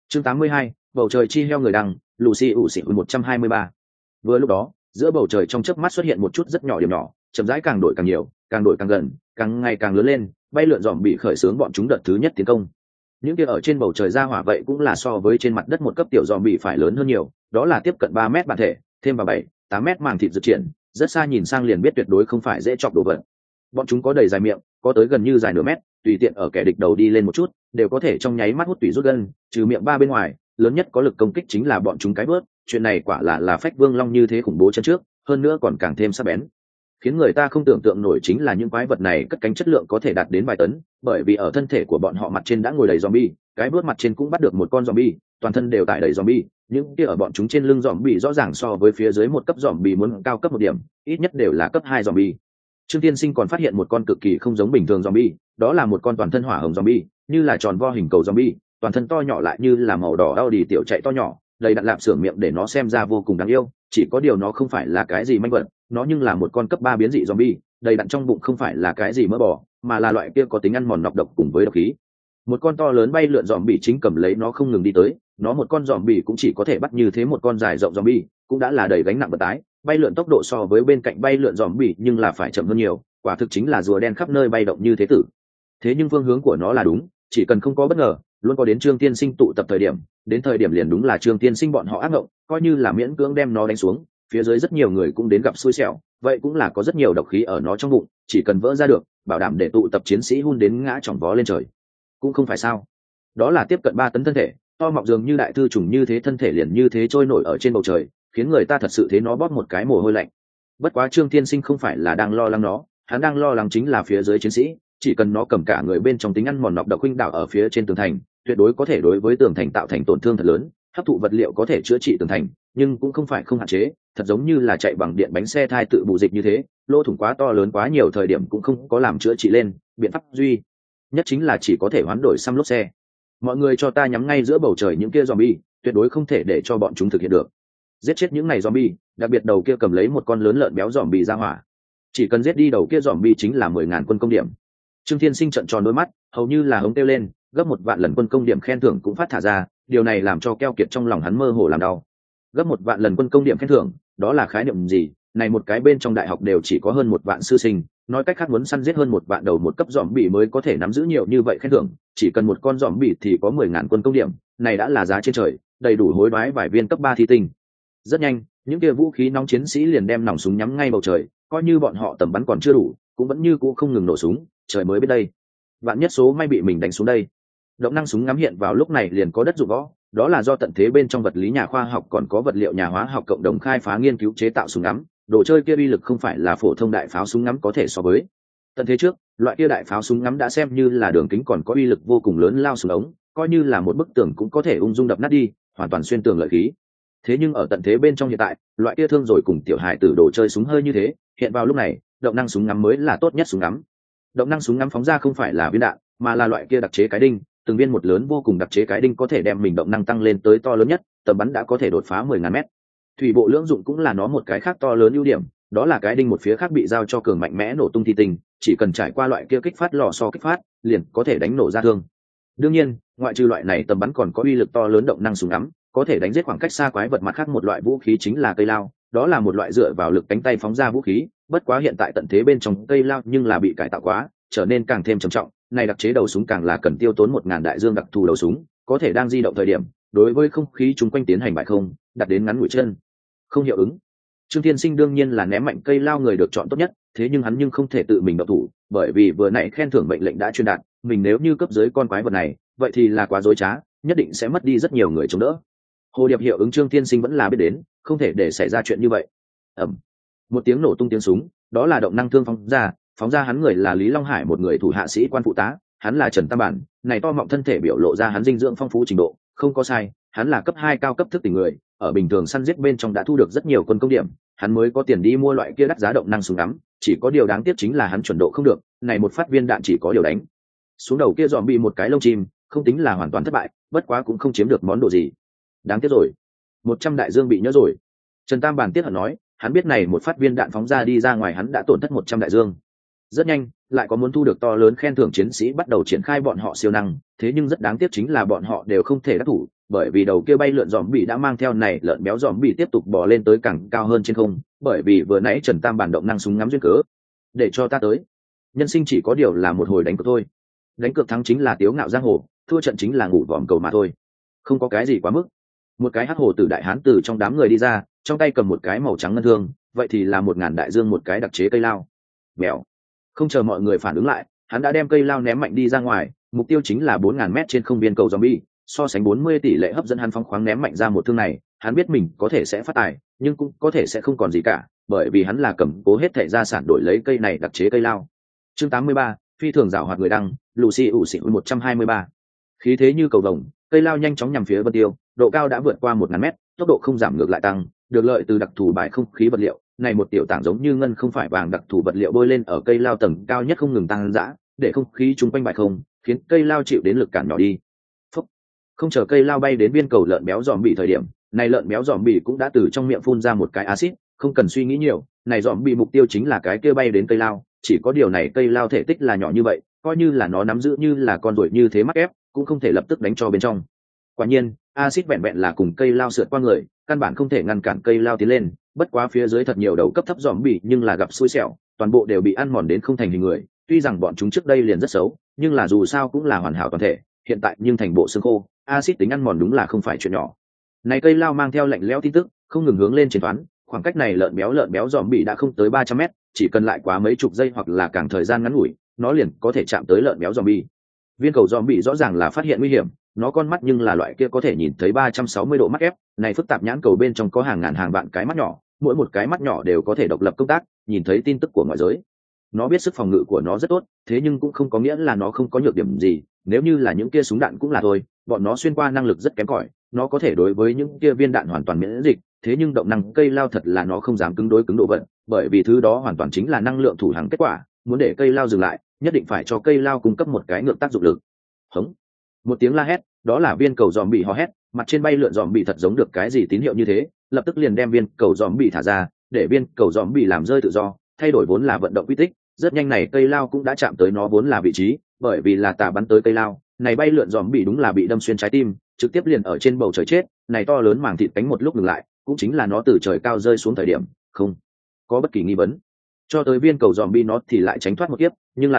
Chương 82, bầu trời chi heo người đăng, Lucy ủ xỉn 123. Vừa lúc đó, giữa bầu trời trong chớp mắt xuất hiện một chút rất nhỏ điểm nhỏ, chậm rãi càng đổi càng nhiều, càng đổi càng gần, càng ngày càng lớn lên, bay lượn dòm bị khởi xướng bọn chúng đợt thứ nhất tiến công. Những kia ở trên bầu trời ra hỏa vậy cũng là so với trên mặt đất một cấp tiểu dòm bị phải lớn hơn nhiều, đó là tiếp cận 3 mét bản thể, thêm vào 7, 8 mét màng thịt dự triển, rất xa nhìn sang liền biết tuyệt đối không phải dễ chọc đồ vật. Bọn chúng có đầy dài miệng, có tới gần như dài nửa mét, tùy tiện ở kẻ địch đầu đi lên một chút, đều có thể trong nháy mắt hút tủy rút gân, trừ miệng ba bên ngoài, lớn nhất có lực công kích chính là bọn chúng cái bớt, chuyện này quả là phách vương long như thế khủng bố chân trước, hơn nữa còn càng thêm sắc bén. Khiến người ta không tưởng tượng nổi chính là những quái vật này cất cánh chất lượng có thể đạt đến vài tấn, bởi vì ở thân thể của bọn họ mặt trên đã ngồi đầy zombie, cái bớt mặt trên cũng bắt được một con zombie, toàn thân đều tải đầy zombie, những kia ở bọn chúng trên lưng zombie rõ ràng so với phía dưới một cấp zombie muốn cao cấp một điểm, ít nhất đều là cấp 2 zombie. Trương Tiên Sinh còn phát hiện một con cực kỳ không giống bình thường zombie, đó là một con toàn thân hỏa hồng zombie, như là tròn vo hình cầu zombie, toàn thân to nhỏ lại như là màu đỏ Audi tiểu chạy to nhỏ, đầy đặn lạp xưởng miệng để nó xem ra vô cùng đáng yêu, chỉ có điều nó không phải là cái gì manh vật, nó nhưng là một con cấp 3 biến dị zombie, đầy đặn trong bụng không phải là cái gì mỡ bò, mà là loại kia có tính ăn mòn nọc độc cùng với độc khí. Một con to lớn bay lượn zombie chính cầm lấy nó không ngừng đi tới, nó một con zombie cũng chỉ có thể bắt như thế một con dài rộng zombie, cũng đã là đầy gánh nặng vật tái, bay lượn tốc độ so với bên cạnh bay lượn zombie nhưng là phải chậm hơn nhiều, quả thực chính là rùa đen khắp nơi bay động như thế tử. Thế nhưng phương hướng của nó là đúng, chỉ cần không có bất ngờ, luôn có đến Trương Tiên Sinh tụ tập thời điểm, đến thời điểm liền đúng là Trương Tiên Sinh bọn họ ác ngộng, coi như là miễn cưỡng đem nó đánh xuống, phía dưới rất nhiều người cũng đến gặp xui xẻo, vậy cũng là có rất nhiều độc khí ở nó trong bụng, chỉ cần vỡ ra được, bảo đảm để tụ tập chiến sĩ hun đến ngã chỏng vó lên trời. Cũng không phải sao? Đó là tiếp cận 3 tấn thân thể, to mọng dường như đại thư trùng như thế thân thể liền như thế trôi nổi ở trên bầu trời, khiến người ta thật sự thấy nó bóp một cái mồ hôi lạnh. Bất quá Trương Tiên Sinh không phải là đang lo lắng nó, hắn đang lo lắng chính là phía dưới chiến sĩ, chỉ cần nó cầm cả người bên trong tính ăn mòn nọc độc huynh đảo ở phía trên tường thành, tuyệt đối có thể đối với tường thành tạo thành tổn thương thật lớn, hấp thụ vật liệu có thể chữa trị tường thành, nhưng cũng không phải không hạn chế, thật giống như là chạy bằng điện bánh xe thai tự bù dịch như thế, lỗ thủng quá to lớn quá nhiều thời điểm cũng không có làm chữa trị lên, biện pháp duy nhất chính là chỉ có thể hoán đổi xăm lốp xe. Mọi người cho ta nhắm ngay giữa bầu trời những kia zombie, tuyệt đối không thể để cho bọn chúng thực hiện được. Giết chết những này zombie, đặc biệt đầu kia cầm lấy một con lớn lợn béo zombie ra hỏa. Chỉ cần giết đi đầu kia zombie chính là 10.000 quân công điểm. Trương Thiên Sinh trợn tròn đôi mắt, hầu như là hống kêu lên, gấp 1 vạn lần quân công điểm khen thưởng cũng phát thả ra, điều này làm cho keo kiệt trong lòng hắn mơ hồ làm đau. Gấp 1 vạn lần quân công điểm khen thưởng, đó là khái niệm gì? Này một cái bên trong đại học đều chỉ có hơn 1 vạn sư sinh, nói cách khác muốn săn giết hơn 1 vạn đầu một cấp zombie mới có thể nắm giữ nhiều như vậy khen thưởng, chỉ cần một con zombie thì có 10.000 quân công điểm, này đã là giá trên trời, đầy đủ hối đoái vài viên cấp 3 thi tinh. Rất nhanh, những kia vũ khí nóng chiến sĩ liền đem nòng súng nhắm ngay bầu trời, coi như bọn họ tầm bắn còn chưa đủ, cũng vẫn như cũ không ngừng nổ súng, trời mới biết đây. Vạn nhất số may bị mình đánh xuống đây. Động năng súng ngắm hiện vào lúc này liền có đất dụng võ, đó là do tận thế bên trong vật lý nhà khoa học còn có vật liệu nhà hóa học cộng đồng khai phá nghiên cứu chế tạo súng ngắm, đồ chơi kia uy lực không phải là phổ thông đại pháo súng ngắm có thể so với. Tận thế trước, loại kia đại pháo súng ngắm đã xem như là đường kính còn có uy lực vô cùng lớn lao súng ống, coi như là một bức tường cũng có thể ung dung đập nát đi, hoàn toàn xuyên tường lợi khí. Thế nhưng ở tận thế bên trong hiện tại, loại kia thương rồi cùng tiểu hài tử đồ chơi súng hơi như thế, hiện vào lúc này, động năng súng ngắm mới là tốt nhất súng ngắm. Động năng súng ngắm phóng ra không phải là viên đạn, mà là loại kia đặc chế cái đinh, từng viên một lớn vô cùng đặc chế cái đinh có thể đem mình động năng tăng lên tới to lớn nhất, tầm bắn đã có thể đột phá 10.000 mét. Thủy bộ lưỡng dụng cũng là nó một cái khác to lớn ưu điểm, đó là cái đinh một phía khác bị giao cho cường mạnh mẽ nổ tung thi tinh, chỉ cần trải qua loại kia kích phát lò xo kích phát, liền có thể đánh nổ ra thương. Đương nhiên, ngoại trừ loại này tầm bắn còn có uy lực to lớn động năng súng ngắm, có thể đánh giết khoảng cách xa quái vật mặt khác một loại vũ khí chính là cây lao, đó là một loại dựa vào lực cánh tay phóng ra vũ khí, bất quá hiện tại tận thế bên trong cây lao nhưng là bị cải tạo quá, trở nên càng thêm trầm trọng, này đặc chế đầu súng càng là cần tiêu tốn 1.000 đại dương đặc thù đầu súng, có thể đang di động thời điểm, đối với không khí chúng quanh tiến hành bại không, đặt đến ngắn mũi chân. Không hiệu ứng. Trương Thiên Sinh đương nhiên là ném mạnh cây lao người được chọn tốt nhất, thế nhưng hắn nhưng không thể tự mình động thủ, bởi vì vừa nãy khen thưởng mệnh lệnh đã truyền đạt, mình nếu như cấp dưới con quái vật này, vậy thì là quá dối trá, nhất định sẽ mất đi rất nhiều người chống đỡ. Hồ điệp hiệu ứng Trương Thiên Sinh vẫn là biết đến, không thể để xảy ra chuyện như vậy. Ầm. Một tiếng nổ tung tiếng súng, đó là động năng thương phóng ra hắn người là Lý Long Hải một người thủ hạ sĩ quan phụ tá, hắn là Trần Tam Bản, này to mọng thân thể biểu lộ ra hắn dinh dưỡng phong phú trình độ, không có sai, hắn là cấp 2 cao cấp thức tỉnh người, ở bình thường săn giết bên trong đã thu được rất nhiều quân công điểm, hắn mới có tiền đi mua loại kia đắt giá động năng súng ngắm, chỉ có điều đáng tiếc chính là hắn chuẩn độ không được, này một phát viên đạn chỉ có điều đánh xuống đầu kia dòm bị một cái lông chim, không tính là hoàn toàn thất bại, bất quá cũng không chiếm được món đồ gì. Đáng tiếc rồi, 100 đại dương bị nhớ rồi. Trần Tam Bản tiếc hận nói, hắn biết này một phát viên đạn phóng ra đi ra ngoài hắn đã tổn thất 100 đại dương. Rất nhanh, lại có muốn thu được to lớn khen thưởng chiến sĩ bắt đầu triển khai bọn họ siêu năng, thế nhưng rất đáng tiếc chính là bọn họ đều không thể đắc thủ, bởi vì đầu kia bay lượn zombie đã mang theo này lợn béo zombie tiếp tục bò lên tới càng cao hơn trên không, bởi vì vừa nãy Trần Tam bản động năng súng ngắm duyên cớ. Để cho ta tới. Nhân sinh chỉ có điều là một hồi đánh cược thôi. Đánh cược thắng chính là tiếu ngạo giang hồ, thua trận chính là ngủ vòm cầu mà thôi. Không có cái gì quá mức. Một cái hắc hồ tử đại hán từ trong đám người đi ra, trong tay cầm một cái màu trắng ngân thương, vậy thì là 1000 đại dương một cái đặc chế cây lao. Mèo. Không chờ mọi người phản ứng lại, hắn đã đem cây lao ném mạnh đi ra ngoài, mục tiêu chính là 4000 mét trên không viên cầu zombie, so sánh 40 tỷ lệ hấp dẫn hắn phóng khoáng ném mạnh ra một thương này, hắn biết mình có thể sẽ phát tài, nhưng cũng có thể sẽ không còn gì cả, bởi vì hắn là cầm cố hết thảy gia sản đổi lấy cây này đặc chế cây lao. Chương 83, phi thường giảo hoạt người đăng, Lucy ủ xỉn 123. Khí thế như cầu vồng, cây lao nhanh chóng nhằm phía Vân Tiêu, độ cao đã vượt qua 1000 mét, tốc độ không giảm ngược lại tăng, được lợi từ đặc thù bài không khí vật liệu, này một tiểu tảng giống như ngân không phải vàng đặc thù vật liệu bôi lên ở cây lao tầng cao nhất không ngừng tăng dã, để không khí chung quanh bài không, khiến cây lao chịu đến lực cản nhỏ đi. Phúc. Không chờ cây lao bay đến viên cầu lợn béo giòm bị thời điểm, này lợn béo giòm bị cũng đã từ trong miệng phun ra một cái axit, không cần suy nghĩ nhiều, này giòm bị mục tiêu chính là cái kia bay đến cây lao, chỉ có điều này cây lao thể tích là nhỏ như vậy, coi như là nó nắm giữ như là con ruồi như thế mắc ép, cũng không thể lập tức đánh cho bên trong. Quả nhiên, axit vẹn vẹn là cùng cây lao sượt qua người, căn bản không thể ngăn cản cây lao tiến lên, bất quá phía dưới thật nhiều đầu cấp thấp giòm bị nhưng là gặp xui xẻo, toàn bộ đều bị ăn mòn đến không thành hình người, tuy rằng bọn chúng trước đây liền rất xấu, nhưng là dù sao cũng là hoàn hảo toàn thể, hiện tại nhưng thành bộ xương khô, axit tính ăn mòn đúng là không phải chuyện nhỏ. Này cây lao mang theo lạnh lẽo tin tức, không ngừng hướng lên chiến toán, khoảng cách này lợn béo giòm bị đã không tới 300 mét, chỉ cần lại quá mấy chục giây hoặc là càng thời gian ngắn ngủi, nó liền có thể chạm tới lợn béo giòm bị. Viên cầu giòm bị rõ ràng là phát hiện nguy hiểm, nó con mắt nhưng là loại kia có thể nhìn thấy 360 độ mắt ép, này phức tạp nhãn cầu bên trong có hàng ngàn hàng vạn cái mắt nhỏ, mỗi một cái mắt nhỏ đều có thể độc lập công tác, nhìn thấy tin tức của ngoại giới. Nó biết sức phòng ngự của nó rất tốt, thế nhưng cũng không có nghĩa là nó không có nhược điểm gì, nếu như là những kia súng đạn cũng là thôi, bọn nó xuyên qua năng lực rất kém cỏi, nó có thể đối với những kia viên đạn hoàn toàn miễn dịch, thế nhưng động năng cây lao thật là nó không dám cứng đối cứng độ vận, bởi vì thứ đó hoàn toàn chính là năng lượng thủ thắng kết quả, muốn để cây lao dừng lại, nhất định phải cho cây lao cung cấp một cái ngược tác dụng lực. Hống. Một tiếng la hét, đó là viên cầu giòm bị hò hét, mặt trên bay lượn giòm bị thật giống được cái gì tín hiệu như thế, lập tức liền đem viên cầu giòm bị thả ra, để viên cầu giòm bị làm rơi tự do, thay đổi vốn là vận động quy tích, rất nhanh này cây lao cũng đã chạm tới nó vốn là vị trí, bởi vì là tà bắn tới cây lao, này bay lượn giòm bị đúng là bị đâm xuyên trái tim, trực tiếp liền ở trên bầu trời chết, này to lớn màng thịt cánh một lúc ngừng lại, cũng chính là nó từ trời cao rơi xuống thời điểm, không có bất kỳ nghi vấn. Cho tới viên cầu giòm bị nó thì lại tránh thoát một kiếp, nhưng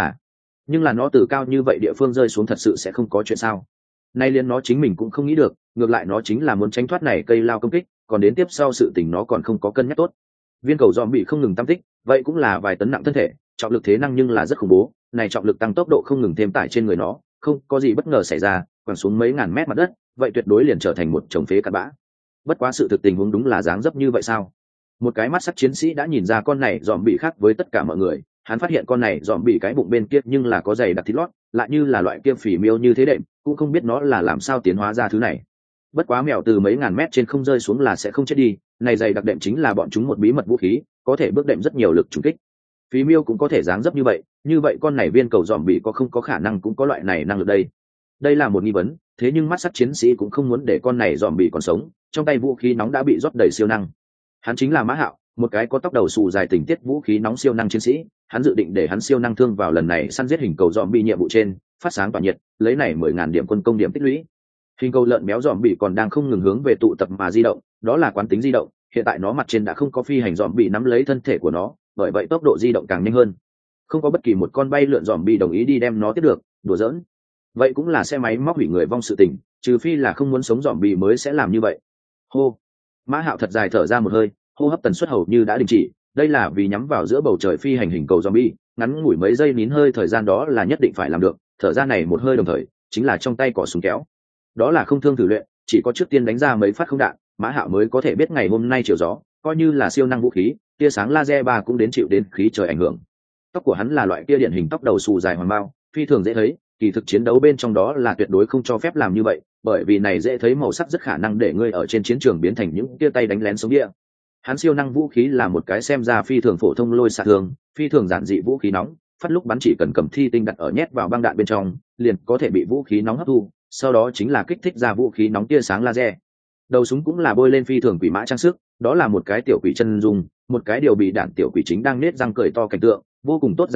là nó từ cao như vậy địa phương rơi xuống thật sự sẽ không có chuyện sao? Nay liền nó chính mình cũng không nghĩ được, ngược lại nó chính là muốn tránh thoát này cây lao công kích, còn đến tiếp sau sự tình nó còn không có cân nhắc tốt. Viên cầu giòm bị không ngừng tăng tích, vậy cũng là vài tấn nặng thân thể, trọng lực thế năng nhưng là rất khủng bố, này trọng lực tăng tốc độ không ngừng thêm tải trên người nó, không có gì bất ngờ xảy ra, quẳng xuống mấy ngàn mét mặt đất, vậy tuyệt đối liền trở thành một chồng phế cặn bã. Bất quá sự thực tình huống đúng là dáng dấp như vậy sao? Một cái mắt sắc chiến sĩ đã nhìn ra con này giòm bị khác với tất cả mọi người, hắn phát hiện con này giòm bị cái bụng bên kia nhưng là có dày đặc thịt lót, lại như là loại kia phỉ miêu như thế đệm, cũng không biết nó là làm sao tiến hóa ra thứ này. Bất quá mèo từ mấy ngàn mét trên không rơi xuống là sẽ không chết đi, này dày đặc đệm chính là bọn chúng một bí mật vũ khí, có thể bước đệm rất nhiều lực trùng kích. Phí miêu cũng có thể dáng dấp như vậy con này viên cầu giòm bị có không có khả năng cũng có loại này năng lực đây. Đây là một nghi vấn, thế nhưng mắt sắc chiến sĩ cũng không muốn để con này giòm bị còn sống, trong tay vũ khí nóng đã bị rót đầy siêu năng. Hắn chính là Mã Hạo, một cái có tóc đầu xù dài tình tiết vũ khí nóng siêu năng chiến sĩ, hắn dự định để hắn siêu năng thương vào lần này săn giết hình cầu giòm bị nhiệm vụ trên, phát sáng tỏa nhiệt, lấy này 10.000 điểm quân công điểm tích lũy. Hình cầu lợn béo giòm bị còn đang không ngừng hướng về tụ tập mà di động, đó là quán tính di động, hiện tại nó mặt trên đã không có phi hành giòm bị nắm lấy thân thể của nó, bởi vậy tốc độ di động càng nhanh hơn. Không có bất kỳ một con bay lượn giòm bị đồng ý đi đem nó tiếp được, đùa giỡn. Vậy cũng là xe máy móc hủy người vong sự tình, trừ phi là không muốn sống giòm bị mới sẽ làm như vậy. Hô. Mã Hạo thật dài thở ra một hơi, hô hấp tần suất hầu như đã đình chỉ, đây là vì nhắm vào giữa bầu trời phi hành hình cầu zombie, ngắn ngủi mấy giây nín hơi thời gian đó là nhất định phải làm được, thở ra này một hơi đồng thời, chính là trong tay cỏ súng kéo. Đó là không thương thử luyện, chỉ có trước tiên đánh ra mấy phát không đạn, Mã Hạo mới có thể biết ngày hôm nay chiều gió, coi như là siêu năng vũ khí, tia sáng laser 3 cũng đến chịu đến khí trời ảnh hưởng. Tóc của hắn là loại kia điển hình tóc đầu xù dài hoàng bao, phi thường dễ thấy, kỳ thực chiến đấu bên trong đó là tuyệt đối không cho phép làm như vậy, bởi vì này dễ thấy màu sắc rất khả năng để ngươi ở trên chiến trường biến thành những tia tay đánh lén sống địa. Hắn siêu năng vũ khí là một cái xem ra phi thường phổ thông lôi xạ thường, phi thường giản dị vũ khí nóng, phát lúc bắn chỉ cần cầm thi tinh đặt ở nhét vào băng đạn bên trong, liền có thể bị vũ khí nóng hấp thu, sau đó chính là kích thích ra vũ khí nóng tia sáng laser. Đầu súng cũng là bôi lên phi thường quỷ mã trang sức, đó là một cái tiểu quỷ chân dung, một cái điều bị đạn tiểu quỷ chính đang nết răng cười to cảnh tượng, vô cùng tốt dáng vẻ,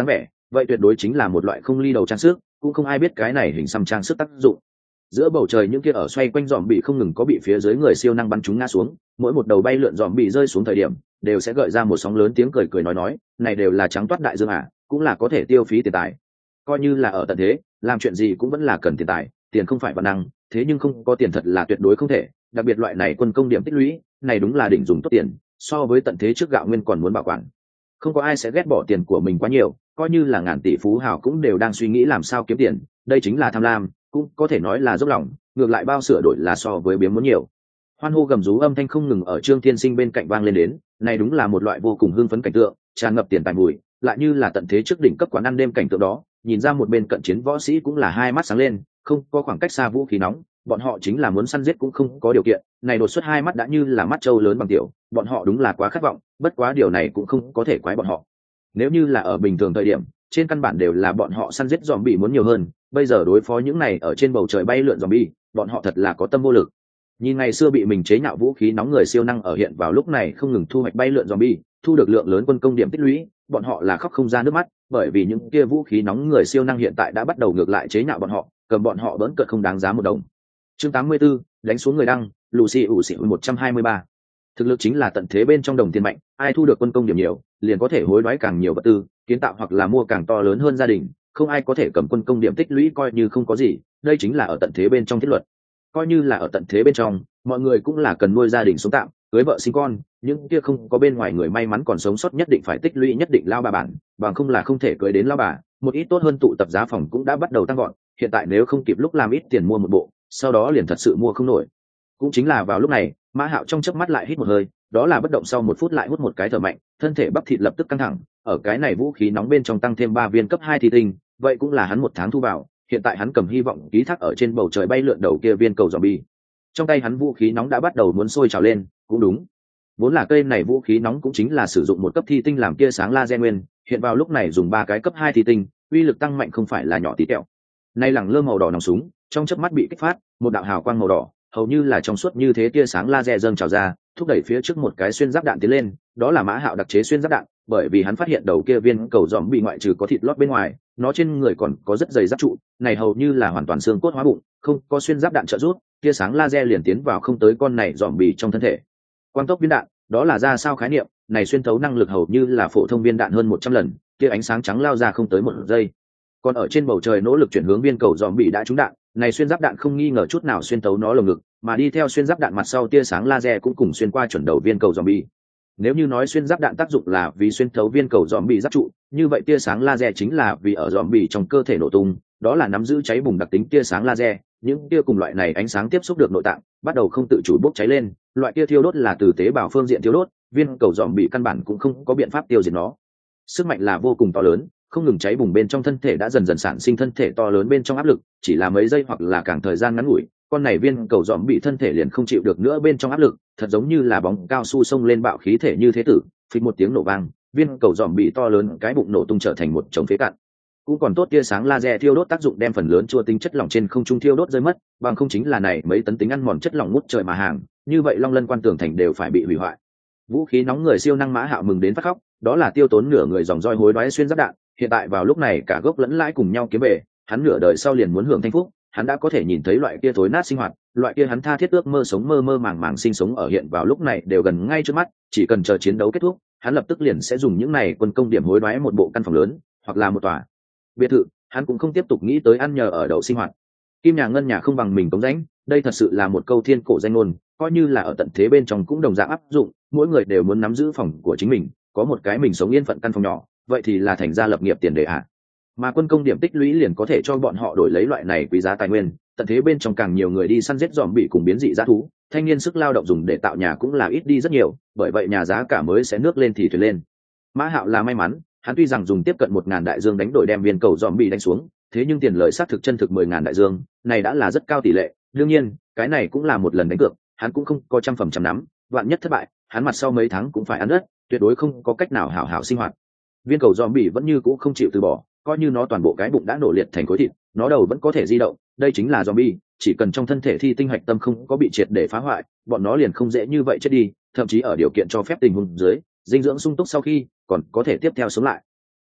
vậy tuyệt đối chính là một loại không ly đầu trang sức, cũng không ai biết cái này hình xăm trang sức tác dụng. Giữa bầu trời những kia ở xoay quanh dòm bị không ngừng có bị phía dưới người siêu năng bắn chúng ngã xuống, mỗi một đầu bay lượn dòm bị rơi xuống thời điểm đều sẽ gợi ra một sóng lớn tiếng cười cười nói, này đều là trắng toát đại dương à, cũng là có thể tiêu phí tiền tài. Coi như là ở tận thế, làm chuyện gì cũng vẫn là cần tiền tài, tiền không phải văn năng, thế nhưng không có tiền thật là tuyệt đối không thể, đặc biệt loại này quân công điểm tích lũy, này đúng là đỉnh dùng tốt tiền, so với tận thế trước gạo nguyên còn muốn bảo quản. Không có ai sẽ ghét bỏ tiền của mình quá nhiều, coi như là ngàn tỷ phú hào cũng đều đang suy nghĩ làm sao kiếm tiền, đây chính là tham lam, cũng có thể nói là dốc lòng, ngược lại bao sửa đổi là so với biếng muốn nhiều. Hoan hô gầm rú âm thanh không ngừng ở Trương Thiên Sinh bên cạnh vang lên đến, này đúng là một loại vô cùng hưng phấn cảnh tượng, tràn ngập tiền tài mùi, lại như là tận thế trước đỉnh cấp quán ăn đêm cảnh tượng đó, nhìn ra một bên cận chiến võ sĩ cũng là hai mắt sáng lên, không có khoảng cách xa vũ khí nóng, bọn họ chính là muốn săn giết cũng không có điều kiện, này đột xuất hai mắt đã như là mắt trâu lớn bằng tiểu, bọn họ đúng là quá khát vọng, bất quá điều này cũng không có thể quái bọn họ. Nếu như là ở bình thường thời điểm, trên căn bản đều là bọn họ săn giết zombie muốn nhiều hơn, bây giờ đối phó những này ở trên bầu trời bay lượn zombie, bọn họ thật là có tâm vô lực. Nhìn ngày xưa bị mình chế nhạo vũ khí nóng người siêu năng ở hiện vào lúc này không ngừng thu hoạch bay lượn zombie, thu được lượng lớn quân công điểm tích lũy, bọn họ là khóc không ra nước mắt, bởi vì những kia vũ khí nóng người siêu năng hiện tại đã bắt đầu ngược lại chế nhạo bọn họ, cầm bọn họ bỡn cợt không đáng giá một đồng. Chương 84, đánh xuống người đăng, Lucy ủ xỉu 123. Thực lực chính là tận thế bên trong đồng tiền mạnh, ai thu được quân công điểm nhiều, liền có thể hối đoái càng nhiều vật tư, kiến tạo hoặc là mua càng to lớn hơn gia đình, không ai có thể cầm quân công điểm tích lũy coi như không có gì, đây chính là ở tận thế bên trong thiết luật. Coi như là ở tận thế bên trong, mọi người cũng là cần nuôi gia đình sống tạm, cưới vợ sinh con, những kia không có bên ngoài người may mắn còn sống sót nhất định phải tích lũy nhất định lao bà bản, bằng không là không thể cưới đến lao bà, một ít tốt hơn tụ tập giá phòng cũng đã bắt đầu tăng gọn, hiện tại nếu không kịp lúc làm ít tiền mua một bộ, sau đó liền thật sự mua không nổi. Cũng chính là vào lúc này, Mã Hạo trong chớp mắt lại hít một hơi, đó là bất động sau một phút lại hút một cái thở mạnh, thân thể bắp thịt lập tức căng thẳng, ở cái này vũ khí nóng bên trong tăng thêm 3 viên cấp 2 thi tinh, vậy cũng là hắn một tháng thu vào, hiện tại hắn cầm hy vọng ký thác ở trên bầu trời bay lượn đầu kia viên cầu zombie. Trong tay hắn vũ khí nóng đã bắt đầu muốn sôi trào lên, cũng đúng. Vốn là cây này vũ khí nóng cũng chính là sử dụng một cấp thi tinh làm tia sáng laser nguyên, hiện vào lúc này dùng 3 cái cấp 2 thi tinh, uy lực tăng mạnh không phải là nhỏ tí tẹo. Nay lẳng lơ màu đỏ nòng súng, trong chớp mắt bị kích phát, một đạo hào quang màu đỏ, hầu như là trong suốt như thế tia sáng laser dâng trào ra, thúc đẩy phía trước một cái xuyên giáp đạn tiến lên, đó là Mã Hạo đặc chế xuyên giáp đạn, bởi vì hắn phát hiện đầu kia viên cầu giòm bị ngoại trừ có thịt lót bên ngoài, nó trên người còn có rất dày giáp trụ, này hầu như là hoàn toàn xương cốt hóa bụng, không có xuyên giáp đạn trợ giúp, tia sáng laser liền tiến vào không tới con này giòm bị trong thân thể. Quang tốc viên đạn, đó là ra sao khái niệm, này xuyên thấu năng lực hầu như là phổ thông viên đạn hơn 100 lần, tia ánh sáng trắng lao ra không tới 1 giây. Còn ở trên bầu trời nỗ lực chuyển hướng viên cầu giòm bị đã trúng đạn, này xuyên giáp đạn không nghi ngờ chút nào xuyên thấu nó lồng ngực, mà đi theo xuyên giáp đạn mặt sau tia sáng laser cũng cùng xuyên qua chuẩn đầu viên cầu zombie. Nếu như nói xuyên giáp đạn tác dụng là vì xuyên thấu viên cầu zombie giáp trụ, như vậy tia sáng laser chính là vì ở zombie trong cơ thể nổ tung, đó là nắm giữ cháy bùng đặc tính tia sáng laser, những tia cùng loại này ánh sáng tiếp xúc được nội tạng, bắt đầu không tự chủ bốc cháy lên, loại tia thiêu đốt là từ tế bào phương diện thiêu đốt, viên cầu zombie căn bản cũng không có biện pháp tiêu diệt nó. Sức mạnh là vô cùng to lớn, không ngừng cháy bùng bên trong thân thể đã dần dần sản sinh thân thể to lớn bên trong áp lực, chỉ là mấy giây hoặc là càng thời gian ngắn ngủi, con này viên cầu giòm bị thân thể liền không chịu được nữa bên trong áp lực, thật giống như là bóng cao su xông lên bạo khí thể như thế tử, phịch một tiếng nổ vang, viên cầu giòm bị to lớn cái bụng nổ tung trở thành một chồng phế cạn. Cũng còn tốt tia sáng laser thiêu đốt tác dụng đem phần lớn chua tinh chất lỏng trên không trung thiêu đốt rơi mất, bằng không chính là này mấy tấn tính ăn mòn chất lỏng ngút trời mà hàng, như vậy Long Lân quan tường thành đều phải bị hủy hoại. Vũ khí nóng người siêu năng Mã Hạo mừng đến phát khóc, đó là tiêu tốn nửa người dòng roi hối đoái xuyên giáp đạn, hiện tại vào lúc này cả gốc lẫn lãi cùng nhau kiếm về, hắn nửa đời sau liền muốn hưởng thanh phúc, hắn đã có thể nhìn thấy loại kia thối nát sinh hoạt, loại kia hắn tha thiết ước mơ sống mơ mơ màng màng sinh sống ở hiện vào lúc này đều gần ngay trước mắt, chỉ cần chờ chiến đấu kết thúc, hắn lập tức liền sẽ dùng những này quân công điểm hối đoái một bộ căn phòng lớn, hoặc là một tòa biệt thự, hắn cũng không tiếp tục nghĩ tới ăn nhờ ở đậu sinh hoạt. Kim nhà ngân nhà không bằng mình cống rãnh, đây thật sự là một câu thiên cổ danh ngôn, coi như là ở tận thế bên trong cũng đồng dạng áp dụng, mỗi người đều muốn nắm giữ phòng của chính mình, có một cái mình sống yên phận căn phòng nhỏ, vậy thì là thành ra lập nghiệp tiền đề ạ. Mà quân công điểm tích lũy liền có thể cho bọn họ đổi lấy loại này quý giá tài nguyên, tận thế bên trong càng nhiều người đi săn giết dòm bị cùng biến dị dã thú, thanh niên sức lao động dùng để tạo nhà cũng là ít đi rất nhiều, bởi vậy nhà giá cả mới sẽ nước lên thì thuyền lên. Mã Hạo là may mắn, hắn tuy rằng dùng tiếp cận 1000 đại dương đánh đổi đem viên cầu dòm bị đánh xuống, thế nhưng tiền lợi xác thực chân thực 10.000 đại dương, này đã là rất cao tỷ lệ, đương nhiên, cái này cũng là một lần đánh cược, hắn cũng không có 100% nắm, vạn nhất thất bại, hắn mặt sau mấy tháng cũng phải ăn đất, tuyệt đối không có cách nào hảo hảo sinh hoạt. Viên cầu zombie vẫn như cũ không chịu từ bỏ, coi như nó toàn bộ cái bụng đã nổ liệt thành khối thịt, nó đầu vẫn có thể di động, đây chính là zombie, chỉ cần trong thân thể thi tinh hạch tâm không có bị triệt để phá hoại, bọn nó liền không dễ như vậy chết đi, thậm chí ở điều kiện cho phép tình huống dưới, dinh dưỡng sung túc sau khi còn có thể tiếp theo sống lại.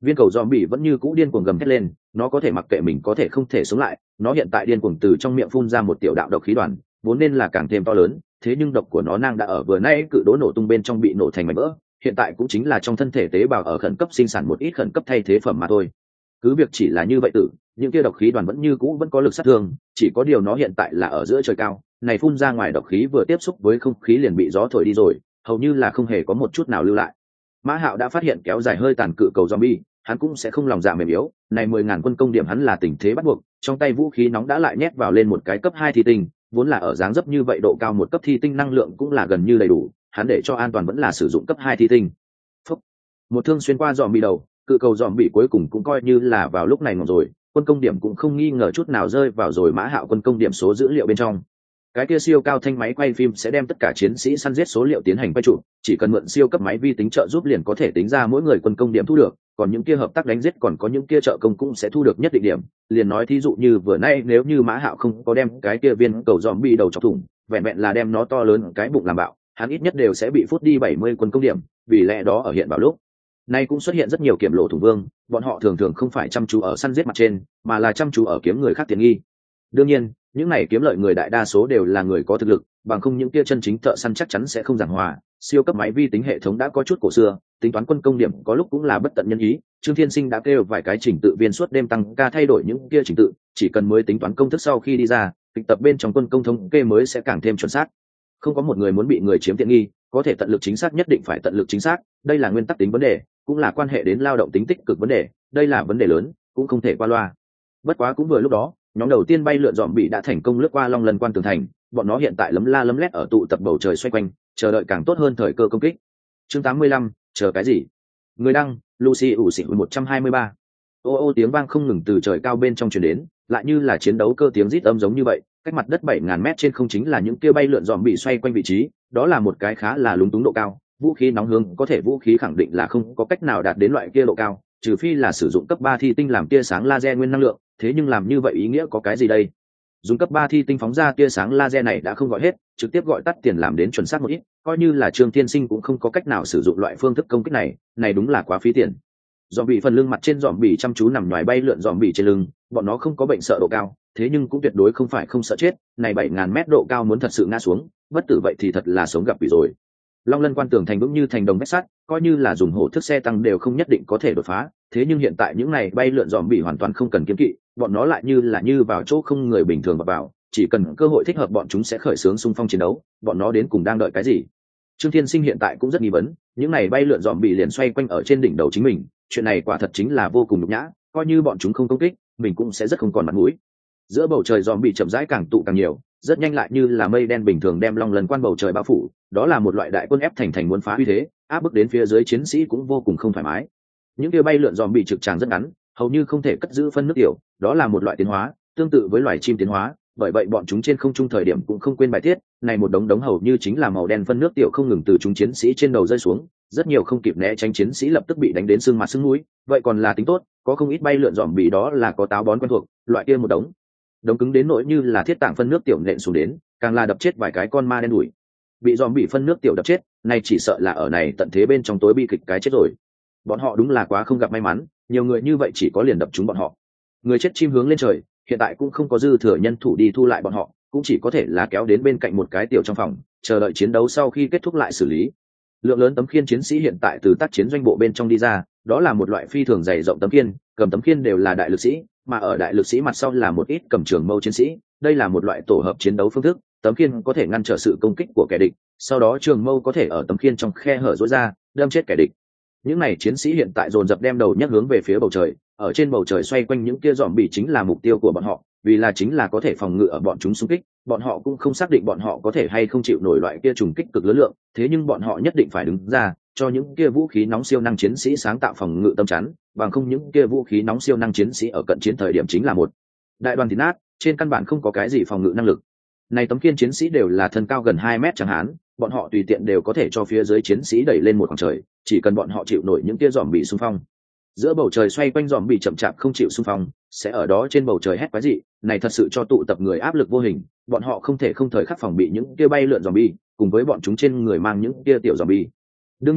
Viên cầu zombie vẫn như cũ điên cuồng gầm thét lên, nó có thể mặc kệ mình có thể không thể sống lại, nó hiện tại điên cuồng từ trong miệng phun ra một tiểu đạo độc khí đoàn, vốn nên là càng thêm to lớn, thế nhưng độc của nó nang đã ở vừa nãy cự đố nổ tung bên trong bị nổ thành mảnh vỡ, hiện tại cũng chính là trong thân thể tế bào ở khẩn cấp sinh sản một ít khẩn cấp thay thế phẩm mà thôi. Cứ việc chỉ là như vậy tử, những kia độc khí đoàn vẫn như cũ vẫn có lực sát thương, chỉ có điều nó hiện tại là ở giữa trời cao, này phun ra ngoài độc khí vừa tiếp xúc với không khí liền bị gió thổi đi rồi, hầu như là không hề có một chút nào lưu lại. Mã Hạo đã phát hiện kéo dài hơi tàn cự cầu zombie, hắn cũng sẽ không lòng dạ mềm yếu, này 10.000 quân công điểm hắn là tình thế bắt buộc, trong tay vũ khí nóng đã lại nhét vào lên một cái cấp 2 thi tinh, vốn là ở dáng dấp như vậy độ cao một cấp thi tinh năng lượng cũng là gần như đầy đủ, hắn để cho an toàn vẫn là sử dụng cấp 2 thi tinh. Phúc. Một thương xuyên qua zombie đầu, cự cầu zombie cuối cùng cũng coi như là vào lúc này ngỏm rồi, quân công điểm cũng không nghi ngờ chút nào rơi vào rồi Mã Hạo quân công điểm số dữ liệu bên trong. Cái kia siêu cao thanh máy quay phim sẽ đem tất cả chiến sĩ săn giết số liệu tiến hành quay chụp, chỉ cần mượn siêu cấp máy vi tính trợ giúp liền có thể tính ra mỗi người quân công điểm thu được, còn những kia hợp tác đánh giết còn có những kia trợ công cũng sẽ thu được nhất định điểm. Liền nói thí dụ như vừa nay nếu như Mã Hạo không có đem cái kia viên cầu zombie đầu chọc thủng, vẹn vẹn là đem nó to lớn cái bụng làm bạo, hắn ít nhất đều sẽ bị phút đi 70 quân công điểm, vì lẽ đó ở hiện vào lúc nay cũng xuất hiện rất nhiều kiểm lộ thủ vương, bọn họ thường thường không phải chăm chú ở săn giết mặt trên, mà là chăm chú ở kiếm người khác tiện nghi. Đương nhiên, những này kiếm lợi người đại đa số đều là người có thực lực, bằng không những kia chân chính thợ săn chắc chắn sẽ không giảng hòa. Siêu cấp máy vi tính hệ thống đã có chút cổ xưa, tính toán quân công điểm có lúc cũng là bất tận nhân ý. Trương Thiên Sinh đã kêu vài cái trình tự viên suốt đêm tăng ca thay đổi những kia trình tự, chỉ cần mới tính toán công thức sau khi đi ra, kịch tập bên trong quân công thống kê mới sẽ càng thêm chuẩn xác. Không có một người muốn bị người chiếm tiện nghi, có thể tận lực chính xác nhất định phải tận lực chính xác, đây là nguyên tắc tính vấn đề, cũng là quan hệ đến lao động tính tích cực vấn đề, đây là vấn đề lớn, cũng không thể qua loa. Bất quá cũng vừa lúc đó, nhóm đầu tiên bay lượn dòm bị đã thành công lướt qua Long Lân quan tường thành, bọn nó hiện tại lấm la lấm lét ở tụ tập bầu trời xoay quanh, chờ đợi càng tốt hơn thời cơ công kích. Chương 85, chờ cái gì? Người đăng, Lucy ủ xỉn 123. Ô ô tiếng vang không ngừng từ trời cao bên trong truyền đến, lại như là chiến đấu cơ tiếng rít âm giống như vậy, cách mặt đất 7.000 mét trên không chính là những kia bay lượn dòm bị xoay quanh vị trí, đó là một cái khá là lúng túng độ cao, vũ khí nóng hướng có thể vũ khí khẳng định là không có cách nào đạt đến loại kia độ cao, trừ phi là sử dụng cấp 3 thi tinh làm tia sáng laser nguyên năng lượng, thế nhưng làm như vậy ý nghĩa có cái gì đây? Dùng cấp 3 thi tinh phóng ra tia sáng laser này đã không gọi hết, trực tiếp gọi tắt tiền làm đến chuẩn xác một ít, coi như là Trương Thiên Sinh cũng không có cách nào sử dụng loại phương thức công kích này, này đúng là quá phí tiền. Dòm bị phần lưng mặt trên dòm bị chăm chú nằm nhoài bay lượn dòm bị trên lưng, bọn nó không có bệnh sợ độ cao, thế nhưng cũng tuyệt đối không phải không sợ chết, này 7.000 mét độ cao muốn thật sự ngã xuống, bất tử vậy thì thật là sống gặp quỷ rồi. Long Lân quan tường thành vững như thành đồng vách sắt, coi như là dùng hổ thức xe tăng đều không nhất định có thể đột phá, thế nhưng hiện tại những này bay lượn dòm bị hoàn toàn không cần kiếm kỵ, bọn nó lại như là như vào chỗ không người bình thường vào, chỉ cần cơ hội thích hợp bọn chúng sẽ khởi xướng xung phong chiến đấu, bọn nó đến cùng đang đợi cái gì? Trương Thiên Sinh hiện tại cũng rất nghi vấn, những này bay lượn dòm bị liền xoay quanh ở trên đỉnh đầu chính mình, chuyện này quả thật chính là vô cùng nhục nhã, coi như bọn chúng không công kích, mình cũng sẽ rất không còn mặt mũi. Giữa bầu trời dòm bị chậm rãi càng tụ càng nhiều, rất nhanh lại như là mây đen bình thường đem Long Lân quan bầu trời bao phủ, đó là một loại đại quân ép thành muốn phá uy thế, áp bức đến phía dưới chiến sĩ cũng vô cùng không thoải mái. Những kia bay lượn dòm bị trực tràng rất ngắn, hầu như không thể cất giữ phân nước tiểu, đó là một loại tiến hóa, tương tự với loài chim tiến hóa, bởi vậy bọn chúng trên không trung thời điểm cũng không quên bài tiết, này một đống hầu như chính là màu đen phân nước tiểu không ngừng từ chúng chiến sĩ trên đầu rơi xuống, rất nhiều không kịp né tránh chiến sĩ lập tức bị đánh đến xương mặt xương mũi, vậy còn là tính tốt, có không ít bay lượn dòm bị đó là có táo bón quen thuộc, loại kia một đống cứng đến nỗi như là thiết tảng phân nước tiểu nện xuống đến, càng là đập chết vài cái con ma đen đuổi. Bị dòm bị phân nước tiểu đập chết, này chỉ sợ là ở này tận thế bên trong tối bi kịch cái chết rồi. Bọn họ đúng là quá không gặp may mắn, nhiều người như vậy chỉ có liền đập chúng bọn họ. Người chết chim hướng lên trời, hiện tại cũng không có dư thừa nhân thủ đi thu lại bọn họ, cũng chỉ có thể là kéo đến bên cạnh một cái tiểu trong phòng, chờ đợi chiến đấu sau khi kết thúc lại xử lý. Lượng lớn tấm khiên chiến sĩ hiện tại từ tác chiến doanh bộ bên trong đi ra, đó là một loại phi thường dày rộng tấm khiên, cầm tấm khiên đều là đại lực sĩ, mà ở đại lực sĩ mặt sau là một ít cầm trường mâu chiến sĩ, đây là một loại tổ hợp chiến đấu phương thức, tấm khiên có thể ngăn trở sự công kích của kẻ địch, sau đó trường mâu có thể ở tấm khiên trong khe hở rũa ra, đâm chết kẻ địch. Những này chiến sĩ hiện tại dồn dập đem đầu nhấc hướng về phía bầu trời, ở trên bầu trời xoay quanh những kia dòm bị chính là mục tiêu của bọn họ, vì là chính là có thể phòng ngự ở bọn chúng xung kích, bọn họ cũng không xác định bọn họ có thể hay không chịu nổi loại kia trùng kích cực lớn lượng, thế nhưng bọn họ nhất định phải đứng ra, cho những kia vũ khí nóng siêu năng chiến sĩ sáng tạo phòng ngự tâm chắn, bằng không những kia vũ khí nóng siêu năng chiến sĩ ở cận chiến thời điểm chính là một đại đoàn thịt nát, trên căn bản không có cái gì phòng ngự năng lực. Này tấm khiên chiến sĩ đều là thân cao gần 2 mét chẳng hạn, bọn họ tùy tiện đều có thể cho phía dưới chiến sĩ đẩy lên một khoảng trời, chỉ cần bọn họ chịu nổi những kia dòm bị xung phong. Giữa bầu trời xoay quanh dòm bị chậm chạp không chịu xung phong, sẽ ở đó trên bầu trời hét quái dị, này thật sự cho tụ tập người áp lực vô hình, bọn họ không thể không thời khắc phòng bị những kia bay lượn dòm bị, cùng với bọn chúng trên người mang những kia tiểu dòm bị. Đương nhiên,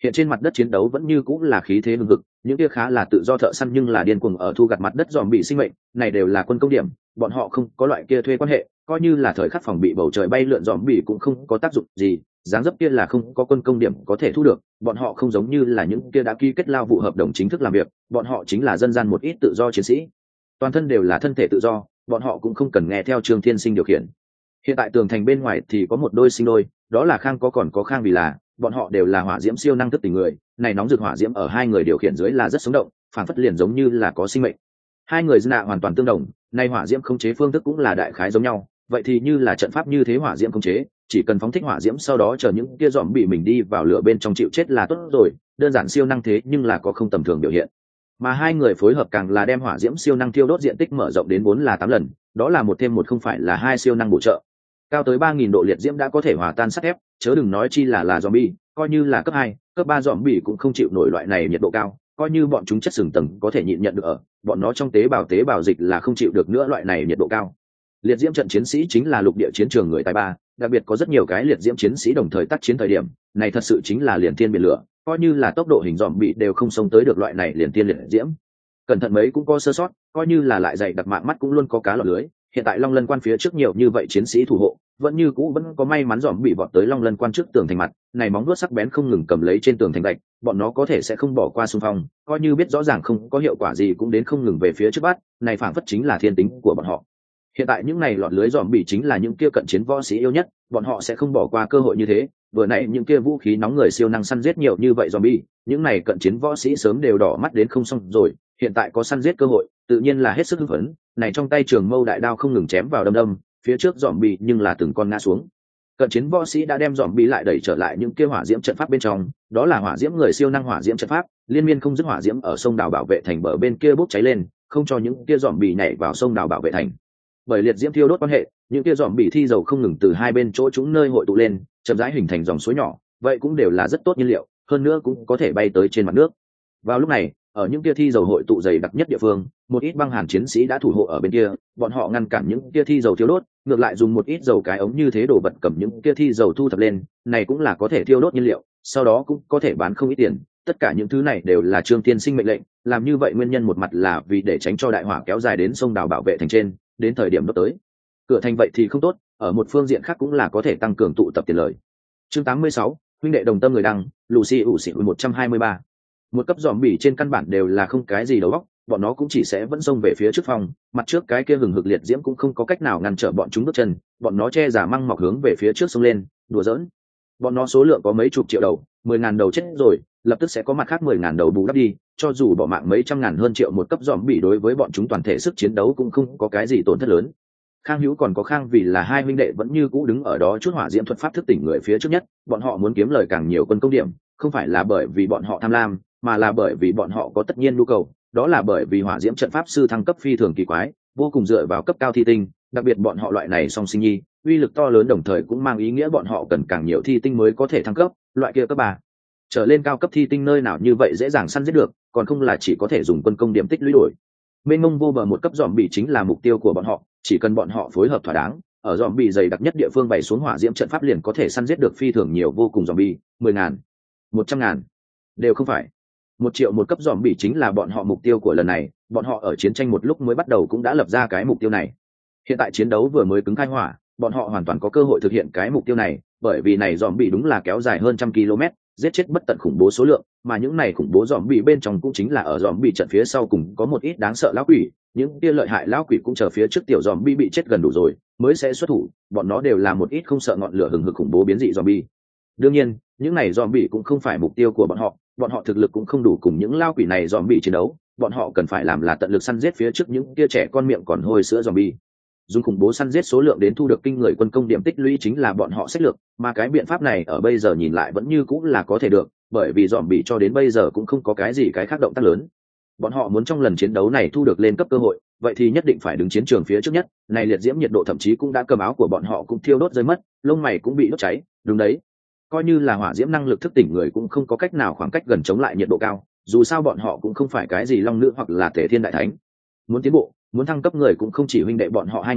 Hiện trên mặt đất chiến đấu vẫn như cũng là khí thế hừng hực, những kia khá là tự do thợ săn nhưng là điên cuồng ở thu gặt mặt đất dòm bị sinh mệnh, này đều là quân công điểm, bọn họ không có loại kia thuê quan hệ, coi như là thời khắc phòng bị bầu trời bay lượn dòm bị cũng không có tác dụng gì, dáng dấp kia là không có quân công điểm có thể thu được, bọn họ không giống như là những kia đã ký kết lao vụ hợp đồng chính thức làm việc, bọn họ chính là dân gian một ít tự do chiến sĩ, toàn thân đều là thân thể tự do, bọn họ cũng không cần nghe theo Trương Thiên Sinh điều khiển. Hiện tại tường thành bên ngoài thì có một đôi sinh đôi, đó là Khang có còn có Khang vì là bọn họ đều là hỏa diễm siêu năng thức tỉnh người, này nóng rực hỏa diễm ở hai người điều khiển dưới là rất sống động, phản phất liền giống như là có sinh mệnh. Hai người dân nạ hoàn toàn tương đồng, này hỏa diễm khống chế phương thức cũng là đại khái giống nhau, vậy thì như là trận pháp như thế hỏa diễm khống chế, chỉ cần phóng thích hỏa diễm sau đó chờ những kia dòm bị mình đi vào lửa bên trong chịu chết là tốt rồi, đơn giản siêu năng thế nhưng là có không tầm thường biểu hiện. Mà hai người phối hợp càng là đem hỏa diễm siêu năng thiêu đốt diện tích mở rộng đến 4 là 8 lần, đó là một thêm một không phải là hai siêu năng bổ trợ. Cao tới 3000 độ liệt diễm đã có thể hòa tan sắt thép, chớ đừng nói chi là zombie, coi như là cấp 2, cấp 3 zombie cũng không chịu nổi loại này nhiệt độ cao, coi như bọn chúng chất sừng tầng có thể nhịn nhận được ở, bọn nó trong tế bào dịch là không chịu được nữa loại này nhiệt độ cao. Liệt diễm trận chiến sĩ chính là lục địa chiến trường người tài ba, đặc biệt có rất nhiều cái liệt diễm chiến sĩ đồng thời tác chiến thời điểm, này thật sự chính là liền thiên biển lửa, coi như là tốc độ hình zombie đều không sống tới được loại này liền thiên liệt diễm. Cẩn thận mấy cũng có sơ sót, coi như là lại dày đặc mạng mắt cũng luôn có cá lọt lưới. Hiện tại Long Lân Quan phía trước nhiều như vậy chiến sĩ thủ hộ, vẫn như cũ vẫn có may mắn dòm bị vọt tới Long Lân Quan trước tường thành mặt, này móng vuốt sắc bén không ngừng cầm lấy trên tường thành gạch, bọn nó có thể sẽ không bỏ qua xung phong, coi như biết rõ ràng không có hiệu quả gì cũng đến không ngừng về phía trước bắt, này phảng phất chính là thiên tính của bọn họ. Hiện tại những này lọt lưới dòm bị chính là những kia cận chiến võ sĩ yêu nhất, bọn họ sẽ không bỏ qua cơ hội như thế. Vừa nãy những kia vũ khí nóng người siêu năng săn giết nhiều như vậy zombie, những này cận chiến võ sĩ sớm đều đỏ mắt đến không xong rồi, hiện tại có săn giết cơ hội, tự nhiên là hết sức hưng phấn, này trong tay trường mâu đại đao không ngừng chém vào đâm, phía trước zombie nhưng là từng con ngã xuống. Cận chiến võ sĩ đã đem zombie lại đẩy trở lại những kia hỏa diễm trận pháp bên trong, đó là hỏa diễm người siêu năng hỏa diễm trận pháp, liên miên không dứt hỏa diễm ở sông đảo bảo vệ thành bờ bên kia bốc cháy lên, không cho những kia zombie nhảy vào sông đảo bảo vệ thành. Bởi liệt diễm thiêu đốt quan hệ, những kia dòm bị thi dầu không ngừng từ hai bên chỗ chúng nơi hội tụ lên, chậm rãi hình thành dòng suối nhỏ, vậy cũng đều là rất tốt nhiên liệu, hơn nữa cũng có thể bay tới trên mặt nước. Vào lúc này, ở những kia thi dầu hội tụ dày đặc nhất địa phương, một ít băng hàn chiến sĩ đã thủ hộ ở bên kia, bọn họ ngăn cản những kia thi dầu thiêu đốt, ngược lại dùng một ít dầu cái ống như thế đổ vật cầm những kia thi dầu thu thập lên, này cũng là có thể thiêu đốt nhiên liệu, sau đó cũng có thể bán không ít tiền. Tất cả những thứ này đều là Trương Tiên Sinh mệnh lệnh, làm như vậy nguyên nhân một mặt là vì để tránh cho đại hỏa kéo dài đến sông đào bảo vệ thành trên, đến thời điểm đốt tới cửa thành vậy thì không tốt, ở một phương diện khác cũng là có thể tăng cường tụ tập tiền lời. Chương 86, huynh đệ đồng tâm người đăng, Lucy ủ xỉn 123. Một cấp dòm bỉ trên căn bản đều là không cái gì đầu óc, bọn nó cũng chỉ sẽ vẫn xông về phía trước phòng, mặt trước cái kia hừng hực liệt diễm cũng không có cách nào ngăn trở bọn chúng bước chân, bọn nó che giả măng mọc hướng về phía trước xông lên, đùa giỡn. Bọn nó số lượng có mấy chục triệu đầu, 10.000 đầu chết rồi, lập tức sẽ có mặt khác 10.000 đầu bù đắp đi, cho dù bỏ mạng mấy trăm ngàn hơn triệu một cấp dòm bỉ đối với bọn chúng toàn thể sức chiến đấu cũng không có cái gì tổn thất lớn. Khang Hữu còn có Khang vì là hai huynh đệ vẫn như cũ đứng ở đó chút hỏa diễm thuật pháp thức tỉnh người phía trước nhất, bọn họ muốn kiếm lời càng nhiều quân công điểm, không phải là bởi vì bọn họ tham lam, mà là bởi vì bọn họ có tất nhiên nhu cầu, đó là bởi vì hỏa diễm trận pháp sư thăng cấp phi thường kỳ quái, vô cùng dựa vào cấp cao thi tinh, đặc biệt bọn họ loại này song sinh nhi, uy lực to lớn đồng thời cũng mang ý nghĩa bọn họ cần càng nhiều thi tinh mới có thể thăng cấp, loại kia cấp 3 trở lên cao cấp thi tinh nơi nào như vậy dễ dàng săn giết được, còn không là chỉ có thể dùng quân công điểm tích lũy đổi. Mênh mông vô bờ một cấp dòm bị chính là mục tiêu của bọn họ, chỉ cần bọn họ phối hợp thỏa đáng, ở dòm bị dày đặc nhất địa phương bày xuống hỏa diễm trận pháp liền có thể săn giết được phi thường nhiều vô cùng dòm bị, 10.000, 100.000, đều không phải. 1 triệu một cấp dòm bị chính là bọn họ mục tiêu của lần này, bọn họ ở chiến tranh một lúc mới bắt đầu cũng đã lập ra cái mục tiêu này. Hiện tại chiến đấu vừa mới cứng khai hỏa, bọn họ hoàn toàn có cơ hội thực hiện cái mục tiêu này, bởi vì này dòm bị đúng là kéo dài hơn 100 km, giết chết bất tận khủng bố số lượng, mà những này khủng bố dòm bị bên trong cũng chính là ở dòm bị trận phía sau cùng có một ít đáng sợ lão quỷ, những kia lợi hại lão quỷ cũng chờ phía trước tiểu dòm bị chết gần đủ rồi mới sẽ xuất thủ, bọn nó đều là một ít không sợ ngọn lửa hừng hực khủng bố biến dị dòm bị. Đương nhiên, những này dòm bị cũng không phải mục tiêu của bọn họ thực lực cũng không đủ cùng những lão quỷ này dòm bị chiến đấu, bọn họ cần phải làm là tận lực săn giết phía trước những kia trẻ con miệng còn hôi sữa dòm bị. Dùng khủng bố săn giết số lượng đến thu được kinh người quân công điểm tích lũy chính là bọn họ sách lược, mà cái biện pháp này ở bây giờ nhìn lại vẫn như cũng là có thể được, bởi vì dòm bị cho đến bây giờ cũng không có cái gì cái khác động tác lớn. Bọn họ muốn trong lần chiến đấu này thu được lên cấp cơ hội, vậy thì nhất định phải đứng chiến trường phía trước nhất, này liệt diễm nhiệt độ thậm chí cũng đã cầm áo của bọn họ cũng thiêu đốt rơi mất, lông mày cũng bị đốt cháy, đúng đấy. Coi như là hỏa diễm năng lực thức tỉnh người cũng không có cách nào khoảng cách gần chống lại nhiệt độ cao, dù sao bọn họ cũng không phải cái gì long nữ hoặc là Tề Thiên đại thánh. Muốn tiến bộ, muốn thăng cấp người cũng không chỉ huynh đệ bọn họ hai người,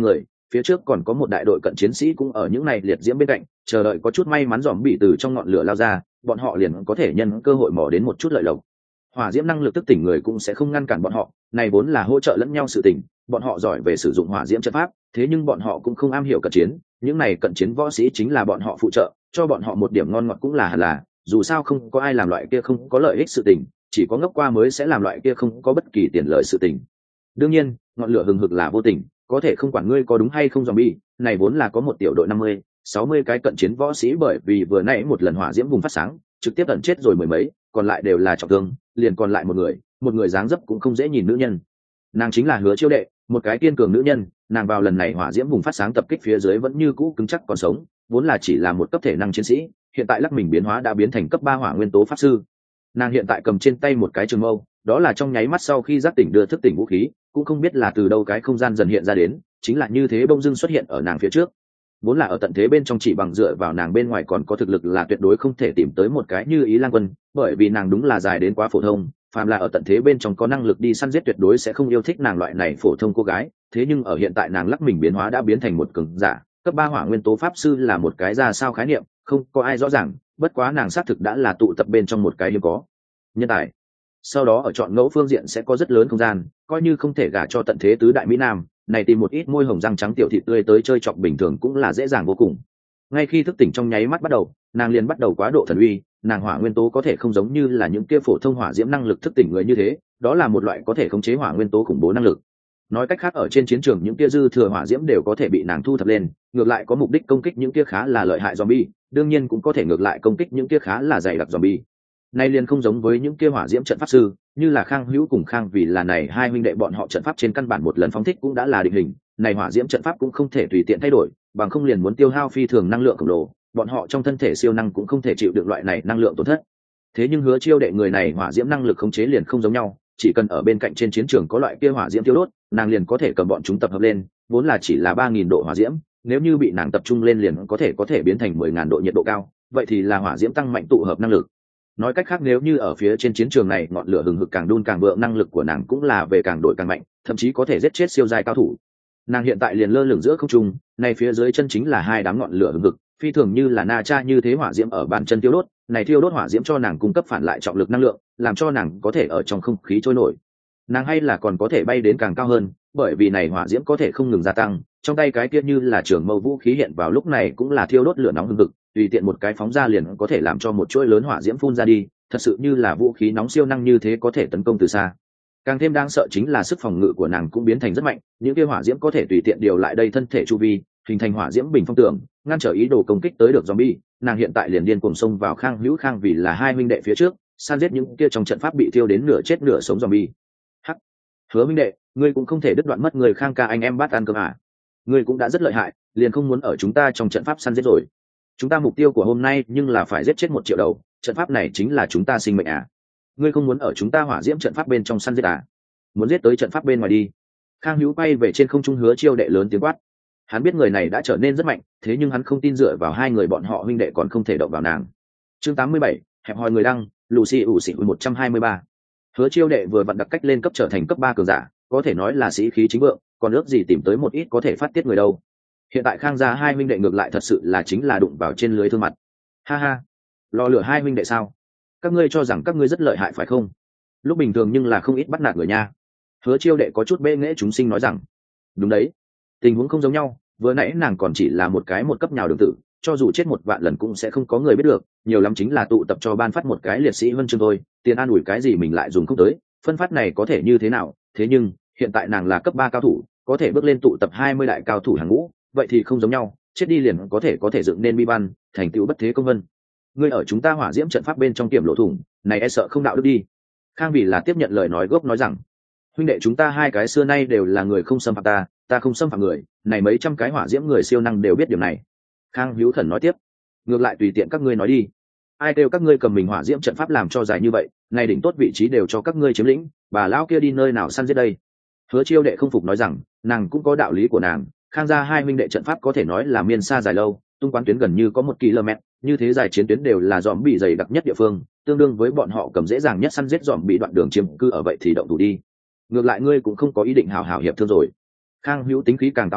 phía trước còn có một đại đội cận chiến sĩ cũng ở những này liệt diễm bên cạnh chờ đợi có chút may mắn dòm bị từ trong ngọn lửa lao ra, bọn họ liền có thể nhân cơ hội mò đến một chút lợi lộc. Hỏa diễm năng lực thức tỉnh người cũng sẽ không ngăn cản bọn họ, này vốn là hỗ trợ lẫn nhau sự tỉnh, bọn họ giỏi về sử dụng hỏa diễm trận pháp, thế nhưng bọn họ cũng không am hiểu cận chiến, những này cận chiến võ sĩ chính là bọn họ phụ trợ, cho bọn họ một điểm ngon ngọt cũng là hẳn là, dù sao không có ai làm loại kia không có lợi ích sự tình, chỉ có ngốc qua mới sẽ làm loại kia không có bất kỳ tiền lợi sự tình. Đương nhiên, ngọn lửa hừng hực là vô tình, có thể không quản ngươi có đúng hay không zombie, này vốn là có một tiểu đội 50-60 cái cận chiến võ sĩ bởi vì vừa nãy một lần hỏa diễm vùng phát sáng, trực tiếp ẩn chết rồi mười mấy, còn lại đều là trọng thương, liền còn lại một người dáng dấp cũng không dễ nhìn nữ nhân. Nàng chính là Hứa Chiêu Đệ, một cái kiên cường nữ nhân, nàng vào lần này hỏa diễm vùng phát sáng tập kích phía dưới vẫn như cũ cứng chắc còn sống, vốn là chỉ là một cấp thể năng chiến sĩ, hiện tại lắc mình biến hóa đã biến thành cấp 3 hỏa nguyên tố pháp sư. Nàng hiện tại cầm trên tay một cái trường mâu, đó là trong nháy mắt sau khi giác tỉnh đưa thức tỉnh vũ khí, cũng không biết là từ đâu cái không gian dần hiện ra đến, chính là như thế bông dưng xuất hiện ở nàng phía trước. Vốn là ở tận thế bên trong chỉ bằng dựa vào nàng bên ngoài còn có thực lực là tuyệt đối không thể tìm tới một cái như Ý Lan Quân, bởi vì nàng đúng là dài đến quá phổ thông, phàm là ở tận thế bên trong có năng lực đi săn giết tuyệt đối sẽ không yêu thích nàng loại này phổ thông cô gái, thế nhưng ở hiện tại nàng lắc mình biến hóa đã biến thành một cường giả, cấp 3 hỏa nguyên tố pháp sư là một cái ra sao khái niệm, không có ai rõ ràng, bất quá nàng xác thực đã là tụ tập bên trong một cái hiếm có nhân tài. Sau đó ở chọn ngẫu phương diện sẽ có rất lớn không gian, coi như không thể gả cho tận thế tứ đại mỹ nam, này tìm một ít môi hồng răng trắng tiểu thị tươi tới chơi chọc bình thường cũng là dễ dàng vô cùng. Ngay khi thức tỉnh trong nháy mắt bắt đầu, nàng liền bắt đầu quá độ thần uy, nàng hỏa nguyên tố có thể không giống như là những kia phổ thông hỏa diễm năng lực thức tỉnh người như thế, đó là một loại có thể khống chế hỏa nguyên tố khủng bố năng lực. Nói cách khác ở trên chiến trường những kia dư thừa hỏa diễm đều có thể bị nàng thu thập lên, ngược lại có mục đích công kích những kia khá là lợi hại zombie, đương nhiên cũng có thể ngược lại công kích những kia khá là dày đặc zombie. Nay liền không giống với những kia hỏa diễm trận pháp sư, như là Khang Hữu cùng Khang Vì là này hai huynh đệ bọn họ trận pháp trên căn bản một lần phóng thích cũng đã là định hình, này hỏa diễm trận pháp cũng không thể tùy tiện thay đổi, bằng không liền muốn tiêu hao phi thường năng lượng khổng lồ, bọn họ trong thân thể siêu năng cũng không thể chịu được loại này năng lượng tổn thất. Thế nhưng Hứa Chiêu Đệ người này hỏa diễm năng lực khống chế liền không giống nhau, chỉ cần ở bên cạnh trên chiến trường có loại kia hỏa diễm tiêu đốt, nàng liền có thể cầm bọn chúng tập hợp lên, vốn là chỉ là 3000 độ hỏa diễm, nếu như bị nàng tập trung lên liền có thể biến thành 10000 độ nhiệt độ cao, vậy thì là hỏa diễm tăng mạnh tụ hợp năng lực. Nói cách khác nếu như ở phía trên chiến trường này ngọn lửa hừng hực càng đun càng vượng, năng lực của nàng cũng là về càng đổi càng mạnh, thậm chí có thể giết chết siêu giai cao thủ. Nàng hiện tại liền lơ lửng giữa không trung, này phía dưới chân chính là hai đám ngọn lửa hừng hực, phi thường như là na cha như thế hỏa diễm ở bàn chân tiêu đốt, này thiêu đốt hỏa diễm cho nàng cung cấp phản lại trọng lực năng lượng, làm cho nàng có thể ở trong không khí trôi nổi. Nàng hay là còn có thể bay đến càng cao hơn, bởi vì này hỏa diễm có thể không ngừng gia tăng, trong tay cái kia như là trường mâu vũ khí hiện vào lúc này cũng là thiêu đốt lửa nóng hừng hực, tùy tiện một cái phóng ra liền có thể làm cho một chuỗi lớn hỏa diễm phun ra đi, thật sự như là vũ khí nóng siêu năng như thế có thể tấn công từ xa. Càng thêm đáng sợ chính là sức phòng ngự của nàng cũng biến thành rất mạnh, những kia hỏa diễm có thể tùy tiện điều lại đây thân thể chu vi, hình thành hỏa diễm bình phong tường, ngăn trở ý đồ công kích tới được zombie. Nàng hiện tại liền điên cuồng xông vào Khang Hữu Khang Vì là hai huynh đệ phía trước, san giết những kia trong trận pháp bị thiêu đến nửa chết nửa sống zombie. Hắc, Hứa huynh đệ, ngươi cũng không thể đứt đoạn mất người Khang ca anh em bắt ăn cơm à? Ngươi cũng đã rất lợi hại, liền không muốn ở chúng ta trong trận pháp săn giết rồi. Chúng ta mục tiêu của hôm nay nhưng là phải giết chết 1 triệu đầu, trận pháp này chính là chúng ta sinh mệnh à? Ngươi không muốn ở chúng ta hỏa diễm trận pháp bên trong săn giết à? Muốn giết tới trận pháp bên ngoài đi. Khang Hữu bay về trên không trung Hứa Chiêu Đệ lớn tiếng quát. Hắn biết người này đã trở nên rất mạnh, thế nhưng hắn không tin dựa vào hai người bọn họ huynh đệ còn không thể động vào nàng. Chương 87, hẹp hòi người đăng, Lucy ủ xỉ 123. Hứa Chiêu Đệ vừa vặn đặc cách lên cấp trở thành cấp 3 cường giả, có thể nói là sĩ khí chính vượng, còn ước gì tìm tới một ít có thể phát tiết người đâu. Hiện tại Khang gia hai huynh đệ ngược lại thật sự là chính là đụng vào trên lưới thương mặt. Ha ha, lò lửa hai huynh đệ sao? Các ngươi cho rằng các ngươi rất lợi hại phải không? Lúc bình thường nhưng là không ít bắt nạt người nha. Hứa Chiêu Đệ có chút bệ nghễ chúng sinh nói rằng, đúng đấy, tình huống không giống nhau, vừa nãy nàng còn chỉ là một cấp nhào đường tử, cho dù chết 1 vạn lần cũng sẽ không có người biết được, nhiều lắm chính là tụ tập cho ban phát một cái liệt sĩ huân chương thôi, tiền an ủi cái gì mình lại dùng không tới, phân phát này có thể như thế nào, thế nhưng hiện tại nàng là cấp 3 cao thủ, có thể bước lên tụ tập 20 đại cao thủ hàng ngũ, vậy thì không giống nhau, chết đi liền có thể dựng nên bi ban, thành tựu bất thế công vân. Ngươi ở chúng ta hỏa diễm trận pháp bên trong kiểm lộ thủng, này e sợ không đạo đức đi. Khang Vì là tiếp nhận lời nói gốc nói rằng, huynh đệ chúng ta hai cái xưa nay đều là người không xâm phạm ta không xâm phạm người, này mấy trăm cái hỏa diễm người siêu năng đều biết điều này. Khang Hữu Khẩn nói tiếp, ngược lại tùy tiện các ngươi nói đi, ai kêu các ngươi cầm mình hỏa diễm trận pháp làm cho dài như vậy, này đỉnh tốt vị trí đều cho các ngươi chiếm lĩnh, bà lão kia đi nơi nào săn giết đây. Hứa Chiêu Đệ không phục nói rằng, nàng cũng có đạo lý của nàng, Khang gia hai huynh đệ trận pháp có thể nói là miên xa dài lâu, tung quán tuyến gần như có 1 km, như thế dài chiến tuyến đều là dòm bị dày đặc nhất địa phương, tương đương với bọn họ cầm dễ dàng nhất săn giết dòm bị đoạn đường chiếm cư ở vậy thì động thủ đi. Ngược lại ngươi cũng không có ý định hảo hảo hiệp thương rồi. Khang Hữu tính khí càng táo bạo,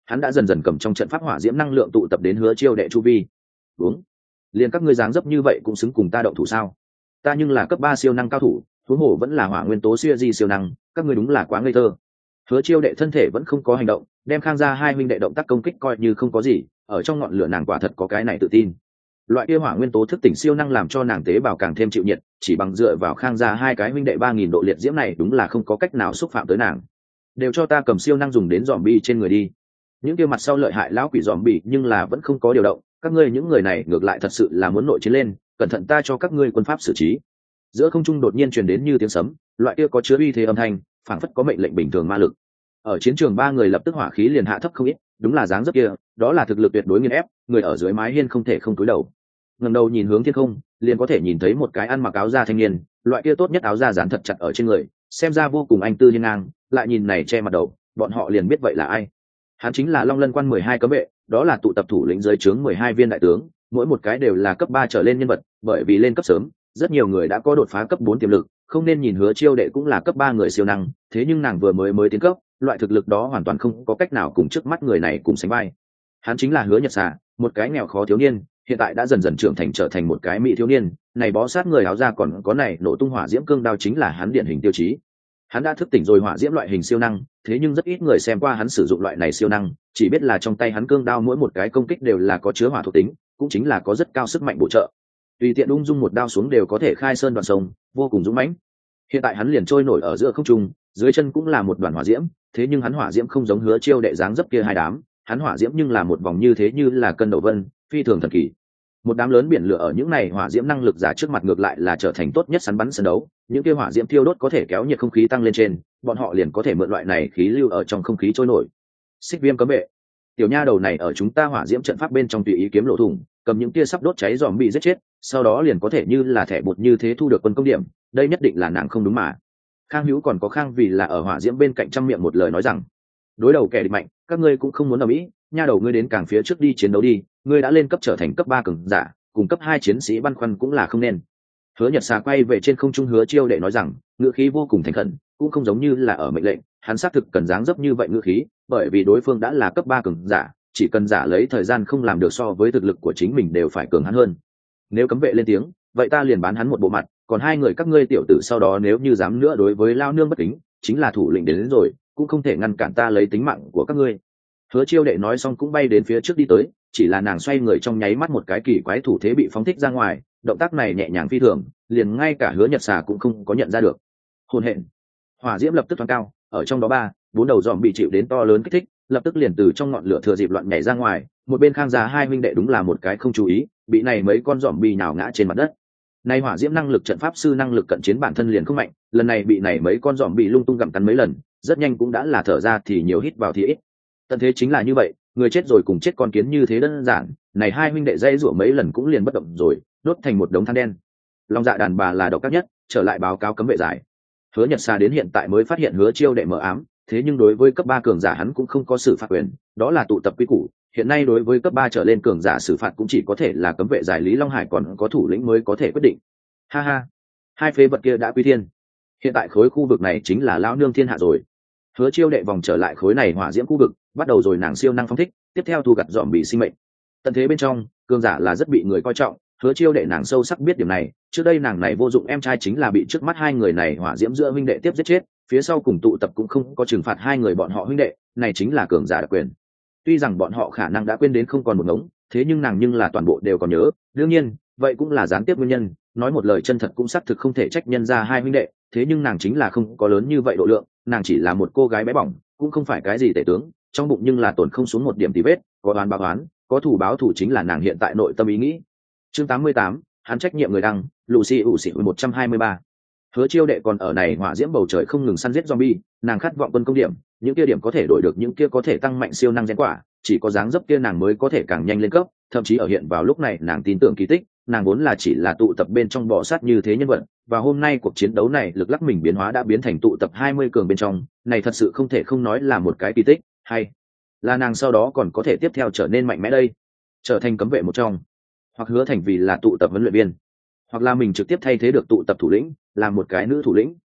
hắn đã dần dần cầm trong trận pháp hỏa diễm năng lượng tụ tập đến Hứa Chiêu Đệ chu vi. Đúng, liền các ngươi dáng dấp như vậy cũng xứng cùng ta động thủ sao? Ta nhưng là cấp 3 siêu năng cao thủ, huống hồ vẫn là hỏa nguyên tố siêu di siêu năng, các ngươi đúng là quá ngây thơ. Hứa Chiêu Đệ thân thể vẫn không có hành động, đem Khang gia hai huynh đệ động tác công kích coi như không có gì, ở trong ngọn lửa nàng quả thật có cái này tự tin. Loại kia hỏa nguyên tố thức tỉnh siêu năng làm cho nàng tế bào càng thêm chịu nhiệt, chỉ bằng dựa vào Khang gia hai cái huynh đệ 3000 độ liệt diễm này đúng là không có cách nào xúc phạm tới nàng. Đều cho ta cầm siêu năng dùng đến zombie trên người đi. Những kia mặt sau lợi hại lão quỷ zombie nhưng là vẫn không có điều động, các ngươi những người này ngược lại thật sự là muốn nội chiến lên, cẩn thận ta cho các ngươi quân pháp xử trí. Giữa không trung đột nhiên truyền đến như tiếng sấm, loại kia có chứa uy thế âm thanh, phảng phất có mệnh lệnh bình thường ma lực. Ở chiến trường ba người lập tức hỏa khí liền hạ thấp không ít, đúng là dáng dấp kia, đó là thực lực tuyệt đối nghiền ép, người ở dưới mái hiên không thể không cúi đầu. Ngẩng đầu nhìn hướng thiên không, liền có thể nhìn thấy một cái ăn mặc áo da thanh niên, loại kia tốt nhất áo da dán thật chặt ở trên người, xem ra vô cùng anh tư hiên ngang, lại nhìn này che mặt đầu, bọn họ liền biết vậy là ai. Hắn chính là Long Lân Quan 12 cấm vệ, đó là tụ tập thủ lĩnh dưới trướng 12 viên đại tướng, mỗi một cái đều là cấp 3 trở lên nhân vật, bởi vì lên cấp sớm, rất nhiều người đã có đột phá cấp 4 tiềm lực, không nên nhìn Hứa Chiêu Đệ cũng là cấp 3 người siêu năng, thế nhưng nàng vừa mới tiến cấp, loại thực lực đó hoàn toàn không có cách nào cùng trước mắt người này cùng sánh vai. Hắn chính là Hứa Nhật Xà, một cái nghèo khó thiếu niên, hiện tại đã dần dần trưởng thành trở thành một cái mỹ thiếu niên, này bó sát người áo da còn có này nổ tung hỏa diễm cương đao chính là hắn điển hình tiêu chí. Hắn đã thức tỉnh rồi hỏa diễm loại hình siêu năng, thế nhưng rất ít người xem qua hắn sử dụng loại này siêu năng, chỉ biết là trong tay hắn cương đao mỗi một cái công kích đều là có chứa hỏa thuộc tính, cũng chính là có rất cao sức mạnh bổ trợ. Tùy tiện ung dung một đao xuống đều có thể khai sơn đoạn sông, vô cùng dũng mãnh. Hiện tại hắn liền trôi nổi ở giữa không trung, dưới chân cũng là một đoàn hỏa diễm, thế nhưng hắn hỏa diễm không giống Hứa Chiêu Đệ dáng dấp kia hai đám, hắn hỏa diễm nhưng là một vòng như thế như là cân đầu vân, phi thường thần kỳ. Một đám lớn biển lửa ở những này hỏa diễm năng lực giả trước mặt ngược lại là trở thành tốt nhất săn bắn sân đấu, những kia hỏa diễm thiêu đốt có thể kéo nhiệt không khí tăng lên trên, bọn họ liền có thể mượn loại này khí lưu ở trong không khí trôi nổi. Xích Viêm cấm vệ, tiểu nha đầu này ở chúng ta hỏa diễm trận pháp bên trong tùy ý kiếm lỗ thủng, cầm những kia sắp đốt cháy giòm bị giết chết, sau đó liền có thể như là thẻ bột như thế thu được quân công điểm, đây nhất định là nàng không đúng mà. Khang Hữu còn có Khang vì là ở hỏa diễm bên cạnh trăm miệng một lời nói rằng, đối đầu kẻ địch mạnh, các ngươi cũng không muốn ở mỹ, nha đầu ngươi đến càng phía trước đi chiến đấu đi, ngươi đã lên cấp trở thành cấp 3 cường giả, cùng cấp 2 chiến sĩ băn khoăn cũng là không nên. Hứa Nhật Xà quay về trên không trung Hứa Chiêu Đệ nói rằng, ngữ khí vô cùng thành khẩn, cũng không giống như là ở mệnh lệnh, hắn xác thực cần dáng dấp như vậy ngữ khí, bởi vì đối phương đã là cấp 3 cường giả, chỉ cần giả lấy thời gian không làm được so với thực lực của chính mình đều phải cường hắn hơn. Nếu cấm vệ lên tiếng, vậy ta liền bán hắn một bộ mặt, còn hai người các ngươi tiểu tử sau đó nếu như dám nữa đối với lao nương bất kính, chính là thủ lĩnh đến rồi, cũng không thể ngăn cản ta lấy tính mạng của các ngươi. Hứa Chiêu Đệ nói xong cũng bay đến phía trước đi tới, chỉ là nàng xoay người trong nháy mắt một cái kỳ quái thủ thế bị phóng thích ra ngoài, động tác này nhẹ nhàng phi thường, liền ngay cả Hứa Nhật Xà cũng không có nhận ra được. Hồn hện, hỏa diễm lập tức thoáng cao, ở trong đó 4 đầu giòm bị chịu đến to lớn kích thích, lập tức liền từ trong ngọn lửa thừa dịp loạn nhảy ra ngoài, một bên Khang gia hai huynh đệ đúng là một cái không chú ý, bị này mấy con giòm bị nhào ngã trên mặt đất. Này hỏa diễm năng lực trận pháp sư năng lực cận chiến bản thân liền không mạnh, lần này bị này mấy con giòm bị lung tung gặm cắn mấy lần, rất nhanh cũng đã là thở ra thì nhiều hít vào thì ít. Tận thế chính là như vậy, người chết rồi cùng chết con kiến như thế đơn giản, này hai huynh đệ dây rủa mấy lần cũng liền bất động rồi, đốt thành một đống than đen. Long dạ đàn bà là độc ác nhất, trở lại báo cáo cấm vệ giải. Hứa Nhật Xà đến hiện tại mới phát hiện Hứa Chiêu Đệ mờ ám, thế nhưng đối với cấp 3 cường giả hắn cũng không có xử phạt quyền, đó là tụ tập quy củ, hiện nay đối với cấp 3 trở lên cường giả xử phạt cũng chỉ có thể là cấm vệ giải Lý Long Hải còn có thủ lĩnh mới có thể quyết định. Ha ha, hai phế vật kia đã quy thiên. Hiện tại khối khu vực này chính là lão nương thiên hạ rồi. Hứa Chiêu Đệ vòng trở lại khối này hỏa diễm khu vực, bắt đầu rồi nàng siêu năng phóng thích, tiếp theo thu gặt dọn bị sinh mệnh. Tận thế bên trong, cường giả là rất bị người coi trọng, Hứa Chiêu Đệ nàng sâu sắc biết điểm này, trước đây nàng này vô dụng em trai chính là bị trước mắt hai người này hỏa diễm giữa huynh đệ tiếp giết chết, phía sau cùng tụ tập cũng không có trừng phạt hai người bọn họ huynh đệ, này chính là cường giả đặc quyền. Tuy rằng bọn họ khả năng đã quên đến không còn một ngống, thế nhưng nàng nhưng là toàn bộ đều còn nhớ, đương nhiên, vậy cũng là gián tiếp nguyên nhân, nói một lời chân thật cũng xác thực không thể trách nhân ra hai huynh đệ, thế nhưng nàng chính là không có lớn như vậy độ lượng, nàng chỉ là một cô gái bé bỏng, cũng không phải cái gì tể tướng, trong bụng nhưng là tổn không xuống một điểm tì vết, có oán báo oán, có thù báo thù chính là nàng hiện tại nội tâm ý nghĩ. Chương 88, hắn trách nhiệm người đăng, Lucy ủ xỉ 123. Hứa Chiêu Đệ còn ở này hỏa diễm bầu trời không ngừng săn giết zombie, nàng khát vọng quân công điểm, những kia điểm có thể đổi được những kia có thể tăng mạnh siêu năng gen quả, chỉ có dáng dấp kia nàng mới có thể càng nhanh lên cấp, thậm chí ở hiện vào lúc này nàng tin tưởng kỳ tích, nàng vốn là chỉ là tụ tập bên trong bò sát như thế nhân vật, và hôm nay cuộc chiến đấu này lực lắc mình biến hóa đã biến thành tụ tập 20 cường bên trong, này thật sự không thể không nói là một cái kỳ tích, hay là nàng sau đó còn có thể tiếp theo trở nên mạnh mẽ đây, trở thành cấm vệ một trong, hoặc hứa thành vì là tụ tập huấn luyện viên, hoặc là mình trực tiếp thay thế được tụ tập thủ lĩnh, làm một cái nữ thủ lĩnh.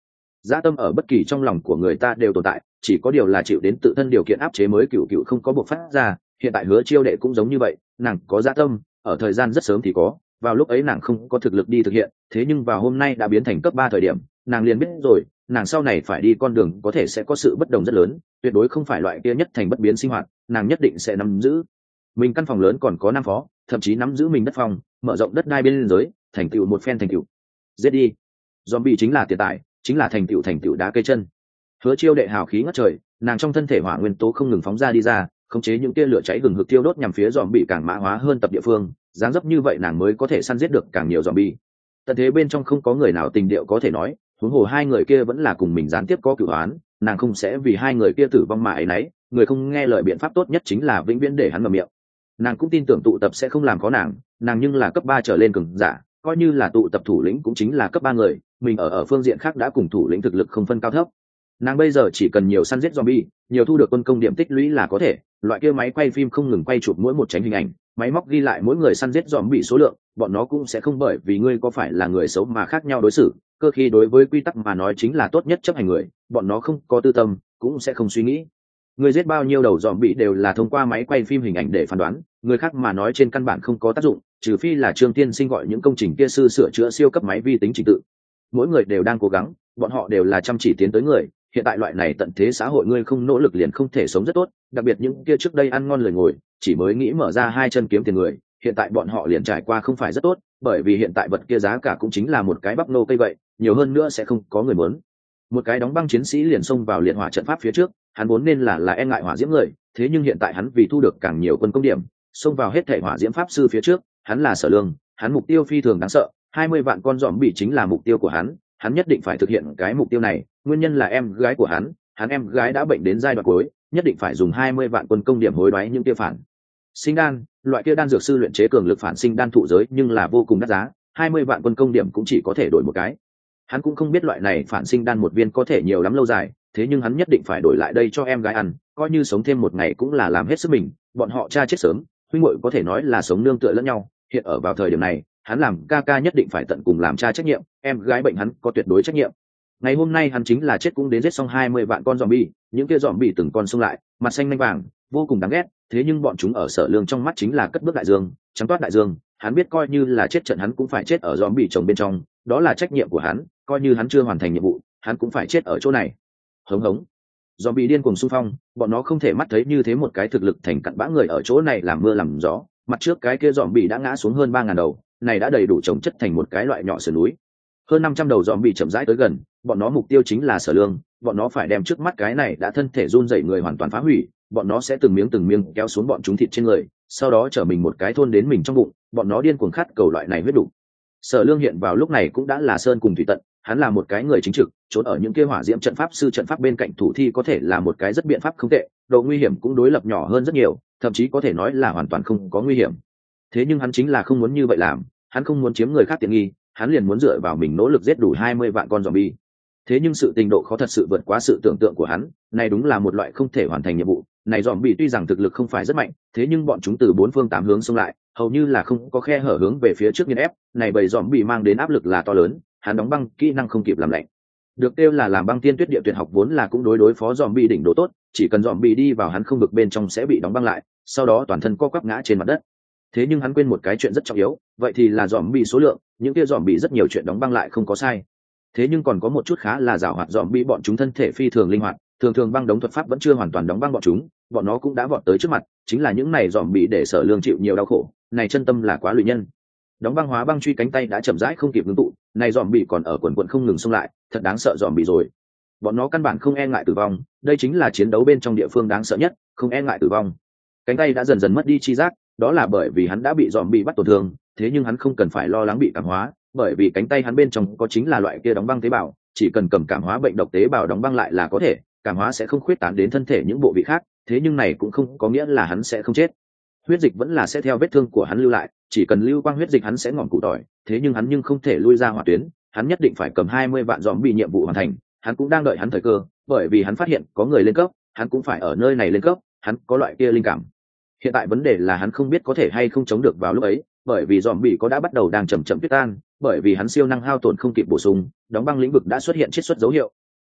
dã tâm ở bất kỳ trong lòng của người ta đều tồn tại, chỉ có điều là chịu đến tự thân điều kiện áp chế mới cựu cựu không có bộc phát ra. Hiện tại Hứa Chiêu Đệ cũng giống như vậy, nàng có dã tâm, ở thời gian rất sớm thì có, vào lúc ấy nàng không có thực lực đi thực hiện, thế nhưng vào hôm nay đã biến thành cấp 3 thời điểm, nàng liền biết rồi, nàng sau này phải đi con đường có thể sẽ có sự bất đồng rất lớn, tuyệt đối không phải loại kia nhất thành bất biến sinh hoạt, nàng nhất định sẽ nắm giữ mình căn phòng lớn, còn có 5 phó, thậm chí nắm giữ mình đất phòng, mở rộng đất đai bên giới, thành tựu một phen thành tựu. Giết đi. Zombie chính là tiền tài, chính là thành tựu đá cây chân. Hứa Chiêu Đệ hào khí ngất trời, nàng trong thân thể hỏa nguyên tố không ngừng phóng ra đi ra, khống chế những tia lửa cháy hừng hực tiêu đốt nhằm phía zombie càng mã hóa hơn tập địa phương, dáng dấp như vậy nàng mới có thể săn giết được càng nhiều zombie. Tận thế bên trong không có người nào tình điệu có thể nói, huống hồ hai người kia vẫn là cùng mình gián tiếp có cửu oán, nàng không sẽ vì hai người kia tử vong mà ấy nấy, người không nghe lời biện pháp tốt nhất chính là vĩnh viễn để hắn ngậm miệng. Nàng cũng tin tưởng tụ tập sẽ không làm khó nàng nhưng là cấp 3 trở lên cường giả, coi như là tụ tập thủ lĩnh cũng chính là cấp 3 người, mình ở phương diện khác đã cùng thủ lĩnh thực lực không phân cao thấp. Nàng bây giờ chỉ cần nhiều săn giết zombie, nhiều thu được quân công điểm tích lũy là có thể, loại kia máy quay phim không ngừng quay chụp mỗi một tránh hình ảnh, máy móc ghi lại mỗi người săn giết zombie số lượng, bọn nó cũng sẽ không bởi vì ngươi có phải là người xấu mà khác nhau đối xử, cơ khi đối với quy tắc mà nói chính là tốt nhất chấp hành người, bọn nó không có tư tâm, cũng sẽ không suy nghĩ. Người giết bao nhiêu đầu zombie đều là thông qua máy quay phim hình ảnh để phán đoán, người khác mà nói trên căn bản không có tác dụng, trừ phi là Trương Tiên Sinh gọi những công trình kia sư sửa chữa siêu cấp máy vi tính trình tự. Mỗi người đều đang cố gắng, bọn họ đều là chăm chỉ tiến tới người, hiện tại loại này tận thế xã hội ngươi không nỗ lực liền không thể sống rất tốt, đặc biệt những kia trước đây ăn ngon lời ngồi, chỉ mới nghĩ mở ra hai chân kiếm tiền người, hiện tại bọn họ liền trải qua không phải rất tốt, bởi vì hiện tại vật kia giá cả cũng chính là một cái bắp nô cây vậy, nhiều hơn nữa sẽ không có người muốn. Một cái đóng băng chiến sĩ liền xông vào liệt hỏa trận pháp phía trước, hắn vốn nên là e ngại hỏa diễm người, thế nhưng hiện tại hắn vì thu được càng nhiều quân công điểm, xông vào hết thể hỏa diễm pháp sư phía trước, hắn là Sở Lương, hắn mục tiêu phi thường đáng sợ, 20 vạn con zombie chính là mục tiêu của hắn nhất định phải thực hiện cái mục tiêu này, nguyên nhân là em gái của hắn em gái đã bệnh đến giai đoạn cuối, nhất định phải dùng 20 vạn quân công điểm hối đoái những kia phản sinh đan, loại kia đan dược sư luyện chế cường lực phản sinh đan thụ giới nhưng là vô cùng đắt giá, 20 vạn quân công điểm cũng chỉ có thể đổi một cái. Hắn cũng không biết loại này phản sinh đan một viên có thể nhiều lắm lâu dài, thế nhưng hắn nhất định phải đổi lại đây cho em gái ăn, coi như sống thêm một ngày cũng là làm hết sức mình, bọn họ cha chết sớm, huynh muội có thể nói là sống nương tựa lẫn nhau, hiện ở vào thời điểm này, hắn làm ca ca nhất định phải tận cùng làm cha trách nhiệm, em gái bệnh hắn có tuyệt đối trách nhiệm. Ngày hôm nay hắn chính là chết cũng đến giết xong 20 vạn con zombie, những kia zombie từng con xông lại, mặt xanh nhanh vàng, vô cùng đáng ghét, thế nhưng bọn chúng ở Sở Lương trong mắt chính là cất bước đại dương, trắng toát đại dương, hắn biết coi như là chết trận hắn cũng phải chết ở zombie chồng bên trong, đó là trách nhiệm của hắn, coi như hắn chưa hoàn thành nhiệm vụ, hắn cũng phải chết ở chỗ này. Hống hống. Zombie điên cuồng xung phong, bọn nó không thể mắt thấy như thế một cái thực lực thành cặn bã người ở chỗ này làm mưa làm gió, mặt trước cái kia zombie đã ngã xuống hơn 3000 đầu, này đã đầy đủ chồng chất thành một cái loại nhỏ sườn núi. Hơn 500 đầu zombie chậm rãi tới gần, bọn nó mục tiêu chính là Sở Lương, bọn nó phải đem trước mắt cái này đã thân thể run rẩy người hoàn toàn phá hủy, bọn nó sẽ từng miếng kéo xuống bọn chúng thịt trên người, sau đó chở mình một cái thôn đến mình trong bụng, bọn nó điên cuồng khát cầu loại này huyết đủ. Sở Lương hiện vào lúc này cũng đã là sơn cùng thủy tận, hắn là một cái người chính trực, trốn ở những kia hỏa diễm trận pháp sư trận pháp bên cạnh thủ thi có thể là một cái rất biện pháp không tệ, độ nguy hiểm cũng đối lập nhỏ hơn rất nhiều, thậm chí có thể nói là hoàn toàn không có nguy hiểm. Thế nhưng hắn chính là không muốn như vậy làm, hắn không muốn chiếm người khác tiện nghi, hắn liền muốn dựa vào mình nỗ lực giết đủ 20 vạn con zombie. Thế nhưng sự tình độ khó thật sự vượt quá sự tưởng tượng của hắn, này đúng là một loại không thể hoàn thành nhiệm vụ. Này zombie tuy rằng thực lực không phải rất mạnh, thế nhưng bọn chúng từ bốn phương tám hướng xông lại, hầu như là không có khe hở hướng về phía trước nghiền ép, này bầy zombie mang đến áp lực là to lớn, hắn đóng băng kỹ năng không kịp làm lạnh. Được kêu là làm băng tiên tuyết địa tuyệt học vốn là cũng đối phó zombie đỉnh độ tốt, chỉ cần zombie đi vào hắn không vực bên trong sẽ bị đóng băng lại, sau đó toàn thân co quắp ngã trên mặt đất. Thế nhưng hắn quên một cái chuyện rất trọng yếu, vậy thì là zombie số lượng, những kia zombie rất nhiều chuyện đóng băng lại không có sai. Thế nhưng còn có một chút khá là giàu hoạt zombie bọn chúng thân thể phi thường linh hoạt, thường băng đóng thuật pháp vẫn chưa hoàn toàn đóng băng bọn chúng, bọn nó cũng đã vọt tới trước mặt, chính là những này zombie để Sở Lương chịu nhiều đau khổ, này chân tâm là quá lụy nhân. Đóng băng hóa băng truy cánh tay đã chậm rãi không kịp ngưng tụ, này zombie còn ở quần không ngừng xông lại, thật đáng sợ zombie rồi. Bọn nó căn bản không e ngại tử vong, đây chính là chiến đấu bên trong địa phương đáng sợ nhất, không e ngại tử vong. Cánh tay đã dần dần mất đi chi giác, đó là bởi vì hắn đã bị zombie bắt tổn thương, thế nhưng hắn không cần phải lo lắng bị cảm hóa, bởi vì cánh tay hắn bên trong có chính là loại kia đóng băng tế bào, chỉ cần cầm cảm hóa bệnh độc tế bào đóng băng lại là có thể, cảm hóa sẽ không khuyết tán đến thân thể những bộ vị khác, thế nhưng này cũng không có nghĩa là hắn sẽ không chết. Huyết dịch vẫn là sẽ theo vết thương của hắn lưu lại, chỉ cần lưu quang huyết dịch hắn sẽ ngọn cụ tỏi, thế nhưng hắn không thể lui ra hỏa tuyến, hắn nhất định phải cầm 20 vạn zombie nhiệm vụ hoàn thành, hắn cũng đang đợi hắn thời cơ, bởi vì hắn phát hiện có người lên cấp, hắn cũng phải ở nơi này lên cấp, hắn có loại kia linh cảm. Hiện tại vấn đề là hắn không biết có thể hay không chống được vào lúc ấy, bởi vì zombie có đã bắt đầu đang chậm tuyết tan, bởi vì hắn siêu năng hao tổn không kịp bổ sung, đóng băng lĩnh vực đã xuất hiện chiết xuất dấu hiệu.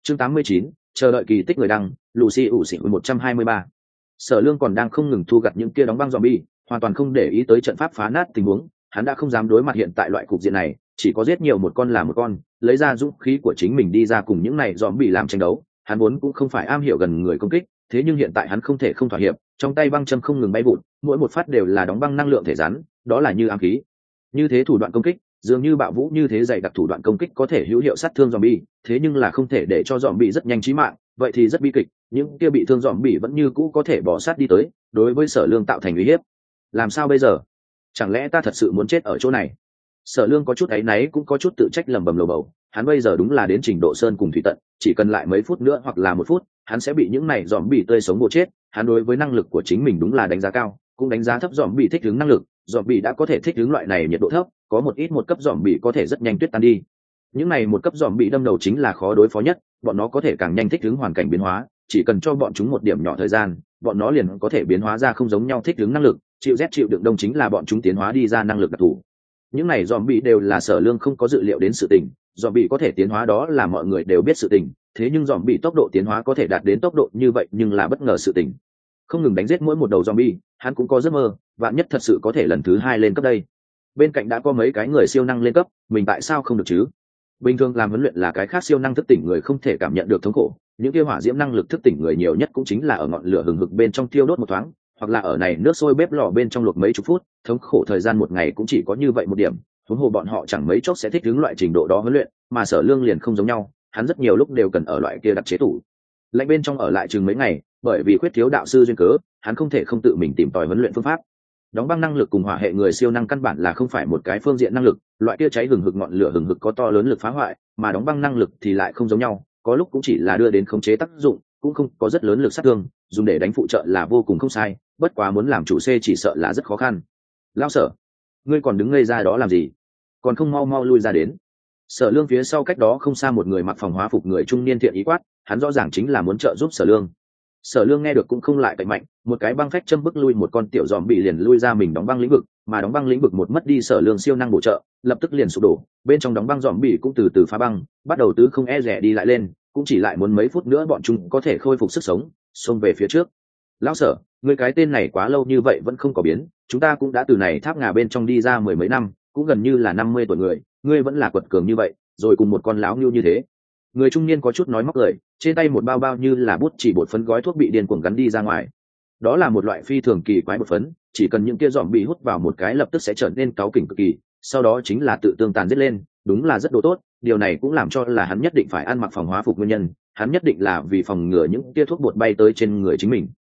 Chương 89, chờ đợi kỳ tích người đăng, Lucy ủ xỉn 123. Sở Lương còn đang không ngừng thu gặt những kia đóng băng zombie, hoàn toàn không để ý tới trận pháp phá nát tình huống, hắn đã không dám đối mặt hiện tại loại cục diện này, chỉ có giết nhiều một con là một con, lấy ra dũng khí của chính mình đi ra cùng những này zombie làm tranh đấu. Hắn vốn cũng không phải am hiểu gần người công kích, thế nhưng hiện tại hắn không thể không thỏa hiệp, trong tay băng châm không ngừng bay vụt, mỗi một phát đều là đóng băng năng lượng thể rắn, đó là như ám khí. Như thế thủ đoạn công kích, dường như bạo vũ như thế dày đặc thủ đoạn công kích có thể hữu hiệu sát thương zombie, thế nhưng là không thể để cho zombie rất nhanh chí mạng, vậy thì rất bi kịch, những kia bị thương zombie vẫn như cũ có thể bỏ sát đi tới, đối với Sở Lương tạo thành uy hiếp. Làm sao bây giờ? Chẳng lẽ ta thật sự muốn chết ở chỗ này? Sở Lương có chút áy náy cũng có chút tự trách lẩm bẩm lầu bầu, hắn bây giờ đúng là đến trình độ sơn cùng thủy tận, chỉ cần lại mấy phút nữa hoặc là một phút, hắn sẽ bị những này zombie tươi sống bổ chết. Hắn đối với năng lực của chính mình đúng là đánh giá cao, cũng đánh giá thấp zombie thích ứng năng lực, zombie đã có thể thích ứng loại này nhiệt độ thấp, có một ít một cấp zombie có thể rất nhanh tuyết tan đi. Những này một cấp zombie đâm đầu chính là khó đối phó nhất, bọn nó có thể càng nhanh thích ứng hoàn cảnh biến hóa, chỉ cần cho bọn chúng một điểm nhỏ thời gian, bọn nó liền có thể biến hóa ra không giống nhau thích ứng năng lực, chịu rét chịu đựng đông chính là bọn chúng tiến hóa đi ra năng lực đặc thù. Những này zombie đều là Sở Lương không có dự liệu đến sự tình, zombie có thể tiến hóa đó là mọi người đều biết sự tình, thế nhưng zombie tốc độ tiến hóa có thể đạt đến tốc độ như vậy nhưng là bất ngờ sự tình. Không ngừng đánh giết mỗi một đầu zombie, hắn cũng có giấc mơ, vạn nhất thật sự có thể lần thứ 2 lên cấp đây. Bên cạnh đã có mấy cái người siêu năng lên cấp, mình tại sao không được chứ? Bình thường làm huấn luyện là cái khác siêu năng thức tỉnh người không thể cảm nhận được thống khổ, những kia hỏa diễm năng lực thức tỉnh người nhiều nhất cũng chính là ở ngọn lửa hừng hực bên trong thiêu đốt một thoáng, hoặc là ở này nước sôi bếp lò bên trong luộc mấy chục phút, thống khổ thời gian một ngày cũng chỉ có như vậy một điểm. Huống hồ bọn họ chẳng mấy chốc sẽ thích ứng loại trình độ đó huấn luyện, mà Sở Lương liền không giống nhau, hắn rất nhiều lúc đều cần ở loại kia đặc chế tủ lạnh bên trong ở lại chừng mấy ngày, bởi vì khuyết thiếu đạo sư duyên cớ, hắn không thể không tự mình tìm tòi huấn luyện phương pháp. Đóng băng năng lực cùng hỏa hệ người siêu năng căn bản là không phải một cái phương diện năng lực, loại kia cháy hừng hực ngọn lửa hừng hực có to lớn lực phá hoại, mà đóng băng năng lực thì lại không giống nhau, có lúc cũng chỉ là đưa đến khống chế tác dụng, cũng không có rất lớn lực sát thương, dùng để đánh phụ trợ là vô cùng không sai, bất quá muốn làm chủ C chỉ sợ là rất khó khăn. Lão Sở, ngươi còn đứng ngây ra đó làm gì? Còn không mau mau lui ra đến. Sở Lương phía sau cách đó không xa một người mặc phòng hóa phục người trung niên thiện ý quát, hắn rõ ràng chính là muốn trợ giúp Sở Lương. Sở Lương nghe được cũng không lại cạnh mạnh, một cái băng phách châm bức lui một con tiểu giòm bị liền lui ra mình đóng băng lĩnh vực, mà đóng băng lĩnh vực một mất đi Sở Lương siêu năng bổ trợ, lập tức liền sụp đổ, bên trong đóng băng giòm bị cũng từ từ phá băng, bắt đầu tứ không e rẻ đi lại lên, cũng chỉ lại muốn mấy phút nữa bọn chúng có thể khôi phục sức sống, xông về phía trước. Lão Sở, ngươi cái tên này quá lâu như vậy vẫn không có biến, chúng ta cũng đã từ này tháp ngà bên trong đi ra 10 mấy năm, cũng gần như là 50 tuổi người, ngươi vẫn là quật cường như vậy, rồi cùng một con láo nhưu như thế. Người trung niên có chút nói móc cười, trên tay một bao bao như là bút chỉ bột phấn gói thuốc bị điên cuồng gắn đi ra ngoài. Đó là một loại phi thường kỳ quái bột phấn, chỉ cần những kia giòm bị hút vào một cái lập tức sẽ trở nên cáu kỉnh cực kỳ, sau đó chính là tự tương tàn giết lên, đúng là rất đồ tốt, điều này cũng làm cho là hắn nhất định phải ăn mặc phòng hóa phục nguyên nhân, hắn nhất định là vì phòng ngừa những kia thuốc bột bay tới trên người chính mình.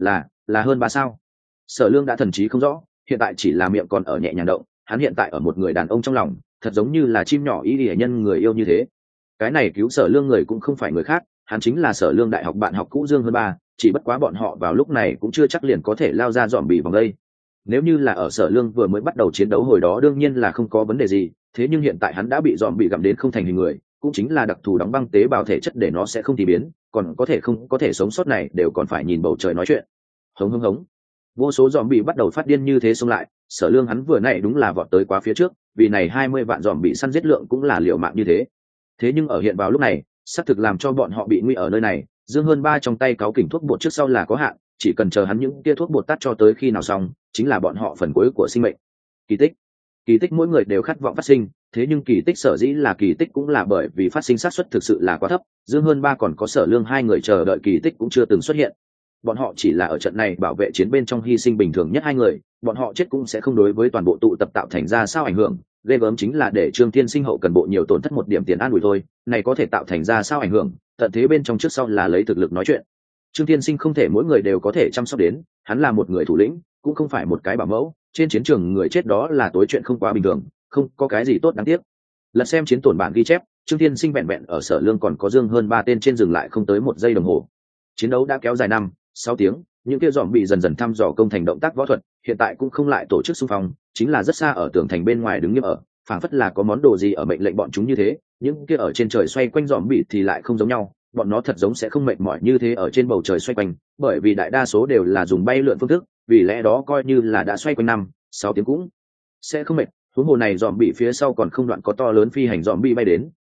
Là hơn 3 sao. Sở Lương đã thần trí không rõ, hiện tại chỉ là miệng còn ở nhẹ nhàng động, hắn hiện tại ở một người đàn ông trong lòng, thật giống như là chim nhỏ ý địa nhân người yêu như thế. Cái này cứu Sở Lương người cũng không phải người khác, hắn chính là Sở Lương đại học bạn học cũ Dương hơn 3, chỉ bất quá bọn họ vào lúc này cũng chưa chắc liền có thể lao ra dòm bị vòng đây. Nếu như là ở Sở Lương vừa mới bắt đầu chiến đấu hồi đó đương nhiên là không có vấn đề gì, thế nhưng hiện tại hắn đã bị dòm bị gặm đến không thành hình người, cũng chính là đặc thù đóng băng tế bào thể chất để nó sẽ không thì biến, còn có thể không có thể sống sót này đều còn phải nhìn bầu trời nói chuyện. Hống hống hống. Vô số dòm bị bắt đầu phát điên như thế xông lại, Sở Lương hắn vừa nãy đúng là vọt tới quá phía trước, vì này 20 vạn dòm bị săn giết lượng cũng là liều mạng như thế. Thế nhưng ở hiện vào lúc này, xác thực làm cho bọn họ bị nguy ở nơi này, Dương hơn 3 trong tay cáu kỉnh thuốc bột trước sau là có hạn, chỉ cần chờ hắn những kia thuốc bột tắt cho tới khi nào xong, chính là bọn họ phần cuối của sinh mệnh. Kỳ tích mỗi người đều khát vọng phát sinh, thế nhưng kỳ tích sở dĩ là kỳ tích cũng là bởi vì phát sinh xác suất thực sự là quá thấp, Dương hơn 3 còn có Sở Lương hai người chờ đợi kỳ tích cũng chưa từng xuất hiện. Bọn họ chỉ là ở trận này bảo vệ chiến bên trong hy sinh bình thường nhất hai người, bọn họ chết cũng sẽ không đối với toàn bộ tụ tập tạo thành ra sao ảnh hưởng, ghê gớm chính là để Trương Thiên Sinh hậu cần bộ nhiều tổn thất một điểm tiền an ủi thôi, này có thể tạo thành ra sao ảnh hưởng, tận thế bên trong trước sau là lấy thực lực nói chuyện. Trương Thiên Sinh không thể mỗi người đều có thể chăm sóc đến, hắn là một người thủ lĩnh, cũng không phải một cái bảo mẫu, trên chiến trường người chết đó là tối chuyện không quá bình thường, không có cái gì tốt đáng tiếc. Lật xem chiến tổn bản ghi chép, Trương Thiên Sinh vẹn vẹn ở Sở Lương còn có Dương hơn 3 tên trên dừng lại không tới 1 giây đồng hồ. Chiến đấu đã kéo dài 5-6 tiếng, những kia dòm bị dần dần thăm dò công thành động tác võ thuật, hiện tại cũng không lại tổ chức xung phong, chính là rất xa ở tường thành bên ngoài đứng nghiêm ở, phảng phất là có món đồ gì ở mệnh lệnh bọn chúng như thế. Những kia ở trên trời xoay quanh dòm bị thì lại không giống nhau, bọn nó thật giống sẽ không mệt mỏi như thế ở trên bầu trời xoay quanh, bởi vì đại đa số đều là dùng bay lượn phương thức, vì lẽ đó coi như là đã xoay quanh 5-6 tiếng cũng sẽ không mệt. Huống hồ này dòm bị phía sau còn không đoạn có to lớn phi hành dòm bị bay đến,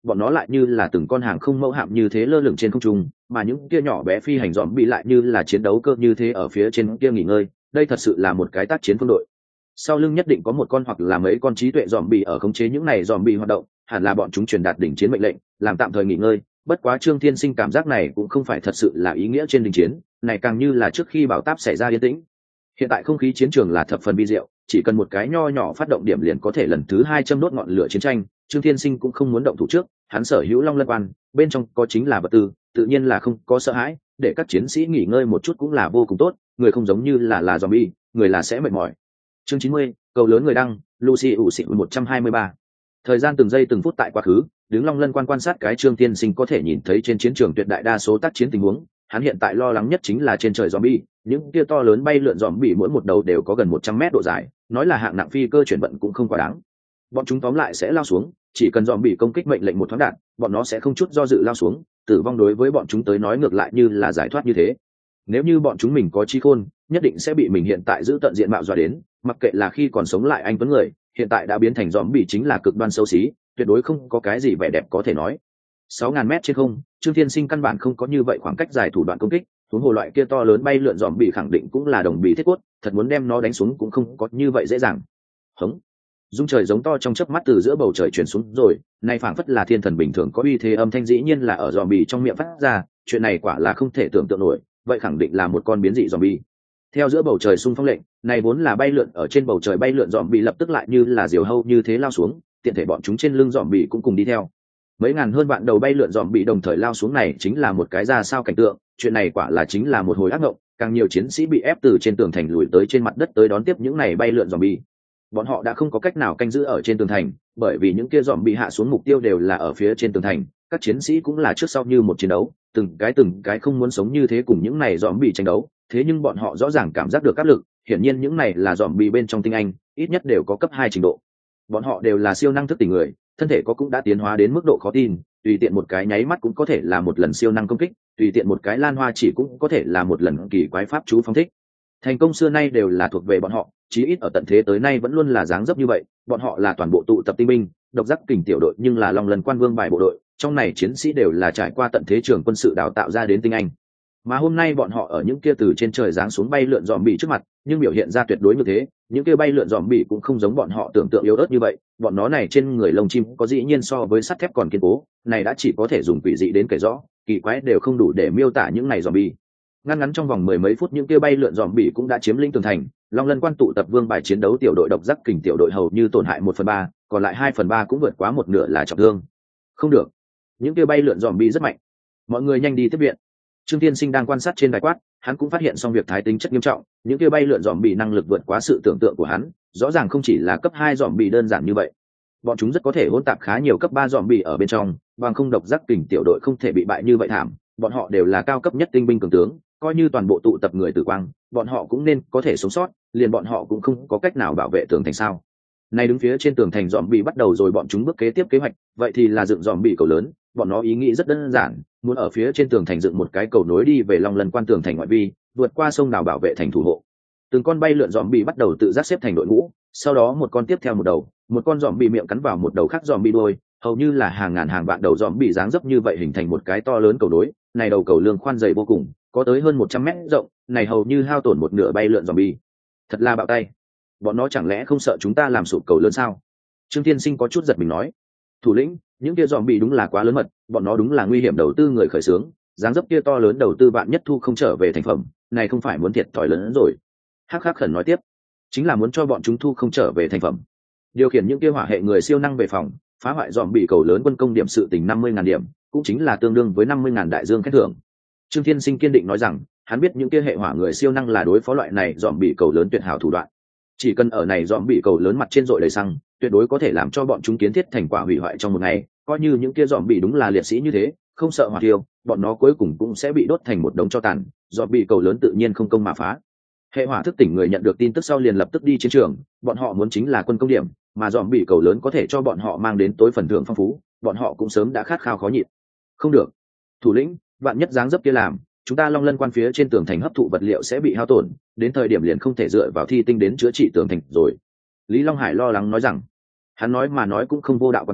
bọn nó lại như là từng con hàng không mẫu hạm như thế lơ lửng trên không trung, mà những kia nhỏ bé phi hành dòm bị lại như là chiến đấu cơ như thế ở phía trên kia nghỉ ngơi. Đây thật sự là một cái tác chiến phương đội. Sau lưng nhất định có một con hoặc là mấy con trí tuệ dòm bị ở khống chế những này dòm bị hoạt động, hẳn là bọn chúng truyền đạt đỉnh chiến mệnh lệnh, làm tạm thời nghỉ ngơi. Bất quá Trương Thiên Sinh cảm giác này cũng không phải thật sự là ý nghĩa trên đình chiến, này càng như là trước khi bão táp xảy ra yên tĩnh. Hiện tại không khí chiến trường là thập phần vi diệu, chỉ cần một cái nho nhỏ phát động điểm liền có thể lần thứ 2 châm đốt ngọn lửa chiến tranh. Trương Thiên Sinh cũng không muốn động thủ trước, hắn sở hữu Long Lân Quan, bên trong có chính là vật tư, tự nhiên là không có sợ hãi, để các chiến sĩ nghỉ ngơi một chút cũng là vô cùng tốt, người không giống như là zombie, người là sẽ mệt mỏi. Chương 90, cầu lớn người đăng, Lucy ủ xị 123. Thời gian từng giây từng phút tại quá khứ, đứng Long Lân Quan quan sát cái Trương Thiên Sinh có thể nhìn thấy trên chiến trường tuyệt đại đa số tác chiến tình huống, hắn hiện tại lo lắng nhất chính là trên trời zombie, những kia to lớn bay lượn zombie mỗi một đầu đều có gần 100 mét độ dài, nói là hạng nặng phi cơ chuyển vận cũng không quá đáng. Bọn chúng tóm lại sẽ lao xuống, chỉ cần zombie công kích mệnh lệnh một thoáng đạn, bọn nó sẽ không chút do dự lao xuống, tử vong đối với bọn chúng tới nói ngược lại như là giải thoát như thế. Nếu như bọn chúng mình có trí khôn, nhất định sẽ bị mình hiện tại giữ tận diện mạo dọa đến, mặc kệ là khi còn sống lại anh tuấn người, hiện tại đã biến thành zombie chính là cực đoan xấu xí, tuyệt đối không có cái gì vẻ đẹp có thể nói. 6.000 mét trên không, Trương Thiên Sinh căn bản không có như vậy khoảng cách dài thủ đoạn công kích, huống hồ loại kia to lớn bay lượn zombie khẳng định cũng là đồng bị thiết cốt, thật muốn đem nó đánh xuống cũng không có như vậy dễ dàng. Hống! Dung trời giống to trong chớp mắt từ giữa bầu trời truyền xuống rồi, nay phảng phất là thiên thần bình thường có uy thế âm thanh dĩ nhiên là ở zombie trong miệng phát ra, chuyện này quả là không thể tưởng tượng nổi, vậy khẳng định là một con biến dị zombie. Theo giữa bầu trời xung phong lệnh, này vốn là bay lượn ở trên bầu trời bay lượn zombie lập tức lại như là diều hâu như thế lao xuống, tiện thể bọn chúng trên lưng zombie cũng cùng đi theo. Mấy ngàn hơn vạn đầu bay lượn zombie đồng thời lao xuống này chính là một cái ra sao cảnh tượng, chuyện này quả là chính là một hồi ác mộng, càng nhiều chiến sĩ bị ép từ trên tường thành lùi tới trên mặt đất tới đón tiếp những này bay lượn zombie. Bọn họ đã không có cách nào canh giữ ở trên tường thành, bởi vì những kia zombie hạ xuống mục tiêu đều là ở phía trên tường thành, các chiến sĩ cũng là trước sau như một chiến đấu, từng cái không muốn sống như thế cùng những này zombie tranh đấu, thế nhưng bọn họ rõ ràng cảm giác được áp lực, hiển nhiên những này là zombie bên trong tinh anh, ít nhất đều có cấp 2 trình độ. Bọn họ đều là siêu năng thức tỉnh người, thân thể có cũng đã tiến hóa đến mức độ khó tin, tùy tiện một cái nháy mắt cũng có thể là một lần siêu năng công kích, tùy tiện một cái lan hoa chỉ cũng có thể là một lần kỳ quái pháp chú phóng thích. Thành công xưa nay đều là thuộc về bọn họ, chí ít ở tận thế tới nay vẫn luôn là dáng dấp như vậy, bọn họ là toàn bộ tụ tập tinh binh, độc giác kình tiểu đội nhưng là Long Lân Quan Vương bài bộ đội, trong này chiến sĩ đều là trải qua tận thế trường quân sự đào tạo ra đến tinh anh. Mà hôm nay bọn họ ở những kia từ trên trời giáng xuống bay lượn zombie trước mặt, nhưng biểu hiện ra tuyệt đối như thế, những kia bay lượn zombie cũng không giống bọn họ tưởng tượng yếu ớt như vậy, bọn nó này trên người lông chim có dĩ nhiên so với sắt thép còn kiên cố, này đã chỉ có thể dùng quỷ dị đến kể rõ, kỳ quái đều không đủ để miêu tả những này zombie. Ngắn trong vòng mười mấy phút những kia bay lượn zombie cũng đã chiếm lĩnh tường thành, Long Lân Quan tụ tập vương bài chiến đấu tiểu đội độc giác kình tiểu đội hầu như tổn hại 1/3, còn lại 2/3 cũng vượt quá một nửa là trọng thương. Không được, những kia bay lượn zombie rất mạnh, mọi người nhanh đi tiếp viện. Trương Thiên Sinh đang quan sát trên đài quát, hắn cũng phát hiện xong việc thái tính chất nghiêm trọng, những kia bay lượn zombie năng lực vượt quá sự tưởng tượng của hắn, rõ ràng không chỉ là cấp 2 zombie đơn giản như vậy. Bọn chúng rất có thể hỗn tạp khá nhiều cấp 3 zombie ở bên trong, bằng không độc giác kình tiểu đội không thể bị bại như vậy thảm, bọn họ đều là cao cấp nhất tinh binh cường tướng, coi như toàn bộ tụ tập người tử quang, bọn họ cũng nên có thể sống sót, liền bọn họ cũng không có cách nào bảo vệ tường thành sao? Nay đứng phía trên tường thành zombie bắt đầu rồi bọn chúng bước kế tiếp kế hoạch, vậy thì là dựng zombie cầu lớn, bọn nó ý nghĩ rất đơn giản, muốn ở phía trên tường thành dựng một cái cầu nối đi về Long Lân Quan tường thành ngoại vi, vượt qua sông đào bảo vệ thành thủ hộ. Từng con bay lượn zombie bắt đầu tự giác xếp thành đội ngũ, sau đó một con tiếp theo một đầu, một con zombie miệng cắn vào một đầu khác zombie đuôi, hầu như là hàng ngàn hàng vạn đầu zombie dáng dấp như vậy hình thành một cái to lớn cầu nối, này đầu cầu lương khoan dày vô cùng, có tới hơn 100 mét rộng, này hầu như hao tổn một nửa bay lượn zombie. Thật là bạo tay. Bọn nó chẳng lẽ không sợ chúng ta làm sụp cầu lớn sao? Trương Thiên Sinh có chút giật mình nói. Thủ lĩnh, những kia zombie đúng là quá lớn mật, bọn nó đúng là nguy hiểm đầu tư người khởi xướng, dáng dấp kia to lớn đầu tư bạn nhất thu không trở về thành phẩm, này không phải muốn thiệt thòi lớn rồi. Hắc Hắc khẩn nói tiếp, chính là muốn cho bọn chúng thu không trở về thành phẩm. Điều khiển những kia hỏa hệ người siêu năng về phòng, phá hoại zombie cầu lớn quân công điểm sự tình 50.000 điểm, cũng chính là tương đương với 50.000 đại dương khen thưởng. Trương Thiên Sinh kiên định nói rằng, hắn biết những kia hệ hỏa người siêu năng là đối phó loại này zombie cầu lớn tuyệt hảo thủ đoạn. Chỉ cần ở này zombie cầu lớn mặt trên dội đầy xăng, tuyệt đối có thể làm cho bọn chúng kiến thiết thành quả hủy hoại trong một ngày, coi như những kia zombie đúng là liệt sĩ như thế, không sợ hỏa thiêu, bọn nó cuối cùng cũng sẽ bị đốt thành một đống tro tàn, zombie cầu lớn tự nhiên không công mà phá. Hệ hỏa thức tỉnh người nhận được tin tức sau liền lập tức đi chiến trường, bọn họ muốn chính là quân công điểm, mà zombie cầu lớn có thể cho bọn họ mang đến tối phần thưởng phong phú, bọn họ cũng sớm đã khát khao khó nhịn. Không được, thủ lĩnh, vạn nhất dáng dấp kia làm, chúng ta Long Lân Quan phía trên tường thành hấp thụ vật liệu sẽ bị hao tổn, đến thời điểm liền không thể dựa vào thi tinh đến chữa trị tường thành rồi. Lý Long Hải lo lắng nói rằng, hắn nói mà nói cũng không vô đạo quan tâm,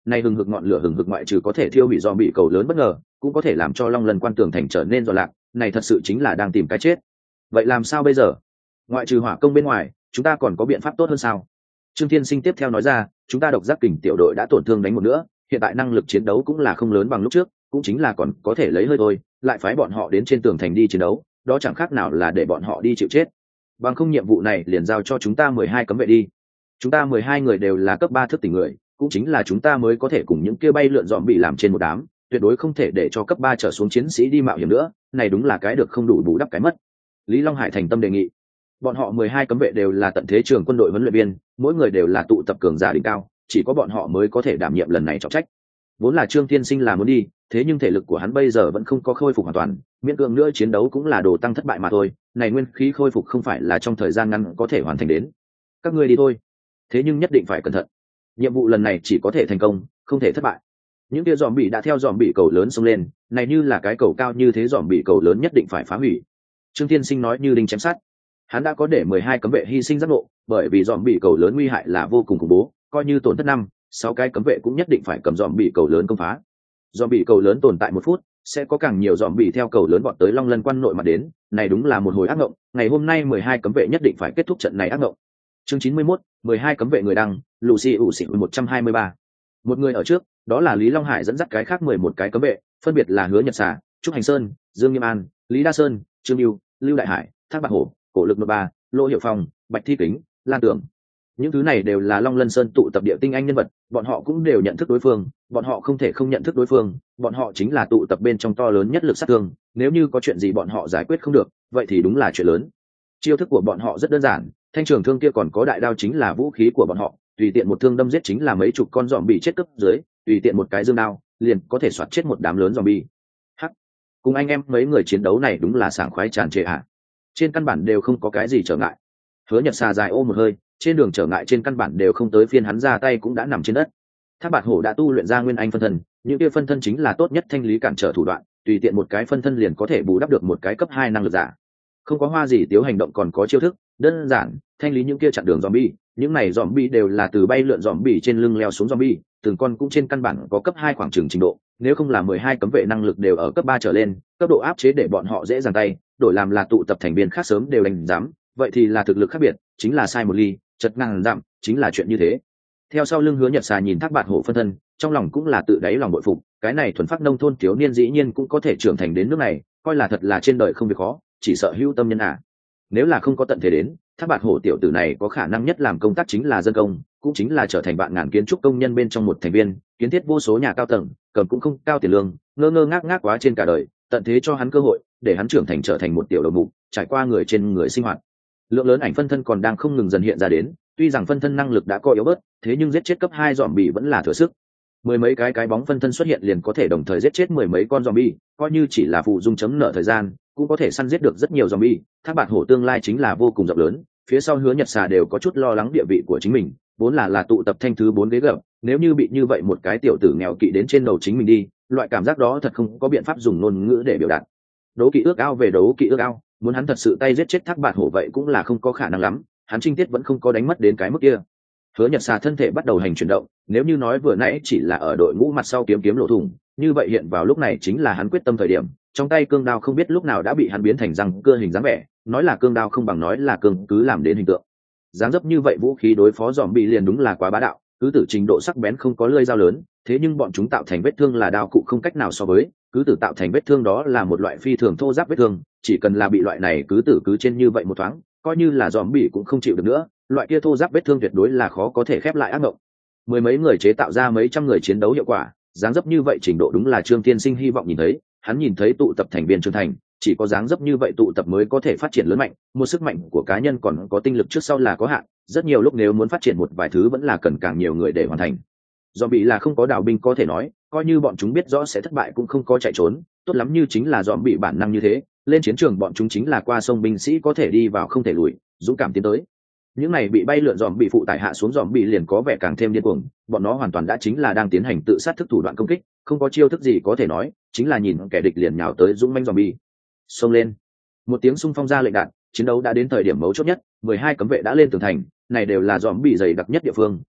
này hừng hực ngọn lửa hừng hực ngoại trừ có thể thiêu hủy dòm bị cầu lớn bất ngờ, cũng có thể làm cho long lân quan tường thành trở nên dọa lạc, này thật sự chính là đang tìm cái chết. Vậy làm sao bây giờ? Ngoại trừ hỏa công bên ngoài, chúng ta còn có biện pháp tốt hơn sao? Trương Thiên Sinh tiếp theo nói ra, chúng ta độc giác kình tiểu đội đã tổn thương đánh một nữa, hiện tại năng lực chiến đấu cũng là không lớn bằng lúc trước, cũng chính là còn có thể lấy hơi thôi, lại phái bọn họ đến trên tường thành đi chiến đấu, đó chẳng khác nào là để bọn họ đi chịu chết. Bằng không nhiệm vụ này liền giao cho chúng ta 12 cấm vệ đi. Chúng ta 12 người đều là cấp 3 thức tỉnh người, cũng chính là chúng ta mới có thể cùng những kia bay lượn dòm bị làm trên một đám, tuyệt đối không thể để cho cấp 3 trở xuống chiến sĩ đi mạo hiểm nữa, này đúng là cái được không đủ bù đắp cái mất. Lý Long Hải thành tâm đề nghị. Bọn họ 12 cấm vệ đều là tận thế trường quân đội huấn luyện viên, mỗi người đều là tụ tập cường giả đỉnh cao, chỉ có bọn họ mới có thể đảm nhiệm lần này trọng trách. Vốn là Trương Thiên Sinh là muốn đi, thế nhưng thể lực của hắn bây giờ vẫn không có khôi phục hoàn toàn, miễn cưỡng nữa chiến đấu cũng là đồ tăng thất bại mà thôi, này nguyên khí khôi phục không phải là trong thời gian ngắn có thể hoàn thành đến. Các ngươi đi thôi, thế nhưng nhất định phải cẩn thận. Nhiệm vụ lần này chỉ có thể thành công, không thể thất bại. Những kia dòm bị đã theo dòm bị cầu lớn xông lên, này như là cái cầu cao như thế dòm bị cầu lớn nhất định phải phá hủy. Trương Thiên Sinh nói như đinh chém sắt. Hắn đã có để 12 cấm vệ hy sinh giác ngộ, bởi vì dòm bị cầu lớn nguy hại là vô cùng khủng bố, coi như tổn thất 6 cái cấm vệ cũng nhất định phải cầm dòm bị cầu lớn công phá. Dòm bị cầu lớn tồn tại 1 phút, sẽ có càng nhiều dòm bị theo cầu lớn bọn tới Long Lân quan nội mà đến, này đúng là một hồi ác ngộng, ngày hôm nay 12 cấm vệ nhất định phải kết thúc trận này ác ngộng. Chương 91, 12 cấm vệ người đăng, Lucy ủ xỉn 123. Một người ở trước, đó là Lý Long Hải dẫn dắt cái khác 11 cái cấm vệ, phân biệt là Hứa Nhật Xà, Trúc Hành Sơn, Dương Nghiêm An, Lý Đa Sơn, Trương Lưu, Lưu Đại Hải, Thác Bạc Hổ, Cổ Lực 13, Lô Hiệu Phong, Bạch Thi Kính, Lan Tưởng. Những thứ này đều là Long Lân Sơn tụ tập địa tinh anh nhân vật, bọn họ cũng đều nhận thức đối phương, bọn họ không thể không nhận thức đối phương, bọn họ chính là tụ tập bên trong to lớn nhất lực sát thương, nếu như có chuyện gì bọn họ giải quyết không được, vậy thì đúng là chuyện lớn. Chiêu thức của bọn họ rất đơn giản, thanh trường thương kia còn có đại đao chính là vũ khí của bọn họ, tùy tiện một thương đâm giết chính là mấy chục con dòm bị chết cấp dưới, tùy tiện một cái dương đao, liền có thể soạt chết một đám lớn dòm bị. Hắc, cùng anh em mấy người chiến đấu này đúng là sảng khoái tràn trề ạ. Trên căn bản đều không có cái gì trở ngại. Hứa Nhật Xà dài ô một hơi, trên đường trở ngại trên căn bản đều không tới phiên hắn ra tay cũng đã nằm trên đất. Thác Bạt Hổ đã tu luyện ra nguyên anh phân thân, những kia phân thân chính là tốt nhất thanh lý cản trở thủ đoạn, tùy tiện một cái phân thân liền có thể bù đắp được một cái cấp 2 năng lực giả. Không có Hoa Dĩ Tiếu hành động còn có chiêu thức, đơn giản, thanh lý những kia chặn đường zombie, những này zombie đều là từ bay lượn zombie trên lưng leo xuống zombie, từng con cũng trên căn bản có cấp 2 khoảng chừng trình độ, nếu không là 12 cấm vệ năng lực đều ở cấp 3 trở lên, cấp độ áp chế để bọn họ dễ dàng tay, đổi làm là tụ tập thành viên khác sớm đều đánh dám, vậy thì là thực lực khác biệt, chính là sai một ly, chật ngang dặm, chính là chuyện như thế. Theo sau lưng Hứa Nhật Xà nhìn Thác Bạt Hổ phân thân, trong lòng cũng là tự đáy lòng bội phục, cái này thuần phát nông thôn thiếu niên dĩ nhiên cũng có thể trưởng thành đến nước này, coi là thật là trên đời không việc khó, chỉ sợ hữu tâm nhân à. Nếu là không có tận thế đến, Thác Bạt Hổ tiểu tử này có khả năng nhất làm công tác chính là dân công, cũng chính là trở thành vạn ngàn kiến trúc công nhân bên trong một thành viên, kiến thiết vô số nhà cao tầng, cầm cũng không cao tiền lương, ngơ ngơ ngác ngác quá trên cả đời, tận thế cho hắn cơ hội, để hắn trưởng thành trở thành một tiểu đầu mục, trải qua người trên người sinh hoạt. Lượng lớn ảnh phân thân còn đang không ngừng dần hiện ra đến, tuy rằng phân thân năng lực đã có yếu bớt, thế nhưng giết chết cấp 2 zombie vẫn là thừa sức. Mười mấy cái bóng phân thân xuất hiện liền có thể đồng thời giết chết mười mấy con zombie, coi như chỉ là phụ dung chấm nợ thời gian, cũng có thể săn giết được rất nhiều zombie. Thác Bạt Hổ tương lai chính là vô cùng rộng lớn, phía sau Hứa Nhật Xà đều có chút lo lắng địa vị của chính mình, vốn là tụ tập thanh thứ 4 ghế gập, nếu như bị như vậy một cái tiểu tử nghèo kỵ đến trên đầu chính mình đi, loại cảm giác đó thật không có biện pháp dùng ngôn ngữ để biểu đạt. Đấu kỵ ước ao về đấu kỵ ước ao, muốn hắn thật sự tay giết chết Thác Bạt Hổ vậy cũng là không có khả năng lắm, hắn trinh tiết vẫn không có đánh mất đến cái mức kia. Hứa Nhật Xà thân thể bắt đầu hành chuyển động, nếu như nói vừa nãy chỉ là ở đội ngũ mặt sau kiếm lỗ thủng, như vậy hiện vào lúc này chính là hắn quyết tâm thời điểm, trong tay cương đao không biết lúc nào đã bị hắn biến thành răng cưa hình dáng vẻ, nói là cương đao không bằng nói là cương cứ làm đến hình tượng. Dáng dấp như vậy vũ khí đối phó dòm bị liền đúng là quá bá đạo, cứ tử trình độ sắc bén không có lưỡi dao lớn, thế nhưng bọn chúng tạo thành vết thương là đao cụ không cách nào so với, cứ tử tạo thành vết thương đó là một loại phi thường thô ráp vết thương, chỉ cần là bị loại này cứ tử cứ trên như vậy một thoáng, coi như là dòm bị cũng không chịu được nữa, loại kia thô ráp vết thương tuyệt đối là khó có thể khép lại ác mộng. Mười mấy người chế tạo ra mấy trăm người chiến đấu hiệu quả, dáng dấp như vậy trình độ đúng là Trương Tiên Sinh hy vọng nhìn thấy, hắn nhìn thấy tụ tập thành viên trưởng thành, chỉ có dáng dấp như vậy tụ tập mới có thể phát triển lớn mạnh, một sức mạnh của cá nhân còn có tinh lực trước sau là có hạn, rất nhiều lúc nếu muốn phát triển một vài thứ vẫn là cần càng nhiều người để hoàn thành. Zombie là không có đào binh có thể nói, coi như bọn chúng biết rõ sẽ thất bại cũng không có chạy trốn, tốt lắm như chính là zombie bản năng như thế, lên chiến trường bọn chúng chính là qua sông binh sĩ có thể đi vào không thể lùi, dũng cảm tiến tới. Những này bị bay lượn dòm bị phụ tải hạ xuống dòm bị liền có vẻ càng thêm điên cuồng, bọn nó hoàn toàn đã chính là đang tiến hành tự sát thức thủ đoạn công kích, không có chiêu thức gì có thể nói, chính là nhìn kẻ địch liền nhào tới dũng mãnh dòm bị. Xông lên! Một tiếng xung phong ra lệnh đạn, chiến đấu đã đến thời điểm mấu chốt nhất, 12 cấm vệ đã lên tường thành, này đều là dòm bị dày đặc nhất địa phương,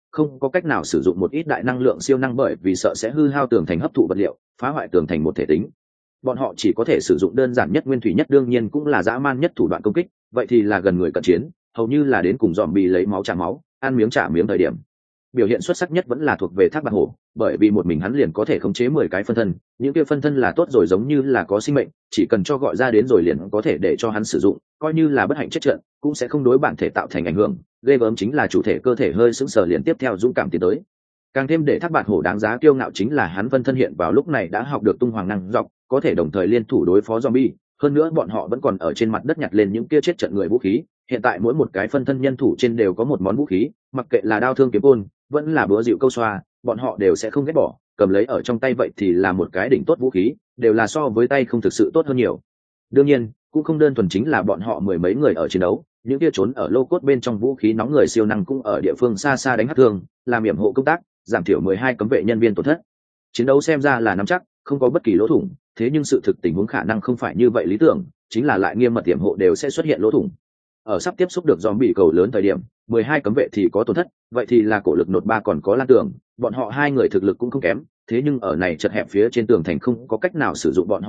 không có cách nào sử dụng một ít đại năng lượng siêu năng bởi vì sợ sẽ hư hao tường thành hấp thụ vật liệu, phá hoại tường thành một thể tính. Bọn họ chỉ có thể sử dụng đơn giản nhất nguyên thủy nhất đương nhiên cũng là dã man nhất thủ đoạn công kích, vậy thì là gần người cận chiến, hầu như là đến cùng dòm bị lấy máu trả máu, ăn miếng trả miếng thời điểm. Biểu hiện xuất sắc nhất vẫn là thuộc về Thác Bạt Hổ, bởi vì một mình hắn liền có thể khống chế 10 cái phân thân, những kia phân thân là tốt rồi giống như là có sinh mệnh, chỉ cần cho gọi ra đến rồi liền có thể để cho hắn sử dụng, coi như là bất hạnh chết trận, cũng sẽ không đối bản thể tạo thành ảnh hưởng. Ghê gớm chính là chủ thể cơ thể hơi sững sờ liền tiếp theo dũng cảm tiến tới. Càng thêm để Thác Bạt Hổ đáng giá kiêu ngạo chính là hắn phân thân hiện vào lúc này đã học được tung hoàng năng dọc, có thể đồng thời liên thủ đối phó zombie, hơn nữa bọn họ vẫn còn ở trên mặt đất nhặt lên những kia chết trận người vũ khí, hiện tại mỗi một cái phân thân nhân thủ trên đều có một món vũ khí, mặc kệ là đao thương kiếm côn, vẫn là búa dịu câu xoa, bọn họ đều sẽ không ghét bỏ, cầm lấy ở trong tay vậy thì là một cái đỉnh tốt vũ khí, đều là so với tay không thực sự tốt hơn nhiều. Đương nhiên, cũng không đơn thuần chính là bọn họ mười mấy người ở chiến đấu, những kia trốn ở lô cốt bên trong vũ khí nóng người siêu năng cũng ở địa phương xa xa đánh hắc thương, làm yểm hộ công tác, giảm thiểu 12 cấm vệ nhân viên tổn thất. Chiến đấu xem ra là nắm chắc, không có bất kỳ lỗ thủng, thế nhưng sự thực tình huống khả năng không phải như vậy lý tưởng, chính là lại nghiêm mật yểm hộ đều sẽ xuất hiện lỗ thủng. Ở sắp tiếp xúc được zombie cầu lớn thời điểm, 12 cấm vệ thì có tổn thất, vậy thì là cổ lực nột ba còn có Lan Tường, bọn họ hai người thực lực cũng không kém, thế nhưng ở này chật hẹp phía trên tường thành không có cách nào sử dụng bọn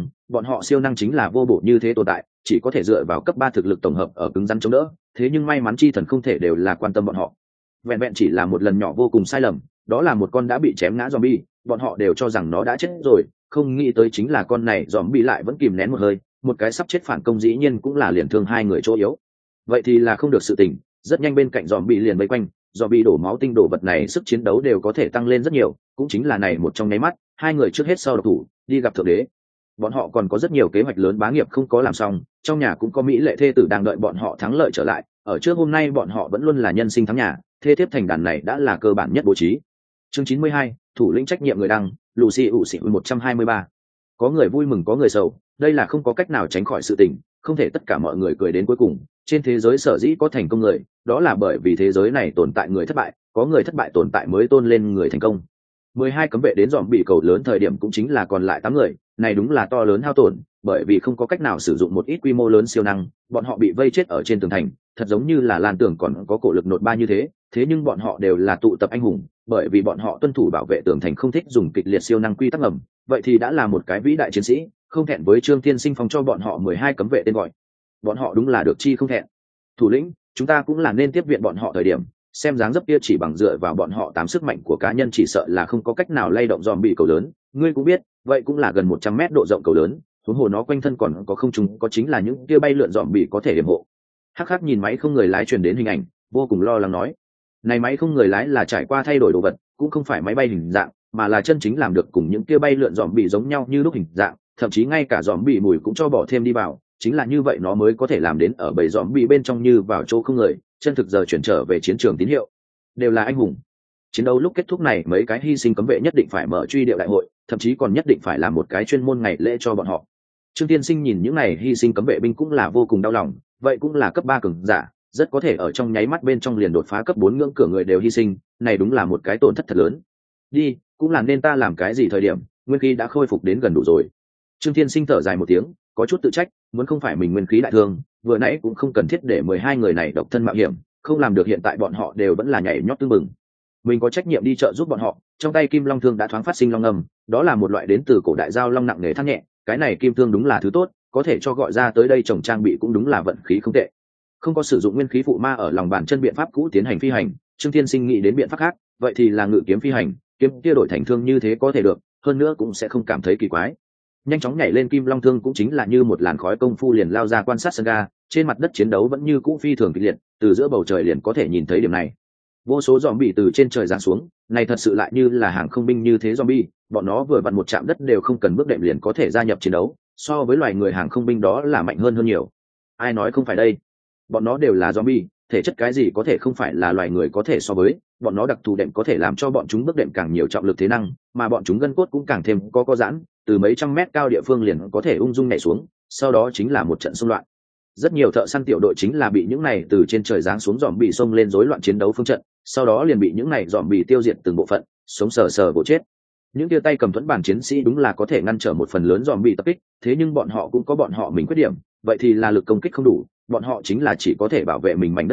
họ siêu năng chính là vô bổ như thế tồn tại, chỉ có thể dựa vào cấp 3 thực lực tổng hợp ở cứng rắn chống đỡ, thế nhưng may mắn chi thần không thể đều là quan tâm bọn họ. Vẹn vẹn chỉ là một lần nhỏ vô cùng sai lầm, đó là một con đã bị chém ngã zombie, bọn họ đều cho rằng nó đã chết rồi, không nghĩ tới chính là con này zombie lại vẫn kìm nén một hơi, một cái sắp chết phản công dĩ nhiên cũng là liền thương hai người chỗ yếu. Vậy thì là không được sự tình, rất nhanh bên cạnh zombie liền vây quanh, zombie đổ máu tinh đồ vật này sức chiến đấu đều có thể tăng lên rất nhiều, cũng chính là này một trong nháy mắt, hai người trước hết sau độc thủ, đi gặp thượng đế. Bọn họ còn có rất nhiều kế hoạch lớn bá nghiệp không có làm xong, trong nhà cũng có mỹ lệ thê tử đang đợi bọn họ thắng lợi trở lại, ở trước hôm nay bọn họ vẫn luôn là nhân sinh thắng nhà, thê thiếp thành đàn này đã là cơ bản nhất bố trí. Chương 92, thủ lĩnh trách nhiệm người đăng, Lucy ủ xỉ 123. Có người vui mừng có người sầu, đây là không có cách nào tránh khỏi sự tình, không thể tất cả mọi người cười đến cuối cùng. Trên thế giới sở dĩ có thành công người, đó là bởi vì thế giới này tồn tại người thất bại, có người thất bại tồn tại mới tôn lên người thành công. 12 cấm vệ đến dòm bị cầu lớn thời điểm cũng chính là còn lại 8 người, này đúng là to lớn hao tổn, bởi vì không có cách nào sử dụng một ít quy mô lớn siêu năng, bọn họ bị vây chết ở trên tường thành, thật giống như là Lan Tường còn có cổ lực nột ba như thế, thế nhưng bọn họ đều là tụ tập anh hùng, bởi vì bọn họ tuân thủ bảo vệ tường thành không thích dùng kịch liệt siêu năng quy tắc ngầm, vậy thì đã là một cái vĩ đại chiến sĩ, không thẹn với Trương Tiên Sinh phong cho bọn họ 12 cấm vệ tên gọi. Bọn họ đúng là được chi không thẹn. Thủ lĩnh, chúng ta cũng là nên tiếp viện bọn họ thời điểm, xem dáng dấp kia chỉ bằng dựa vào bọn họ 8 sức mạnh của cá nhân chỉ sợ là không có cách nào lay động dòm bị cầu lớn, ngươi cũng biết, vậy cũng là gần 100 mét độ rộng cầu lớn, huống hồ nó quanh thân còn có không trung có chính là những kia bay lượn dòm bị có thể điểm hộ. Hắc Hắc nhìn máy không người lái truyền đến hình ảnh, vô cùng lo lắng nói, này máy không người lái là trải qua thay đổi đồ vật, cũng không phải máy bay hình dạng, mà là chân chính làm được cùng những kia bay lượn dòm bị giống nhau như lúc hình dạng, thậm chí ngay cả dòm bị mùi cũng cho bỏ thêm đi vào, chính là như vậy nó mới có thể làm đến ở bầy dòm bị bên trong như vào chỗ không người, chân thực giờ chuyển trở về chiến trường tín hiệu, đều là anh hùng. Chiến đấu lúc kết thúc này mấy cái hy sinh cấm vệ nhất định phải mở truy điệu đại hội, thậm chí còn nhất định phải làm một cái chuyên môn ngày lễ cho bọn họ. Trương Tiên Sinh nhìn những này hy sinh cấm vệ binh cũng là vô cùng đau lòng, vậy cũng là cấp 3 cường giả, rất có thể ở trong nháy mắt bên trong liền đột phá cấp 4 ngưỡng cửa người đều hy sinh, này đúng là một cái tổn thất thật lớn. Đi, cũng là nên ta làm cái gì thời điểm, nguyên khí đã khôi phục đến gần đủ rồi. Trương Tiên Sinh thở dài một tiếng, có chút tự trách, muốn không phải mình nguyên khí đại thương, vừa nãy cũng không cần thiết để 12 người này độc thân mạo hiểm, không làm được hiện tại bọn họ đều vẫn là nhảy nhót tưng bừng. Mình có trách nhiệm đi trợ giúp bọn họ. Trong tay kim long thương đã thoáng phát sinh long ngầm, đó là một loại đến từ cổ đại giao long nặng nề thắt nhẹ, cái này kim thương đúng là thứ tốt, có thể cho gọi ra tới đây trồng trang bị cũng đúng là vận khí không tệ. Không có sử dụng nguyên khí phụ ma ở lòng bàn chân biện pháp cũ tiến hành phi hành, Trương Thiên Sinh nghĩ đến biện pháp khác, vậy thì là ngự kiếm phi hành, kiếm kia đổi thành thương như thế có thể được, hơn nữa cũng sẽ không cảm thấy kỳ quái. Nhanh chóng nhảy lên kim long thương cũng chính là như một làn khói công phu liền lao ra quan sát sân ga, trên mặt đất chiến đấu vẫn như cũ phi thường kịch liệt, từ giữa bầu trời liền có thể nhìn thấy điểm này. Vô số zombie từ trên trời giáng xuống, này thật sự lại như là hàng không binh như thế zombie, bọn nó vừa vặn một chạm đất đều không cần bước đệm liền có thể gia nhập chiến đấu, so với loài người hàng không binh đó là mạnh hơn nhiều. Ai nói không phải đây? Bọn nó đều là zombie, thể chất cái gì có thể không phải là loài người có thể so với, bọn nó đặc thù đệm có thể làm cho bọn chúng bước đệm càng nhiều trọng lực thế năng, mà bọn chúng gân cốt cũng càng thêm có giãn, từ mấy trăm mét cao địa phương liền có thể ung dung nhảy xuống, sau đó chính là một trận xung loạn. Rất nhiều thợ săn tiểu đội chính là bị những này từ trên trời giáng xuống dòm bị xông lên rối loạn chiến đấu phương trận, sau đó liền bị những này dòm bị tiêu diệt từng bộ phận, sống sờ sờ bộ chết. Những tia tay cầm thuẫn bản chiến sĩ đúng là có thể ngăn trở một phần lớn dòm bị tập kích, thế nhưng bọn họ cũng có bọn họ mình khuyết điểm, vậy thì là lực công kích không đủ, bọn họ chính là chỉ có thể bảo vệ mình mảnh đất nhỏ,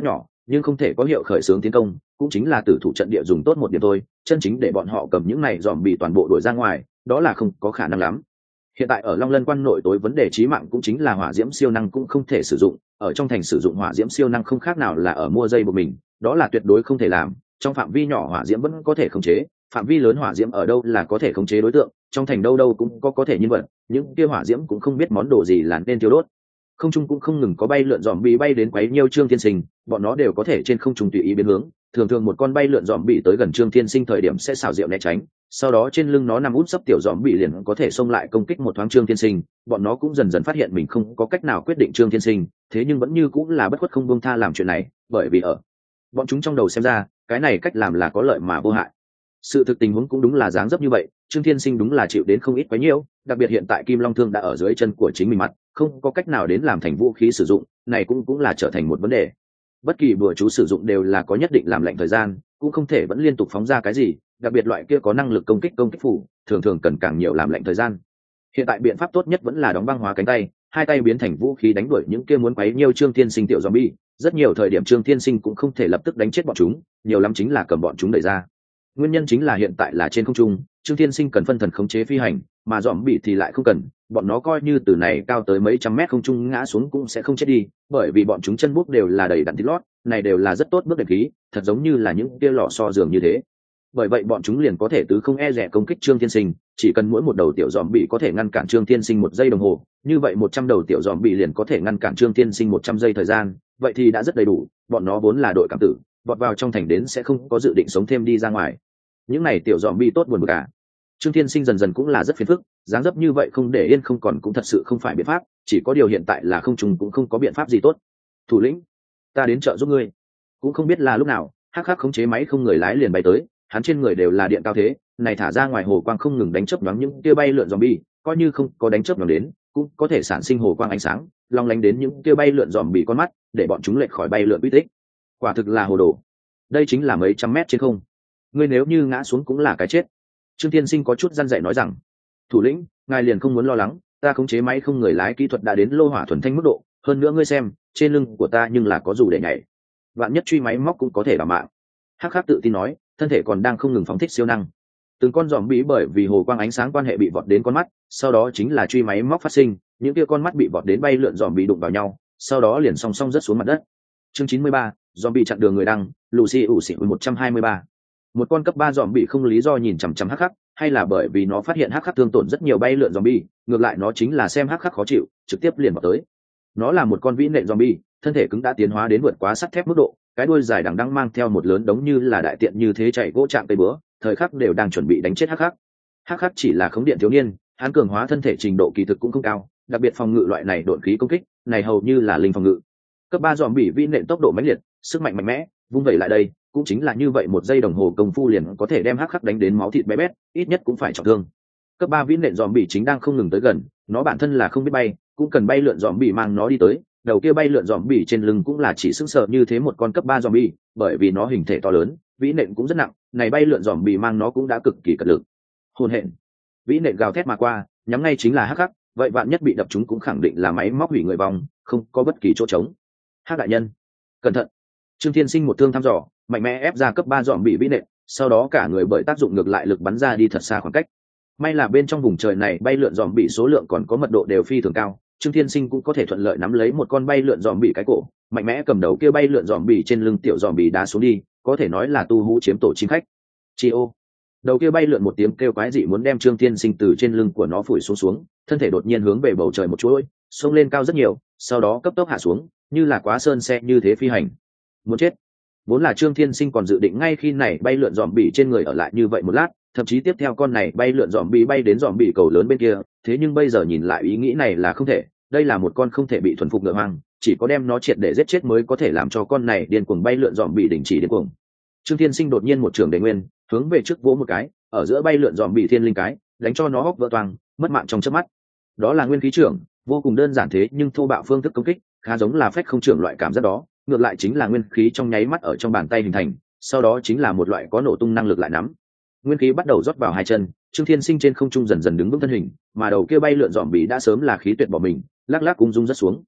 nhưng không thể có hiệu khởi xướng tiến công, cũng chính là tử thủ trận địa dùng tốt một điểm thôi, chân chính để bọn họ cầm những này dòm bị toàn bộ đuổi ra ngoài, đó là không có khả năng lắm. Hiện tại ở Long Lân quan nội tối vấn đề chí mạng cũng chính là hỏa diễm siêu năng cũng không thể sử dụng, ở trong thành sử dụng hỏa diễm siêu năng không khác nào là ở mua dây buộc mình, đó là tuyệt đối không thể làm. Trong phạm vi nhỏ hỏa diễm vẫn có thể khống chế, phạm vi lớn hỏa diễm ở đâu là có thể khống chế đối tượng, trong thành đâu đâu cũng có thể nhân vật, những kia hỏa diễm cũng không biết món đồ gì là nên tiêu đốt. Không trung cũng không ngừng có bay lượn dòm bị bay đến quấy nhiêu Trương Thiên Sinh, bọn nó đều có thể trên không trung tùy ý biến hướng, thường thường một con bay lượn dòm bị tới gần Trương Thiên Sinh thời điểm sẽ xảo diệu né tránh, sau đó trên lưng nó nằm út sấp tiểu dòm bị liền có thể xông lại công kích một thoáng Trương Thiên Sinh, bọn nó cũng dần dần phát hiện mình không có cách nào quyết định Trương Thiên Sinh, thế nhưng vẫn như cũng là bất khuất không buông tha làm chuyện này, bởi vì ở bọn chúng trong đầu xem ra, cái này cách làm là có lợi mà vô hại. Sự thực tình huống cũng đúng là dáng dấp như vậy, Trương Thiên Sinh đúng là chịu đến không ít quấy nhiễu, đặc biệt hiện tại Kim Long Thương đã ở dưới chân của chính mình mặt, không có cách nào đến làm thành vũ khí sử dụng, này cũng là trở thành một vấn đề. Bất kỳ bừa chú sử dụng đều là có nhất định làm lệnh thời gian, cũng không thể vẫn liên tục phóng ra cái gì, đặc biệt loại kia có năng lực công kích phủ, thường thường cần càng nhiều làm lệnh thời gian. Hiện tại biện pháp tốt nhất vẫn là đóng băng hóa cánh tay, hai tay biến thành vũ khí đánh đuổi những kia muốn quấy nhiêu Trương Thiên Sinh tiểu zombie, rất nhiều thời điểm Trương Thiên Sinh cũng không thể lập tức đánh chết bọn chúng, nhiều lắm chính là cầm bọn chúng đẩy ra. Nguyên nhân chính là hiện tại là trên không trung, Trương Thiên Sinh cần phân thần khống chế phi hành, mà zombie thì lại không cần, bọn nó coi như từ này cao tới mấy trăm mét không trung ngã xuống cũng sẽ không chết đi, bởi vì bọn chúng chân búp đều là đầy đặn thịt lót, này đều là rất tốt bước đệm khí, thật giống như là những kia lò xo giường như thế. Bởi vậy bọn chúng liền có thể tứ không e dè công kích Trương Thiên Sinh, chỉ cần mỗi một đầu tiểu zombie có thể ngăn cản Trương Thiên Sinh 1 giây đồng hồ, như vậy 100 đầu tiểu zombie liền có thể ngăn cản Trương Thiên Sinh 100 giây thời gian, vậy thì đã rất đầy đủ, bọn nó vốn là đội cảm tử, vọt vào trong thành đến sẽ không có dự định sống thêm đi ra ngoài. Những này tiểu zombie tốt buồn bực à? Trương Thiên Sinh dần dần cũng là rất phiền phức, dáng dấp như vậy không để yên không còn cũng thật sự không phải biện pháp, chỉ có điều hiện tại là không trùng cũng không có biện pháp gì tốt. Thủ lĩnh, ta đến trợ giúp ngươi. Cũng không biết là lúc nào, hắc khống chế máy không người lái liền bay tới, hắn trên người đều là điện cao thế, này thả ra ngoài hồ quang không ngừng đánh chớp nhoáng những kia bay lượn zombie, coi như không có đánh chớp nhoáng đến, cũng có thể sản sinh hồ quang ánh sáng, long lánh đến những kia bay lượn zombie con mắt, để bọn chúng lệch khỏi bay lượn uy tích. Quả thực là hồ đồ. Đây chính là mấy trăm mét trên không. Ngươi nếu như ngã xuống cũng là cái chết. Trương Thiên Sinh có chút răn dạy nói rằng, thủ lĩnh, ngài liền không muốn lo lắng, ta khống chế máy không người lái kỹ thuật đã đến lô hỏa thuần thanh mức độ, hơn nữa ngươi xem, trên lưng của ta nhưng là có dù để nhảy, vạn nhất truy máy móc cũng có thể đảm mạng. Hắc tự tin nói, thân thể còn đang không ngừng phóng thích siêu năng. Từng con giòm bí bởi vì hồ quang ánh sáng quan hệ bị vọt đến con mắt, sau đó chính là truy máy móc phát sinh, những kia con mắt bị vọt đến bay lượn giòm bí đụng vào nhau, sau đó liền song song rớt xuống mặt đất. Chương 93, giòm bị chặn đường người đăng, Lucy ủ xỉ 123. Một con cấp 3 giòm bị không lý do nhìn chằm chằm Hắc, hay là bởi vì nó phát hiện Hắc thương tổn rất nhiều bay lượn giòm bi, ngược lại nó chính là xem Hắc khó chịu, trực tiếp liền vào tới. Nó là một con vĩ nện giòm bi, thân thể cứng đã tiến hóa đến vượt quá sắt thép mức độ, cái đuôi dài đằng đang mang theo một lớn đống như là đại tiện như thế chạy gỗ chạm cây búa, thời khắc đều đang chuẩn bị đánh chết Hắc chỉ là khống điện thiếu niên, hắn cường hóa thân thể trình độ kỳ thực cũng không cao, đặc biệt phòng ngự loại này độn khí công kích, này hầu như là linh phòng ngự. Cấp 3 giòm bị vĩ nện tốc độ mãnh liệt, sức mạnh mạnh mẽ, vung vẩy lại đây, cũng chính là như vậy 1 giây đồng hồ công phu liền có thể đem Hắc đánh đến máu thịt bé bét, ít nhất cũng phải trọng thương. Cấp 3 vĩ nện giòm bị chính đang không ngừng tới gần, nó bản thân là không biết bay, cũng cần bay lượn giòm bị mang nó đi tới. Đầu kia bay lượn giòm bị trên lưng cũng là chỉ sững sờ như thế một con cấp 3 giòm bị, bởi vì nó hình thể to lớn, vĩ nện cũng rất nặng, này bay lượn giòm bị mang nó cũng đã cực kỳ cật lực. Hồn hện. Vĩ nện gào thét mà qua, nhắm ngay chính là Hắc, vậy vạn nhất bị đập trúng cũng khẳng định là máy móc hủy người vong, không có bất kỳ chỗ trống. Hắc đại nhân, cẩn thận. Trương Thiên Sinh một thương thăm dò, mạnh mẽ ép ra cấp 3 giòm bị vĩ nện, sau đó cả người bởi tác dụng ngược lại lực bắn ra đi thật xa khoảng cách. May là bên trong vùng trời này bay lượn giòm bị số lượng còn có mật độ đều phi thường cao, Trương Thiên Sinh cũng có thể thuận lợi nắm lấy một con bay lượn giòm bị cái cổ, mạnh mẽ cầm đầu kia bay lượn giòm bị trên lưng tiểu giòm bị đá xuống đi, có thể nói là tu hú chiếm tổ chim khách. Chi ô. Đầu kia bay lượn một tiếng kêu quái dị muốn đem Trương Thiên Sinh từ trên lưng của nó phủi xuống, thân thể đột nhiên hướng về bầu trời một chuỗi, xông lên cao rất nhiều, sau đó cấp tốc hạ xuống, như là quá sơn xe như thế phi hành. Muốn chết. Vốn là Trương Thiên Sinh còn dự định ngay khi này bay lượn giòm bị trên người ở lại như vậy một lát, thậm chí tiếp theo con này bay lượn giòm bị bay đến giòm bị cầu lớn bên kia, thế nhưng bây giờ nhìn lại ý nghĩ này là không thể, đây là một con không thể bị thuần phục ngựa hoang, chỉ có đem nó triệt để giết chết mới có thể làm cho con này điên cuồng bay lượn giòm bị đình chỉ điên cuồng. Trương Thiên Sinh đột nhiên một trường đề nguyên, hướng về trước vỗ một cái, ở giữa bay lượn giòm bị thiên linh cái, đánh cho nó hốc vỡ toang, mất mạng trong chớp mắt. Đó là nguyên khí trưởng, vô cùng đơn giản thế nhưng thô bạo phương thức công kích, khá giống là phách không trưởng loại cảm giác đó, ngược lại chính là nguyên khí trong nháy mắt ở trong bàn tay hình thành, sau đó chính là một loại có nổ tung năng lực lại nắm. Nguyên khí bắt đầu rót vào hai chân, Trương Thiên Sinh trên không trung dần dần đứng vững thân hình, mà đầu kia bay lượn giòm bị đã sớm là khí tuyệt bỏ mình, lắc lắc ung dung rất xuống.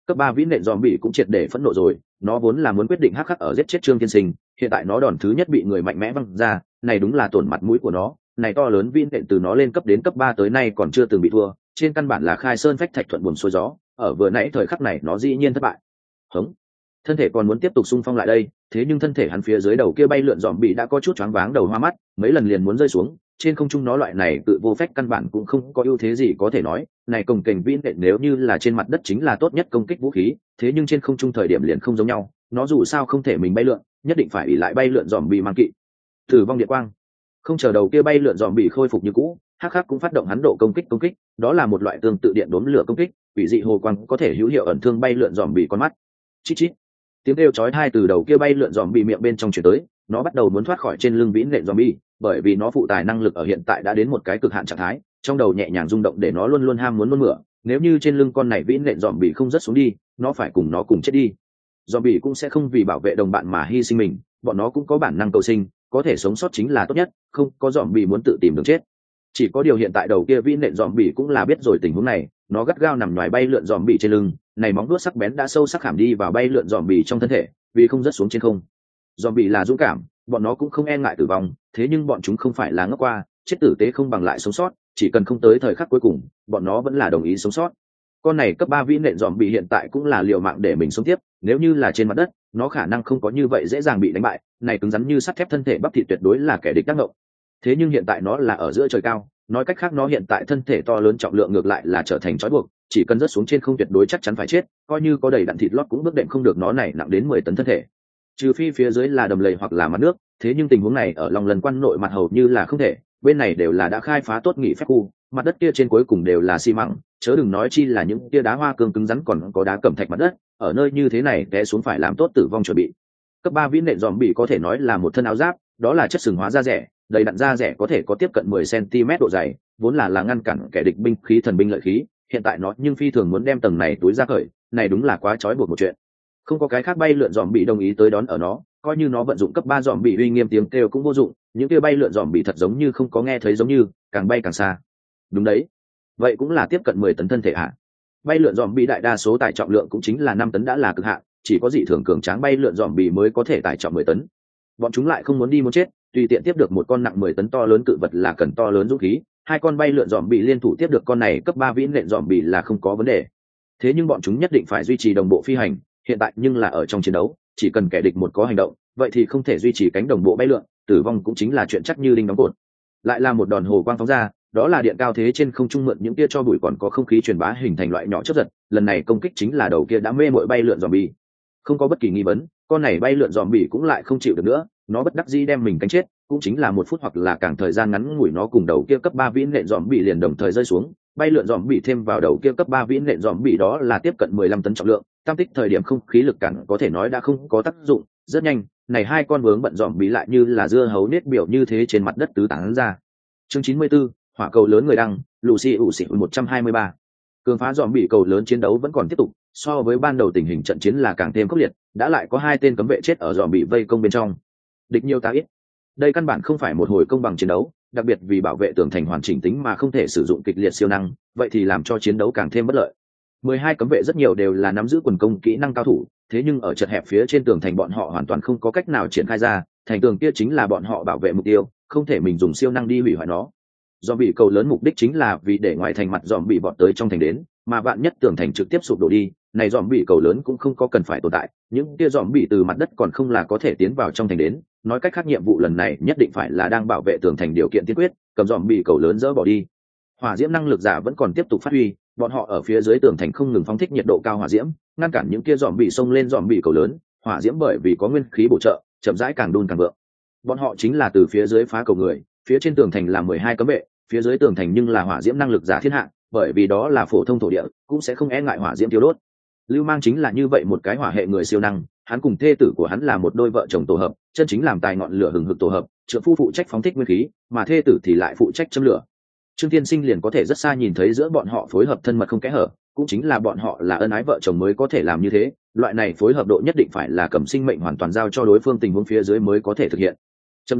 Cấp 3 vĩ nện dòm bị cũng triệt để phẫn nộ rồi, nó vốn là muốn quyết định hắc khắc ở giết chết Trương Tiên Sinh, hiện tại nó đòn thứ nhất bị người mạnh mẽ văng ra, này đúng là tổn mặt mũi của nó. Này to lớn vĩ nện từ nó lên cấp đến cấp 3 tới nay còn chưa từng bị thua, trên căn bản là khai sơn phách thạch thuận buồm xuôi gió, ở vừa nãy thời khắc này nó dĩ nhiên thất bại. Hống. Thân thể còn muốn tiếp tục xung phong lại đây, thế nhưng thân thể hắn phía dưới đầu kia bay lượn dòm bị đã có chút choáng váng đầu hoa mắt, mấy lần liền muốn rơi xuống. Trên không trung nó loại này tự vô phách căn bản cũng không có ưu thế gì có thể nói, này cồng kềnh vĩ nện nếu như là trên mặt đất chính là tốt nhất công kích vũ khí, thế nhưng trên không trung thời điểm liền không giống nhau, nó dù sao không thể mình bay lượn, nhất định phải ỷ lại bay lượn dòm bị mang kỵ. Tử vong điện quang. Không chờ đầu kia bay lượn dòm bị khôi phục như cũ, hắc hắc cũng phát động hắn độ công kích, đó là một loại tương tự điện đốm lửa công kích, bị dị hồ quang có thể hữu hiệu ẩn thương bay lượn dòm bị con mắt. Chít chít. Tiếng kêu chói tai từ đầu kia bay lượn dòm bị miệng bên trong truyền tới, nó bắt đầu muốn thoát khỏi trên lưng vĩ nện dòm bị, bởi vì nó phụ tải năng lực ở hiện tại đã đến một cái cực hạn trạng thái, trong đầu nhẹ nhàng rung động để nó luôn luôn ham muốn mửa, nếu như trên lưng con này vĩ nện dòm bị không rớt xuống đi, nó phải cùng nó cùng chết đi. Dòm bị cũng sẽ không vì bảo vệ đồng bạn mà hy sinh mình, bọn nó cũng có bản năng cầu sinh, có thể sống sót chính là tốt nhất, không có dòm bị muốn tự tìm đường chết. Chỉ có điều hiện tại đầu kia vĩ nện dòm bị cũng là biết rồi tình huống này, nó gắt gao nằm ngoài bay lượn dòm bị trên lưng, này móng vuốt sắc bén đã sâu sắc khảm đi vào bay lượn dòm bị trong thân thể, vì không rớt xuống trên không. Dòm bị là dũng cảm, bọn nó cũng không e ngại tử vong, thế nhưng bọn chúng không phải là ngốc qua, chết tử tế không bằng lại sống sót, chỉ cần không tới thời khắc cuối cùng, bọn nó vẫn là đồng ý sống sót. Con này cấp 3 vĩ nện dòm bị hiện tại cũng là liều mạng để mình sống tiếp, nếu như là trên mặt đất, nó khả năng không có như vậy dễ dàng bị đánh bại, này cứng rắn như sắt thép thân thể bắp thịt tuyệt đối là kẻ địch đắc ngộng. Thế nhưng hiện tại nó là ở giữa trời cao, nói cách khác nó hiện tại thân thể to lớn trọng lượng ngược lại là trở thành trói buộc, chỉ cần rớt xuống trên không tuyệt đối chắc chắn phải chết, coi như có đầy đặn thịt lót cũng bước đệm không được nó này nặng đến 10 tấn thân thể. Trừ phi phía dưới là đầm lầy hoặc là mặt nước, thế nhưng tình huống này ở Long Lần quan nội mặt hầu như là không thể, bên này đều là đã khai phá tốt nghỉ phép khu, mặt đất kia trên cuối cùng đều là xi măng, chớ đừng nói chi là những kia đá hoa cương cứng rắn còn có đá cẩm thạch mặt đất, ở nơi như thế này té xuống phải làm tốt tử vong chuẩn bị. Cấp 3 vĩ nện dòm bị có thể nói là một thân áo giáp, đó là chất sừng hóa da rẻ, đầy đặn da rẻ có thể có tiếp cận 10 cm độ dày, vốn là ngăn cản kẻ địch binh khí thần binh lợi khí, hiện tại nó nhưng phi thường muốn đem tầng này túi ra khởi, này đúng là quá trói buộc một chuyện. Không có cái khác bay lượn dòm bị đồng ý tới đón ở nó, coi như nó vận dụng cấp 3 dòm bị uy nghiêm tiếng kêu cũng vô dụng, những kia bay lượn dòm bị thật giống như không có nghe thấy giống như, càng bay càng xa. Đúng đấy, vậy cũng là tiếp cận 10 tấn thân thể ạ. Bay lượn dòm bị đại đa số tải trọng lượng cũng chính là 5 tấn đã là cực hạn, chỉ có dị thường cường tráng bay lượn dòm bị mới có thể tải trọng 10 tấn. Bọn chúng lại không muốn đi muốn chết, tùy tiện tiếp được một con nặng 10 tấn to lớn cự vật là cần to lớn dũng khí, hai con bay lượn dòm bị liên thủ tiếp được con này cấp 3 vĩ nện dòm bị là không có vấn đề. Thế nhưng bọn chúng nhất định phải duy trì đồng bộ phi hành, hiện tại nhưng là ở trong chiến đấu, chỉ cần kẻ địch một có hành động, vậy thì không thể duy trì cánh đồng bộ bay lượn, tử vong cũng chính là chuyện chắc như đinh đóng cột. Lại là một đòn hồ quang phóng ra, đó là điện cao thế trên không trung mượn những tia cho bụi còn có không khí truyền bá hình thành loại nhỏ chớp giật, lần này công kích chính là đầu kia đã mê mội bay lượn dòm bị. Không có bất kỳ nghi vấn, con này bay lượn dòm bị cũng lại không chịu được nữa, nó bất đắc dĩ đem mình cánh chết, cũng chính là 1 phút hoặc là càng thời gian ngắn ngủi nó cùng đầu kia cấp 3 vĩ nện dòm bị liền đồng thời rơi xuống, bay lượn dòm bị thêm vào đầu kia cấp 3 vĩ nện dòm bị đó là tiếp cận 15 tấn trọng lượng, tam tích thời điểm không khí lực cản có thể nói đã không có tác dụng, rất nhanh, này hai con vướng bận dòm bị lại như là dưa hấu nết biểu như thế trên mặt đất tứ tán ra. Chương 94, hỏa cầu lớn người đăng, Lucy ủ xỉ 123. Cường phá dòm bị cầu lớn chiến đấu vẫn còn tiếp tục, so với ban đầu tình hình trận chiến là càng thêm khốc liệt, đã lại có 2 tên cấm vệ chết ở dòm bị vây công bên trong. Địch nhiều ta ít. Đây căn bản không phải một hồi công bằng chiến đấu, đặc biệt vì bảo vệ tường thành hoàn chỉnh tính mà không thể sử dụng kịch liệt siêu năng, vậy thì làm cho chiến đấu càng thêm bất lợi. 12 cấm vệ rất nhiều đều là nắm giữ quần công kỹ năng cao thủ, thế nhưng ở chật hẹp phía trên tường thành bọn họ hoàn toàn không có cách nào triển khai ra, thành tường kia chính là bọn họ bảo vệ mục tiêu, không thể mình dùng siêu năng đi hủy hoại nó. Dòm bị cầu lớn mục đích chính là vì để ngoài thành mặt dòm bị vọt tới trong thành đến, mà vạn nhất tường thành trực tiếp sụp đổ đi, này dòm bị cầu lớn cũng không có cần phải tồn tại, những kia dòm bị từ mặt đất còn không là có thể tiến vào trong thành đến, nói cách khác nhiệm vụ lần này nhất định phải là đang bảo vệ tường thành điều kiện tiên quyết, cầm dòm bị cầu lớn dỡ bỏ đi. Hỏa diễm năng lực giả vẫn còn tiếp tục phát huy, bọn họ ở phía dưới tường thành không ngừng phóng thích nhiệt độ cao hỏa diễm, ngăn cản những kia dòm bị xông lên dòm bị cầu lớn, hỏa diễm bởi vì có nguyên khí bổ trợ, chậm rãi càng đun càng vượng. Bọn họ chính là từ phía dưới phá cầu người, phía trên tường thành là 12 cấm vệ, phía dưới tường thành nhưng là hỏa diễm năng lực giả thiên hạ, bởi vì đó là phổ thông thổ địa, cũng sẽ không e ngại hỏa diễm tiêu đốt. Lưu Mang chính là như vậy một cái hỏa hệ người siêu năng, hắn cùng thê tử của hắn là một đôi vợ chồng tổ hợp, chân chính làm tài ngọn lửa hừng hực tổ hợp, trượng phu phụ trách phóng thích nguyên khí, mà thê tử thì lại phụ trách châm lửa. Trương Tiên Sinh liền có thể rất xa nhìn thấy giữa bọn họ phối hợp thân mật không kẽ hở, cũng chính là bọn họ là ân ái vợ chồng mới có thể làm như thế, loại này phối hợp độ nhất định phải là cầm sinh mệnh hoàn toàn giao cho đối phương tình huống phía dưới mới có thể thực hiện. Chậm rãi,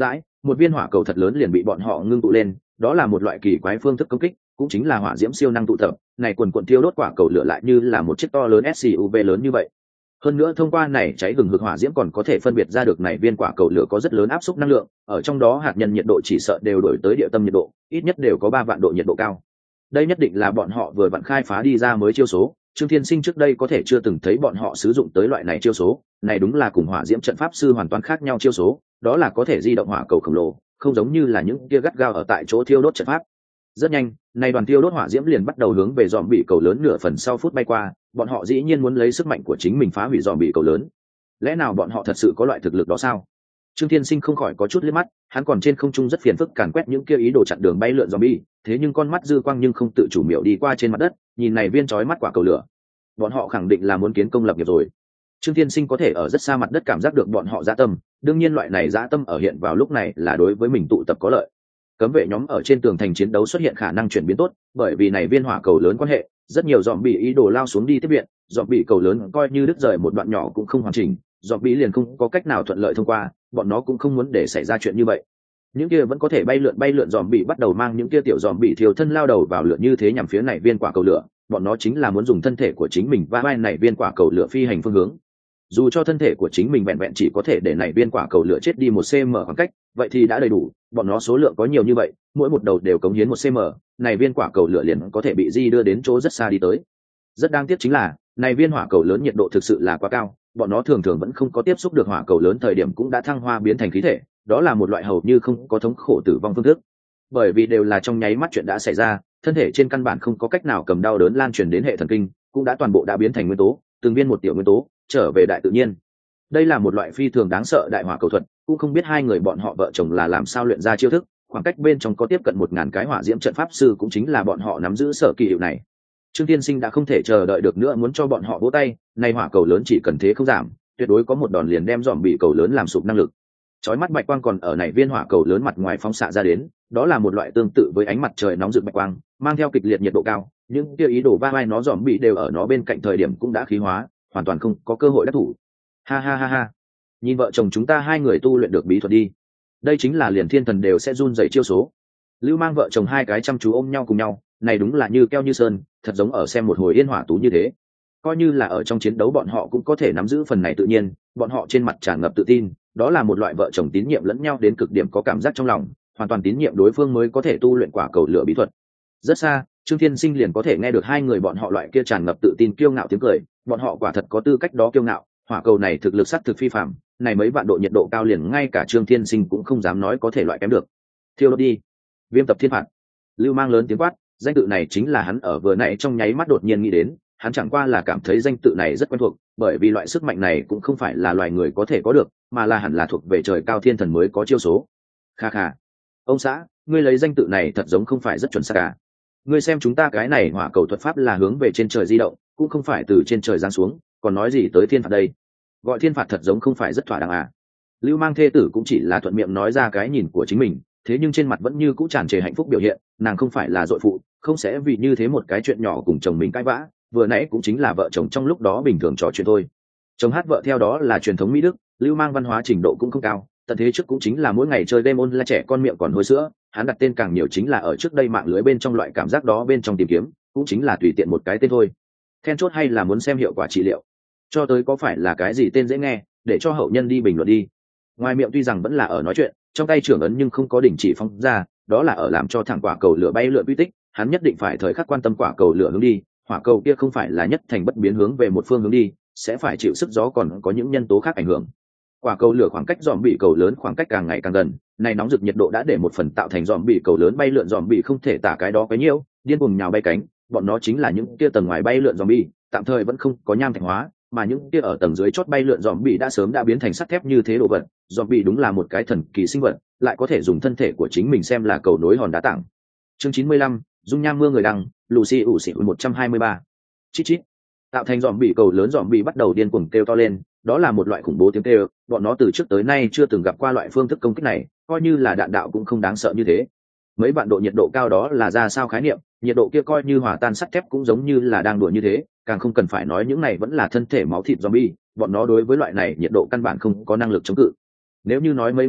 một viên hỏa cầu thật lớn liền bị bọn họ ngưng tụ lên, đó là một loại kỳ quái phương thức công kích, cũng chính là hỏa diễm siêu năng tụ tập, này quần quần thiêu đốt quả cầu lửa lại như là một chiếc to lớn SUV lớn như vậy. Hơn nữa thông qua này cháy hừng hực hỏa diễm còn có thể phân biệt ra được này viên quả cầu lửa có rất lớn áp suất năng lượng, ở trong đó hạt nhân nhiệt độ chỉ sợ đều đổi tới địa tâm nhiệt độ, ít nhất đều có 3 vạn độ nhiệt độ cao. Đây nhất định là bọn họ vừa vặn khai phá đi ra mới chiêu số, Trương Thiên Sinh trước đây có thể chưa từng thấy bọn họ sử dụng tới loại này chiêu số, này đúng là cùng hỏa diễm trận pháp sư hoàn toàn khác nhau chiêu số, đó là có thể di động hỏa cầu khổng lồ, không giống như là những kia gắt gao ở tại chỗ thiêu đốt trận pháp. Rất nhanh, này đoàn thiêu đốt hỏa diễm liền bắt đầu hướng về dòm bị cầu lớn nửa phần sau phút bay qua, bọn họ dĩ nhiên muốn lấy sức mạnh của chính mình phá hủy dòm bị cầu lớn. Lẽ nào bọn họ thật sự có loại thực lực đó sao? Trương Thiên Sinh không khỏi có chút liếc mắt, hắn còn trên không trung rất phiền phức càn quét những kia ý đồ chặn đường bay lượn zombie, thế nhưng con mắt dư quang nhưng không tự chủ miểu đi qua trên mặt đất, nhìn này viên chói mắt quả cầu lửa. Bọn họ khẳng định là muốn kiến công lập nghiệp rồi. Trương Thiên Sinh có thể ở rất xa mặt đất cảm giác được bọn họ dã tâm, đương nhiên loại này dã tâm ở hiện vào lúc này là đối với mình tụ tập có lợi. Cấm vệ nhóm ở trên tường thành chiến đấu xuất hiện khả năng chuyển biến tốt, bởi vì này viên hỏa cầu lớn quan hệ, rất nhiều zombie ý đồ lao xuống đi tiếp viện, zombie cầu lớn coi như đứt rời một đoạn nhỏ cũng không hoàn chỉnh, zombie liền không có cách nào thuận lợi thông qua, bọn nó cũng không muốn để xảy ra chuyện như vậy. Những kia vẫn có thể bay lượn zombie bắt đầu mang những kia tiểu zombie thiêu thân lao đầu vào lửa như thế nhằm phía này viên quả cầu lửa, bọn nó chính là muốn dùng thân thể của chính mình va vai này viên quả cầu lửa phi hành phương hướng. Dù cho thân thể của chính mình vẹn vẹn chỉ có thể để này viên quả cầu lửa chết đi 1 cm khoảng cách, vậy thì đã đầy đủ, bọn nó số lượng có nhiều như vậy, mỗi một đầu đều cống hiến 1 cm, này viên quả cầu lửa liền có thể bị di đưa đến chỗ rất xa đi tới. Rất đáng tiếc chính là, này viên hỏa cầu lớn nhiệt độ thực sự là quá cao, bọn nó thường thường vẫn không có tiếp xúc được hỏa cầu lớn thời điểm cũng đã thăng hoa biến thành khí thể, đó là một loại hầu như không có thống khổ tử vong phương thức. Bởi vì đều là trong nháy mắt chuyện đã xảy ra, thân thể trên căn bản không có cách nào cầm đau đớn lan truyền đến hệ thần kinh, cũng đã toàn bộ đã biến thành nguyên tố, từng viên một tiểu nguyên tố trở về đại tự nhiên. Đây là một loại phi thường đáng sợ đại hỏa cầu thuật, cũng không biết hai người bọn họ vợ chồng là làm sao luyện ra chiêu thức, khoảng cách bên trong có tiếp cận 1000 cái hỏa diễm trận pháp sư cũng chính là bọn họ nắm giữ sở kỳ hiệu này. Trương Tiên Sinh đã không thể chờ đợi được nữa muốn cho bọn họ vỗ tay, này hỏa cầu lớn chỉ cần thế không giảm, tuyệt đối có một đòn liền đem dòm bị cầu lớn làm sụp năng lực. Chói mắt bạch quang còn ở này viên hỏa cầu lớn mặt ngoài phóng xạ ra đến, đó là một loại tương tự với ánh mặt trời nóng rực bạch quang, mang theo kịch liệt nhiệt độ cao, những kia ý đồ va vai nó dòm bị đều ở nó bên cạnh thời điểm cũng đã khí hóa, hoàn toàn không có cơ hội đắc thủ. Ha ha ha ha, nhìn vợ chồng chúng ta hai người tu luyện được bí thuật đi, đây chính là liền thiên thần đều sẽ run rẩy chiêu số. Lưu Mang vợ chồng hai cái chăm chú ôm nhau cùng nhau, này đúng là như keo như sơn, thật giống ở xem một hồi yên hỏa tú như thế. Coi như là ở trong chiến đấu bọn họ cũng có thể nắm giữ phần này tự nhiên, bọn họ trên mặt tràn ngập tự tin, đó là một loại vợ chồng tín nhiệm lẫn nhau đến cực điểm, có cảm giác trong lòng hoàn toàn tín nhiệm đối phương mới có thể tu luyện quả cầu lửa bí thuật. Rất xa, Trương Thiên Sinh liền có thể nghe được hai người bọn họ loại kia tràn ngập tự tin kiêu ngạo tiếng cười, bọn họ quả thật có tư cách đó kiêu ngạo, hỏa cầu này thực lực sắt thực phi phàm, này mấy vạn độ nhiệt độ cao liền ngay cả Trương Thiên Sinh cũng không dám nói có thể loại kém được. Thiêu đốt đi, viêm tập thiên phạt. Lưu Mang lớn tiếng quát, danh tự này chính là hắn ở vừa nãy trong nháy mắt đột nhiên nghĩ đến, hắn chẳng qua là cảm thấy danh tự này rất quen thuộc, bởi vì loại sức mạnh này cũng không phải là loài người có thể có được, mà là hẳn là thuộc về trời cao thiên thần mới có chiêu số. Kha kha, ông xã, ngươi lấy danh tự này thật giống không phải rất chuẩn xác cả. Ngươi xem chúng ta cái này hỏa cầu thuật pháp là hướng về trên trời di động, cũng không phải từ trên trời giáng xuống, còn nói gì tới thiên phạt đây? Gọi thiên phạt thật giống không phải rất thỏa đáng à? Lưu Mang thê tử cũng chỉ là thuận miệng nói ra cái nhìn của chính mình, thế nhưng trên mặt vẫn như cũ tràn trề hạnh phúc biểu hiện, nàng không phải là dội phụ, không sẽ vì như thế một cái chuyện nhỏ cùng chồng mình cãi vã, vừa nãy cũng chính là vợ chồng trong lúc đó bình thường trò chuyện thôi. Chồng hát vợ theo đó là truyền thống Mỹ Đức, Lưu Mang văn hóa trình độ cũng không cao, tận thế trước cũng chính là mỗi ngày chơi game online trẻ con miệng còn hôi sữa, hắn đặt tên càng nhiều chính là ở trước đây mạng lưới bên trong loại cảm giác đó bên trong tìm kiếm, cũng chính là tùy tiện một cái tên thôi. Then chốt hay là muốn xem hiệu quả trị liệu, cho tới có phải là cái gì tên dễ nghe, để cho hậu nhân đi bình luận đi. Ngoài miệng tuy rằng vẫn là ở nói chuyện, trong tay trưởng ấn nhưng không có đình chỉ phóng ra, đó là ở làm cho thẳng quả cầu lửa bay lượn quy tích, hắn nhất định phải thời khắc quan tâm quả cầu lửa hướng đi, hỏa cầu kia không phải là nhất thành bất biến hướng về một phương hướng đi, sẽ phải chịu sức gió còn có những nhân tố khác ảnh hưởng. Quả cầu lửa khoảng cách dòm bị cầu lớn khoảng cách càng ngày càng gần, này nóng rực nhiệt độ đã để một phần tạo thành dòm bị cầu lớn bay lượn dòm bị không thể tả cái đó quấy nhiễu, điên cuồng nhào bay cánh, bọn nó chính là những kia tầng ngoài bay lượn dòm bị, tạm thời vẫn không có nham thạch hóa, mà những kia ở tầng dưới chót bay lượn dòm bị đã sớm đã biến thành sắt thép như thế đồ vật. Dòm bị đúng là một cái thần kỳ sinh vật, lại có thể dùng thân thể của chính mình xem là cầu nối hòn đá tảng. Chương 95, dung nham mưa người đăng, Lucy ủ xỉ 123. Chít chít. Tạo thành dòm bị cầu lớn, dòm bị bắt đầu điên cuồng kêu to lên, đó là một loại khủng bố tiếng kêu, bọn nó từ trước tới nay chưa từng gặp qua loại phương thức công kích này, coi như là đạn đạo cũng không đáng sợ như thế. Mấy vạn độ nhiệt độ cao đó là ra sao khái niệm, nhiệt độ kia coi như hòa tan sắt thép cũng giống như là đang đùa như thế, càng không cần phải nói những này vẫn là thân thể máu thịt zombie, bọn nó đối với loại này nhiệt độ căn bản không có năng lực chống cự. Nếu như nói mấy ngàn độ,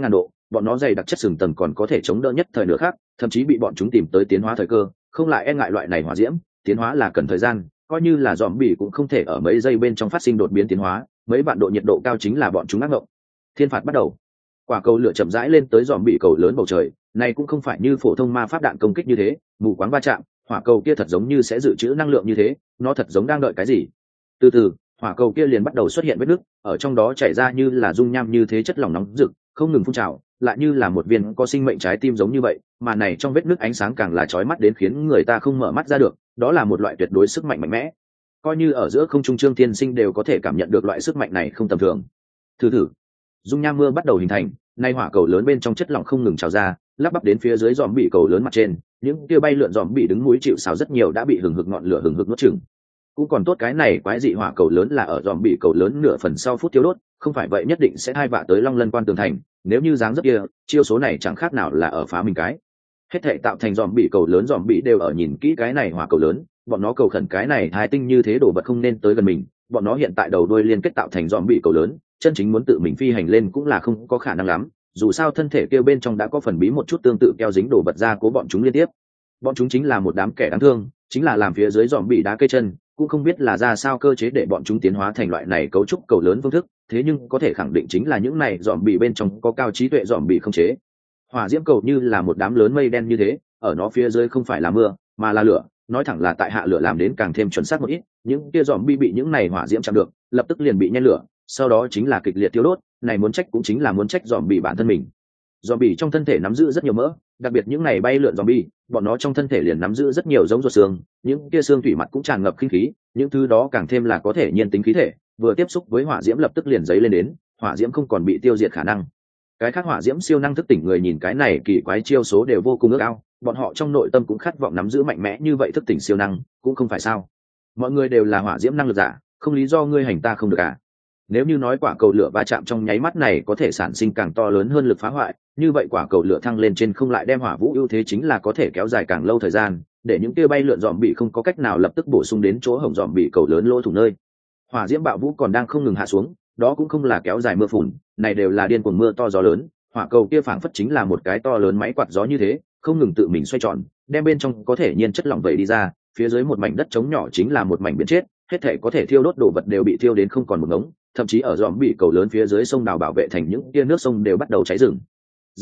bọn nó dày đặc chất sừng tầng còn có thể chống đỡ nhất thời nữa khác, thậm chí bị bọn chúng tìm tới tiến hóa thời cơ, không lại e ngại loại này hỏa diễm. Tiến hóa là cần thời gian, coi như là dòm bỉ cũng không thể ở mấy giây bên trong phát sinh đột biến tiến hóa, mấy vạn độ nhiệt độ cao chính là bọn chúng ác ngộng. Thiên phạt bắt đầu. Quả cầu lửa chậm rãi lên tới dòm bỉ cầu lớn bầu trời, này cũng không phải như phổ thông ma pháp đạn công kích như thế, mù quáng va chạm, hỏa cầu kia thật giống như sẽ dự trữ năng lượng như thế, nó thật giống đang đợi cái gì. Từ từ, hỏa cầu kia liền bắt đầu xuất hiện vết nứt, ở trong đó chảy ra như là dung nham như thế chất lỏng nóng rực, không ngừng phun trào, lại như là một viên có sinh mệnh trái tim giống như vậy, mà này trong vết nứt ánh sáng càng là chói mắt đến khiến người ta không mở mắt ra được, đó là một loại tuyệt đối sức mạnh mạnh mẽ. Coi như ở giữa không trung Trương Tiên Sinh đều có thể cảm nhận được loại sức mạnh này không tầm thường. Thử, dung nham mưa bắt đầu hình thành, nay hỏa cầu lớn bên trong chất lỏng không ngừng trào ra, lắp bắp đến phía dưới dòm bị cầu lớn mặt trên, những kia bay lượn dòm bị đứng núi chịu sào rất nhiều đã bị hừng hực ngọn lửa hừng hực nuốt chửng. Cũng còn tốt cái này quái dị hỏa cầu lớn là ở dòm bị cầu lớn nửa phần sau phút tiêu đốt, không phải vậy nhất định sẽ hai vạ tới Long Lân quan tường thành, nếu như dáng dấp kia, chiêu số này chẳng khác nào là ở phá mình cái. Hết thảy tạo thành dòm bị cầu lớn dòm bị đều ở nhìn kỹ cái này hỏa cầu lớn, bọn nó cầu khẩn cái này hai tinh như thế đồ vật không nên tới gần mình, bọn nó hiện tại đầu đuôi liên kết tạo thành dòm bị cầu lớn, chân chính muốn tự mình phi hành lên cũng là không có khả năng lắm, dù sao thân thể kia bên trong đã có phần bí một chút tương tự keo dính đồ vật ra cố bọn chúng liên tiếp. Bọn chúng chính là một đám kẻ đáng thương, chính là làm phía dưới dòm bị đá cây chân, cũng không biết là ra sao cơ chế để bọn chúng tiến hóa thành loại này cấu trúc cầu lớn phương thức, thế nhưng có thể khẳng định chính là những này dòm bị bên trong có cao trí tuệ dòm bị không chế. Hỏa diễm cầu như là một đám lớn mây đen như thế, ở nó phía dưới không phải là mưa, mà là lửa, nói thẳng là tại hạ lửa làm đến càng thêm chuẩn xác một ít, những kia dòm bị những này hỏa diễm chạm được, lập tức liền bị nhen lửa, sau đó chính là kịch liệt thiêu đốt, này muốn trách cũng chính là muốn trách dòm bị bản thân mình. Dòm bị trong thân thể nắm giữ rất nhiều mỡ, đặc biệt những này bay lượn dòm bị, bọn nó trong thân thể liền nắm giữ rất nhiều giống ruột xương, những kia xương thủy mặt cũng tràn ngập kinh khí, những thứ đó càng thêm là có thể nhiên tính khí thể, vừa tiếp xúc với hỏa diễm lập tức liền dấy lên đến, hỏa diễm không còn bị tiêu diệt khả năng. Cái khác hỏa diễm siêu năng thức tỉnh người nhìn cái này kỳ quái chiêu số đều vô cùng ước ao, bọn họ trong nội tâm cũng khát vọng nắm giữ mạnh mẽ như vậy thức tỉnh siêu năng, cũng không phải sao. Mọi người đều là hỏa diễm năng lực giả, không lý do ngươi hành ta không được à. Nếu như nói quả cầu lửa va chạm trong nháy mắt này có thể sản sinh càng to lớn hơn lực phá hoại, như vậy quả cầu lửa thăng lên trên không lại đem hỏa vũ ưu thế chính là có thể kéo dài càng lâu thời gian, để những kia bay lượn dòm bị không có cách nào lập tức bổ sung đến chỗ hổng dòm bị cầu lớn lỗ thủng nơi. Hỏa diễm bạo vũ còn đang không ngừng hạ xuống, đó cũng không là kéo dài mưa phùn, này đều là điên cuồng mưa to gió lớn, hỏa cầu kia phảng phất chính là một cái to lớn máy quạt gió như thế, không ngừng tự mình xoay tròn, đem bên trong có thể nhiên chất lỏng vẩy đi ra, phía dưới một mảnh đất trống nhỏ chính là một mảnh biển chết, hết thảy có thể thiêu đốt đồ vật đều bị thiêu đến không còn một ngống, thậm chí ở dòm bị cầu lớn phía dưới sông đào bảo vệ thành những tia nước sông đều bắt đầu cháy rừng.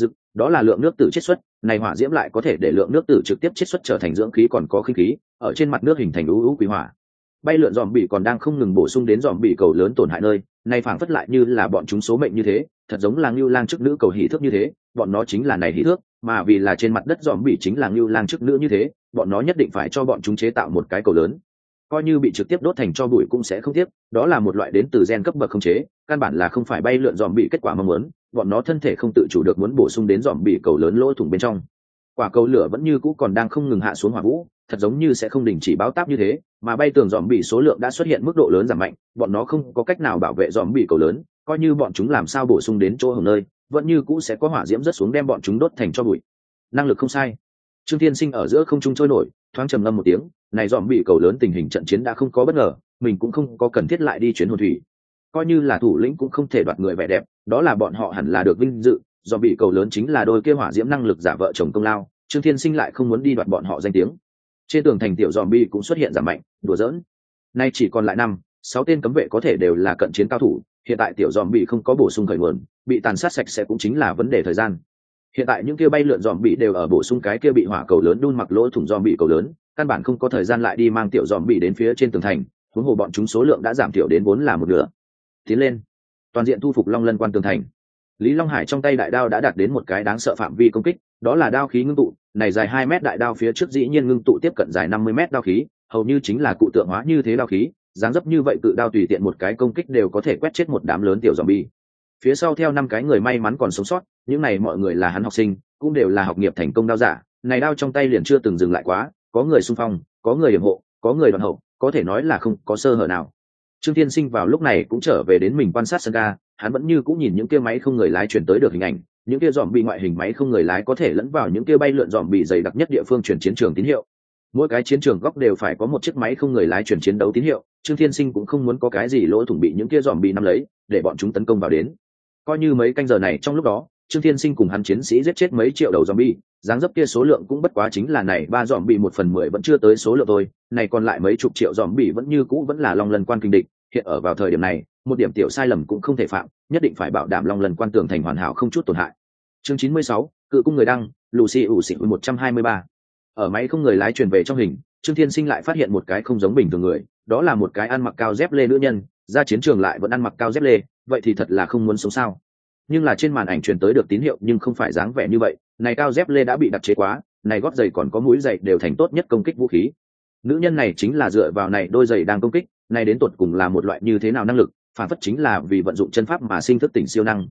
Đó là lượng nước tử chiết xuất, này hỏa diễm lại có thể để lượng nước tử trực tiếp chiết xuất trở thành dưỡng khí còn có khinh khí, ở trên mặt nước hình thành u quỷ hỏa. Bay lượn dòm bị còn đang không ngừng bổ sung đến dòm bị cầu lớn tổn hại nơi, này phảng phất lại như là bọn chúng số mệnh như thế, thật giống là Ngưu Lang chức nữ cầu hỷ thước như thế, bọn nó chính là này hỷ thước, mà vì là trên mặt đất dòm bị chính là Ngưu Lang chức nữ như thế, bọn nó nhất định phải cho bọn chúng chế tạo một cái cầu lớn. Coi như bị trực tiếp đốt thành tro bụi cũng sẽ không tiếc, đó là một loại đến từ gen cấp bậc không chế, căn bản là không phải bay lượn dòm bị kết quả mong muốn, bọn nó thân thể không tự chủ được muốn bổ sung đến dòm bị cầu lớn lỗ thủng bên trong. Quả cầu lửa vẫn như cũ còn đang không ngừng hạ xuống hỏa vũ, thật giống như sẽ không đình chỉ báo táp như thế, mà bay tường dòm bị số lượng đã xuất hiện mức độ lớn giảm mạnh, bọn nó không có cách nào bảo vệ dòm bị cầu lớn, coi như bọn chúng làm sao bổ sung đến chỗ hổng nơi, vẫn như cũ sẽ có hỏa diễm rớt xuống đem bọn chúng đốt thành tro bụi. Năng lực không sai. Trương Thiên Sinh ở giữa không trung trôi nổi, thoáng trầm ngâm một tiếng, này dòm bị cầu lớn tình hình trận chiến đã không có bất ngờ, mình cũng không có cần thiết lại đi chuyến hồn thủy. Coi như là thủ lĩnh cũng không thể đoạt người vẻ đẹp, đó là bọn họ hẳn là được vinh dự, dòm bị cầu lớn chính là đôi kia hỏa diễm năng lực giả vợ chồng công lao, Trương Thiên Sinh lại không muốn đi đoạt bọn họ danh tiếng. Trên tường thành tiểu dòm bi cũng xuất hiện giảm mạnh, đùa giỡn. Nay chỉ còn lại 5-6 tên cấm vệ có thể đều là cận chiến cao thủ, hiện tại tiểu dòm bi không có bổ sung khởi nguồn, bị tàn sát sạch sẽ cũng chính là vấn đề thời gian. Hiện tại những kia bay lượn dòm bị đều ở bổ sung cái kia bị hỏa cầu lớn đun mặc lỗ thủng dòm bị cầu lớn, căn bản không có thời gian lại đi mang tiểu dòm bị đến phía trên tường thành, huống hồ bọn chúng số lượng đã giảm thiểu đến 4 là một nửa. Tiến lên, toàn diện thu phục Long Lân quan tường thành. Lý Long Hải trong tay đại đao đã đạt đến một cái đáng sợ phạm vi công kích, đó là đao khí ngưng tụ, này dài 2 mét đại đao phía trước dĩ nhiên ngưng tụ tiếp cận dài 50 mét đao khí, hầu như chính là cụ tượng hóa như thế đao khí, dáng dấp như vậy cự đao tùy tiện một cái công kích đều có thể quét chết một đám lớn tiểu zombie. Phía sau theo 5 cái người may mắn còn sống sót, những này mọi người là hắn học sinh, cũng đều là học nghiệp thành công đao giả, này đao trong tay liền chưa từng dừng lại quá, có người xung phong, có người yểm hộ, có người đoàn hậu, có thể nói là không có sơ hở nào. Trương Thiên Sinh vào lúc này cũng trở về đến mình quan sát sân ga, hắn vẫn như cũng nhìn những kia máy không người lái truyền tới được hình ảnh, những kia dòm bị ngoại hình máy không người lái có thể lẫn vào những kia bay lượn dòm bị dày đặc nhất địa phương truyền chiến trường tín hiệu. Mỗi cái chiến trường góc đều phải có một chiếc máy không người lái truyền chiến đấu tín hiệu, Trương Thiên Sinh cũng không muốn có cái gì lỗ thủng bị những kia dòm bị nắm lấy, để bọn chúng tấn công vào đến. Coi như mấy canh giờ này trong lúc đó, Trương Thiên Sinh cùng hắn chiến sĩ giết chết mấy triệu đầu zombie, dáng dấp kia số lượng cũng bất quá chính là này 3 zombie 1/10 vẫn chưa tới số lượng thôi, này còn lại mấy chục triệu zombie vẫn như cũ vẫn là Long Lân quan kinh địch, hiện ở vào thời điểm này, một điểm tiểu sai lầm cũng không thể phạm, nhất định phải bảo đảm Long Lân quan tường thành hoàn hảo không chút tổn hại. Chương 96, cự cung người đăng, Lucy ủ xỉ 123. Ở máy không người lái truyền về trong hình, Trương Thiên Sinh lại phát hiện một cái không giống bình thường người, đó là một cái ăn mặc cao dép lê nữ nhân, ra chiến trường lại vẫn ăn mặc cao dép lê, vậy thì thật là không muốn sống sao. Nhưng là trên màn ảnh truyền tới được tín hiệu nhưng không phải dáng vẻ như vậy, này cao dép lê đã bị đặc chế quá, này gót giày còn có mũi giày đều thành tốt nhất công kích vũ khí. Nữ nhân này chính là dựa vào này đôi giày đang công kích, này đến tột cùng là một loại như thế nào năng lực, phản phất chính là vì vận dụng chân pháp mà sinh thức tỉnh siêu năng,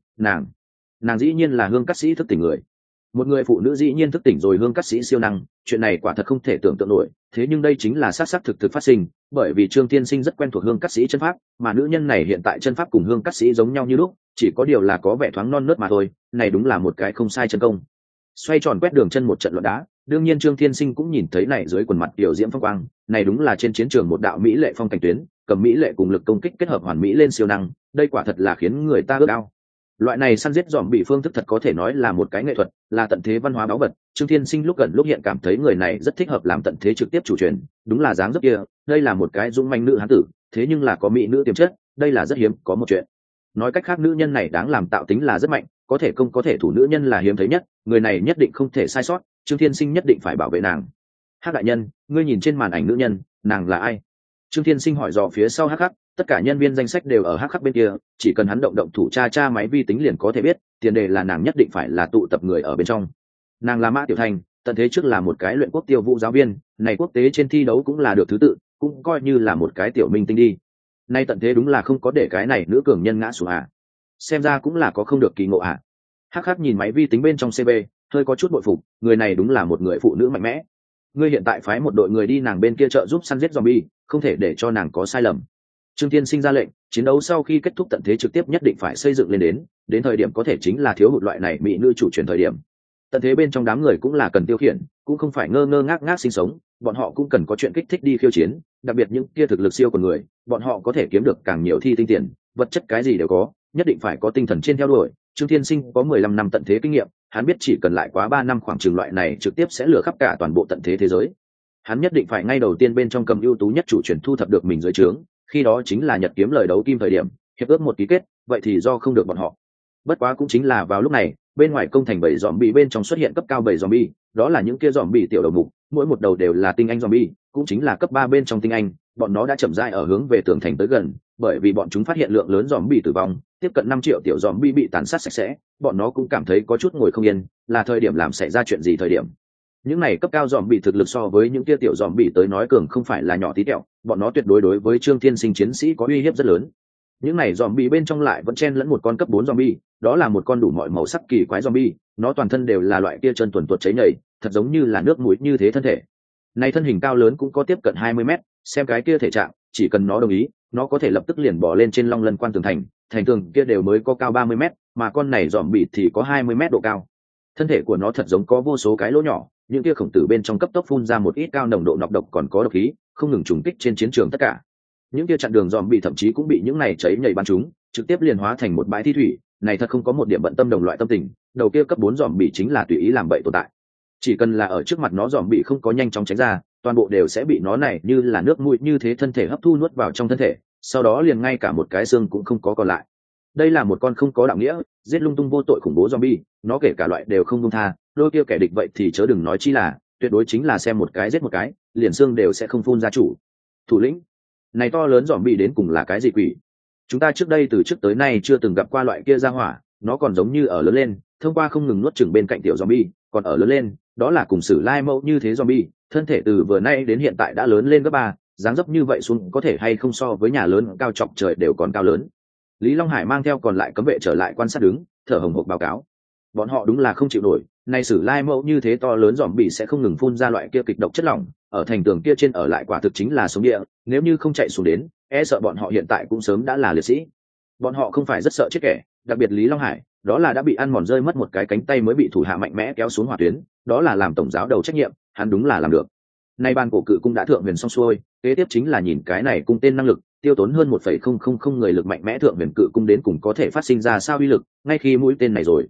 nàng dĩ nhiên là hương cát sĩ thức tỉnh người. Một người phụ nữ dĩ nhiên thức tỉnh rồi hương cát sĩ siêu năng, chuyện này quả thật không thể tưởng tượng nổi, thế nhưng đây chính là xác thực phát sinh, bởi vì Trương Thiên Sinh rất quen thuộc hương cát sĩ chân pháp, mà nữ nhân này hiện tại chân pháp cùng hương cát sĩ giống nhau như lúc, chỉ có điều là có vẻ thoáng non nớt mà thôi, này đúng là một cái không sai chân công. Xoay tròn quét đường chân một trận loạn đá, đương nhiên Trương Thiên Sinh cũng nhìn thấy này dưới quần mặt tiểu diễm phong quang, này đúng là trên chiến trường một đạo mỹ lệ phong cảnh tuyến, cầm mỹ lệ cùng lực công kích kết hợp hoàn mỹ lên siêu năng, đây quả thật là khiến người ta ước ao. Loại này săn giết dòm bị phương thức thật có thể nói là một cái nghệ thuật, là tận thế văn hóa báu vật. Trương Thiên Sinh lúc gần lúc hiện cảm thấy người này rất thích hợp làm tận thế trực tiếp chủ truyền, đúng là dáng dấp kia, đây là một cái dũng manh nữ hán tử, thế nhưng là có mỹ nữ tiềm chất, đây là rất hiếm có một chuyện. Nói cách khác nữ nhân này đáng làm tạo tính là rất mạnh, có thể công có thể thủ nữ nhân là hiếm thấy nhất, người này nhất định không thể sai sót, Trương Thiên Sinh nhất định phải bảo vệ nàng. Hắc đại nhân, ngươi nhìn trên màn ảnh nữ nhân, nàng là ai? Trương Thiên Sinh hỏi dò phía sau Hắc Hắc, tất cả nhân viên danh sách đều ở Hắc Hắc bên kia, chỉ cần hắn động thủ tra máy vi tính liền có thể biết, tiền đề là nàng nhất định phải là tụ tập người ở bên trong. Nàng là Mã Tiểu Thành, tận thế trước là một cái luyện quốc tiêu vũ giáo viên, này quốc tế trên thi đấu cũng là được thứ tự, cũng coi như là một cái tiểu minh tinh đi. Nay tận thế đúng là không có để cái này nữ cường nhân ngã xuống à? Xem ra cũng là có không được kỳ ngộ à? Hắc Hắc nhìn máy vi tính bên trong CB, hơi có chút bội phục, người này đúng là một người phụ nữ mạnh mẽ. Ngươi hiện tại phái một đội người đi nàng bên kia trợ giúp săn giết zombie, không thể để cho nàng có sai lầm. Trương Thiên Sinh ra lệnh, chiến đấu sau khi kết thúc tận thế trực tiếp nhất định phải xây dựng lên đến thời điểm có thể chính là thiếu hụt loại này mỹ nữ chủ truyền thời điểm. Tận thế bên trong đám người cũng là cần tiêu khiển, cũng không phải ngơ ngác sinh sống, bọn họ cũng cần có chuyện kích thích đi khiêu chiến, đặc biệt những kia thực lực siêu của người, bọn họ có thể kiếm được càng nhiều thi tinh tiền, vật chất cái gì đều có, nhất định phải có tinh thần trên theo đuổi. Trương Thiên Sinh có 15 năm tận thế kinh nghiệm, hắn biết chỉ cần lại quá 3 năm khoảng chừng loại này trực tiếp sẽ lừa khắp cả toàn bộ tận thế thế giới. Hắn nhất định phải ngay đầu tiên bên trong cầm ưu tú nhất chủ truyền thu thập được mình dưới trướng, khi đó chính là nhật kiếm lời đấu kim thời điểm, hiệp ước một ký kết, vậy thì do không được bọn họ. Bất quá cũng chính là vào lúc này, bên ngoài công thành 7 zombie bên trong xuất hiện cấp cao 7 zombie, đó là những kia zombie tiểu đầu mục, mỗi một đầu đều là tinh anh zombie, cũng chính là cấp 3 bên trong tinh anh, bọn nó đã chậm rãi ở hướng về tường thành tới gần, bởi vì bọn chúng phát hiện lượng lớn zombie tử vong, tiếp cận 5 triệu tiểu zombie bị tàn sát sạch sẽ, bọn nó cũng cảm thấy có chút ngồi không yên, là thời điểm làm xảy ra chuyện gì thời điểm. Những này cấp cao zombie thực lực so với những kia tiểu zombie tới nói cường không phải là nhỏ tí tẹo, bọn nó tuyệt đối đối với Trương Thiên Sinh chiến sĩ có uy hiếp rất lớn. Những này zombie bên trong lại vẫn chen lẫn một con cấp 4 zombie, đó là một con đủ mọi màu sắc kỳ quái zombie, nó toàn thân đều là loại kia chân tuần tuột cháy nhảy, thật giống như là nước muối như thế thân thể. Này thân hình cao lớn cũng có tiếp cận 20 mét, xem cái kia thể trạng, chỉ cần nó đồng ý, nó có thể lập tức liền bò lên trên Long Lân quan tường thành tường kia đều mới có cao 30 mét, mà con này zombie thì có 20 mét độ cao. Thân thể của nó thật giống có vô số cái lỗ nhỏ, những kia khổng tử bên trong cấp tốc phun ra một ít cao nồng độ nọc độc còn có độc khí, không ngừng trùng kích trên chiến trường tất cả. Những kia chặn đường zombie thậm chí cũng bị những này cháy nhảy bắn chúng, trực tiếp liền hóa thành một bãi thi thủy, này thật không có một điểm bận tâm đồng loại tâm tình, đầu kia cấp 4 zombie chính là tùy ý làm bậy tồn tại. Chỉ cần là ở trước mặt nó zombie không có nhanh chóng tránh ra, toàn bộ đều sẽ bị nó này như là nước mũi như thế thân thể hấp thu nuốt vào trong thân thể, sau đó liền ngay cả một cái xương cũng không có còn lại. Đây là một con không có đạo nghĩa, giết lung tung vô tội khủng bố zombie, nó kể cả loại đều không buông tha, đôi kia kẻ địch vậy thì chớ đừng nói chi là, tuyệt đối chính là xem một cái giết một cái, liền xương đều sẽ không phun ra chủ. Thủ lĩnh, này to lớn zombie đến cùng là cái gì quỷ? Chúng ta trước đây từ trước tới nay chưa từng gặp qua loại kia ra hỏa, nó còn giống như ở lớn lên, thông qua không ngừng nuốt chửng bên cạnh tiểu zombie, còn ở lớn lên, đó là cùng sử lai mẫu như thế zombie, thân thể từ vừa nay đến hiện tại đã lớn lên gấp 3, dáng dấp như vậy xuống có thể hay không so với nhà lớn cao chọc trời đều còn cao lớn. Lý Long Hải mang theo còn lại cấm vệ trở lại quan sát đứng, thở hổn hộc báo cáo. Bọn họ đúng là không chịu nổi, nay sử lai mẫu như thế to lớn zombie sẽ không ngừng phun ra loại kia kịch độc chất lỏng, ở thành tường kia trên ở lại quả thực chính là sống địa, nếu như không chạy xuống đến, e sợ bọn họ hiện tại cũng sớm đã là liệt sĩ. Bọn họ không phải rất sợ chết kẻ, đặc biệt Lý Long Hải, đó là đã bị ăn mòn rơi mất một cái cánh tay mới bị thủ hạ mạnh mẽ kéo xuống hỏa tuyến, đó là làm tổng giáo đầu trách nhiệm, hắn đúng là làm được. Nay ban cổ cự cung đã thượng huyền xong xuôi, kế tiếp chính là nhìn cái này cung tên năng lực, tiêu tốn hơn 1,000 người lực mạnh mẽ thượng huyền cự cung đến cùng có thể phát sinh ra sao uy lực, ngay khi mũi tên này rồi.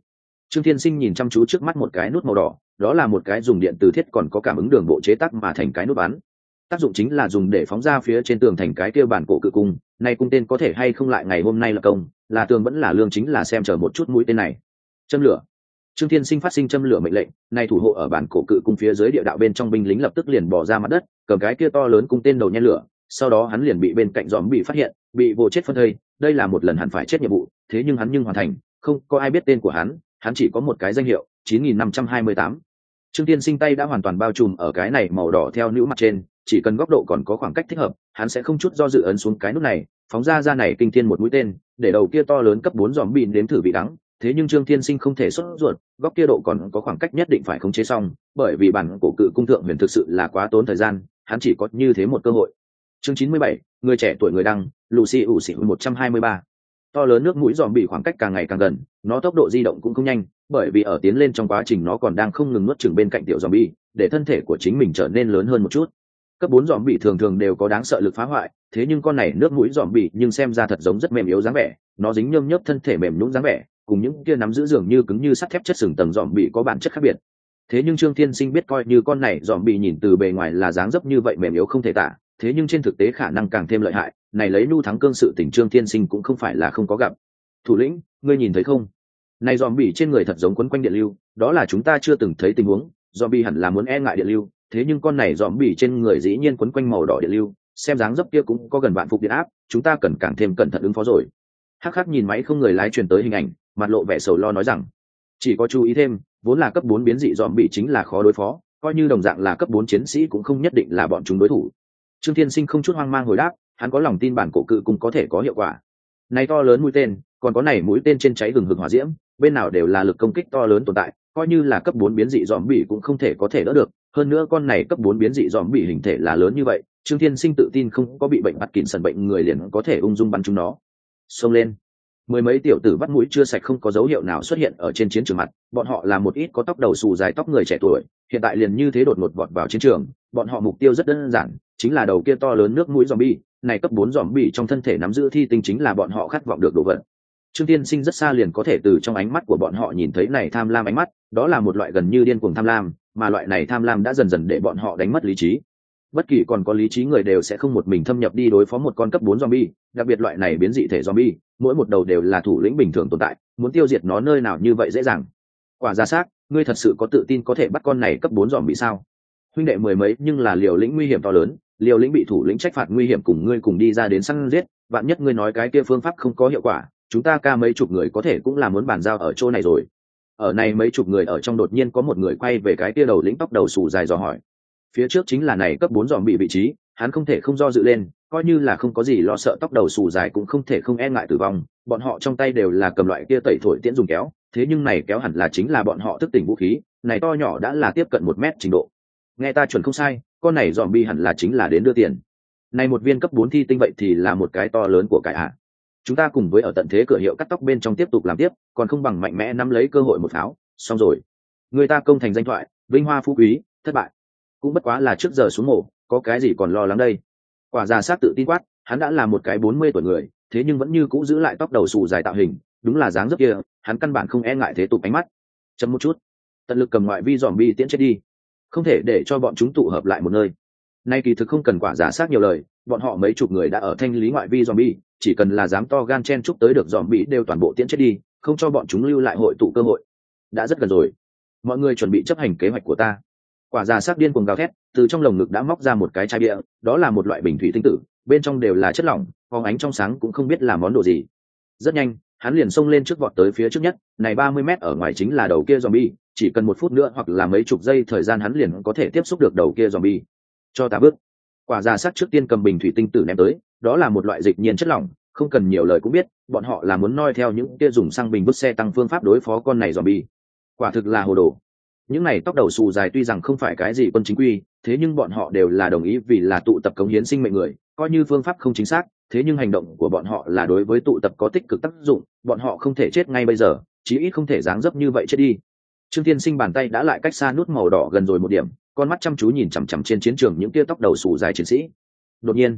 Trương Thiên Sinh nhìn chăm chú trước mắt một cái nút màu đỏ, đó là một cái dùng điện từ thiết còn có cảm ứng đường bộ chế tác mà thành cái nút bắn. Tác dụng chính là dùng để phóng ra phía trên tường thành cái kia bản cổ cự cung. Này cung tên có thể hay không lại ngày hôm nay là công, là tường vẫn là lương, chính là xem chờ một chút mũi tên này. Châm lửa. Trương Thiên Sinh phát sinh châm lửa mệnh lệnh, này thủ hộ ở bản cổ cự cung phía dưới địa đạo bên trong binh lính lập tức liền bỏ ra mặt đất, cầm cái kia to lớn cung tên đầu nhen lửa. Sau đó hắn liền bị bên cạnh giòm bị phát hiện, bị vồ chết phân thây. Đây là một lần hẳn phải chết nhiệm vụ, thế nhưng hắn hoàn thành, không có ai biết tên của hắn chỉ có một cái danh hiệu 9528. Trương Thiên Sinh tay đã hoàn toàn bao trùm ở cái này màu đỏ theo nữ mặt trên, chỉ cần góc độ còn có khoảng cách thích hợp, hắn sẽ không chút do dự ấn xuống cái nút này, phóng ra này kinh thiên một mũi tên, để đầu kia to lớn cấp 4 giòm bị nếm thử vị đắng. Thế nhưng Trương Thiên Sinh không thể sốt ruột, góc kia độ còn có khoảng cách nhất định phải khống chế xong, bởi vì bản cổ cự cung thượng huyền thực sự là quá tốn thời gian, hắn chỉ có như thế một cơ hội. Chương 97, người trẻ tuổi người đăng, Lucy ủ xỉ 123. To lớn nước mũi giòm bị khoảng cách càng ngày càng gần, nó tốc độ di động cũng không nhanh, bởi vì ở tiến lên trong quá trình nó còn đang không ngừng nuốt chửng bên cạnh tiểu giòm bị, để thân thể của chính mình trở nên lớn hơn một chút. Cấp 4 giòm bị thường thường đều có đáng sợ lực phá hoại, thế nhưng con này nước mũi giòm bị nhưng xem ra thật giống rất mềm yếu dáng vẻ, nó dính nhôm nhớp thân thể mềm nhũn dáng vẻ, cùng những kia nắm giữ dường như cứng như sắt thép chất sừng tầng giòm bị có bản chất khác biệt. Thế nhưng Trương Thiên Sinh biết coi như con này giòm bị nhìn từ bề ngoài là dáng dấp như vậy mềm yếu không thể tả, thế nhưng trên thực tế khả năng càng thêm lợi hại, này lấy nhu thắng cương sự tình Trương Thiên Sinh cũng không phải là không có gặp. Thủ lĩnh, ngươi nhìn thấy không? Này giòm bị trên người thật giống quấn quanh điện lưu, đó là chúng ta chưa từng thấy tình huống, giòm bị hẳn là muốn e ngại điện lưu, thế nhưng con này giòm bị trên người dĩ nhiên quấn quanh màu đỏ điện lưu, xem dáng dấp kia cũng có gần vạn phục điện áp, chúng ta cần càng thêm cẩn thận ứng phó rồi. Hắc Hắc nhìn máy không người lái truyền tới hình ảnh, mặt lộ vẻ sầu lo nói rằng, chỉ có chú ý thêm, vốn là cấp 4 biến dị giòm bị chính là khó đối phó, coi như đồng dạng là cấp 4 chiến sĩ cũng không nhất định là bọn chúng đối thủ. Trương Thiên Sinh không chút hoang mang hồi đáp, hắn có lòng tin bản cổ cự cung có thể có hiệu quả. Này to lớn mũi tên, còn có này mũi tên trên cháy hừng hực hỏa diễm, bên nào đều là lực công kích to lớn tồn tại, coi như là cấp 4 biến dị giòm bị cũng không thể có thể đỡ được. Hơn nữa con này cấp 4 biến dị giòm bị hình thể là lớn như vậy, Trương Thiên Sinh tự tin không có bị bệnh Parkinson bệnh người liền có thể ung dung bắn chúng nó. Xông lên. Mười mấy tiểu tử vắt mũi chưa sạch không có dấu hiệu nào xuất hiện ở trên chiến trường mặt, bọn họ là một ít có tóc đầu xù dài tóc người trẻ tuổi, hiện tại liền như thế đột ngột vọt vào chiến trường, bọn họ mục tiêu rất đơn giản, chính là đầu kia to lớn nước mũi zombie, này cấp 4 zombie trong thân thể nắm giữ thi tinh chính là bọn họ khát vọng được đồ vật. Trương Tiên Sinh rất xa liền có thể từ trong ánh mắt của bọn họ nhìn thấy này tham lam ánh mắt, đó là một loại gần như điên cuồng tham lam, mà loại này tham lam đã dần dần để bọn họ đánh mất lý trí. Bất kỳ còn có lý trí người đều sẽ không một mình thâm nhập đi đối phó một con cấp 4 zombie, đặc biệt loại này biến dị thể zombie, mỗi một đầu đều là thủ lĩnh bình thường tồn tại, muốn tiêu diệt nó nơi nào như vậy dễ dàng. Quả ra xác, ngươi thật sự có tự tin có thể bắt con này cấp 4 zombie sao? Huynh đệ mười mấy nhưng là liều lĩnh nguy hiểm to lớn, liều lĩnh bị thủ lĩnh trách phạt nguy hiểm cùng ngươi cùng đi ra đến săn giết, vạn nhất ngươi nói cái kia phương pháp không có hiệu quả, chúng ta ca mấy chục người có thể cũng là muốn bàn giao ở chỗ này rồi. Ở này mấy chục người ở trong đột nhiên có một người quay về cái kia đầu lĩnh tóc đầu xù dài dò hỏi. Phía trước chính là này cấp 4 dòm bị vị trí, hắn không thể không do dự lên, coi như là không có gì lo sợ tóc đầu xù dài cũng không thể không e ngại tử vong, bọn họ trong tay đều là cầm loại kia tẩy thổi tiễn dùng kéo, thế nhưng này kéo hẳn là chính là bọn họ thức tỉnh vũ khí, này to nhỏ đã là tiếp cận 1 mét trình độ. Nghe ta chuẩn không sai, con này dòm bi hẳn là chính là đến đưa tiền. Này một viên cấp 4 thi tinh vậy thì là một cái to lớn của cải ạ. Chúng ta cùng với ở tận thế cửa hiệu cắt tóc bên trong tiếp tục làm tiếp, còn không bằng mạnh mẽ nắm lấy cơ hội một pháo, xong rồi. Người ta công thành danh thoại, vinh hoa phú quý, thất bại. Cũng bất quá là trước giờ xuống mổ, có cái gì còn lo lắng đây. Quả già sát tự tin quát, hắn đã là một cái 40 tuổi người, thế nhưng vẫn như cũ giữ lại tóc đầu xù dài tạo hình, đúng là dáng dấp kia, hắn căn bản không e ngại thế tục ánh mắt. Chấm một chút, tận lực cầm ngoại vi dòm bi tiễn chết đi, không thể để cho bọn chúng tụ hợp lại một nơi. Nay kỳ thực không cần quả giả sát nhiều lời, bọn họ mấy chục người đã ở thanh lý ngoại vi zombie, chỉ cần là dám to gan chen chúc tới được zombie đều toàn bộ tiễn chết đi, không cho bọn chúng lưu lại hội tụ cơ hội. Đã rất gần rồi, mọi người chuẩn bị chấp hành kế hoạch của ta. Quả giả sát điên cuồng gào thét, từ trong lồng ngực đã móc ra một cái chai bia, đó là một loại bình thủy tinh tử, bên trong đều là chất lỏng, phóng ánh trong sáng cũng không biết là món đồ gì. Rất nhanh, hắn liền xông lên trước vọt tới phía trước nhất, này 30 mét ở ngoài chính là đầu kia zombie, chỉ cần 1 phút nữa hoặc là mấy chục giây thời gian hắn liền có thể tiếp xúc được đầu kia zombie. Cho ta bước. Quả già sát trước tiên cầm bình thủy tinh tử ném tới, đó là một loại dịch nhiên chất lỏng, không cần nhiều lời cũng biết, bọn họ là muốn noi theo những kia dùng xăng bình vứt xe tăng phương pháp đối phó con này zombie. Quả thực là hồ đồ. Những này tóc đầu xù dài tuy rằng không phải cái gì quân chính quy, thế nhưng bọn họ đều là đồng ý vì là tụ tập cống hiến sinh mệnh người, coi như phương pháp không chính xác, thế nhưng hành động của bọn họ là đối với tụ tập có tích cực tác dụng, bọn họ không thể chết ngay bây giờ, chí ít không thể dáng dấp như vậy chết đi. Trương Thiên Sinh bàn tay đã lại cách xa nút màu đỏ gần rồi một điểm, con mắt chăm chú nhìn chằm chằm trên chiến trường những kia tóc đầu xù dài chiến sĩ. Đột nhiên,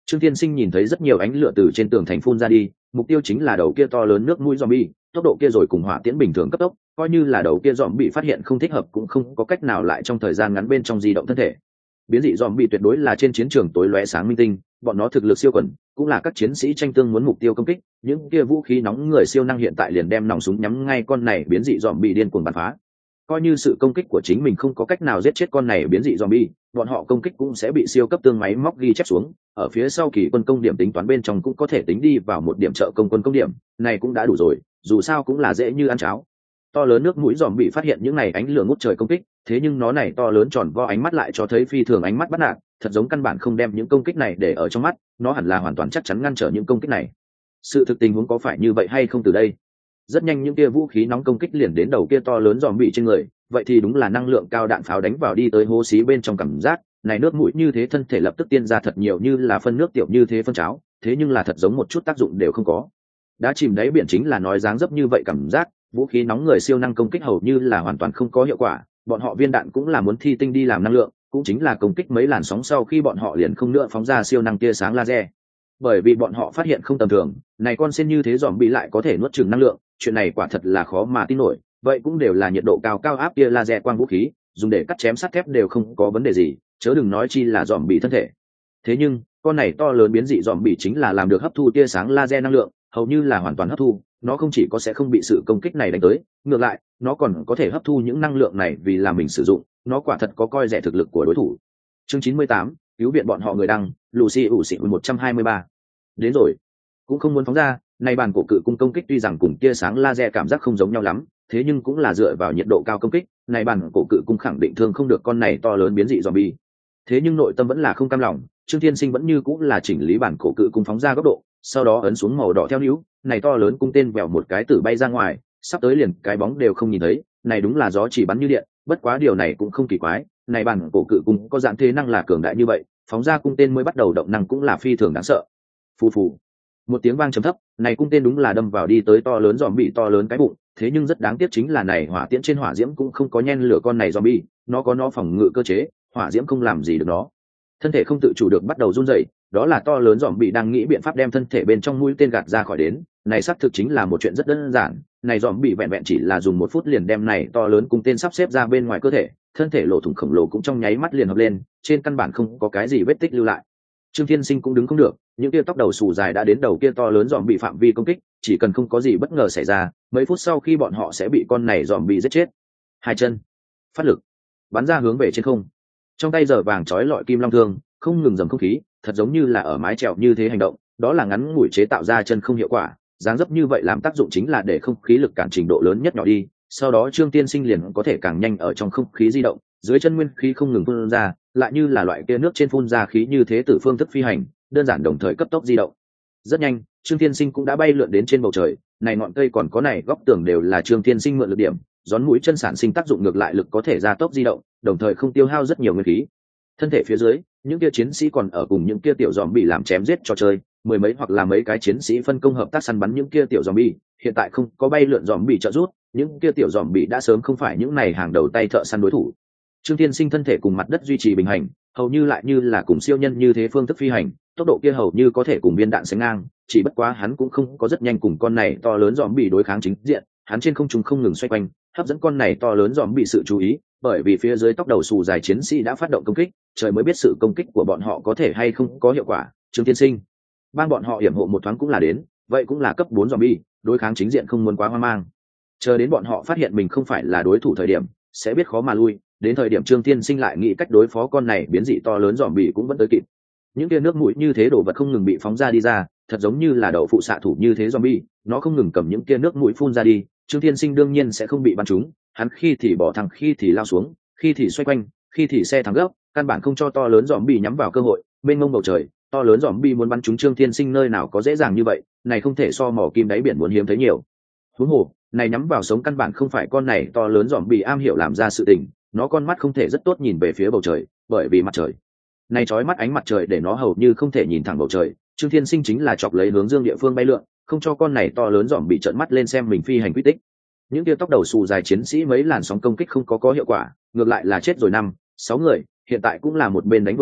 Trương Thiên Sinh nhìn thấy rất nhiều ánh lửa từ trên tường thành phun ra đi, mục tiêu chính là đầu kia to lớn nước mũi zombie, tốc độ kia rồi cùng hỏa tiễn bình thường cấp tốc, coi như là đầu kia zombie bị phát hiện không thích hợp cũng không có cách nào lại trong thời gian ngắn bên trong di động thân thể. Biến dị zombie tuyệt đối là trên chiến trường tối lóe sáng minh tinh, bọn nó thực lực siêu quần, cũng là các chiến sĩ tranh tương muốn mục tiêu công kích, những kia vũ khí nóng người siêu năng hiện tại liền đem nòng súng nhắm ngay con này biến dị zombie điên cuồng bắn phá. Coi như sự công kích của chính mình không có cách nào giết chết con này biến dị zombie, bọn họ công kích cũng sẽ bị siêu cấp tương máy móc ghi chép xuống, ở phía sau kỳ quân công điểm tính toán bên trong cũng có thể tính đi vào một điểm trợ công quân công điểm, này cũng đã đủ rồi, dù sao cũng là dễ như ăn cháo. To lớn nước mũi giòm bị phát hiện những này ánh lửa ngút trời công kích, thế nhưng nó này to lớn tròn vo ánh mắt lại cho thấy phi thường ánh mắt bắt nạt, thật giống căn bản không đem những công kích này để ở trong mắt, nó hẳn là hoàn toàn chắc chắn ngăn trở những công kích này. Sự thực tình huống có phải như vậy hay không từ đây? Rất nhanh những kia vũ khí nóng công kích liền đến đầu kia to lớn giòm bị trên người, vậy thì đúng là năng lượng cao đạn pháo đánh vào đi tới hố xí bên trong cảm giác, này nước mũi như thế thân thể lập tức tiên ra thật nhiều như là phân nước tiểu như thế phân cháo, thế nhưng là thật giống một chút tác dụng đều không có. Đã chìm đáy biển chính là nói dáng dấp như vậy cảm giác, vũ khí nóng người siêu năng công kích hầu như là hoàn toàn không có hiệu quả, bọn họ viên đạn cũng là muốn thi tinh đi làm năng lượng, cũng chính là công kích mấy làn sóng sau khi bọn họ liền không nữa phóng ra siêu năng tia sáng laser. Bởi vì bọn họ phát hiện không tầm thường, này con sen như thế dòm bị lại có thể nuốt chửng năng lượng, chuyện này quả thật là khó mà tin nổi, vậy cũng đều là nhiệt độ cao cao áp tia laser quang vũ khí, dùng để cắt chém sắt thép đều không có vấn đề gì, chớ đừng nói chi là dòm bị thân thể. Thế nhưng, con này to lớn biến dị dòm bị chính là làm được hấp thu tia sáng laser năng lượng, hầu như là hoàn toàn hấp thu, nó không chỉ có sẽ không bị sự công kích này đánh tới, ngược lại, nó còn có thể hấp thu những năng lượng này vì là mình sử dụng, nó quả thật có coi rẻ thực lực của đối thủ. Chương 98, cứu viện bọn họ người đăng, Lucy ủ xị 123. Đến rồi, cũng không muốn phóng ra, này bàn cổ cự cung công kích tuy rằng cùng tia sáng laser cảm giác không giống nhau lắm, thế nhưng cũng là dựa vào nhiệt độ cao công kích, này bàn cổ cự cung khẳng định thương không được con này to lớn biến dị zombie. Thế nhưng nội tâm vẫn là không cam lòng, Trương Thiên Sinh vẫn như cũng là chỉnh lý bản cổ cự cung phóng ra góc độ, sau đó ấn xuống màu đỏ theo níu, này to lớn cung tên vèo một cái tử bay ra ngoài, sắp tới liền cái bóng đều không nhìn thấy, này đúng là gió chỉ bắn như điện, bất quá điều này cũng không kỳ quái, này bản cổ cự cung có dạng thế năng là cường đại như vậy, phóng ra cung tên mới bắt đầu động năng cũng là phi thường đáng sợ. Phù phù, một tiếng vang trầm thấp, này cung tên đúng là đâm vào đi tới to lớn zombie to lớn cái bụng, thế nhưng rất đáng tiếc chính là này hỏa tiễn trên hỏa diễm cũng không có nhen lửa con này zombie, nó có nó phòng ngự cơ chế, hỏa diễm không làm gì được nó. Thân thể không tự chủ được bắt đầu run rẩy, đó là to lớn zombie đang nghĩ biện pháp đem thân thể bên trong mũi tên gạt ra khỏi đến, này xác thực chính là một chuyện rất đơn giản, này zombie vẹn vẹn chỉ là dùng 1 phút liền đem này to lớn cung tên sắp xếp ra bên ngoài cơ thể, thân thể lỗ thủng khổng lồ cũng trong nháy mắt liền hợp lên, trên căn bản không có cái gì vết tích lưu lại. Trương Thiên Sinh cũng đứng không được, những kia tóc đầu xù dài đã đến đầu kia to lớn zombie phạm vi công kích, chỉ cần không có gì bất ngờ xảy ra, mấy phút sau khi bọn họ sẽ bị con này zombie giết chết. Hai chân, phát lực, bắn ra hướng về trên không. Trong tay giờ vàng chói lọi kim long thương, không ngừng dầm không khí, thật giống như là ở mái chèo như thế hành động, đó là ngắn ngủi chế tạo ra chân không hiệu quả, dáng dấp như vậy làm tác dụng chính là để không khí lực cản trình độ lớn nhất nhỏ đi, sau đó Trương Tiên Sinh liền có thể càng nhanh ở trong không khí di động, dưới chân nguyên khí không ngừng phun ra, lại như là loại kia nước trên phun ra khí như thế từ phương thức phi hành, đơn giản đồng thời cấp tốc di động. Rất nhanh, Trương Tiên Sinh cũng đã bay lượn đến trên bầu trời, này ngọn cây còn có này góc tường đều là Trương Tiên Sinh mượn lực điểm, gión mũi chân sản sinh tác dụng ngược lại lực có thể gia tốc di động, đồng thời không tiêu hao rất nhiều nguyên khí. Thân thể phía dưới, những kia chiến sĩ còn ở cùng những kia tiểu zombie làm chém giết trò chơi, mười mấy hoặc là mấy cái chiến sĩ phân công hợp tác săn bắn những kia tiểu zombie, hiện tại không có bay lượn zombie trợ giúp, những kia tiểu zombie đã sớm không phải những này hàng đầu tay thợ săn đối thủ. Trương Thiên Sinh thân thể cùng mặt đất duy trì bình hành, hầu như lại như là cùng siêu nhân như thế phương thức phi hành, tốc độ kia hầu như có thể cùng viên đạn sánh ngang, chỉ bất quá hắn cũng không có rất nhanh cùng con này to lớn zombie đối kháng chính diện, hắn trên không trung không ngừng xoay quanh, hấp dẫn con này to lớn zombie sự chú ý, bởi vì phía dưới tóc đầu xù dài chiến sĩ đã phát động công kích, trời mới biết sự công kích của bọn họ có thể hay không có hiệu quả. Trương Thiên Sinh ban bọn họ hiểm hộ một thoáng cũng là đến, vậy cũng là cấp 4 zombie, đối kháng chính diện không muốn quá hoang mang. Chờ đến bọn họ phát hiện mình không phải là đối thủ thời điểm, sẽ biết khó mà lui, đến thời điểm Trương Thiên Sinh lại nghĩ cách đối phó con này biến dị to lớn zombie cũng vẫn tới kịp. Những kia nước mũi như thế đồ vật không ngừng bị phóng ra đi ra, thật giống như là đậu phụ xạ thủ như thế zombie, nó không ngừng cầm những kia nước mũi phun ra đi, Trương Thiên Sinh đương nhiên sẽ không bị bắn trúng, hắn khi thì bỏ thẳng khi thì lao xuống, khi thì xoay quanh, khi thì xe thẳng gấp, căn bản không cho to lớn zombie nhắm vào cơ hội, bên ngông bầu trời, to lớn zombie muốn bắn trúng Trương Thiên Sinh nơi nào có dễ dàng như vậy, này không thể so mỏ kim đáy biển muốn hiếm thấy nhiều. Huống hồ, này nhắm vào sống căn bản không phải con này to lớn zombie am hiểu làm ra sự tình, nó con mắt không thể rất tốt nhìn về phía bầu trời, bởi vì mặt trời này chói mắt ánh mặt trời để nó hầu như không thể nhìn thẳng bầu trời. Trương Thiên Sinh chính là chọc lấy hướng dương địa phương bay lượn, không cho con này to lớn zombie trợn mắt lên xem mình phi hành quy tích. Những tia tóc đầu xù dài chiến sĩ mấy làn sóng công kích không có hiệu quả, ngược lại là chết rồi 5, 6 người, hiện tại cũng là một bên đánh vừa lui,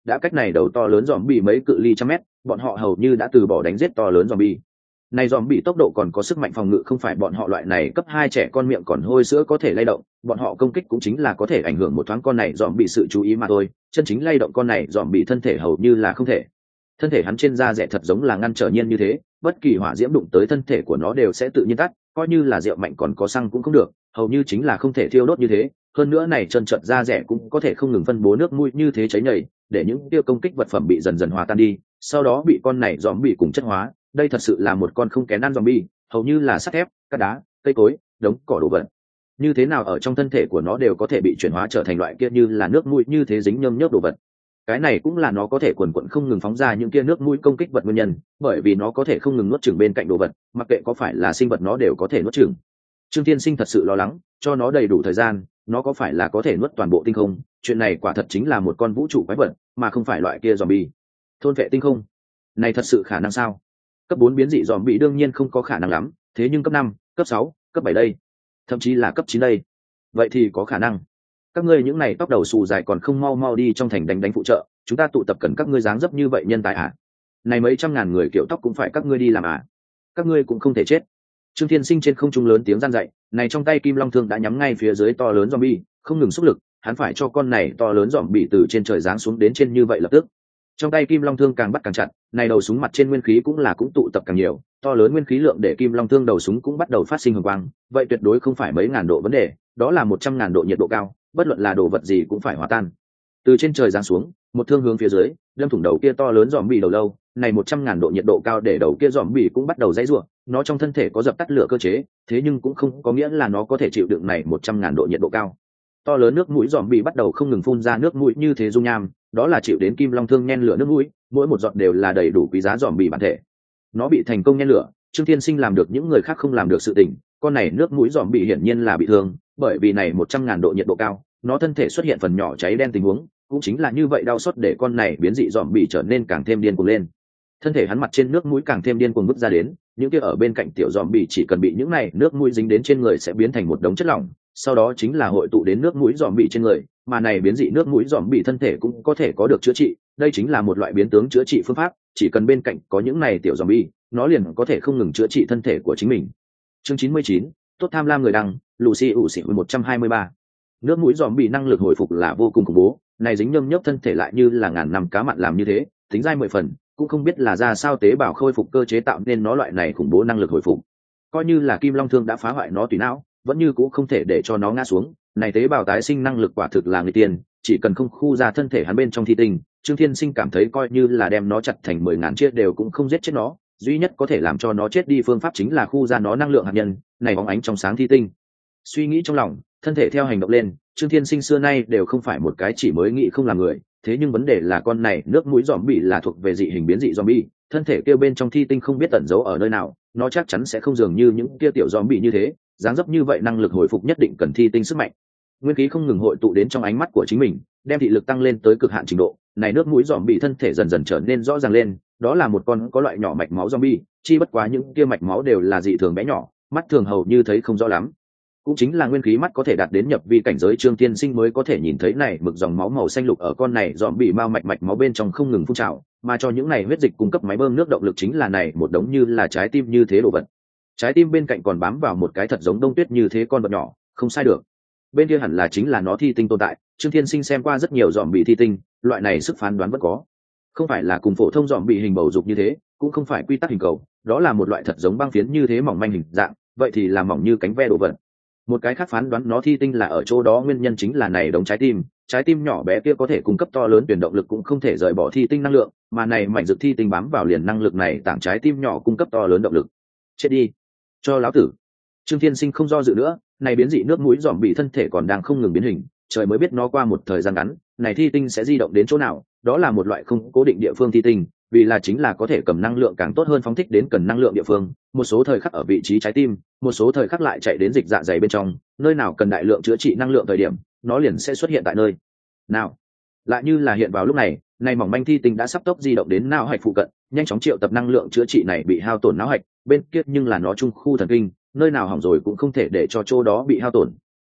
đã cách này đầu to lớn dòm bị mấy cự ly trăm mét, bọn họ hầu như đã từ bỏ đánh giết to lớn dòm bị. Này dòm bị tốc độ còn có sức mạnh phòng ngự không phải bọn họ loại này cấp 2 trẻ con miệng còn hôi sữa có thể lay động, bọn họ công kích cũng chính là có thể ảnh hưởng một thoáng con này dòm bị sự chú ý mà thôi, chân chính lay động con này dòm bị thân thể hầu như là không thể. Thân thể hắn trên da rẻ thật giống là ngăn trở nhiên như thế, bất kỳ hỏa diễm đụng tới thân thể của nó đều sẽ tự nhiên tắt, coi như là rượu mạnh còn có xăng cũng không được, hầu như chính là không thể thiêu đốt như thế. Hơn nữa này chân trợn da rẻ cũng có thể không ngừng phân bố nước mũi như thế cháy nhầy, để những tiêu công kích vật phẩm bị dần dần hòa tan đi, sau đó bị con này dòm bị cùng chất hóa. Đây thật sự là một con không kén ăn zombie, hầu như là sắt thép, cát đá, cây cối, đống cỏ đồ vật. Như thế nào ở trong thân thể của nó đều có thể bị chuyển hóa trở thành loại kia như là nước mũi như thế dính nhơm nhớp đồ vật. Cái này cũng là nó có thể quần quật không ngừng phóng ra những kia nước mũi công kích vật nguyên nhân, bởi vì nó có thể không ngừng nuốt chửng bên cạnh đồ vật, mặc kệ có phải là sinh vật nó đều có thể nuốt chửng. Trương Thiên Sinh thật sự lo lắng, cho nó đầy đủ thời gian, nó có phải là có thể nuốt toàn bộ tinh không? Chuyện này quả thật chính là một con vũ trụ quái vật, mà không phải loại kia zombie. Thôn vệ tinh không, này thật sự khả năng sao? Cấp 4 biến dị dòm bị đương nhiên không có khả năng lắm, thế nhưng cấp 5, cấp 6, cấp 7 đây, thậm chí là cấp 9 đây, vậy thì có khả năng. Các ngươi những này tóc đầu xù dài còn không mau mau đi trong thành đánh phụ trợ, chúng ta tụ tập cần các ngươi dáng dấp như vậy nhân tài à? Này mấy trăm ngàn người kiểu tóc cũng phải các ngươi đi làm à? Các ngươi cũng không thể chết. Trương Thiên Sinh trên không trung lớn tiếng gian dạy, này trong tay kim long thương đã nhắm ngay phía dưới to lớn zombie, không ngừng xúc lực, hắn phải cho con này to lớn zombie từ trên trời giáng xuống đến trên như vậy lập tức. Trong tay kim long thương càng bắt càng chặt, này đầu súng mặt trên nguyên khí cũng tụ tập càng nhiều, to lớn nguyên khí lượng để kim long thương đầu súng cũng bắt đầu phát sinh hồng quang, vậy tuyệt đối không phải mấy ngàn độ vấn đề, đó là 100.000 độ nhiệt độ cao, bất luận là đồ vật gì cũng phải hòa tan. Từ trên trời giáng xuống, một thương hướng phía dưới, đâm thủng đầu kia to lớn zombie đầu lâu, này 100.000 độ nhiệt độ cao để đầu kia zombie cũng bắt đầu giãy giụa, nó trong thân thể có dập tắt lửa cơ chế, thế nhưng cũng không có nghĩa là nó có thể chịu đựng này 100.000 độ nhiệt độ cao. To lớn nước mũi zombie bắt đầu không ngừng phun ra nước mũi như thế dung nham, đó là chịu đến kim long thương nhen lửa nước mũi, mỗi một giọt đều là đầy đủ quý giá zombie bản thể. Nó bị thành công nhen lửa, Trương Thiên Sinh làm được những người khác không làm được sự tình, con này nước mũi zombie hiển nhiên là bị thương, bởi vì này 100.000 độ nhiệt độ cao, nó thân thể xuất hiện phần nhỏ cháy đen tình huống, cũng chính là như vậy đau xót để con này biến dị zombie trở nên càng thêm điên cuồng lên. Thân thể hắn mặt trên nước mũi càng thêm điên cuồng bứt ra đến, những kia ở bên cạnh tiểu zombie chỉ cần bị những này nước mũi dính đến trên người sẽ biến thành một đống chất lỏng, sau đó chính là hội tụ đến nước mũi zombie trên người, mà này biến dị nước mũi zombie thân thể cũng có thể có được chữa trị, đây chính là một loại biến tướng chữa trị phương pháp, chỉ cần bên cạnh có những này tiểu zombie, nó liền có thể không ngừng chữa trị thân thể của chính mình. Chương 99, tốt tham lam người đăng, Lucy ủ xỉ 123. Nước mũi zombie năng lực hồi phục là vô cùng khủng bố, này dính nhâm nhớp thân thể lại như là ngàn năm cá mặn làm như thế, tính dai 10 phần, cũng không biết là ra sao tế bào khôi phục cơ chế tạo nên nó loại này khủng bố năng lực hồi phục. Coi như là kim long thương đã phá hoại nó tùy não, vẫn như cũng không thể để cho nó ngã xuống, này tế bào tái sinh năng lực quả thực là người tiền, chỉ cần không khu ra thân thể hắn bên trong thi tinh, Trương Thiên Sinh cảm thấy coi như là đem nó chặt thành 10.000 chia đều cũng không giết chết nó, duy nhất có thể làm cho nó chết đi phương pháp chính là khu ra nó năng lượng hạt nhân, này bóng ánh trong sáng thi tinh. Suy nghĩ trong lòng, thân thể theo hành động lên, Trương Thiên Sinh xưa nay đều không phải một cái chỉ mới nghĩ không làm người, thế nhưng vấn đề là con này nước mũi zombie là thuộc về dị hình biến dị zombie, thân thể kia bên trong thi tinh không biết tẩn giấu ở nơi nào, nó chắc chắn sẽ không dường như những kia tiểu zombie như thế, dáng dấp như vậy năng lực hồi phục nhất định cần thi tinh sức mạnh. Nguyên khí không ngừng hội tụ đến trong ánh mắt của chính mình, đem thị lực tăng lên tới cực hạn trình độ, này nước mũi zombie thân thể dần dần trở nên rõ ràng lên, đó là một con có loại nhỏ mạch máu zombie, chi bất quá những kia mạch máu đều là dị thường bé nhỏ, mắt thường hầu như thấy không rõ lắm. Cũng chính là nguyên khí mắt có thể đạt đến nhập vi cảnh giới Trương Thiên Sinh mới có thể nhìn thấy này mực dòng máu màu xanh lục ở con này zombie mao mạch máu bên trong không ngừng phun trào, mà cho những này huyết dịch cung cấp máy bơm nước động lực chính là này một đống như là trái tim như thế đồ vật. Trái tim bên cạnh còn bám vào một cái thật giống đông tuyết như thế con vật nhỏ, không sai được. Bên kia hẳn là chính là nó thi tinh tồn tại, Trương Thiên Sinh xem qua rất nhiều zombie thi tinh, loại này sức phán đoán vẫn có. Không phải là cùng phổ thông zombie hình bầu dục như thế, cũng không phải quy tắc hình cầu, đó là một loại thật giống băng phiến như thế mỏng manh hình dạng, vậy thì là mỏng như cánh ve đồ vật. Một cái khác phán đoán nó thi tinh là ở chỗ đó nguyên nhân chính là này đống trái tim nhỏ bé kia có thể cung cấp to lớn tuyển động lực cũng không thể rời bỏ thi tinh năng lượng, mà này mảnh dược thi tinh bám vào liền năng lực này tảng trái tim nhỏ cung cấp to lớn động lực. Chết đi, cho lão tử. Trương Thiên Sinh không do dự nữa, này biến dị nước mũi zombie thân thể còn đang không ngừng biến hình, trời mới biết nó qua một thời gian ngắn, này thi tinh sẽ di động đến chỗ nào, đó là một loại không cố định địa phương thi tinh, vì là chính là có thể cầm năng lượng càng tốt hơn phóng thích đến cần năng lượng địa phương, một số thời khắc ở vị trí trái tim, một số thời khắc lại chạy đến dịch dạ dày bên trong, nơi nào cần đại lượng chữa trị năng lượng thời điểm, nó liền sẽ xuất hiện tại nơi nào. Lại như là hiện vào lúc này, này mỏng manh thi tinh đã sắp tốc di động đến não hạch phụ cận, nhanh chóng triệu tập năng lượng chữa trị này bị hao tổn não hạch, bên kia nhưng là nó trung khu thần kinh, nơi nào hỏng rồi cũng không thể để cho chỗ đó bị hao tổn.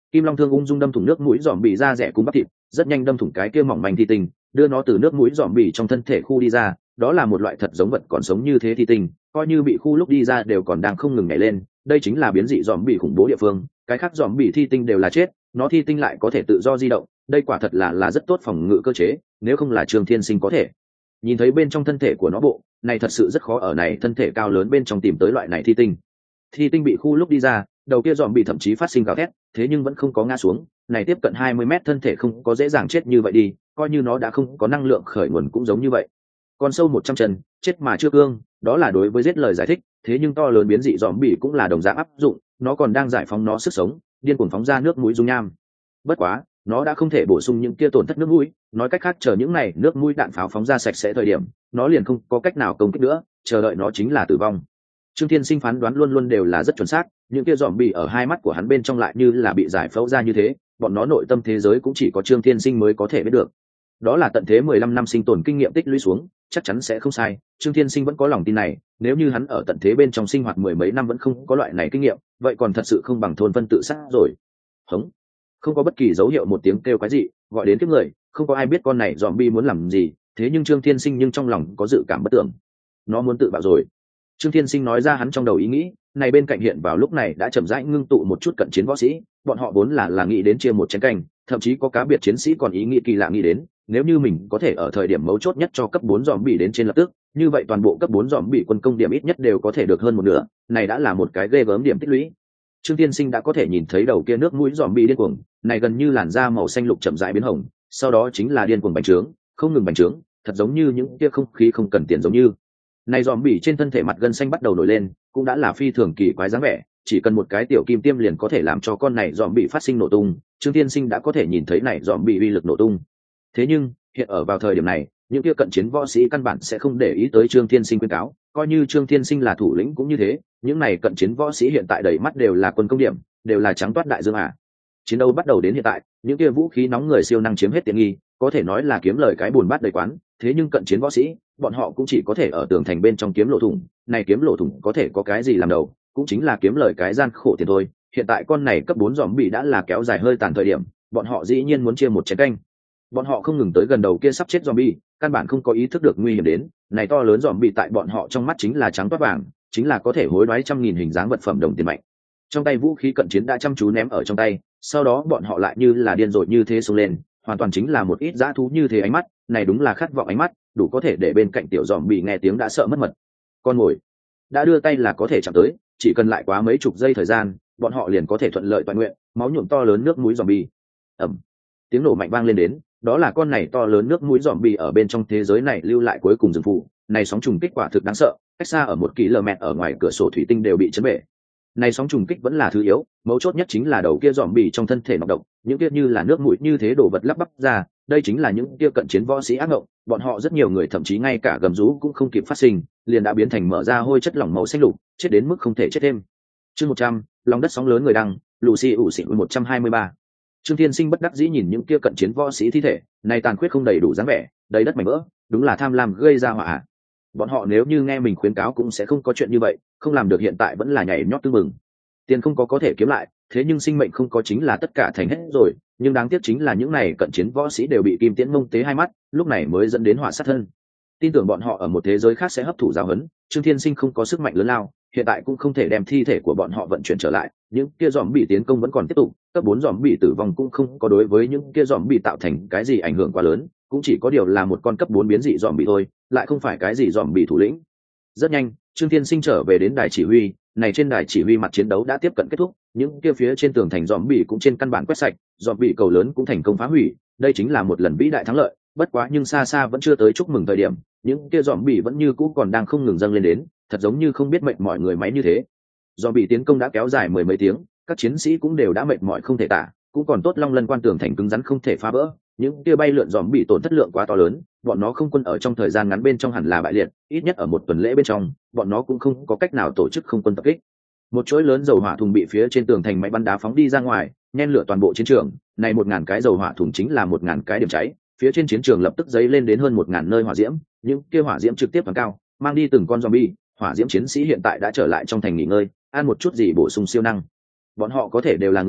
Kim Long thương ung dung đâm thủng nước mũi giòm bị ra rẻ cung bắp thịt, rất nhanh đâm thủng cái kia mỏng manh thi tinh, đưa nó từ nước mũi giòm bị trong thân thể khu đi ra. Đó là một loại thật giống vật còn sống như thế thi tinh, coi như bị khu lúc đi ra đều còn đang không ngừng nhảy lên. Đây chính là biến dị giòm bị khủng bố địa phương, cái khác giòm bị thi tinh đều là chết, nó thi tinh lại có thể tự do di động, đây quả thật là rất tốt phòng ngự cơ chế, nếu không là Trương Thiên Sinh có thể nhìn thấy bên trong thân thể của nó bộ này, thật sự rất khó ở này thân thể cao lớn bên trong tìm tới loại này thi tinh. Thi tinh bị khu lúc đi ra, đầu kia giòm bị thậm chí phát sinh gào thét, thế nhưng vẫn không có ngã xuống. Này tiếp cận 20 mét thân thể không có dễ dàng chết như vậy đi, coi như nó đã không có năng lượng khởi nguồn cũng giống như vậy. Con sâu 100 chân, chết mà chưa cương, đó là đối với giết lời giải thích, thế nhưng to lớn biến dị giòm bị cũng là đồng dạng áp dụng, nó còn đang giải phóng nó sức sống, điên cuồng phóng ra nước mũi dung nham. Bất quá, nó đã không thể bổ sung những kia tổn thất nước mũi, nói cách khác chờ những này nước mũi đạn pháo phóng ra sạch sẽ thời điểm, nó liền không có cách nào công kích nữa, chờ đợi nó chính là tử vong. Trương Thiên Sinh phán đoán luôn luôn đều là rất chuẩn xác, những kia giòm bị ở hai mắt của hắn bên trong lại như là bị giải phẫu ra như thế, bọn nó nội tâm thế giới cũng chỉ có Trương Thiên Sinh mới có thể biết được. Đó là tận thế 15 năm sinh tồn kinh nghiệm tích lũy xuống, chắc chắn sẽ không sai. Trương Thiên Sinh vẫn có lòng tin này, nếu như hắn ở tận thế bên trong sinh hoạt mười mấy năm vẫn không có loại này kinh nghiệm, vậy còn thật sự không bằng thôn phân tự sát rồi. Hống, không có bất kỳ dấu hiệu một tiếng kêu quái dị, gọi đến kiếp người, không có ai biết con này zombie muốn làm gì, thế nhưng Trương Thiên Sinh nhưng trong lòng có dự cảm bất tưởng. Nó muốn tự bạo rồi. Trương Thiên Sinh nói ra hắn trong đầu ý nghĩ, này bên cạnh hiện vào lúc này đã chậm rãi ngưng tụ một chút cận chiến võ sĩ, bọn họ vốn là nghĩ đến chia một chén canh, thậm chí có cá biệt chiến sĩ còn ý nghĩ kỳ lạ nghĩ đến, nếu như mình có thể ở thời điểm mấu chốt nhất cho cấp 4 zombie đến trên lập tức, như vậy toàn bộ cấp 4 zombie quân công điểm ít nhất đều có thể được hơn một nửa, này đã là một cái ghê gớm điểm tích lũy. Trương Tiên Sinh đã có thể nhìn thấy đầu kia nước mũi zombie điên cuồng, này gần như làn da màu xanh lục chậm rãi biến hồng, sau đó chính là điên cuồng bành trướng, không ngừng bành trướng, thật giống như những kia không khí không cần tiền giống như. Này zombie trên thân thể mặt gân xanh bắt đầu nổi lên, cũng đã là phi thường kỳ quái dáng vẻ, chỉ cần một cái tiểu kim tiêm liền có thể làm cho con này zombie phát sinh nổ tung, Trương Tiên Sinh đã có thể nhìn thấy này zombie uy lực nổ tung. Thế nhưng, hiện ở vào thời điểm này, những kia cận chiến võ sĩ căn bản sẽ không để ý tới Trương Thiên Sinh khuyên cáo, coi như Trương Thiên Sinh là thủ lĩnh cũng như thế, những này cận chiến võ sĩ hiện tại đầy mắt đều là quân công điểm, đều là trắng toát đại dương à. Chiến đấu bắt đầu đến hiện tại, những kia vũ khí nóng người siêu năng chiếm hết tiện nghi, có thể nói là kiếm lời cái buồn bát đầy quán, thế nhưng cận chiến võ sĩ, bọn họ cũng chỉ có thể ở tường thành bên trong kiếm lỗ thủng, này kiếm lỗ thủng có thể có cái gì làm đầu, cũng chính là kiếm lời cái gian khổ tiền thôi. Hiện tại con này cấp 4 zombie đã là kéo dài hơi tàn thời điểm, bọn họ dĩ nhiên muốn chia một chén canh. Bọn họ không ngừng tới gần đầu kia sắp chết zombie, căn bản không có ý thức được nguy hiểm đến, này to lớn zombie tại bọn họ trong mắt chính là trắng toát vàng, chính là có thể hối đoái trăm nghìn hình dáng vật phẩm đồng tiền mạnh. Trong tay vũ khí cận chiến đã chăm chú ném ở trong tay, sau đó bọn họ lại như là điên rồi như thế xông lên, hoàn toàn chính là một ít dã thú như thế ánh mắt, này đúng là khát vọng ánh mắt, đủ có thể để bên cạnh tiểu zombie nghe tiếng đã sợ mất mật. Con mồi đã đưa tay là có thể chạm tới, chỉ cần lại quá mấy chục giây thời gian, bọn họ liền có thể thuận lợi toàn nguyện, máu nhuộm to lớn nước mũi zombie. Ầm, tiếng nổ mạnh vang lên đến, đó là con này to lớn nước mũi zombie ở bên trong thế giới này lưu lại cuối cùng dừng phụ, này sóng trùng kích quả thực đáng sợ, cách xa ở 1 km ở ngoài cửa sổ thủy tinh đều bị chấn bể. Này sóng trùng kích vẫn là thứ yếu, mấu chốt nhất chính là đầu kia zombie trong thân thể nọc độc, những kia như là nước mũi như thế đổ vật lắp bắp ra, đây chính là những kia cận chiến võ sĩ ác ngộng, bọn họ rất nhiều người thậm chí ngay cả gầm rú cũng không kịp phát sinh, liền đã biến thành mở ra hôi chất lỏng màu xanh lục, chết đến mức không thể chết thêm. Chương 100, lòng đất sóng lớn người đăng, Lucy ủ xỉn 123. Trương Thiên Sinh bất đắc dĩ nhìn những kia cận chiến võ sĩ thi thể, này tàn khuyết không đầy đủ dáng vẻ, đầy đất mảnh vỡ, đúng là tham lam gây ra họa. Bọn họ nếu như nghe mình khuyến cáo cũng sẽ không có chuyện như vậy, không làm được hiện tại vẫn là nhảy nhót tưng mừng. Tiền không có thể kiếm lại, thế nhưng sinh mệnh không có chính là tất cả thành hết rồi, nhưng đáng tiếc chính là những này cận chiến võ sĩ đều bị Kim Tiễn Mông tế hai mắt, lúc này mới dẫn đến họa sát thân. Tin tưởng bọn họ ở một thế giới khác sẽ hấp thụ giáo huấn, Trương Thiên Sinh không có sức mạnh lớn lao, hiện tại cũng không thể đem thi thể của bọn họ vận chuyển trở lại, những kia zombie tiến công vẫn còn tiếp tục, cấp 4 zombie tử vong cũng không có đối với những kia zombie tạo thành cái gì ảnh hưởng quá lớn, cũng chỉ có điều là một con cấp 4 biến dị zombie thôi, lại không phải cái gì zombie thủ lĩnh. Rất nhanh, Trương Thiên Sinh trở về đến đài chỉ huy, này trên đài chỉ huy mặt chiến đấu đã tiếp cận kết thúc, những kia phía trên tường thành zombie cũng trên căn bản quét sạch, zombie cầu lớn cũng thành công phá hủy, đây chính là một lần vĩ đại thắng lợi, bất quá nhưng xa xa vẫn chưa tới chúc mừng thời điểm, những kia zombie vẫn như cũ còn đang không ngừng dâng lên đến, thật giống như không biết mệnh mọi người máy như thế. Zombie tiến công đã kéo dài mười mấy tiếng, các chiến sĩ cũng đều đã mệt mỏi không thể tả, cũng còn tốt Long Lân quan tường thành cứng rắn không thể phá vỡ, những kia bay lượn zombie tổn thất lượng quá to lớn, bọn nó không quân ở trong thời gian ngắn bên trong hẳn là bại liệt, ít nhất ở một tuần lễ bên trong, bọn nó cũng không có cách nào tổ chức không quân tập kích. Một chuỗi lớn dầu hỏa thùng bị phía trên tường thành máy bắn đá phóng đi ra ngoài, nhen lửa toàn bộ chiến trường, này 1000 cái dầu hỏa thùng chính là 1000 cái điểm cháy, phía trên chiến trường lập tức dấy lên đến hơn 1000 nơi hỏa diễm, những kia hỏa diễm trực tiếp tăng cao, mang đi từng con zombie, hỏa diễm chiến sĩ hiện tại đã trở lại trong thành nghỉ ngơi, ăn một chút gì bổ sung siêu năng. Bọn họ có thể đều là người,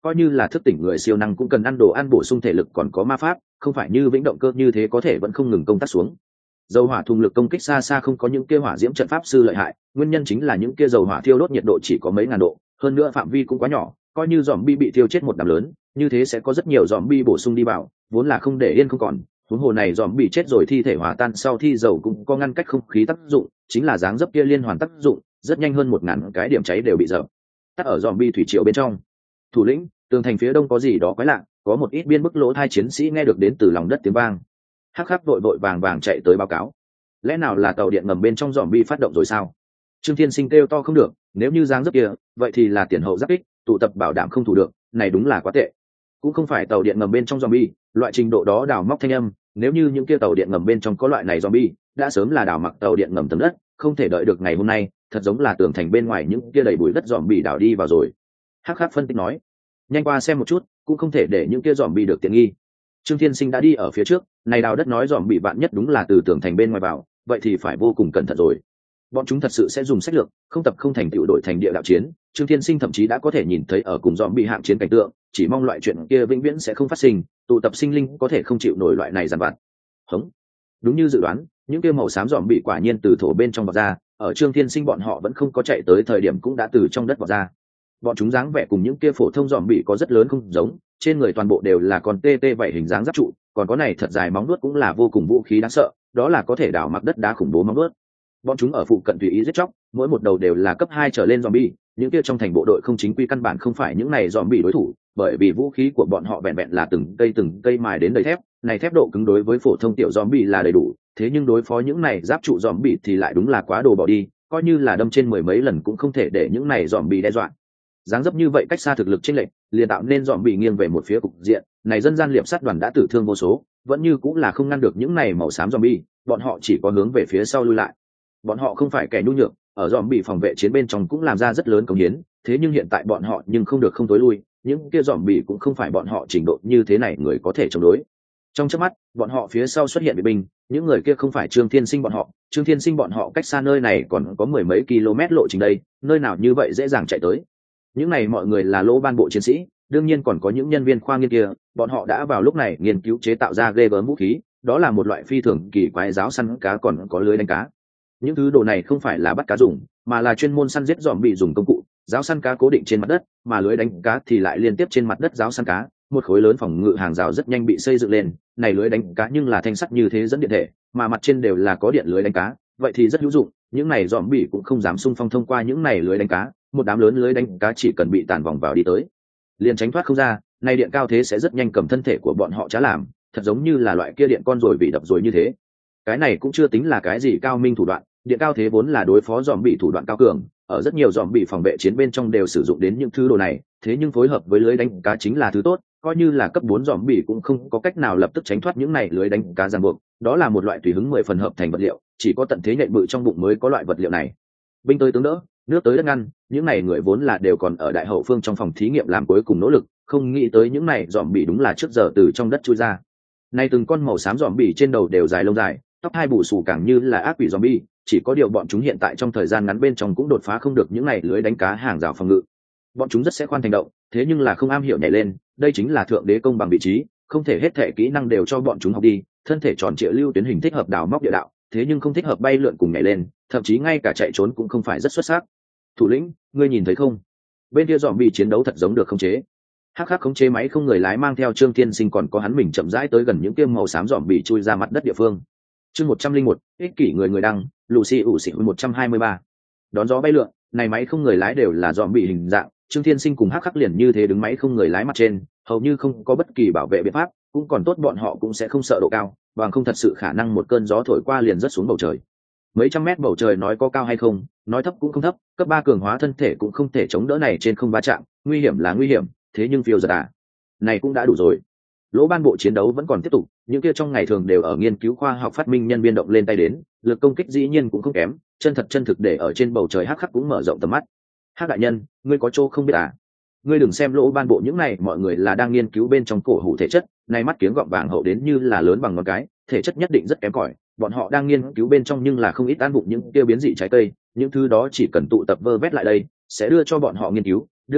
coi như là thức tỉnh người siêu năng cũng cần ăn đồ ăn bổ sung thể lực còn có ma pháp, không phải như vĩnh động cơ như thế có thể vẫn không ngừng công tác xuống. Dầu hỏa thùng lực công kích xa xa không có những kia hỏa diễm trận pháp sư lợi hại, nguyên nhân chính là những kia dầu hỏa thiêu đốt nhiệt độ chỉ có mấy ngàn độ, hơn nữa phạm vi cũng quá nhỏ, coi như zombie bị thiêu chết một đám lớn, như thế sẽ có rất nhiều zombie bổ sung đi vào, vốn là không để yên không còn. Huống hồ này zombie chết rồi thi thể hòa tan sau thi dầu cũng có ngăn cách không khí tác dụng, chính là dáng dấp kia liên hoàn tác dụng, rất nhanh hơn 1000 cái điểm cháy đều bị dập tắt ở zombie thủy triều bên trong. Thủ lĩnh, tường thành phía đông có gì đó quái lạ, có một ít biên bức lỗ thai chiến sĩ nghe được đến từ lòng đất tiếng vang. Hắc Hắc vội vội vàng vàng chạy tới báo cáo. Lẽ nào là tàu điện ngầm bên trong zombie phát động rồi sao? Trương Thiên Sinh kêu to không được, nếu như dáng dấp kia, vậy thì là tiền hậu giáp kích, tụ tập bảo đảm không thủ được, này đúng là quá tệ. Cũng không phải tàu điện ngầm bên trong zombie, loại trình độ đó đào móc thanh âm, nếu như những kia tàu điện ngầm bên trong có loại này zombie, đã sớm là đào mặc tàu điện ngầm tầng đất, không thể đợi được ngày hôm nay, thật giống là tường thành bên ngoài những kia đầy bụi đất zombie đào đi vào rồi. Hắc Hắc phân tích nói, nhanh qua xem một chút, cũng không thể để những kia zombie được tiện nghi. Trương Thiên Sinh đã đi ở phía trước, này đào đất nói zombie bạn nhất đúng là từ tường thành bên ngoài vào, vậy thì phải vô cùng cẩn thận rồi. Bọn chúng thật sự sẽ dùng sách lược, không tập không thành tựu đổi thành địa đạo chiến. Trương Thiên Sinh thậm chí đã có thể nhìn thấy ở cùng zombie hạng chiến cảnh tượng, chỉ mong loại chuyện kia vĩnh viễn sẽ không phát sinh, tụ tập sinh linh có thể không chịu nổi loại này giàn vặt. Hống. Đúng như dự đoán, những kia màu xám zombie quả nhiên từ thổ bên trong bọt ra, ở Trương Thiên Sinh bọn họ vẫn không có chạy tới thời điểm cũng đã từ trong đất bọt ra. Bọn chúng dáng vẻ cùng những kia phổ thông zombie có rất lớn không giống, trên người toàn bộ đều là con tê tê vậy hình dáng giáp trụ, còn có này thật dài móng vuốt cũng là vô cùng vũ khí đáng sợ, đó là có thể đào mặc đất đá khủng bố móng vuốt. Bọn chúng ở phụ cận tùy ý giết chóc, mỗi một đầu đều là cấp 2 trở lên zombie, những kia trong thành bộ đội không chính quy căn bản không phải những này zombie đối thủ, bởi vì vũ khí của bọn họ vẹn vẹn là từng cây mài đến đầy thép, này thép độ cứng đối với phổ thông tiểu zombie là đầy đủ, thế nhưng đối phó những này giáp trụ zombie thì lại đúng là quá đồ bỏ đi, coi như là đâm trên mười mấy lần cũng không thể để những này zombie đe dọa. Dáng dấp như vậy cách xa thực lực chênh lệch, liền tạo nên zombie nghiêng về một phía cục diện, này dân gian liệp sát đoàn đã tử thương vô số, vẫn như cũng là không ngăn được những này màu xám zombie, bọn họ chỉ có hướng về phía sau lui lại. Bọn họ không phải kẻ nhu nhược, ở zombie phòng vệ chiến bên trong cũng làm ra rất lớn công hiến, thế nhưng hiện tại bọn họ nhưng không được không tối lui, những kia zombie cũng không phải bọn họ trình độ như thế này người có thể chống đối. Trong chớp mắt, bọn họ phía sau xuất hiện vệ binh, những người kia không phải Trương Thiên Sinh bọn họ, Trương Thiên Sinh bọn họ cách xa nơi này còn có mười mấy km lộ trình đây, nơi nào như vậy dễ dàng chạy tới. Những này mọi người là lỗ ban bộ chiến sĩ, đương nhiên còn có những nhân viên khoa nghiên kia, bọn họ đã vào lúc này nghiên cứu chế tạo ra ghê gớm vũ khí, đó là một loại phi thường kỳ quái giáo săn cá còn có lưới đánh cá. Những thứ đồ này không phải là bắt cá dùng, mà là chuyên môn săn giết zombie dùng công cụ. Giáo săn cá cố định trên mặt đất, mà lưới đánh cá thì lại liên tiếp trên mặt đất giáo săn cá. Một khối lớn phòng ngự hàng rào rất nhanh bị xây dựng lên. Này lưới đánh cá nhưng là thanh sắt như thế dẫn điện thể, mà mặt trên đều là có điện lưới đánh cá, vậy thì rất hữu dụng. Những này zombie cũng không dám xung phong thông qua những này lưới đánh cá. Một đám lớn lưới đánh cá chỉ cần bị tàn vòng vào đi tới, liền tránh thoát không ra. Này điện cao thế sẽ rất nhanh cầm thân thể của bọn họ trá làm, thật giống như là loại kia điện con rồi bị đập rồi như thế. Cái này cũng chưa tính là cái gì cao minh thủ đoạn, điện cao thế vốn là đối phó zombie thủ đoạn cao cường, ở rất nhiều zombie phòng vệ chiến bên trong đều sử dụng đến những thứ đồ này, thế nhưng phối hợp với lưới đánh cá chính là thứ tốt, coi như là cấp 4 zombie cũng không có cách nào lập tức tránh thoát những này lưới đánh cá ràng buộc, đó là một loại tùy hứng 10 phần hợp thành vật liệu, chỉ có tận thế nhạy bự trong bụng mới có loại vật liệu này. Binh tới tướng đỡ, nước tới đất ngăn, những này người vốn là đều còn ở đại hậu phương trong phòng thí nghiệm làm cuối cùng nỗ lực, không nghĩ tới những này zombie đúng là trước giờ từ trong đất chui ra. Nay từng con màu xám zombie trên đầu đều dài lông dài, tóc hai bù xù càng như là ác quỷ zombie, chỉ có điều bọn chúng hiện tại trong thời gian ngắn bên trong cũng đột phá không được những này lưới đánh cá hàng rào phòng ngự. Bọn chúng rất sẽ khoan thành động, thế nhưng là không am hiểu nhảy lên, đây chính là thượng đế công bằng vị trí, không thể hết thể kỹ năng đều cho bọn chúng học đi, thân thể tròn trịa lưu tuyến hình thích hợp đào móc địa đạo, thế nhưng không thích hợp bay lượn cùng nhảy lên, thậm chí ngay cả chạy trốn cũng không phải rất xuất sắc. Thủ lĩnh, ngươi nhìn thấy không? Bên kia zombie chiến đấu thật giống được khống chế. Hắc Hắc khống chế máy không người lái mang theo Trương Thiên Sinh còn có hắn mình chậm rãi tới gần những kia màu xám zombie chui ra mặt đất địa phương. Chương 101, ích kỷ người đăng, Lucy ủ xỉ 123. Đón gió bay lượn, này máy không người lái đều là zombie hình dạng, Trương Thiên Sinh cùng Hắc Hắc liền như thế đứng máy không người lái mặt trên, hầu như không có bất kỳ bảo vệ biện pháp, cũng còn tốt bọn họ cũng sẽ không sợ độ cao, bằng không thật sự khả năng một cơn gió thổi qua liền rớt xuống bầu trời. Mấy trăm mét bầu trời nói có cao hay không, nói thấp cũng không thấp, cấp 3 cường hóa thân thể cũng không thể chống đỡ này trên không va chạm, nguy hiểm là nguy hiểm, thế nhưng phiêu giật này cũng đã đủ rồi. Lỗ ban bộ chiến đấu vẫn còn tiếp tục, những kia trong ngày thường đều ở nghiên cứu khoa học phát minh nhân viên động lên tay đến, lực công kích dĩ nhiên cũng không kém, chân thực để ở trên bầu trời Hắc Hắc cũng mở rộng tầm mắt. Hắc đại nhân, ngươi có chỗ không biết à? Ngươi đừng xem lỗ ban bộ những này mọi người là đang nghiên cứu bên trong cổ hủ thể chất, này mắt kiếng gọng vàng hậu đến như là lớn bằng ngón cái, thể chất nhất định rất kém cỏi. Bọn họ đang nghiên cứu bên trong nhưng là không ít ăn bụng những kia biến dị trái cây, những thứ đó chỉ cần tụ tập vơ vét lại đây, sẽ đưa cho bọn họ nghiên cứu. Đương nhiên,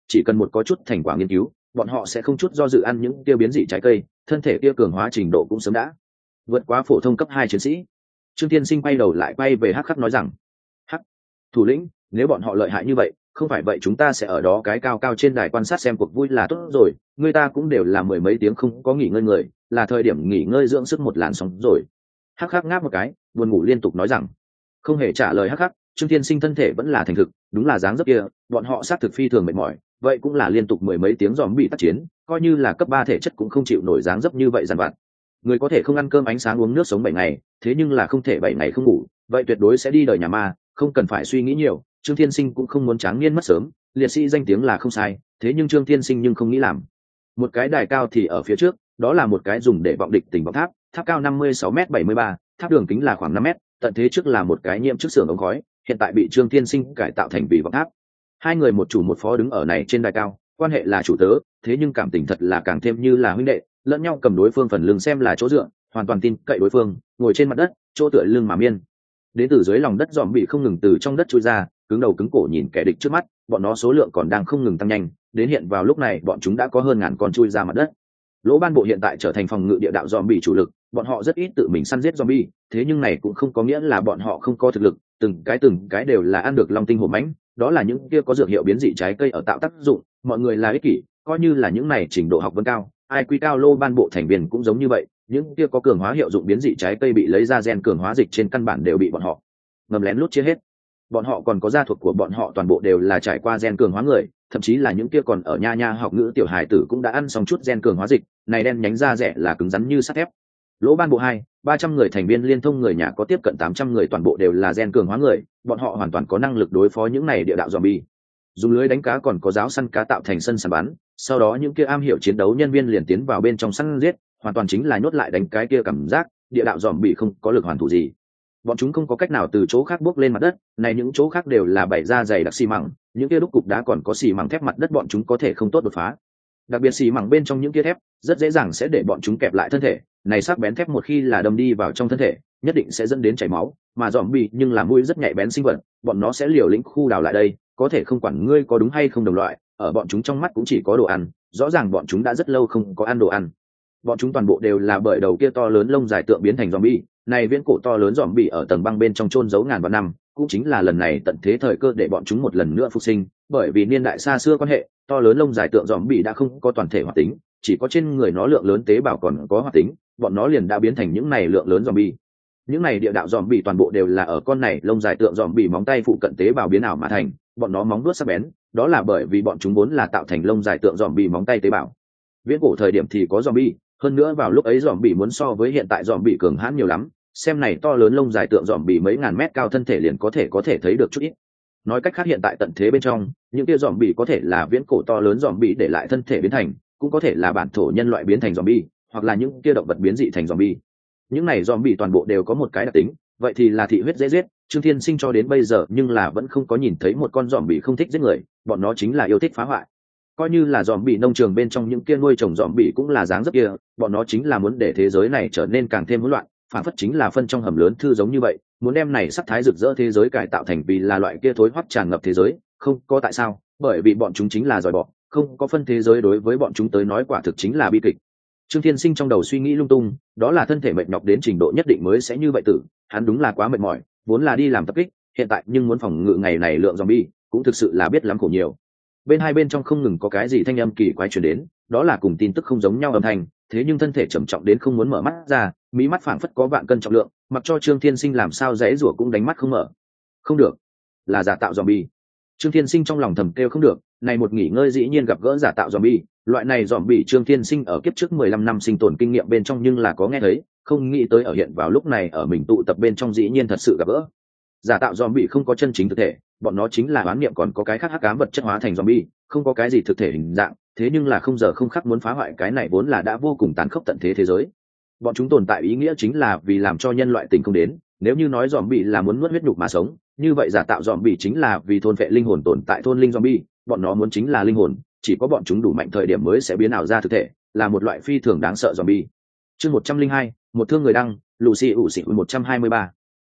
chỉ cần một có chút thành quả nghiên cứu, bọn họ sẽ không chút do dự ăn những kia biến dị trái cây, thân thể kia cường hóa trình độ cũng sớm đã vượt quá phổ thông cấp 2 chiến sĩ. Trương Thiên Sinh quay đầu lại quay về Hắc Khắc nói rằng: "Hắc thủ lĩnh, nếu bọn họ lợi hại như vậy, không phải vậy chúng ta sẽ ở đó cái cao cao trên đài quan sát xem cuộc vui là tốt rồi, người ta cũng đều là mười mấy tiếng không có nghỉ ngơi người, là thời điểm nghỉ ngơi dưỡng sức một làn sóng rồi." Hắc Khắc ngáp một cái, buồn ngủ liên tục nói rằng. Không hề trả lời Hắc Khắc, Trương Thiên Sinh thân thể vẫn là thành thực, đúng là dáng dấp kia, bọn họ sát thực phi thường mệt mỏi, vậy cũng là liên tục mười mấy tiếng dòm bị tác chiến, coi như là cấp 3 thể chất cũng không chịu nổi dáng dấp như vậy dằn vặt. Người có thể không ăn cơm ánh sáng uống nước sống 7 ngày, thế nhưng là không thể 7 ngày không ngủ, vậy tuyệt đối sẽ đi đời nhà ma, không cần phải suy nghĩ nhiều, Trương Thiên Sinh cũng không muốn tráng niên mất sớm, liệt sĩ danh tiếng là không sai, thế nhưng Trương Thiên Sinh nhưng không nghĩ làm. Một cái đài cao thì ở phía trước, đó là một cái dùng để vọng địch tình vọng tháp, tháp cao 56m73, tháp đường kính là khoảng 5m, tận thế trước là một cái nhiễm trước xưởng ống khói, hiện tại bị Trương Thiên Sinh cải tạo thành vì vọng tháp. Hai người một chủ một phó đứng ở này trên đài cao, quan hệ là chủ tớ, thế nhưng cảm tình thật là càng thêm như là huynh đệ, lẫn nhau cầm đối phương phần lưng xem là chỗ dựa, hoàn toàn tin cậy đối phương, ngồi trên mặt đất, chỗ tựa lưng mà miên. Đến từ dưới lòng đất dòm bị không ngừng từ trong đất chui ra, cứng đầu cứng cổ nhìn kẻ địch trước mắt, bọn nó số lượng còn đang không ngừng tăng nhanh, đến hiện vào lúc này bọn chúng đã có hơn ngàn con chui ra mặt đất. Lỗ Ban Bộ hiện tại trở thành phòng ngự địa đạo dòm bị chủ lực, bọn họ rất ít tự mình săn giết zombie, thế nhưng này cũng không có nghĩa là bọn họ không có thực lực, từng cái đều là ăn được long tinh hổ mãnh, đó là những kia có dược hiệu biến dị trái cây ở tạo tác dụng, mọi người là ích kỷ, coi như là những này trình độ học vấn cao, ai quy cao Lô Ban Bộ thành viên cũng giống như vậy, những kia có cường hóa hiệu dụng biến dị trái cây bị lấy ra gen cường hóa dịch trên căn bản đều bị bọn họ ngầm lén lút chia hết. Bọn họ còn có gia thuộc của bọn họ toàn bộ đều là trải qua gen cường hóa người, thậm chí là những kia còn ở nha học ngữ tiểu hài tử cũng đã ăn xong chút gen cường hóa dịch, này đen nhánh da rẻ là cứng rắn như sắt thép. Lỗ Ban Bộ 200-300 người thành viên liên thông người nhà có tiếp cận 800 người toàn bộ đều là gen cường hóa người, bọn họ hoàn toàn có năng lực đối phó những này địa đạo zombie. Dùng lưới đánh cá còn có giáo săn cá tạo thành sân săn bắn, sau đó những kia am hiểu chiến đấu nhân viên liền tiến vào bên trong săn giết, hoàn toàn chính là nhốt lại đánh cái kia cảm giác, địa đạo zombie không có lực hoàn thủ gì. Bọn chúng không có cách nào từ chỗ khác bước lên mặt đất, này những chỗ khác đều là bày ra dày đặc xi măng, những kia đúc cục đá còn có xi măng thép mặt đất bọn chúng có thể không tốt đột phá. Đặc biệt xi măng bên trong những kia thép rất dễ dàng sẽ để bọn chúng kẹp lại thân thể, này sắc bén thép một khi là đâm đi vào trong thân thể, nhất định sẽ dẫn đến chảy máu, mà zombie nhưng là mũi rất nhạy bén sinh vật, bọn nó sẽ liều lĩnh khu đào lại đây, có thể không quản ngươi có đúng hay không đồng loại, ở bọn chúng trong mắt cũng chỉ có đồ ăn, rõ ràng bọn chúng đã rất lâu không có ăn đồ ăn. Bọn chúng toàn bộ đều là bởi đầu kia to lớn lông dài tượng biến thành zombie, này viễn cổ to lớn zombie ở tầng băng bên trong chôn giấu ngàn vạn năm, cũng chính là lần này tận thế thời cơ để bọn chúng một lần nữa phục sinh, bởi vì niên đại xa xưa quan hệ, to lớn lông dài tượng zombie đã không có toàn thể hoạt tính, chỉ có trên người nó lượng lớn tế bào còn có hoạt tính, bọn nó liền đã biến thành những này lượng lớn zombie. Những này địa đạo zombie toàn bộ đều là ở con này lông dài tượng zombie móng tay phụ cận tế bào biến ảo mà thành, bọn nó móng vuốt sắc bén, đó là bởi vì bọn chúng vốn là tạo thành lông dài tượng zombie móng tay tế bào. Viễn cổ thời điểm thì có zombie, hơn nữa vào lúc ấy zombie muốn so với hiện tại zombie cường hãn nhiều lắm, xem này to lớn lông dài tượng zombie mấy ngàn mét cao thân thể liền có thể thấy được chút ít. Nói cách khác hiện tại tận thế bên trong, những kia zombie có thể là viễn cổ to lớn zombie để lại thân thể biến thành, cũng có thể là bản thổ nhân loại biến thành zombie, hoặc là những kia động vật biến dị thành zombie. Những này zombie toàn bộ đều có một cái đặc tính, vậy thì là thị huyết dễ giết. Trương Thiên Sinh cho đến bây giờ nhưng là vẫn không có nhìn thấy một con zombie không thích giết người, bọn nó chính là yêu thích phá hoại. Coi như là zombie nông trường bên trong những kia nuôi trồng zombie cũng là dáng dấp kia, bọn nó chính là muốn để thế giới này trở nên càng thêm hỗn loạn, phản phất chính là phân trong hầm lớn thư giống như vậy, muốn đem này sắc thái rực rỡ thế giới cải tạo thành vì là loại kia thối hoắc tràn ngập thế giới, không có tại sao, bởi vì bọn chúng chính là giỏi bỏ, không có phân thế giới đối với bọn chúng tới nói quả thực chính là bi kịch. Trương Thiên Sinh trong đầu suy nghĩ lung tung, đó là thân thể mệt nhọc đến trình độ nhất định mới sẽ như vậy tử, hắn đúng là quá mệt mỏi, vốn là đi làm tập kích, hiện tại nhưng muốn phòng ngự ngày này lượng zombie, cũng thực sự là biết lắm khổ nhiều. Bên hai bên trong không ngừng có cái gì thanh âm kỳ quái truyền đến, đó là cùng tin tức không giống nhau âm thanh, thế nhưng thân thể trầm trọng đến không muốn mở mắt ra, mí mắt phảng phất có vạn cân trọng lượng, mặc cho Trương Thiên Sinh làm sao dãy rủa cũng đánh mắt không mở. Không được, là giả tạo zombie. Trương Thiên Sinh trong lòng thầm kêu không được, này một nghỉ ngơi dĩ nhiên gặp gỡ giả tạo zombie, loại này zombie Trương Thiên Sinh ở kiếp trước 15 năm sinh tồn kinh nghiệm bên trong nhưng là có nghe thấy, không nghĩ tới ở hiện vào lúc này ở mình tụ tập bên trong dĩ nhiên thật sự gặp gỡ. Giả tạo zombie không có chân chính thực thể, bọn nó chính là oán niệm còn có cái khác hắc ám vật chất hóa thành zombie, không có cái gì thực thể hình dạng, thế nhưng là không giờ không khắc muốn phá hoại cái này vốn là đã vô cùng tàn khốc tận thế thế giới. Bọn chúng tồn tại ý nghĩa chính là vì làm cho nhân loại tình không đến, nếu như nói zombie là muốn nuốt huyết nhục mà sống, như vậy giả tạo zombie chính là vì thôn phệ linh hồn tồn tại thôn linh zombie, bọn nó muốn chính là linh hồn, chỉ có bọn chúng đủ mạnh thời điểm mới sẽ biến ảo ra thực thể, là một loại phi thường đáng sợ zombie. Chương 102, một thương người đăng, Lucy ủ xỉ 123.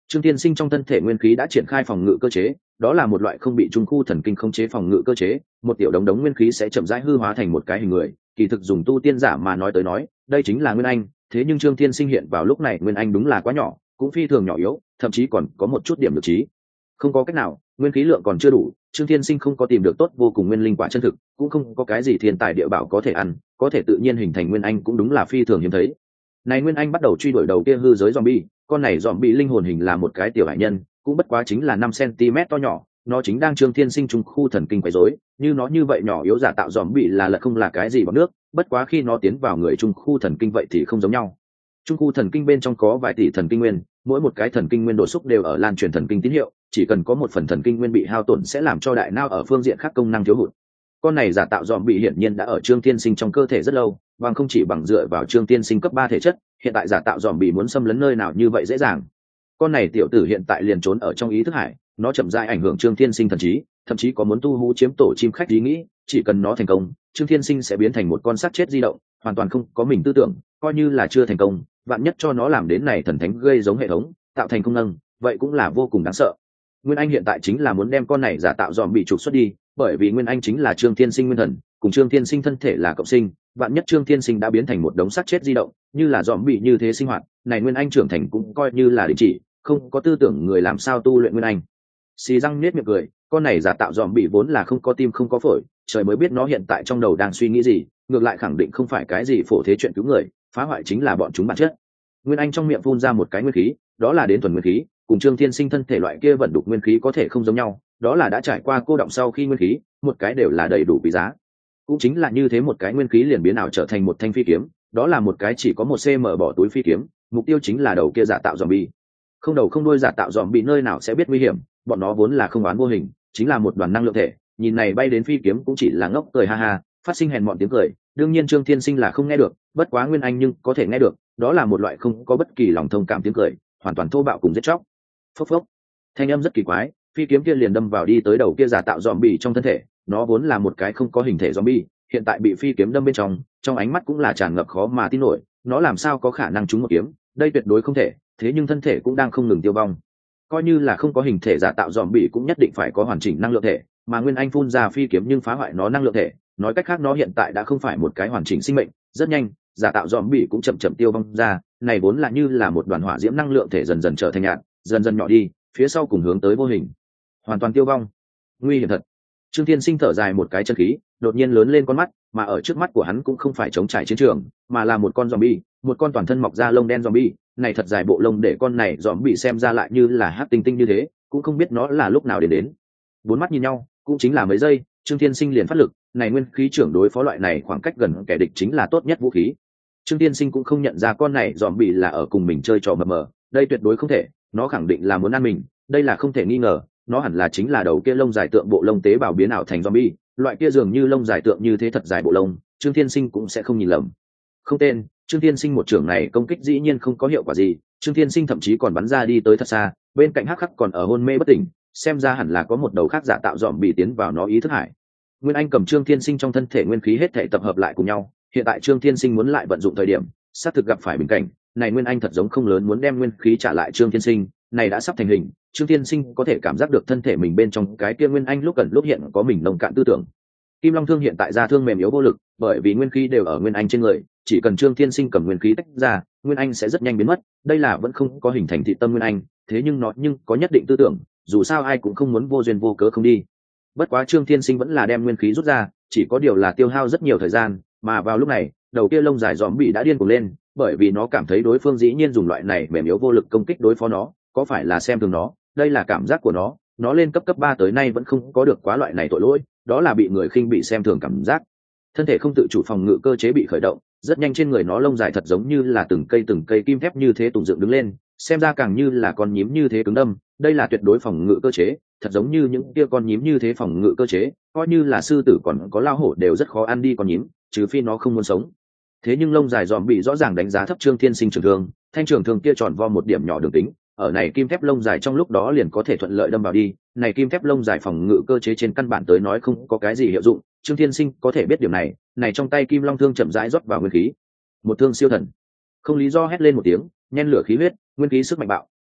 Trương Tiên Sinh trong thân thể nguyên khí đã triển khai phòng ngự cơ chế, đó là một loại không bị trung khu thần kinh khống chế phòng ngự cơ chế, một tiểu đống đống nguyên khí sẽ chậm rãi hư hóa thành một cái hình người, kỳ thực dùng tu tiên giả mà nói tới nói, đây chính là nguyên anh, thế nhưng Trương Tiên Sinh hiện vào lúc này nguyên anh đúng là quá nhỏ, cũng phi thường nhỏ yếu, thậm chí còn có một chút điểm lực trí. Không có cách nào, nguyên khí lượng còn chưa đủ, Trương Tiên Sinh không có tìm được tốt vô cùng nguyên linh quả chân thực, cũng không có cái gì thiên tài địa bảo có thể ăn, có thể tự nhiên hình thành nguyên anh cũng đúng là phi thường hiếm thấy. Này nguyên anh bắt đầu truy đuổi đầu kia hư giới zombie, con này zombie linh hồn hình là một cái tiểu hải nhân, cũng bất quá chính là 5 cm to nhỏ, nó chính đang Trương Thiên Sinh trung khu thần kinh quấy rối, như nó như vậy nhỏ yếu giả tạo zombie là không là cái gì bằng nước, bất quá khi nó tiến vào người trung khu thần kinh vậy thì không giống nhau. Trung khu thần kinh bên trong có vài tỷ thần kinh nguyên, mỗi một cái thần kinh nguyên đột xúc đều ở lan truyền thần kinh tín hiệu, chỉ cần có một phần thần kinh nguyên bị hao tổn sẽ làm cho đại não ở phương diện khác công năng thiếu hụt. Con này giả tạo dòm bị hiển nhiên đã ở Trương Tiên Sinh trong cơ thể rất lâu, bằng không chỉ bằng dựa vào Trương Tiên Sinh cấp 3 thể chất, hiện tại giả tạo dòm bị muốn xâm lấn nơi nào như vậy dễ dàng. Con này tiểu tử hiện tại liền trốn ở trong ý thức hải, nó chậm rãi ảnh hưởng Trương Tiên Sinh thần trí, thậm chí có muốn tu hú chiếm tổ chim khách ý nghĩ, chỉ cần nó thành công, Trương Tiên Sinh sẽ biến thành một con xác chết di động, hoàn toàn không có mình tư tưởng, coi như là chưa thành công, vạn nhất cho nó làm đến này thần thánh gây giống hệ thống, tạo thành công năng, vậy cũng là vô cùng đáng sợ. Nguyên Anh hiện tại chính là muốn đem con này giả tạo dòm bị trục xuất đi, bởi vì Nguyên Anh chính là Trương Thiên Sinh nguyên thần, cùng Trương Thiên Sinh thân thể là cộng sinh, vạn nhất Trương Thiên Sinh đã biến thành một đống xác chết di động, như là dòm bị như thế sinh hoạt, này Nguyên Anh trưởng thành cũng coi như là đình chỉ, không có tư tưởng người làm sao tu luyện Nguyên Anh. Xì răng nết miệng cười, con này giả tạo dòm bị vốn là không có tim không có phổi, trời mới biết nó hiện tại trong đầu đang suy nghĩ gì, ngược lại khẳng định không phải cái gì phổ thế chuyện cứu người, phá hoại chính là bọn chúng bản chất. Nguyên Anh trong miệng phun ra một cái nguyên khí, đó là đến thuần nguyên khí, cùng Trương Thiên Sinh thân thể loại kia vận đục nguyên khí có thể không giống nhau, đó là đã trải qua cô động sau khi nguyên khí, một cái đều là đầy đủ quý giá. Cũng chính là như thế một cái nguyên khí liền biến ảo trở thành một thanh phi kiếm, đó là một cái chỉ có 1 cm bỏ túi phi kiếm, mục tiêu chính là đầu kia giả tạo zombie. Không đầu không đuôi giả tạo zombie nơi nào sẽ biết nguy hiểm, bọn nó vốn là không oán vô hình, chính là một đoàn năng lượng thể, nhìn này bay đến phi kiếm cũng chỉ là ngốc cười ha ha, phát sinh hèn mọn tiếng cười, đương nhiên Trương Thiên Sinh là không nghe được, bất quá Nguyên Anh nhưng có thể nghe được, đó là một loại không có bất kỳ lòng thông cảm tiếng cười, hoàn toàn thô bạo cùng giết chóc. Phốc phốc, thanh âm rất kỳ quái, phi kiếm kia liền đâm vào đi tới đầu kia giả tạo zombie trong thân thể, nó vốn là một cái không có hình thể zombie, hiện tại bị phi kiếm đâm bên trong ánh mắt cũng là tràn ngập khó mà tin nổi, nó làm sao có khả năng trúng một kiếm, đây tuyệt đối không thể, thế nhưng thân thể cũng đang không ngừng tiêu vong. Coi như là không có hình thể giả tạo zombie cũng nhất định phải có hoàn chỉnh năng lượng thể, mà Nguyên Anh phun ra phi kiếm nhưng phá hoại nó năng lượng thể, nói cách khác nó hiện tại đã không phải một cái hoàn chỉnh sinh mệnh, rất nhanh, giả tạo zombie cũng chậm chậm tiêu vong ra, này vốn là như là một đoàn hỏa diễm năng lượng thể dần dần trở thành nhạt, dần dần nhỏ đi, phía sau cùng hướng tới vô hình, hoàn toàn tiêu vong. Nguy hiểm thật. Trương Thiên Sinh thở dài một cái chân khí, đột nhiên lớn lên con mắt, mà ở trước mắt của hắn cũng không phải chống trải chiến trường, mà là một con zombie, một con toàn thân mọc da lông đen zombie, này thật dài bộ lông để con này zombie xem ra lại như là hắc tinh tinh như thế, cũng không biết nó là lúc nào đến. Bốn mắt nhìn nhau, cũng chính là mấy giây, Trương Thiên Sinh liền phát lực, này nguyên khí trưởng đối phó loại này khoảng cách gần kẻ địch chính là tốt nhất vũ khí. Trương Thiên Sinh cũng không nhận ra con này zombie là ở cùng mình chơi trò mờ mờ, đây tuyệt đối không thể, nó khẳng định là muốn ăn mình, đây là không thể nghi ngờ, nó hẳn là chính là đầu kia lông dài tượng bộ lông tế bào biến ảo thành zombie, loại kia dường như lông dài tượng như thế thật dài bộ lông, Trương Thiên Sinh cũng sẽ không nhìn lầm. Không tên, Trương Thiên Sinh một trưởng này công kích dĩ nhiên không có hiệu quả gì, Trương Thiên Sinh thậm chí còn bắn ra đi tới thật xa, bên cạnh Hắc Khắc còn ở hôn mê bất tỉnh, xem ra hẳn là có một đầu khác giả tạo zombie tiến vào nó ý thức hải. Nguyên Anh cầm Trương Thiên Sinh trong thân thể nguyên khí hết thể tập hợp lại cùng nhau, hiện tại Trương Thiên Sinh muốn lại vận dụng thời điểm, xác thực gặp phải bình cảnh, này Nguyên Anh thật giống không lớn muốn đem nguyên khí trả lại Trương Thiên Sinh, này đã sắp thành hình, Trương Thiên Sinh có thể cảm giác được thân thể mình bên trong cái kia Nguyên Anh lúc gần lúc hiện có mình nồng cạn tư tưởng. Kim Long Thương hiện tại ra thương mềm yếu vô lực, bởi vì nguyên khí đều ở Nguyên Anh trên người, chỉ cần Trương Thiên Sinh cầm nguyên khí tách ra, Nguyên Anh sẽ rất nhanh biến mất, đây là vẫn không có hình thành thị tâm Nguyên Anh, thế nhưng nó có nhất định tư tưởng, dù sao ai cũng không muốn vô duyên vô cớ không đi. Bất quá Trương Thiên Sinh vẫn là đem nguyên khí rút ra, chỉ có điều là tiêu hao rất nhiều thời gian, mà vào lúc này, đầu kia lông dài zombie đã điên cuồng lên, bởi vì nó cảm thấy đối phương dĩ nhiên dùng loại này mềm yếu vô lực công kích đối phó nó, có phải là xem thường nó, đây là cảm giác của nó lên cấp 3 tới nay vẫn không có được quá loại này tội lỗi, đó là bị người khinh bị xem thường cảm giác. Thân thể không tự chủ phòng ngự cơ chế bị khởi động, rất nhanh trên người nó lông dài thật giống như là từng cây kim thép như thế tùng dựng đứng lên, xem ra càng như là con nhím như thế cứng đâm, đây là tuyệt đối phòng ngự cơ chế, thật giống như những kia con nhím như thế phòng ngự cơ chế, coi như là sư tử còn có lao hổ đều rất khó ăn đi con nhím, trừ phi nó không muốn sống. Thế nhưng lông dài dòm bị rõ ràng đánh giá thấp Trương Thiên Sinh trường thương, thanh trường thương kia tròn vo một điểm nhỏ đường tính, ở này kim thép lông dài trong lúc đó liền có thể thuận lợi đâm vào đi, này kim thép lông dài phòng ngự cơ chế trên căn bản tới nói không có cái gì hiệu dụng, Trương Thiên Sinh có thể biết điều này, này trong tay kim long thương chậm rãi rót vào nguyên khí. Một thương siêu thần. Không lý do hét lên một tiếng, nhen lửa khí huyết, nguyên khí sức mạnh bạo,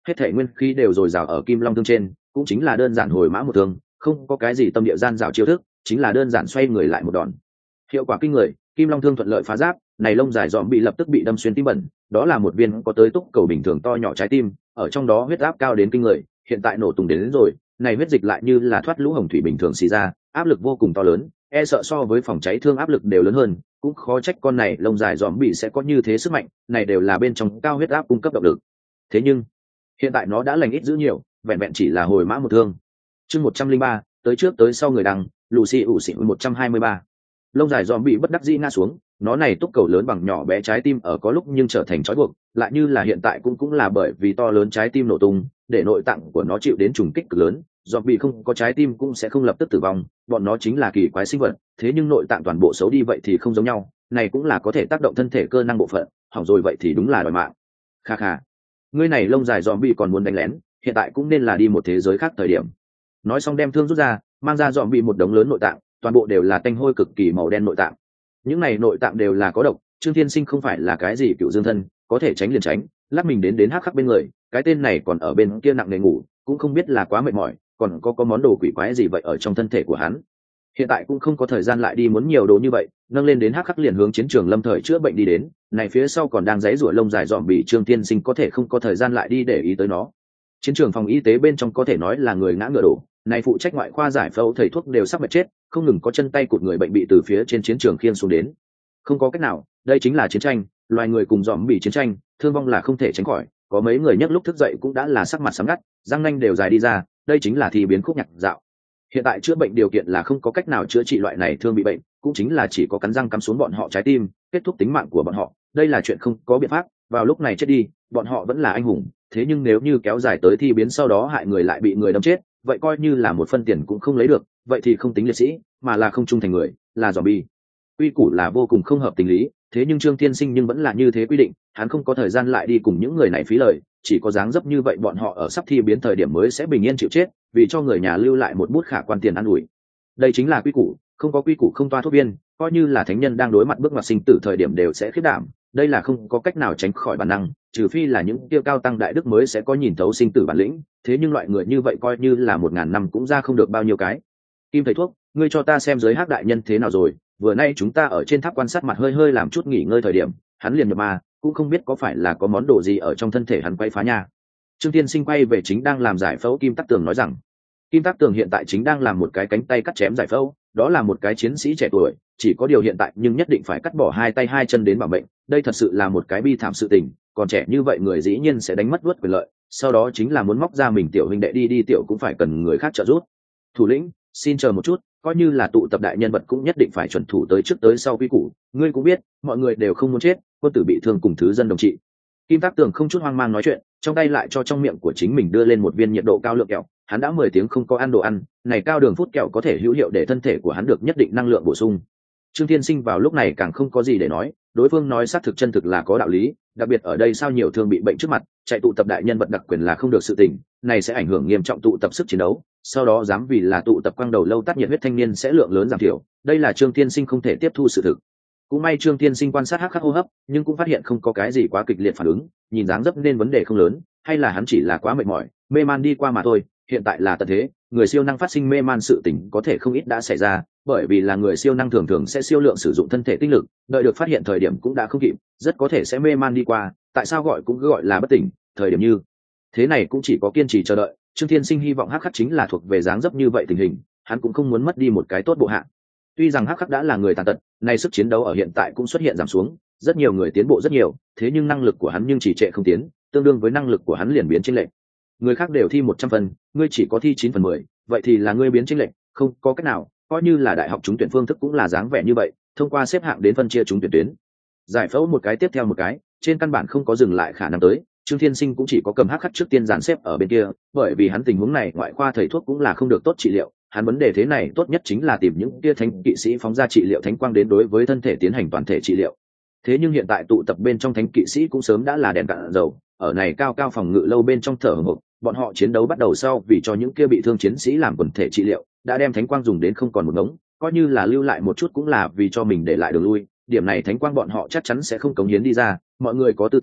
hết thể nguyên khí đều dồi dào ở kim long thương trên, cũng chính là đơn giản hồi mã một thương, không có cái gì tâm địa gian dạo chiêu thức, chính là đơn giản xoay người lại một đòn. Hiệu quả kinh người, kim long thương thuận lợi phá giáp, này lông dài dòm bị lập tức bị đâm xuyên tim bẩn, đó là một viên có tới túc cầu bình thường to nhỏ trái tim, ở trong đó huyết áp cao đến kinh người, hiện tại nổ tung đến rồi, này huyết dịch lại như là thoát lũ hồng thủy bình thường xì ra, áp lực vô cùng to lớn, e sợ so với phòng cháy thương áp lực đều lớn hơn, cũng khó trách con này lông dài dòm bị sẽ có như thế sức mạnh, này đều là bên trong cao huyết áp cung cấp động lực. Thế nhưng hiện tại nó đã lành ít dữ nhiều, vẹn vẹn chỉ là hồi mã một thương. Chương 103, tới trước tới sau người đằng, Lucy ủ xỉn 123. Lông dài dòm bị bất đắc dĩ ngã xuống, nó này túc cầu lớn bằng nhỏ bé trái tim ở có lúc nhưng trở thành trói buộc, lại như là hiện tại cũng là bởi vì to lớn trái tim nổ tung, để nội tạng của nó chịu đến trùng kích cực lớn, dòm bị không có trái tim cũng sẽ không lập tức tử vong, bọn nó chính là kỳ quái sinh vật, thế nhưng nội tạng toàn bộ xấu đi vậy thì không giống nhau, này cũng là có thể tác động thân thể cơ năng bộ phận, hỏng rồi vậy thì đúng là đòi mạng. Kha kha, ngươi này lông dài dòm bị còn muốn đánh lén, hiện tại cũng nên là đi một thế giới khác thời điểm. Nói xong đem thương rút ra, mang ra dòm bị một đống lớn nội tạng, toàn bộ đều là tanh hôi cực kỳ màu đen nội tạng. Những này nội tạng đều là có độc, Trương Thiên Sinh không phải là cái gì cựu dương thân, có thể tránh liền tránh, lát mình đến hắc khắc bên người, cái tên này còn ở bên kia nặng nề ngủ, cũng không biết là quá mệt mỏi, còn có món đồ quỷ quái gì vậy ở trong thân thể của hắn. Hiện tại cũng không có thời gian lại đi muốn nhiều đồ như vậy, nâng lên đến hắc khắc liền hướng chiến trường lâm thời chữa bệnh đi đến, này phía sau còn đang giãy giụa lông dài dòm bị Trương Thiên Sinh có thể không có thời gian lại đi để ý tới nó. Chiến trường phòng y tế bên trong có thể nói là người ngã ngựa đổ, này phụ trách ngoại khoa giải phẫu thầy thuốc đều sắp mệt chết, không ngừng có chân tay cụt người bệnh bị từ phía trên chiến trường khiêng xuống đến. Không có cách nào, đây chính là chiến tranh, loài người cùng dòm bị chiến tranh, thương vong là không thể tránh khỏi, có mấy người nhấc lúc thức dậy cũng đã là sắc mặt sáng ngắt, răng nanh đều dài đi ra, đây chính là thì biến khúc nhạc dạo. Hiện tại chữa bệnh điều kiện là không có cách nào chữa trị loại này thương bị bệnh, cũng chính là chỉ có cắn răng cắm xuống bọn họ trái tim, kết thúc tính mạng của bọn họ, đây là chuyện không có biện pháp, vào lúc này chết đi, bọn họ vẫn là anh hùng, thế nhưng nếu như kéo dài tới thi biến sau đó hại người lại bị người đâm chết, vậy coi như là một phân tiền cũng không lấy được, vậy thì không tính liệt sĩ, mà là không trung thành người, là zombie. Quy củ là vô cùng không hợp tình lý, thế nhưng Trương Thiên Sinh nhưng vẫn là như thế quy định, hắn không có thời gian lại đi cùng những người này phí lời, chỉ có dáng dấp như vậy bọn họ ở sắp thi biến thời điểm mới sẽ bình yên chịu chết, vì cho người nhà lưu lại một bút khả quan tiền ăn ủi. Đây chính là quy củ, không có quy củ không toa thuốc viên, coi như là thánh nhân đang đối mặt bước ngoặt sinh tử thời điểm đều sẽ khiếp đảm, đây là không có cách nào tránh khỏi bản năng, trừ phi là những tiêu cao tăng đại đức mới sẽ có nhìn thấu sinh tử bản lĩnh, thế nhưng loại người như vậy coi như là 1000 năm cũng ra không được bao nhiêu cái. Kim thầy thuốc, ngươi cho ta xem giới hắc đại nhân thế nào rồi, vừa nay chúng ta ở trên tháp quan sát mặt hơi hơi làm chút nghỉ ngơi thời điểm, hắn liền nhập ma, cũng không biết có phải là có món đồ gì ở trong thân thể hắn quay phá nha. Trương Tiên Sinh quay về chính đang làm giải phẫu Kim Tắc Tường nói rằng, Kim Tắc Tường hiện tại chính đang làm một cái cánh tay cắt chém giải phẫu, đó là một cái chiến sĩ trẻ tuổi, chỉ có điều hiện tại nhưng nhất định phải cắt bỏ 2 tay 2 chân đến bảo mệnh, đây thật sự là một cái bi thảm sự tình, còn trẻ như vậy người dĩ nhiên sẽ đánh mất vớt quyền lợi, sau đó chính là muốn móc ra mình tiểu huynh đệ đi tiểu cũng phải cần người khác trợ giúp. Thủ lĩnh, xin chờ một chút, coi như là tụ tập đại nhân vật cũng nhất định phải chuẩn thủ tới trước tới sau quy củ, ngươi cũng biết, mọi người đều không muốn chết, quân tử bị thương cùng thứ dân đồng trị. Kim Tắc Tường không chút hoang mang nói chuyện, trong tay lại cho trong miệng của chính mình đưa lên một viên nhiệt độ cao lượng kẹo, hắn đã 10 tiếng không có ăn đồ ăn, này cao đường phút kẹo có thể hữu hiệu để thân thể của hắn được nhất định năng lượng bổ sung. Trương Thiên Sinh vào lúc này càng không có gì để nói, đối phương nói xác thực chân thực là có đạo lý, đặc biệt ở đây sao nhiều thương bị bệnh trước mặt, chạy tụ tập đại nhân vật đặc quyền là không được sự tình, này sẽ ảnh hưởng nghiêm trọng tụ tập sức chiến đấu, sau đó dám vì là tụ tập quang đầu lâu tắt nhiệt huyết thanh niên sẽ lượng lớn giảm thiểu, đây là Trương Thiên Sinh không thể tiếp thu sự thực. Cũng may Trương Thiên Sinh quan sát hắc khắc hô hấp, nhưng cũng phát hiện không có cái gì quá kịch liệt phản ứng, nhìn dáng dấp nên vấn đề không lớn, hay là hắn chỉ là quá mệt mỏi, mê man đi qua mà thôi, hiện tại là tận thế, người siêu năng phát sinh mê man sự tình có thể không ít đã xảy ra, bởi vì là người siêu năng thường thường sẽ siêu lượng sử dụng thân thể tinh lực, đợi được phát hiện thời điểm cũng đã không kịp, rất có thể sẽ mê man đi qua, tại sao gọi cũng cứ gọi là bất tỉnh, thời điểm như thế này cũng chỉ có kiên trì chờ đợi. Trương Thiên Sinh hy vọng hắc khắc chính là thuộc về dáng dấp như vậy tình hình, hắn cũng không muốn mất đi một cái tốt bộ hạng. Tuy rằng hắc khắc đã là người tàn tật, nay sức chiến đấu ở hiện tại cũng xuất hiện giảm xuống, rất nhiều người tiến bộ rất nhiều, thế nhưng năng lực của hắn nhưng chỉ trệ không tiến, tương đương với năng lực của hắn liền biến chênh lệch. Người khác đều thi 100 phần, ngươi chỉ có thi 9 phần 10, vậy thì là ngươi biến chênh lệch, không có cách nào, coi như là đại học trúng tuyển phương thức cũng là dáng vẻ như vậy, thông qua xếp hạng đến phân chia trúng tuyển tuyến. Giải phẫu một cái tiếp theo một cái, trên căn bản không có dừng lại khả năng tới, Trương Thiên Sinh cũng chỉ có cầm hắc khắc trước tiên dàn xếp ở bên kia, bởi vì hắn tình huống này ngoại khoa thầy thuốc cũng là không được tốt trị liệu, hắn vấn đề thế này tốt nhất chính là tìm những kia thánh kỵ sĩ phóng ra trị liệu thánh quang đến đối với thân thể tiến hành toàn thể trị liệu. Thế nhưng hiện tại tụ tập bên trong thánh kỵ sĩ cũng sớm đã là đèn cạn dầu, ở này cao cao phòng ngự lâu bên trong thở hổn hộc, bọn họ chiến đấu bắt đầu sau vì cho những kia bị thương chiến sĩ làm quần thể trị liệu, đã đem thánh quang dùng đến không còn một ngống, coi như là lưu lại một chút cũng là vì cho mình để lại đường lui, điểm này thánh quang bọn họ chắc chắn sẽ không cống hiến đi ra, mọi người có tư tâm,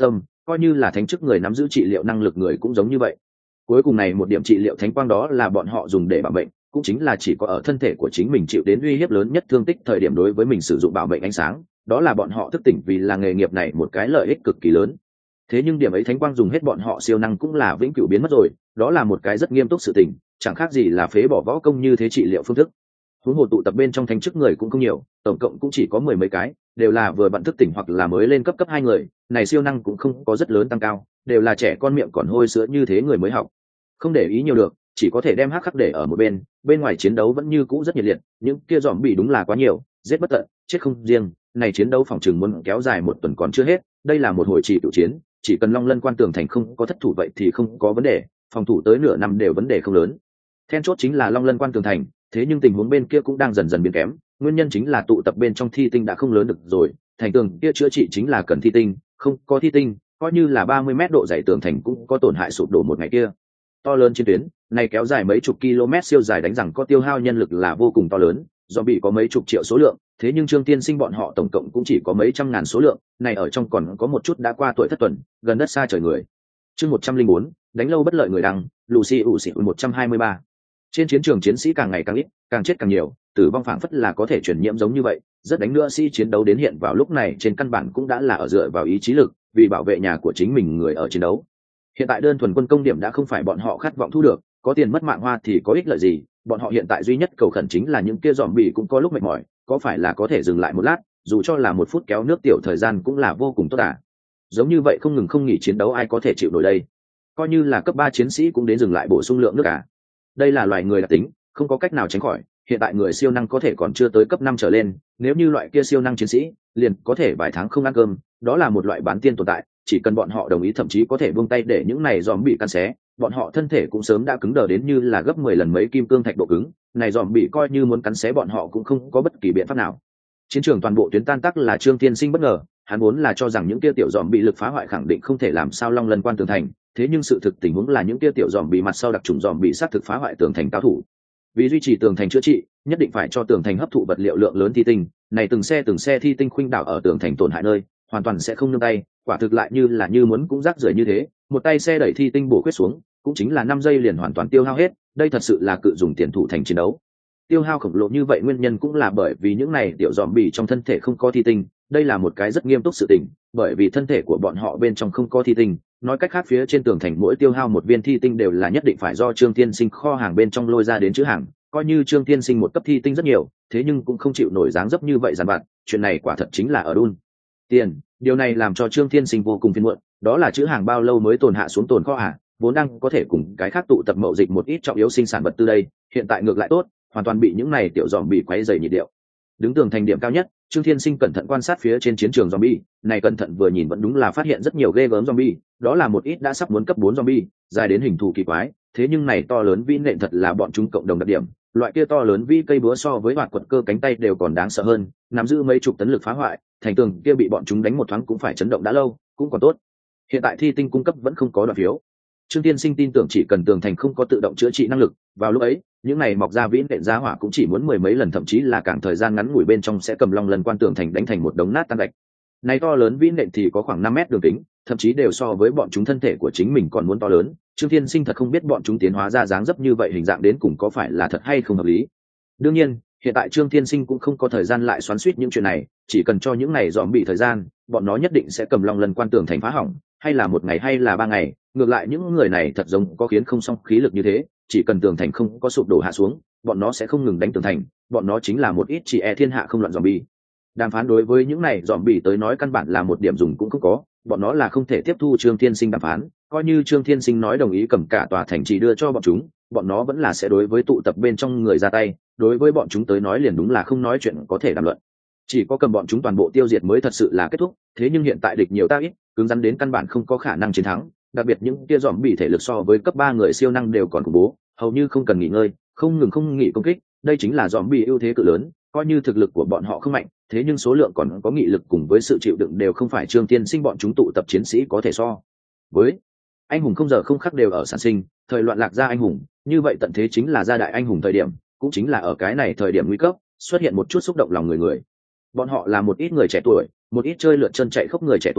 coi như là thánh chức người nắm giữ trị liệu năng lực người cũng giống như vậy. Cuối cùng này một điểm trị liệu thánh quang đó là bọn họ dùng để bảo mệnh, cũng chính là chỉ có ở thân thể của chính mình chịu đến uy hiếp lớn nhất thương tích thời điểm đối với mình sử dụng bảo mệnh ánh sáng, đó là bọn họ thức tỉnh vì là nghề nghiệp này một cái lợi ích cực kỳ lớn. Thế nhưng điểm ấy thánh quang dùng hết bọn họ siêu năng cũng là vĩnh cửu biến mất rồi, đó là một cái rất nghiêm túc sự tình, chẳng khác gì là phế bỏ võ công như thế trị liệu phương thức. Huống hồ tụ tập bên trong thánh chức người cũng không nhiều, tổng cộng cũng chỉ có 10 mấy cái, đều là vừa bận thức tỉnh hoặc là mới lên cấp 2 người, này siêu năng cũng không có rất lớn tăng cao, đều là trẻ con miệng còn hôi sữa như thế người mới học. Không để ý nhiều được, chỉ có thể đem hắc khắc để ở một bên, bên ngoài chiến đấu vẫn như cũ rất nhiệt liệt, những kia dòm bị đúng là quá nhiều, giết bất tận, chết không riêng, này chiến đấu phòng trường muốn kéo dài một tuần còn chưa hết, đây là một hồi chỉ tự chiến, chỉ cần Long Lân quan tường thành không có thất thủ vậy thì không có vấn đề, phòng thủ tới nửa năm đều vấn đề không lớn. Then chốt chính là Long Lân quan tường thành, thế nhưng tình huống bên kia cũng đang dần dần biến kém, nguyên nhân chính là tụ tập bên trong thi tinh đã không lớn được rồi, thành tường kia chữa trị chính là cần thi tinh, không có thi tinh, coi như là 30 mét độ dày tường thành cũng có tổn hại sụp đổ một ngày kia. To lớn chiến tuyến này kéo dài mấy chục km siêu dài đánh rằng có tiêu hao nhân lực là vô cùng to lớn, do bị có mấy chục triệu số lượng, thế nhưng Trương Tiên Sinh bọn họ tổng cộng cũng chỉ có mấy trăm ngàn số lượng, này ở trong còn có một chút đã qua tuổi thất tuần, gần đất xa trời người. Chương 104, đánh lâu bất lợi người đăng, Lucy ủ xỉ 123. Trên chiến trường chiến sĩ càng ngày càng ít, càng chết càng nhiều, tử vong phảng phất là có thể truyền nhiễm giống như vậy, rất đánh nữa sĩ chiến đấu đến hiện vào lúc này trên căn bản cũng đã là ở dựa vào ý chí lực, vì bảo vệ nhà của chính mình người ở chiến đấu. Hiện tại đơn thuần quân công điểm đã không phải bọn họ khát vọng thu được, có tiền mất mạng hoa thì có ích lợi gì, bọn họ hiện tại duy nhất cầu khẩn chính là những kia dòm bì cũng có lúc mệt mỏi, có phải là có thể dừng lại một lát, dù cho là 1 phút kéo nước tiểu thời gian cũng là vô cùng tốt à. Giống như vậy không ngừng không nghỉ chiến đấu ai có thể chịu nổi đây. Coi như là cấp 3 chiến sĩ cũng đến dừng lại bổ sung lượng nước à. Đây là loài người đặc tính, không có cách nào tránh khỏi, hiện tại người siêu năng có thể còn chưa tới cấp 5 trở lên, nếu như loại kia siêu năng chiến sĩ, liền có thể vài tháng không ăn cơm, đó là một loại bán tiên tồn tại, chỉ cần bọn họ đồng ý thậm chí có thể buông tay để những này dòm bị căn xé, bọn họ thân thể cũng sớm đã cứng đờ đến như là gấp 10 lần mấy kim cương thạch độ cứng, này dòm bị coi như muốn cắn xé bọn họ cũng không có bất kỳ biện pháp nào. Chiến trường toàn bộ tuyến tan tác là Trương Tiên Sinh bất ngờ, hắn vốn là cho rằng những kia tiểu dòm bị lực phá hoại khẳng định không thể làm sao Long Lân quan tường thành, thế nhưng sự thực tình huống là những kia tiểu dòm bị mặt sau đặc trùng dòm bị sát thực phá hoại tường thành cao thủ. Vì duy trì tường thành chữa trị, nhất định phải cho tường thành hấp thụ vật liệu lượng lớn thi tinh, này từng xe thi tinh khuynh đảo ở tường thành tổn hại nơi, hoàn toàn sẽ không nương tay, quả thực lại như muốn cũng rác rưởi như thế, một tay xe đẩy thi tinh bổ khuyết xuống, cũng chính là 5 giây liền hoàn toàn tiêu hao hết, đây thật sự là cự dùng tiền thủ thành chiến đấu. Tiêu hao khổng lồ như vậy nguyên nhân cũng là bởi vì những này tiểu dòm bì trong thân thể không có thi tinh, đây là một cái rất nghiêm túc sự tình, bởi vì thân thể của bọn họ bên trong không có thi tinh, nói cách khác phía trên tường thành mỗi tiêu hao 1 viên thi tinh đều là nhất định phải do Trương Tiên Sinh kho hàng bên trong lôi ra đến chữ hàng, coi như Trương Tiên Sinh một cấp thi tinh rất nhiều, thế nhưng cũng không chịu nổi dáng dấp như vậy giàn vặt, chuyện này quả thật chính là ở đun tiền, điều này làm cho Trương Tiên Sinh vô cùng phiền muộn, đó là chữ hàng bao lâu mới tồn hạ xuống tồn kho à, vốn đang có thể cùng cái khác tụ tập mậu dịch một ít trọng yếu sinh sản vật tư đây, hiện tại ngược lại tốt, hoàn toàn bị những này tiểu dòm bị quấy dày nhịp điệu. Đứng tường thành điểm cao nhất, Trương Thiên Sinh cẩn thận quan sát phía trên chiến trường zombie, này cẩn thận vừa nhìn vẫn đúng là phát hiện rất nhiều ghê gớm zombie, đó là một ít đã sắp muốn cấp 4 zombie, dài đến hình thù kỳ quái, thế nhưng này to lớn vĩ nện thật là bọn chúng cộng đồng đặc điểm, loại kia to lớn vĩ cây búa so với hoạt quật cơ cánh tay đều còn đáng sợ hơn, nắm giữ mấy chục tấn lực phá hoại, thành tường kia bị bọn chúng đánh một thoáng cũng phải chấn động đã lâu, cũng còn tốt. Hiện tại thi tinh cung cấp vẫn không có đoạn phiếu. Trương Tiên Sinh tin tưởng chỉ cần tường thành không có tự động chữa trị năng lực, vào lúc ấy, những này mọc ra vĩ nện giá hỏa cũng chỉ muốn 10 mấy lần thậm chí là càng thời gian ngắn ngủi bên trong sẽ cầm Long Lân quan tường thành đánh thành một đống nát tan gạch. Này to lớn vĩ nện thì có khoảng 5 mét đường kính, thậm chí đều so với bọn chúng thân thể của chính mình còn muốn to lớn. Trương Tiên Sinh thật không biết bọn chúng tiến hóa ra dáng dấp như vậy hình dạng đến cùng có phải là thật hay không hợp lý. Đương nhiên, hiện tại Trương Tiên Sinh cũng không có thời gian lại xoắn xuýt những chuyện này, chỉ cần cho những này dòm bị thời gian, bọn nó nhất định sẽ cầm Long Lân quan tường thành phá hỏng, hay là 1 ngày hay là 3 ngày, ngược lại những người này thật giống có khiến không xong khí lực như thế, chỉ cần tường thành không có sụp đổ hạ xuống, bọn nó sẽ không ngừng đánh tường thành, bọn nó chính là một ít chỉ thiên hạ không loạn zombie. Đàm phán đối với những này zombie tới nói căn bản là một điểm dùng cũng không có, bọn nó là không thể tiếp thu Trương Thiên Sinh đàm phán, coi như Trương Thiên Sinh nói đồng ý cầm cả tòa thành trì đưa cho bọn chúng, bọn nó vẫn là sẽ đối với tụ tập bên trong người ra tay, đối với bọn chúng tới nói liền đúng là không nói chuyện có thể đàm luận. Chỉ có cầm bọn chúng toàn bộ tiêu diệt mới thật sự là kết thúc, thế nhưng hiện tại địch nhiều ta ít, cứng rắn đến căn bản không có khả năng chiến thắng, đặc biệt những kia dòm bị thể lực so với cấp 3 người siêu năng đều còn khủng bố, hầu như không cần nghỉ ngơi, không nghỉ công kích, đây chính là dòm bị ưu thế cự lớn, coi như thực lực của bọn họ không mạnh, thế nhưng số lượng còn có nghị lực cùng với sự chịu đựng đều không phải Trương Tiên Sinh bọn chúng tụ tập chiến sĩ có thể so với. Anh hùng không giờ không khắc đều ở sản sinh, thời loạn lạc ra anh hùng, như vậy tận thế chính là gia đại anh hùng thời điểm, cũng chính là ở cái này thời điểm nguy cấp, xuất hiện một chút xúc động lòng người. Bọn họ là một ít người trẻ tuổi, một ít chơi lượn chân chạy khốc người trẻ tuổi,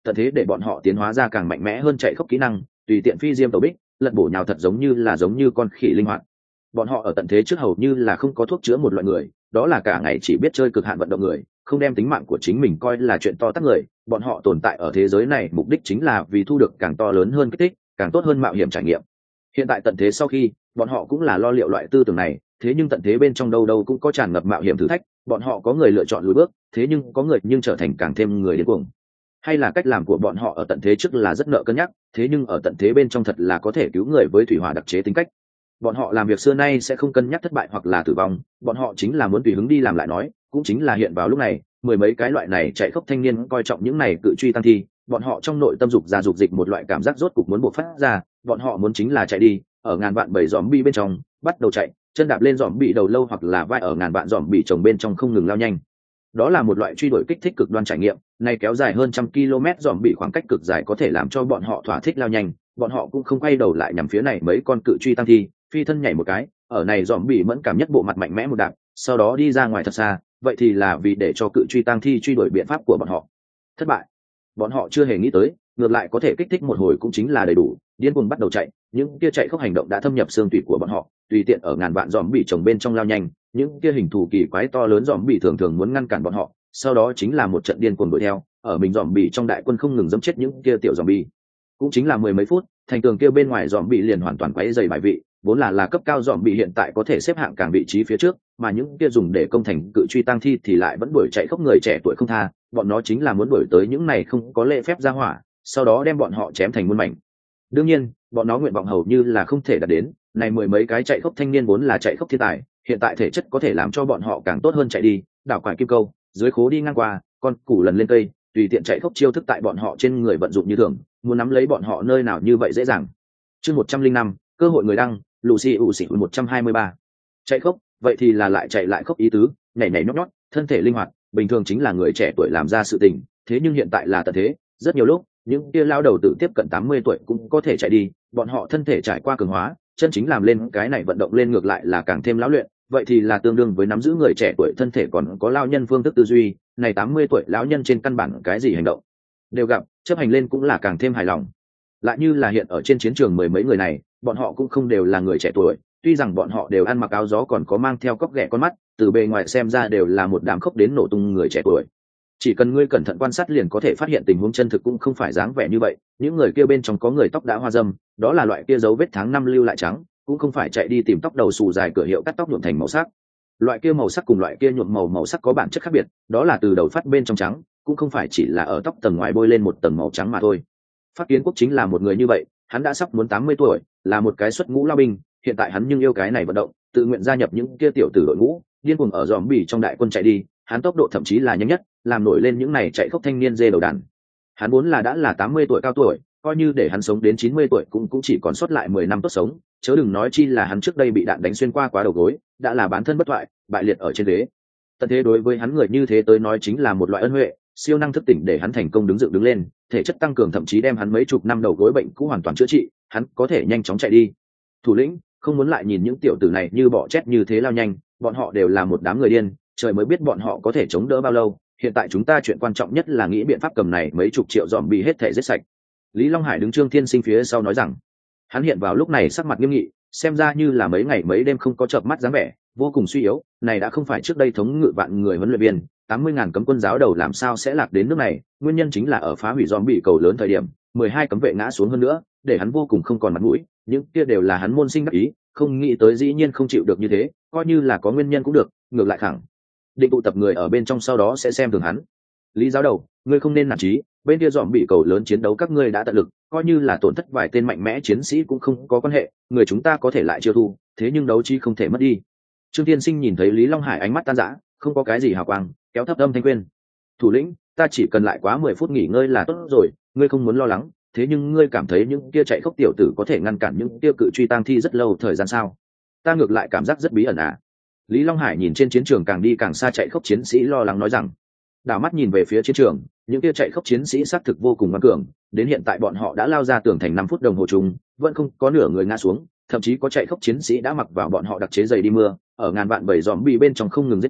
tận thế để bọn họ tiến hóa ra càng mạnh mẽ hơn chạy khốc kỹ năng, tùy tiện phi diêm tẩu bích, lật bổ nhào thật giống như con khỉ linh hoạt. Bọn họ ở tận thế trước hầu như là không có thuốc chữa một loại người, đó là cả ngày chỉ biết chơi cực hạn vận động người, không đem tính mạng của chính mình coi là chuyện to tát người. Bọn họ tồn tại ở thế giới này mục đích chính là vì thu được càng to lớn hơn kích thích, càng tốt hơn mạo hiểm trải nghiệm. Hiện tại tận thế sau khi, bọn họ cũng là lo liệu loại tư tưởng này, thế nhưng tận thế bên trong đâu đâu cũng có tràn ngập mạo hiểm thử thách. Bọn họ có người lựa chọn lùi bước, thế nhưng có người nhưng trở thành càng thêm người điên cuồng. Hay là cách làm của bọn họ ở tận thế trước là rất nợ cân nhắc, thế nhưng ở tận thế bên trong thật là có thể cứu người với thủy hỏa đặc chế tính cách. Bọn họ làm việc xưa nay sẽ không cân nhắc thất bại hoặc là tử vong, bọn họ chính là muốn tùy hứng đi làm lại nói, cũng chính là hiện vào lúc này, mười mấy cái loại này chạy khốc thanh niên coi trọng những này cự truy tăng thi, bọn họ trong nội tâm dục ra dục dịch một loại cảm giác rốt cục muốn bộc phát ra, bọn họ muốn chính là chạy đi, ở ngàn vạn bầy zombie bên trong, bắt đầu chạy, chân đạp lên zombie đầu lâu hoặc là vai ở ngàn vạn zombie chồng bên trong không ngừng lao nhanh. Đó là một loại truy đuổi kích thích cực đoan trải nghiệm, này kéo dài hơn 100 km zombie khoảng cách cực dài có thể làm cho bọn họ thỏa thích lao nhanh, bọn họ cũng không quay đầu lại nhằm phía này mấy con cự truy tăng thi, phi thân nhảy một cái, ở này zombie mẫn cảm nhất bộ mặt mạnh mẽ một đạp, sau đó đi ra ngoài thật xa, vậy thì là vì để cho cự truy tăng thi truy đuổi biện pháp của bọn họ thất bại. Bọn họ chưa hề nghĩ tới, ngược lại có thể kích thích một hồi cũng chính là đầy đủ, điên cuồng bắt đầu chạy, những kia chạy khốc hành động đã thâm nhập xương tủy của bọn họ, tùy tiện ở ngàn vạn zombie chồng bên trong lao nhanh, những kia hình thù kỳ quái to lớn zombie thường thường muốn ngăn cản bọn họ, sau đó chính là một trận điên cuồng đuổi theo, ở mình zombie trong đại quân không ngừng giẫm chết những kia tiểu zombie. Cũng chính là mười mấy phút, thành tường kia bên ngoài zombie liền hoàn toàn quấy rầy bài vị, vốn là cấp cao zombie hiện tại có thể xếp hạng càng vị trí phía trước, mà những kia dùng để công thành cự truy tăng thi thì lại vẫn đuổi chạy khốc người trẻ tuổi không tha, bọn nó chính là muốn đuổi tới những này không có lễ phép ra hỏa, sau đó đem bọn họ chém thành muôn mảnh. Đương nhiên, bọn nó nguyện vọng hầu như là không thể đạt đến, này mười mấy cái chạy khốc thanh niên vốn là chạy khốc thiên tài, hiện tại thể chất có thể làm cho bọn họ càng tốt hơn chạy đi, đảo quải kim câu, dưới khố đi ngang qua, con củ lần lên cây, tùy tiện chạy khốc chiêu thức tại bọn họ trên người vận dụng như thường, muốn nắm lấy bọn họ nơi nào như vậy dễ dàng. Chương 105, cơ hội người đăng, Lucy Usi 123. Chạy khốc, vậy thì là lại chạy lại khốc ý tứ, nhảy nhảy nhót nhót, thân thể linh hoạt, bình thường chính là người trẻ tuổi làm ra sự tình, thế nhưng hiện tại là tận thế, rất nhiều lúc, những kia lao đầu tử tiếp cận 80 tuổi cũng có thể chạy đi, bọn họ thân thể trải qua cường hóa, chân chính làm lên cái này vận động lên ngược lại là càng thêm lão luyện, vậy thì là tương đương với nắm giữ người trẻ tuổi thân thể còn có lao nhân phương thức tư duy, này 80 tuổi lão nhân trên căn bản cái gì hành động đều gặp, chấp hành lên cũng là càng thêm hài lòng. Lại như là hiện ở trên chiến trường mười mấy người này, bọn họ cũng không đều là người trẻ tuổi, tuy rằng bọn họ đều ăn mặc áo gió còn có mang theo cóc ghẻ con mắt, từ bề ngoài xem ra đều là một đám khốc đến nổ tung người trẻ tuổi. Chỉ cần ngươi cẩn thận quan sát liền có thể phát hiện tình huống chân thực cũng không phải dáng vẻ như vậy, những người kia bên trong có người tóc đã hoa râm, đó là loại kia dấu vết tháng năm lưu lại trắng, cũng không phải chạy đi tìm tóc đầu xù dài cửa hiệu cắt tóc nhuộm thành màu sắc. Loại kia màu sắc cùng loại kia nhuộm màu sắc có bản chất khác biệt, đó là từ đầu phát bên trong trắng, cũng không phải chỉ là ở tóc tầng ngoài bôi lên một tầng màu trắng mà thôi. Phát Kiến Quốc chính là một người như vậy, hắn đã sắp muốn 80 tuổi, là một cái xuất ngũ lao binh, hiện tại hắn nhưng yêu cái này vận động, tự nguyện gia nhập những kia tiểu tử đội ngũ, điên cuồng ở zombie trong đại quân chạy đi, hắn tốc độ thậm chí là nhanh nhất, làm nổi lên những này chạy khốc thanh niên dê đầu đàn. Hắn vốn là đã là 80 tuổi cao tuổi, coi như để hắn sống đến 90 tuổi cũng chỉ còn sót lại 10 năm tốt sống, chớ đừng nói chi là hắn trước đây bị đạn đánh xuyên qua quá đầu gối, đã là bán thân bất thoại, bại liệt ở trên ghế. Tận thế đối với hắn người như thế tới nói chính là một loại ân huệ, siêu năng thức tỉnh để hắn thành công đứng dựng đứng lên, thể chất tăng cường thậm chí đem hắn mấy chục năm đầu gối bệnh cũ hoàn toàn chữa trị, hắn có thể nhanh chóng chạy đi. Thủ lĩnh, không muốn lại nhìn những tiểu tử này như bọ chết như thế lao nhanh, bọn họ đều là một đám người điên, trời mới biết bọn họ có thể chống đỡ bao lâu, hiện tại chúng ta chuyện quan trọng nhất là nghĩ biện pháp cầm này mấy chục triệu zombie hết thể giết sạch. Lý Long Hải đứng Trương Thiên Sinh phía sau nói rằng, hắn hiện vào lúc này sắc mặt nghiêm nghị, xem ra như là mấy ngày mấy đêm không có chợp mắt dáng vẻ, vô cùng suy yếu, này đã không phải trước đây thống ngự vạn người huấn luyện viên, 80.000 cấm quân giáo đầu làm sao sẽ lạc đến nước này, nguyên nhân chính là ở phá hủy zombie cầu lớn thời điểm, 12 cấm vệ ngã xuống hơn nữa, để hắn vô cùng không còn mặt mũi, những kia đều là hắn môn sinh đắc ý, không nghĩ tới dĩ nhiên không chịu được như thế, coi như là có nguyên nhân cũng được, ngược lại khẳng định tụ tập người ở bên trong sau đó sẽ xem thường hắn. Lý giáo đầu, ngươi không nên nản chí, bên kia dòm bị cầu lớn chiến đấu các ngươi đã tận lực, coi như là tổn thất vài tên mạnh mẽ chiến sĩ cũng không có quan hệ, người chúng ta có thể lại chiêu thu, thế nhưng đấu trí không thể mất đi. Trương Tiên Sinh nhìn thấy Lý Long Hải ánh mắt tan rã, không có cái gì hào quang, kéo thấp âm thanh khuyên: thủ lĩnh, ta chỉ cần lại quá 10 phút nghỉ ngơi là tốt rồi, ngươi không muốn lo lắng, thế nhưng ngươi cảm thấy những kia chạy khốc tiểu tử có thể ngăn cản những kia cự truy tang thi rất lâu thời gian sao? Ta ngược lại cảm giác rất bí ẩn à. Lý Long Hải nhìn trên chiến trường càng đi càng xa chạy khốc chiến sĩ lo lắng nói rằng, đảo mắt nhìn về phía chiến trường, những kia chạy khốc chiến sĩ xác thực vô cùng ngoan cường, đến hiện tại bọn họ đã lao ra tường thành 5 phút đồng hồ chung, vẫn không có nửa người ngã xuống, thậm chí có chạy khốc chiến sĩ đã mặc vào bọn họ đặc chế giày đi mưa, ở ngàn vạn bầy zombie bên trong không ngừng giết chóc,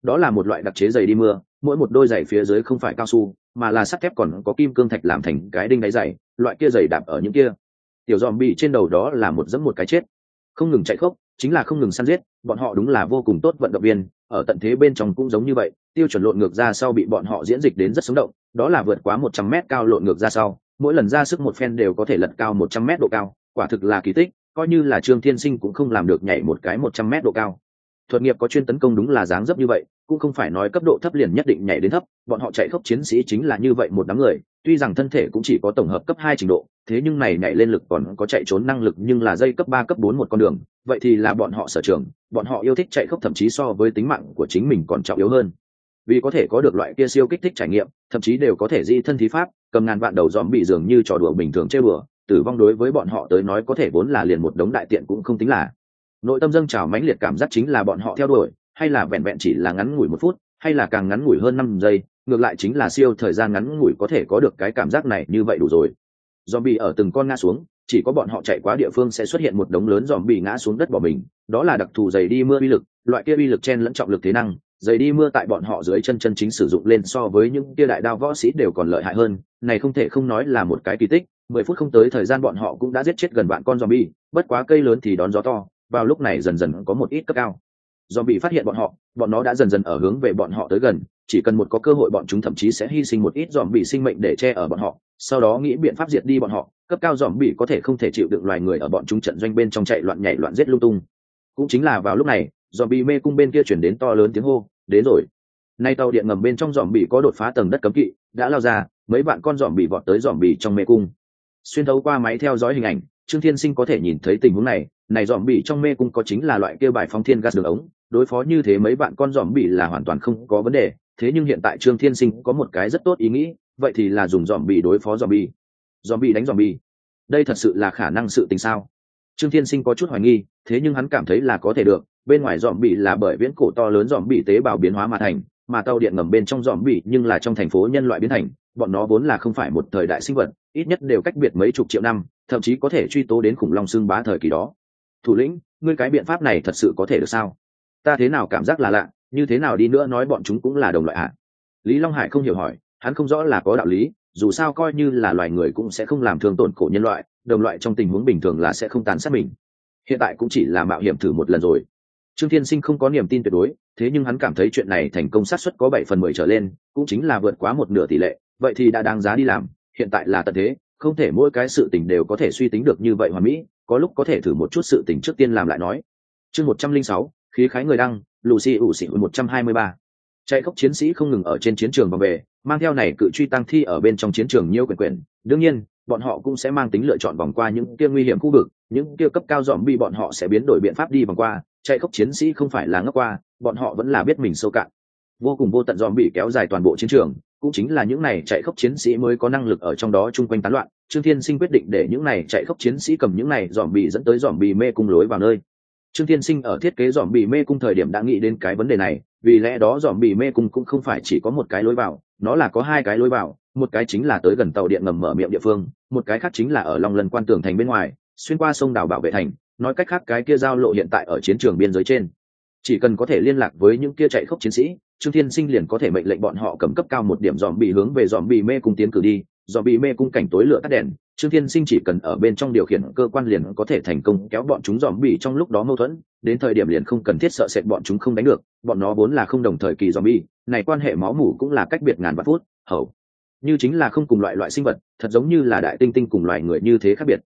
đó là một loại đặc chế giày đi mưa, mỗi một đôi giày phía dưới không phải cao su mà là sắt thép còn có kim cương thạch làm thành cái đinh đáy giày, loại kia giày đạp ở những kia tiểu dòm bị trên đầu đó là một dẫm một cái chết. Không ngừng chạy khốc chính là không ngừng săn giết, bọn họ đúng là vô cùng tốt vận động viên, ở tận thế bên trong cũng giống như vậy, tiêu chuẩn lộn ngược ra sau bị bọn họ diễn dịch đến rất sống động, đó là vượt quá 100 mét cao lộn ngược ra sau, mỗi lần ra sức một phen đều có thể lật cao 100 mét độ cao, quả thực là kỳ tích, coi như là Trương Thiên Sinh cũng không làm được nhảy một cái 100 mét độ cao. Thuật nghiệp có chuyên tấn công đúng là dáng dấp như vậy, cũng không phải nói cấp độ thấp liền nhất định nhảy đến thấp, bọn họ chạy khốc chiến sĩ chính là như vậy một đám người, tuy rằng thân thể cũng chỉ có tổng hợp cấp 2 trình độ, thế nhưng này nhảy lên lực còn có chạy trốn năng lực nhưng là dây cấp 3 cấp 4 một con đường, vậy thì là bọn họ sở trường, bọn họ yêu thích chạy khốc thậm chí so với tính mạng của chính mình còn trọng yếu hơn. Vì có thể có được loại kia siêu kích thích trải nghiệm, thậm chí đều có thể di thân thí pháp, cầm ngàn vạn đầu dòm bị dường như trò đùa bình thường chơi bừa, tử vong đối với bọn họ tới nói có thể vốn là liền một đống đại tiện cũng không tính là. Nội tâm dâng trào mãnh liệt cảm giác chính là bọn họ theo đuổi, hay là vẹn vẹn chỉ là ngắn ngủi 1 phút, hay là càng ngắn ngủi hơn 5 giây, ngược lại chính là siêu thời gian ngắn ngủi có thể có được cái cảm giác này như vậy đủ rồi. Zombie ở từng con ngã xuống, chỉ có bọn họ chạy qua địa phương sẽ xuất hiện một đống lớn zombie ngã xuống đất bỏ mình, đó là đặc thù giày đi mưa uy lực, loại kia uy lực chen lẫn trọng lực thế năng, giày đi mưa tại bọn họ dưới chân chân chính sử dụng lên so với những kia đại đao võ sĩ đều còn lợi hại hơn, này không thể không nói là một cái kỳ tích. 10 phút không tới thời gian bọn họ cũng đã giết chết gần vạn con zombie, bất quá cây lớn thì đón gió to, vào lúc này dần dần có một ít cấp cao zombie phát hiện bọn nó đã dần dần ở hướng về bọn họ tới gần, chỉ cần một có cơ hội bọn chúng thậm chí sẽ hy sinh một ít zombie sinh mệnh để che ở bọn họ, sau đó nghĩ biện pháp diệt đi bọn họ. Cấp cao zombie có thể không thể chịu đựng loài người ở bọn chúng trận doanh bên trong chạy loạn nhảy loạn giết lung tung. Cũng chính là vào lúc này, zombie mê cung bên kia chuyển đến to lớn tiếng hô, đến rồi. Nay tàu điện ngầm bên trong zombie có đột phá tầng đất cấm kỵ, đã lao ra, mấy bạn con zombie vọt tới zombie trong mê cung. Xuyên thấu qua máy theo dõi hình ảnh, Trương Thiên Sinh có thể nhìn thấy tình huống này zombie trong mê cung có chính là loại kia bài phóng thiên gas đường ống, đối phó như thế mấy bạn con zombie là hoàn toàn không có vấn đề, thế nhưng hiện tại Trương Thiên Sinh có một cái rất tốt ý nghĩ, vậy thì là dùng zombie đối phó zombie. Zombie đánh zombie. Đây thật sự là khả năng sự tình sao? Trương Thiên Sinh có chút hoài nghi, thế nhưng hắn cảm thấy là có thể được, bên ngoài zombie là bởi viễn cổ to lớn zombie tế bào biến hóa mà thành, mà tàu điện ngầm bên trong zombie nhưng là trong thành phố nhân loại biến thành, bọn nó vốn là không phải một thời đại sinh vật, ít nhất đều cách biệt mấy chục triệu năm, thậm chí có thể truy tố đến khủng long xương bá thời kỳ đó. Thủ lĩnh, ngươi cái biện pháp này thật sự có thể được sao? Ta thế nào cảm giác là lạ, như thế nào đi nữa nói bọn chúng cũng là đồng loại ạ. Lý Long Hải không hiểu hỏi, hắn không rõ là có đạo lý, dù sao coi như là loài người cũng sẽ không làm thương tổn cổ nhân loại, đồng loại trong tình huống bình thường là sẽ không tàn sát mình. Hiện tại cũng chỉ là mạo hiểm thử một lần rồi. Trương Thiên Sinh không có niềm tin tuyệt đối, thế nhưng hắn cảm thấy chuyện này thành công xác suất có 7/10 trở lên, cũng chính là vượt quá một nửa tỷ lệ, vậy thì đã đáng giá đi làm. Hiện tại là tận thế, không thể mỗi cái sự tình đều có thể suy tính được như vậy hoàn mỹ, có lúc có thể thử một chút sự tình trước tiên làm lại nói. Chương 106, khí khái người đăng, Lucy ủ xỉ 123. Chạy khốc chiến sĩ không ngừng ở trên chiến trường và về, mang theo này cự truy tăng thi ở bên trong chiến trường nhiều quyển. Đương nhiên, bọn họ cũng sẽ mang tính lựa chọn vòng qua những kia nguy hiểm khu vực, những kia cấp cao zombie bọn họ sẽ biến đổi biện pháp đi vòng qua. Chạy khốc chiến sĩ không phải là ngốc qua, bọn họ vẫn là biết mình sâu cạn. Vô cùng vô tận zombie kéo dài toàn bộ chiến trường, cũng chính là những này chạy khốc chiến sĩ mới có năng lực ở trong đó chung quanh tán loạn. Trương Thiên Sinh quyết định để những này chạy khốc chiến sĩ cầm những này zombie dẫn tới zombie mê cung lối vào nơi. Trương Thiên Sinh ở thiết kế zombie mê cung thời điểm đã nghĩ đến cái vấn đề này, vì lẽ đó zombie mê cung cũng không phải chỉ có một cái lối vào, nó là có 2 cái lối vào, một cái chính là tới gần tàu điện ngầm mở miệng địa phương, một cái khác chính là ở Long Lân quan tường thành bên ngoài, xuyên qua sông đảo bảo vệ thành, nói cách khác cái kia giao lộ hiện tại ở chiến trường biên giới trên. Chỉ cần có thể liên lạc với những kia chạy khốc chiến sĩ, Trương Thiên Sinh liền có thể mệnh lệnh bọn họ cầm cấp cao một điểm zombie hướng về zombie mê cung tiến cử đi. Zombie mê cung cảnh tối lửa tắt đèn, Trương Thiên Sinh chỉ cần ở bên trong điều khiển cơ quan liền có thể thành công kéo bọn chúng zombie trong lúc đó mâu thuẫn, đến thời điểm liền không cần thiết sợ sệt bọn chúng không đánh được, bọn nó vốn là không đồng thời kỳ zombie, này quan hệ máu mủ cũng là cách biệt ngàn vạn phút, hầu như chính là không cùng loại sinh vật, thật giống như là đại tinh tinh cùng loài người như thế khác biệt.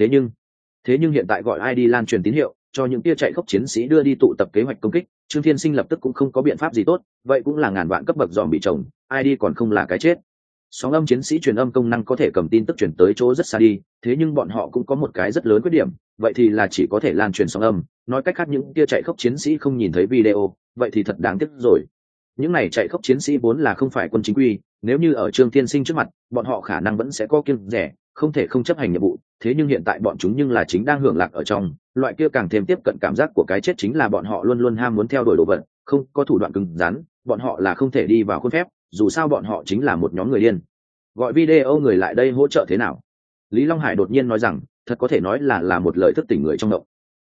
Thế nhưng hiện tại gọi ai đi lan truyền tín hiệu, cho những tia chạy khốc chiến sĩ đưa đi tụ tập kế hoạch công kích, Trương Thiên Sinh lập tức cũng không có biện pháp gì tốt, vậy cũng là ngàn vạn cấp bậc dòm bị chồng, ai đi còn không là cái chết. Sóng âm chiến sĩ truyền âm công năng có thể cầm tin tức truyền tới chỗ rất xa đi, thế nhưng bọn họ cũng có một cái rất lớn khuyết điểm, vậy thì là chỉ có thể lan truyền sóng âm, nói cách khác những tia chạy khốc chiến sĩ không nhìn thấy video, vậy thì thật đáng tiếc rồi. Những này chạy khốc chiến sĩ vốn là không phải quân chính quy, nếu như ở Trương Thiên Sinh trước mặt, bọn họ khả năng vẫn sẽ có kiêng rẻ, không thể không chấp hành nhiệm vụ, thế nhưng hiện tại bọn chúng nhưng là chính đang hưởng lạc ở trong, loại kia càng thêm tiếp cận cảm giác của cái chết chính là bọn họ luôn luôn ham muốn theo đuổi đồ vật, không có thủ đoạn cứng rắn, bọn họ là không thể đi vào khuôn phép, dù sao bọn họ chính là một nhóm người điên. Gọi video người lại đây hỗ trợ thế nào? Lý Long Hải đột nhiên nói rằng, thật có thể nói là một lời thức tỉnh người trong động.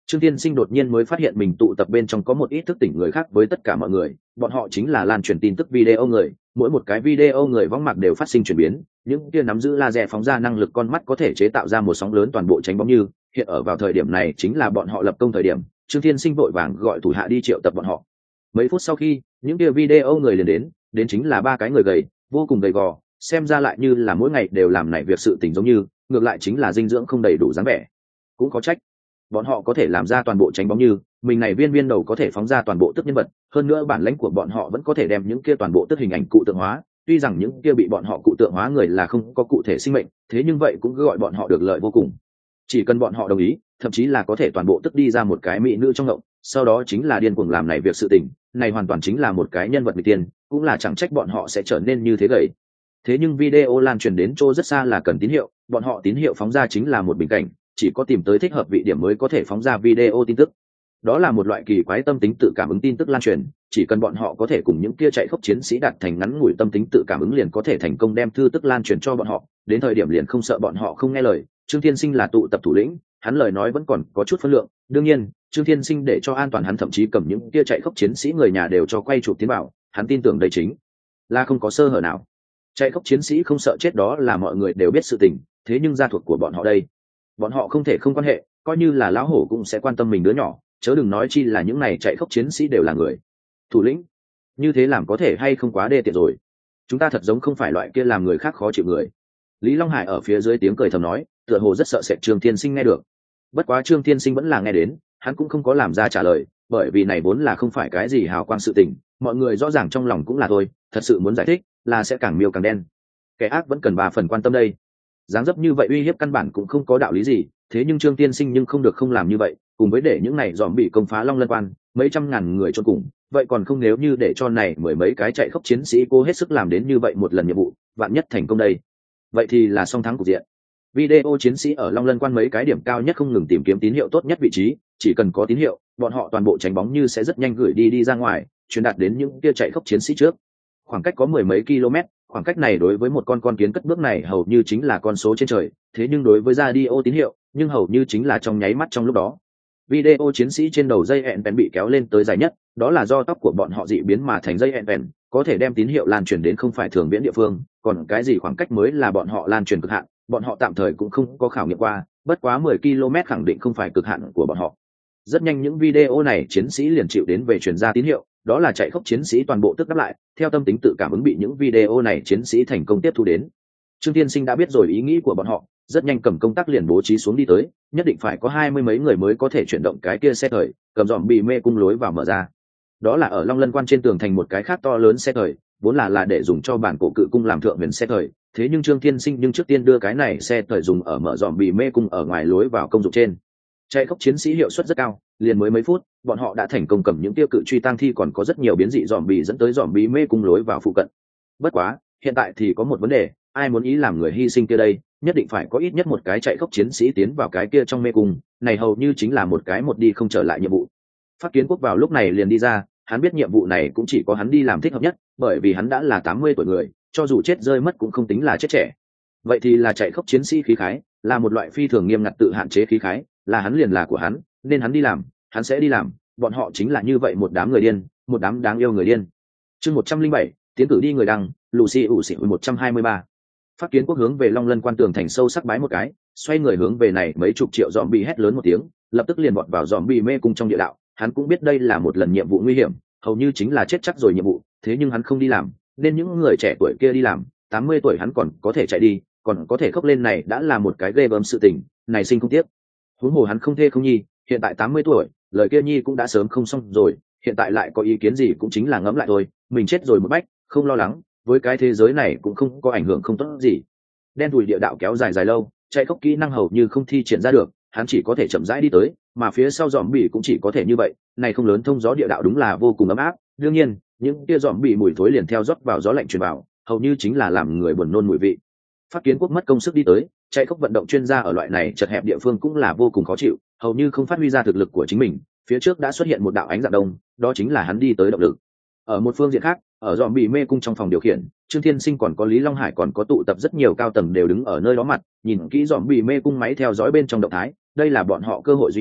Trương Tiên Sinh đột nhiên mới phát hiện mình tụ tập bên trong có một ít thức tỉnh người khác với tất cả mọi người, bọn họ chính là lan truyền tin tức video người, mỗi một cái video người võng mạc đều phát sinh chuyển biến, những kia nắm giữ laser phóng ra năng lực con mắt có thể chế tạo ra một sóng lớn toàn bộ tránh bóng như, hiện ở vào thời điểm này chính là bọn họ lập công thời điểm, Trương Tiên Sinh vội vàng gọi thủ hạ đi triệu tập bọn họ. Mấy phút sau khi, những kia video người liền đến chính là ba cái người gầy, vô cùng gầy gò, xem ra lại như là mỗi ngày đều làm này việc sự tình giống như, ngược lại chính là dinh dưỡng không đầy đủ dáng vẻ. Cũng có trách bọn họ có thể làm ra toàn bộ tránh bóng như mình này viên đầu có thể phóng ra toàn bộ tức nhân vật, hơn nữa bản lãnh của bọn họ vẫn có thể đem những kia toàn bộ tức hình ảnh cụ tượng hóa, tuy rằng những kia bị bọn họ cụ tượng hóa người là không có cụ thể sinh mệnh, thế nhưng vậy cũng gọi bọn họ được lợi vô cùng. Chỉ cần bọn họ đồng ý, thậm chí là có thể toàn bộ tức đi ra một cái mỹ nữ trong ngộng, sau đó chính là điên cuồng làm này việc sự tình, này hoàn toàn chính là một cái nhân vật người tiền, cũng là chẳng trách bọn họ sẽ trở nên như thế gầy. Thế nhưng video lan truyền đến chỗ rất xa là cần tín hiệu, bọn họ tín hiệu phóng ra chính là một bình cảnh, chỉ có tìm tới thích hợp vị điểm mới có thể phóng ra video tin tức. Đó là một loại kỳ quái tâm tính tự cảm ứng tin tức lan truyền, chỉ cần bọn họ có thể cùng những kia chạy khốc chiến sĩ đạt thành ngắn ngủi tâm tính tự cảm ứng liền có thể thành công đem thư tức lan truyền cho bọn họ, đến thời điểm liền không sợ bọn họ không nghe lời. Trương Thiên Sinh là tụ tập thủ lĩnh, hắn lời nói vẫn còn có chút phân lượng, đương nhiên, Trương Thiên Sinh để cho an toàn hắn thậm chí cầm những kia chạy khốc chiến sĩ người nhà đều cho quay chụp tiến bảo, hắn tin tưởng đây chính là không có sơ hở nào. Chạy khốc chiến sĩ không sợ chết đó là mọi người đều biết sự tình, thế nhưng gia thuộc của bọn họ đây, bọn họ không thể không quan hệ, coi như là lão hổ cũng sẽ quan tâm mình đứa nhỏ, chớ đừng nói chi là những này chạy khốc chiến sĩ đều là người. Thủ lĩnh, như thế làm có thể hay không quá đê tiện rồi, chúng ta thật giống không phải loại kia làm người khác khó chịu người. Lý Long Hải ở phía dưới tiếng cười thầm nói, tựa hồ rất sợ sệt Trương Thiên Sinh nghe được. Bất quá Trương Thiên Sinh vẫn là nghe đến, hắn cũng không có làm ra trả lời, bởi vì này vốn là không phải cái gì hào quang sự tình, mọi người rõ ràng trong lòng cũng là thôi, thật sự muốn giải thích là sẽ càng miêu càng đen. Kẻ ác vẫn cần 3 phần quan tâm đây. Dáng dấp như vậy uy hiếp căn bản cũng không có đạo lý gì, thế nhưng Trương Tiên Sinh nhưng không được không làm như vậy, cùng với để những này dòm bị công phá Long Lân Quan, mấy trăm ngàn người chôn cùng, vậy còn không nếu như để cho này mười mấy cái chạy khốc chiến sĩ cố hết sức làm đến như vậy một lần nhiệm vụ, vạn nhất thành công đây, vậy thì là song thắng cục diện. Video chiến sĩ ở Long Lân Quan mấy cái điểm cao nhất không ngừng tìm kiếm tín hiệu tốt nhất vị trí, chỉ cần có tín hiệu, bọn họ toàn bộ tránh bóng như sẽ rất nhanh gửi đi ra ngoài, truyền đạt đến những kia chạy khốc chiến sĩ trước. Khoảng cách có mười mấy km, khoảng cách này đối với một con kiến cất bước này hầu như chính là con số trên trời, thế nhưng đối với radio tín hiệu, nhưng hầu như chính là trong nháy mắt trong lúc đó. Video chiến sĩ trên đầu dây hẹn bèn bị kéo lên tới dài nhất, đó là do tóc của bọn họ dị biến mà thành dây hẹn bèn, có thể đem tín hiệu lan truyền đến không phải thường viễn địa phương, còn cái gì khoảng cách mới là bọn họ lan truyền cực hạn, bọn họ tạm thời cũng không có khảo nghiệm qua, bất quá 10 km khẳng định không phải cực hạn của bọn họ. Rất nhanh những video này chiến sĩ liền chịu đến về truyền ra tín hiệu, đó là chạy khốc chiến sĩ toàn bộ tức đáp lại, theo tâm tính tự cảm ứng bị những video này chiến sĩ thành công tiếp thu đến. Trương Tiên Sinh đã biết rồi ý nghĩ của bọn họ, rất nhanh cầm công tác liền bố trí xuống đi tới, nhất định phải có 20 mấy người mới có thể chuyển động cái kia xe thời, cầm dòm bị mê cung lối vào mở ra. Đó là ở Long Lân Quan trên tường thành một cái khác to lớn xe thời, vốn là để dùng cho bản cổ cự cung làm thượng huyền xe thời, thế nhưng Trương Tiên Sinh trước tiên đưa cái này xe thời dùng ở mở dòm bị mê cung ở ngoài lối vào công dụng trên. Chạy khốc chiến sĩ hiệu suất rất cao, liền mới mấy phút, bọn họ đã thành công cầm những tiêu cự truy tăng thi còn có rất nhiều biến dị dòm bị dẫn tới dòm bị mê cung lối vào phụ cận. Bất quá, hiện tại thì có một vấn đề, ai muốn ý làm người hy sinh kia đây, nhất định phải có ít nhất một cái chạy khốc chiến sĩ tiến vào cái kia trong mê cung, này hầu như chính là một cái một đi không trở lại nhiệm vụ. Phát Kiến Quốc vào lúc này liền đi ra, hắn biết nhiệm vụ này cũng chỉ có hắn đi làm thích hợp nhất, bởi vì hắn đã là 80 tuổi người, cho dù chết rơi mất cũng không tính là chết trẻ. Vậy thì là chạy khốc chiến sĩ khí khái, là một loại phi thường nghiêm ngặt tự hạn chế khí khái, là hắn liền là của hắn, nên hắn đi làm, hắn sẽ đi làm, bọn họ chính là như vậy một đám người điên, một đám đáng yêu người điên. Chương 107, tiến cử đi người đăng, Lucy ủ xỉn 123. Phát Kiến Quốc hướng về Long Lân Quan tường thành sâu sắc bái một cái, xoay người hướng về này mấy chục triệu zombie hét lớn một tiếng, lập tức liền vọt vào zombie mê cung trong địa đạo. Hắn cũng biết đây là một lần nhiệm vụ nguy hiểm, hầu như chính là chết chắc rồi nhiệm vụ, thế nhưng hắn không đi làm, nên những người trẻ tuổi kia đi làm, 80 tuổi hắn còn có thể chạy đi, còn có thể khóc lên này đã là một cái ghê gớm sự tình, này sinh không tiếc. Huống hồ hắn không thê không nhi, hiện tại 80 tuổi, lời kia nhi cũng đã sớm không xong rồi, hiện tại lại có ý kiến gì cũng chính là ngẫm lại thôi, mình chết rồi một bách, không lo lắng, với cái thế giới này cũng không có ảnh hưởng không tốt gì. Đen đùi địa đạo kéo dài lâu, chạy khốc kỹ năng hầu như không thi triển ra được, hắn chỉ có thể chậm rãi đi tới, mà phía sau dòm bỉ cũng chỉ có thể như vậy, này không lớn thông gió địa đạo đúng là vô cùng ấm áp, đương nhiên, những kia dòm bỉ mùi thối liền theo rót vào gió lạnh truyền vào, hầu như chính là làm người buồn nôn mùi vị. Phát Kiến Quốc mất công sức đi tới, chạy khốc vận động chuyên gia ở loại này chật hẹp địa phương cũng là vô cùng khó chịu, hầu như không phát huy ra thực lực của chính mình, phía trước đã xuất hiện một đạo ánh dạng đông, đó chính là hắn đi tới động lực. Ở một phương diện khác, ở dòm bị mê cung trong phòng điều khiển, Trương Thiên Sinh còn có Lý Long Hải còn có tụ tập rất nhiều cao tầng đều đứng ở nơi đó mặt, nhìn kỹ dòm bị mê cung máy theo dõi bên trong động thái, đây là bọn họ cơ hội duy nhất,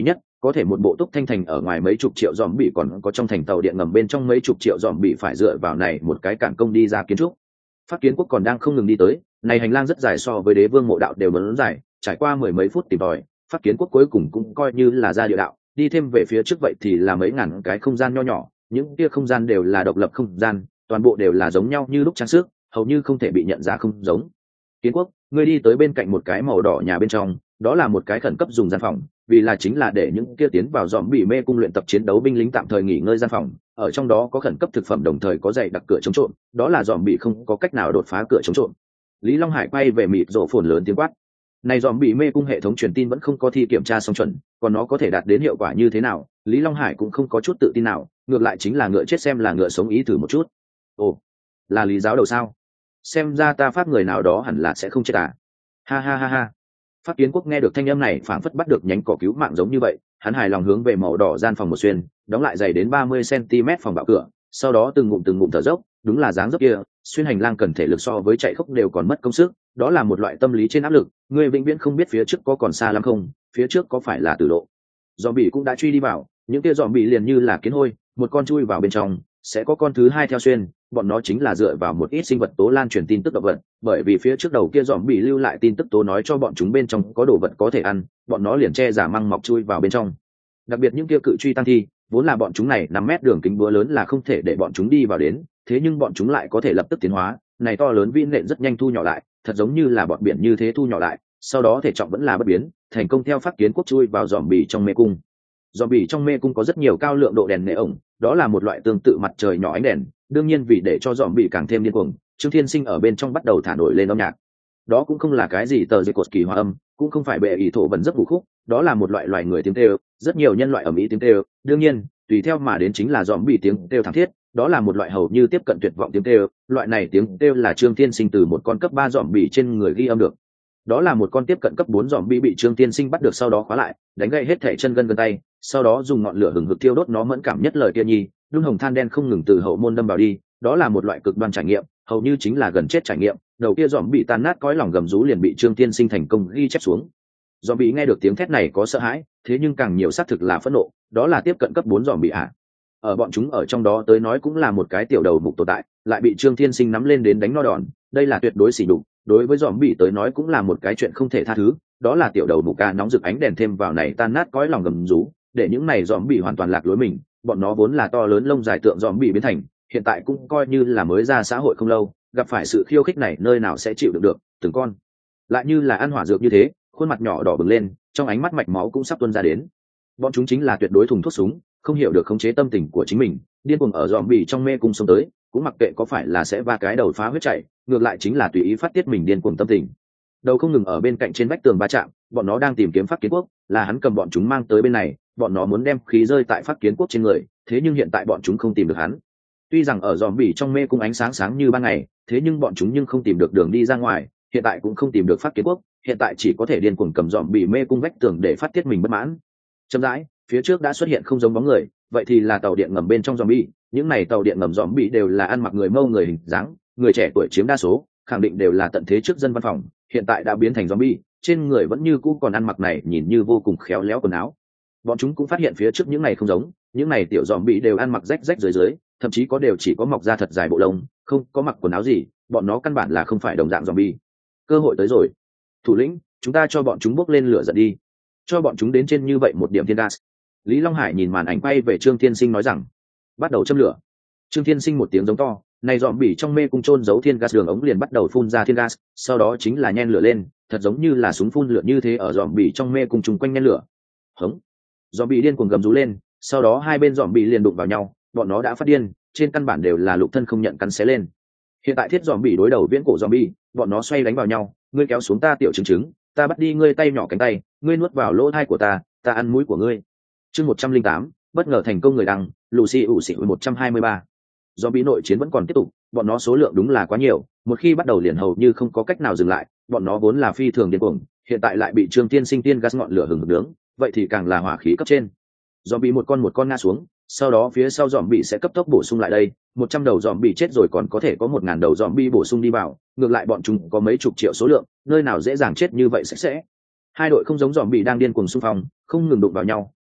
có thể một bộ túc thanh thành ở ngoài mấy chục triệu dòm bị, còn có trong thành tàu điện ngầm bên trong mấy chục triệu dòm bị phải dựa vào này một cái cản công đi ra kiến trúc. Pháp Kiến Quốc còn đang không ngừng đi tới, này hành lang rất dài, so với Đế Vương Mộ Đạo đều lớn dài, trải qua mười mấy phút tìm tòi, Pháp Kiến Quốc cuối cùng cũng coi như là ra địa đạo, đi thêm về phía trước vậy thì là mấy ngàn cái không gian nho nhỏ, những kia không gian đều là độc lập không gian, toàn bộ đều là giống nhau như lúc trang sức, hầu như không thể bị nhận ra không giống. Kiến Quốc, ngươi đi tới bên cạnh một cái màu đỏ nhà bên trong, đó là một cái khẩn cấp dùng gian phòng, vì là chính là để những kia tiến vào dòm bị mê cung luyện tập chiến đấu binh lính tạm thời nghỉ ngơi gian phòng, ở trong đó có khẩn cấp thực phẩm, đồng thời có dày đặc cửa chống trộm, đó là dòm bị không có cách nào đột phá cửa chống trộm. Lý Long Hải quay về mịt rộ phồn lớn tiếng quát. Này dòm bị mê cung hệ thống truyền tin vẫn không có thi kiểm tra xong chuẩn, còn nó có thể đạt đến hiệu quả như thế nào, Lý Long Hải cũng không có chút tự tin nào, ngược lại chính là ngựa chết xem là ngựa sống ý thử một chút. Ồ, là Lý giáo đầu sao? Xem ra ta Pháp người nào đó hẳn là sẽ không chết à? Ha ha ha ha. Pháp Kiến Quốc nghe được thanh âm này phảng phất bắt được nhánh cỏ cứu mạng giống như vậy, hắn hài lòng hướng về màu đỏ gian phòng một xuyên, đóng lại dày đến 30 cm phòng bạo cửa, sau đó từng ngụm thở dốc, đúng là dáng dấp kia, xuyên hành lang cần thể lực so với chạy khốc đều còn mất công sức, đó là một loại tâm lý trên áp lực, người vĩnh viễn không biết phía trước có còn xa lắm không, phía trước có phải là tử lộ. Zombie cũng đã truy đi vào, những kia zombie liền như là kiến hôi, một con chui vào bên trong, sẽ có con thứ hai theo xuyên, bọn nó chính là dựa vào một ít sinh vật tố lan truyền tin tức động vật, bởi vì phía trước đầu kia zombie lưu lại tin tức tố nói cho bọn chúng bên trong có đồ vật có thể ăn, bọn nó liền che giả măng mọc chui vào bên trong. Đặc biệt những kia cự truy tăng thi, vốn là bọn chúng này 5 mét đường kính búa lớn là không thể để bọn chúng đi vào đến, thế nhưng bọn chúng lại có thể lập tức tiến hóa, này to lớn vĩ nện rất nhanh thu nhỏ lại, thật giống như là bọn biển như thế thu nhỏ lại, sau đó thể trọng vẫn là bất biến, thành công theo Pháp Kiến Quốc chui vào zombie trong mê cung. Zombie trong mê cung có rất nhiều cao lượng độ đèn nệ ổng, đó là một loại tương tự mặt trời nhỏ ánh đèn, đương nhiên vì để cho zombie càng thêm điên cuồng, Trương Thiên Sinh ở bên trong bắt đầu thả nổi lên âm nhạc. Đó cũng không là cái gì tờ dây cột kỳ hòa âm, cũng không phải bệ ý thổ bẩn rất vũ khúc, đó là một loại loài người tiếng kêu, rất nhiều nhân loại ầm ĩ tiếng kêu, đương nhiên, tùy theo mà đến chính là zombie tiếng kêu thảm thiết, đó là một loại hầu như tiếp cận tuyệt vọng tiếng kêu, loại này tiếng kêu là Trương Thiên Sinh từ một con cấp 3 zombie trên người ghi âm được. Đó là một con tiếp cận cấp 4 zombie bị Trương Thiên Sinh bắt được, sau đó khóa lại, đánh gãy hết thảy chân gân tay, sau đó dùng ngọn lửa hừng hực thiêu đốt nó mẫn cảm nhất lời kia nhi, đun hồng than đen không ngừng từ hậu môn đâm vào đi, đó là một loại cực đoan trải nghiệm, hầu như chính là gần chết trải nghiệm. Đầu kia zombie tan nát cõi lòng gầm rú liền bị Trương Thiên Sinh thành công ghi chép xuống. Zombie nghe được tiếng thét này có sợ hãi, thế nhưng càng nhiều xác thực là phẫn nộ, đó là tiếp cận cấp 4 zombie ạ. Ở bọn chúng ở trong đó tới nói cũng là một cái tiểu đầu mục tồn tại, lại bị Trương Thiên Sinh nắm lên đến đánh no đòn, đây là tuyệt đối sỉ nhục, đối với zombie tới nói cũng là một cái chuyện không thể tha thứ, đó là tiểu đầu mục ca nóng rực ánh đèn thêm vào này tan nát cõi lòng gầm rú, để những này zombie hoàn toàn lạc lối mình, bọn nó vốn là to lớn lông dài tượng zombie biến thành, hiện tại cũng coi như là mới ra xã hội không lâu, gặp phải sự khiêu khích này nơi nào sẽ chịu được, từng con lại như là ăn hỏa dược như thế, khuôn mặt nhỏ đỏ bừng lên, trong ánh mắt mạch máu cũng sắp tuôn ra đến. Bọn chúng chính là tuyệt đối thùng thuốc súng, không hiểu được khống chế tâm tình của chính mình, điên cuồng ở zombie trong mê cung xông tới, cũng mặc kệ có phải là sẽ va cái đầu phá huyết chảy, ngược lại chính là tùy ý phát tiết mình điên cuồng tâm tình. Đầu không ngừng ở bên cạnh trên vách tường va chạm, bọn nó đang tìm kiếm Pháp Kiến Quốc, là hắn cầm bọn chúng mang tới bên này, bọn nó muốn đem khí rơi tại Pháp Kiến Quốc trên người, thế nhưng hiện tại bọn chúng không tìm được hắn. Tuy rằng ở zombie trong mê cung ánh sáng sáng như ban ngày, thế nhưng bọn chúng nhưng không tìm được đường đi ra ngoài, hiện tại cũng không tìm được Pháp Kiến Quốc, hiện tại chỉ có thể điên cuồng cầm zombie mê cung vách tường để phát tiết mình bất mãn. Chậm rãi, phía trước đã xuất hiện không giống bóng người, vậy thì là tàu điện ngầm bên trong zombie, những này tàu điện ngầm zombie đều là ăn mặc người Mâu người hình dáng, người trẻ tuổi chiếm đa số, khẳng định đều là tận thế trước dân văn phòng, hiện tại đã biến thành zombie, trên người vẫn như cũ còn ăn mặc này nhìn như vô cùng khéo léo quần áo. Bọn chúng cũng phát hiện phía trước những này không giống, những này tiểu zombie đều ăn mặc rách rách dưới dưới, thậm chí có đều chỉ có mọc da thật dài bộ lông, không có mặc quần áo gì, bọn nó căn bản là không phải đồng dạng zombie. Cơ hội tới rồi, thủ lĩnh, chúng ta cho bọn chúng bốc lên lửa giận đi, cho bọn chúng đến trên như vậy một điểm thiên gas. Lý Long Hải nhìn màn ảnh quay về Trương Thiên Sinh nói rằng, bắt đầu châm lửa. Trương Thiên Sinh một tiếng giống to, này zombie trong mê cung chôn giấu thiên gas đường ống liền bắt đầu phun ra thiên gas, sau đó chính là nhen lửa lên, thật giống như là súng phun lửa như thế ở zombie trong mê cung chung quanh nhen lửa. Hống. Zombie điên cuồng gầm rú lên, sau đó hai bên zombie liền đụng vào nhau, bọn nó đã phát điên, trên căn bản đều là lục thân không nhận cắn xé lên. Hiện tại thiết zombie đối đầu viễn cổ zombie, bọn nó xoay đánh vào nhau, ngươi kéo xuống ta tiểu trứng, ta bắt đi ngươi tay nhỏ cánh tay, ngươi nuốt vào lỗ tai của ta ăn mũi của ngươi. Chương 108, bất ngờ thành công người đăng, Lucy ủ xỉ 123. Zombie nội chiến vẫn còn tiếp tục, bọn nó số lượng đúng là quá nhiều, một khi bắt đầu liền hầu như không có cách nào dừng lại, bọn nó vốn là phi thường điên cuồng, hiện tại lại bị Trương Tiên Sinh tiên gas ngọn lửa hừng hực nướng, vậy thì càng là hỏa khí cấp trên. Zombie một con ngã xuống, sau đó phía sau zombie sẽ cấp tốc bổ sung lại đây, 100 đầu zombie chết rồi còn có thể có 1000 đầu zombie bổ sung đi vào, ngược lại bọn chúng có mấy chục triệu số lượng, nơi nào dễ dàng chết như vậy sạch sẽ. Hai đội không giống zombie đang điên cuồng xung phong, không ngừng đụng vào nhau,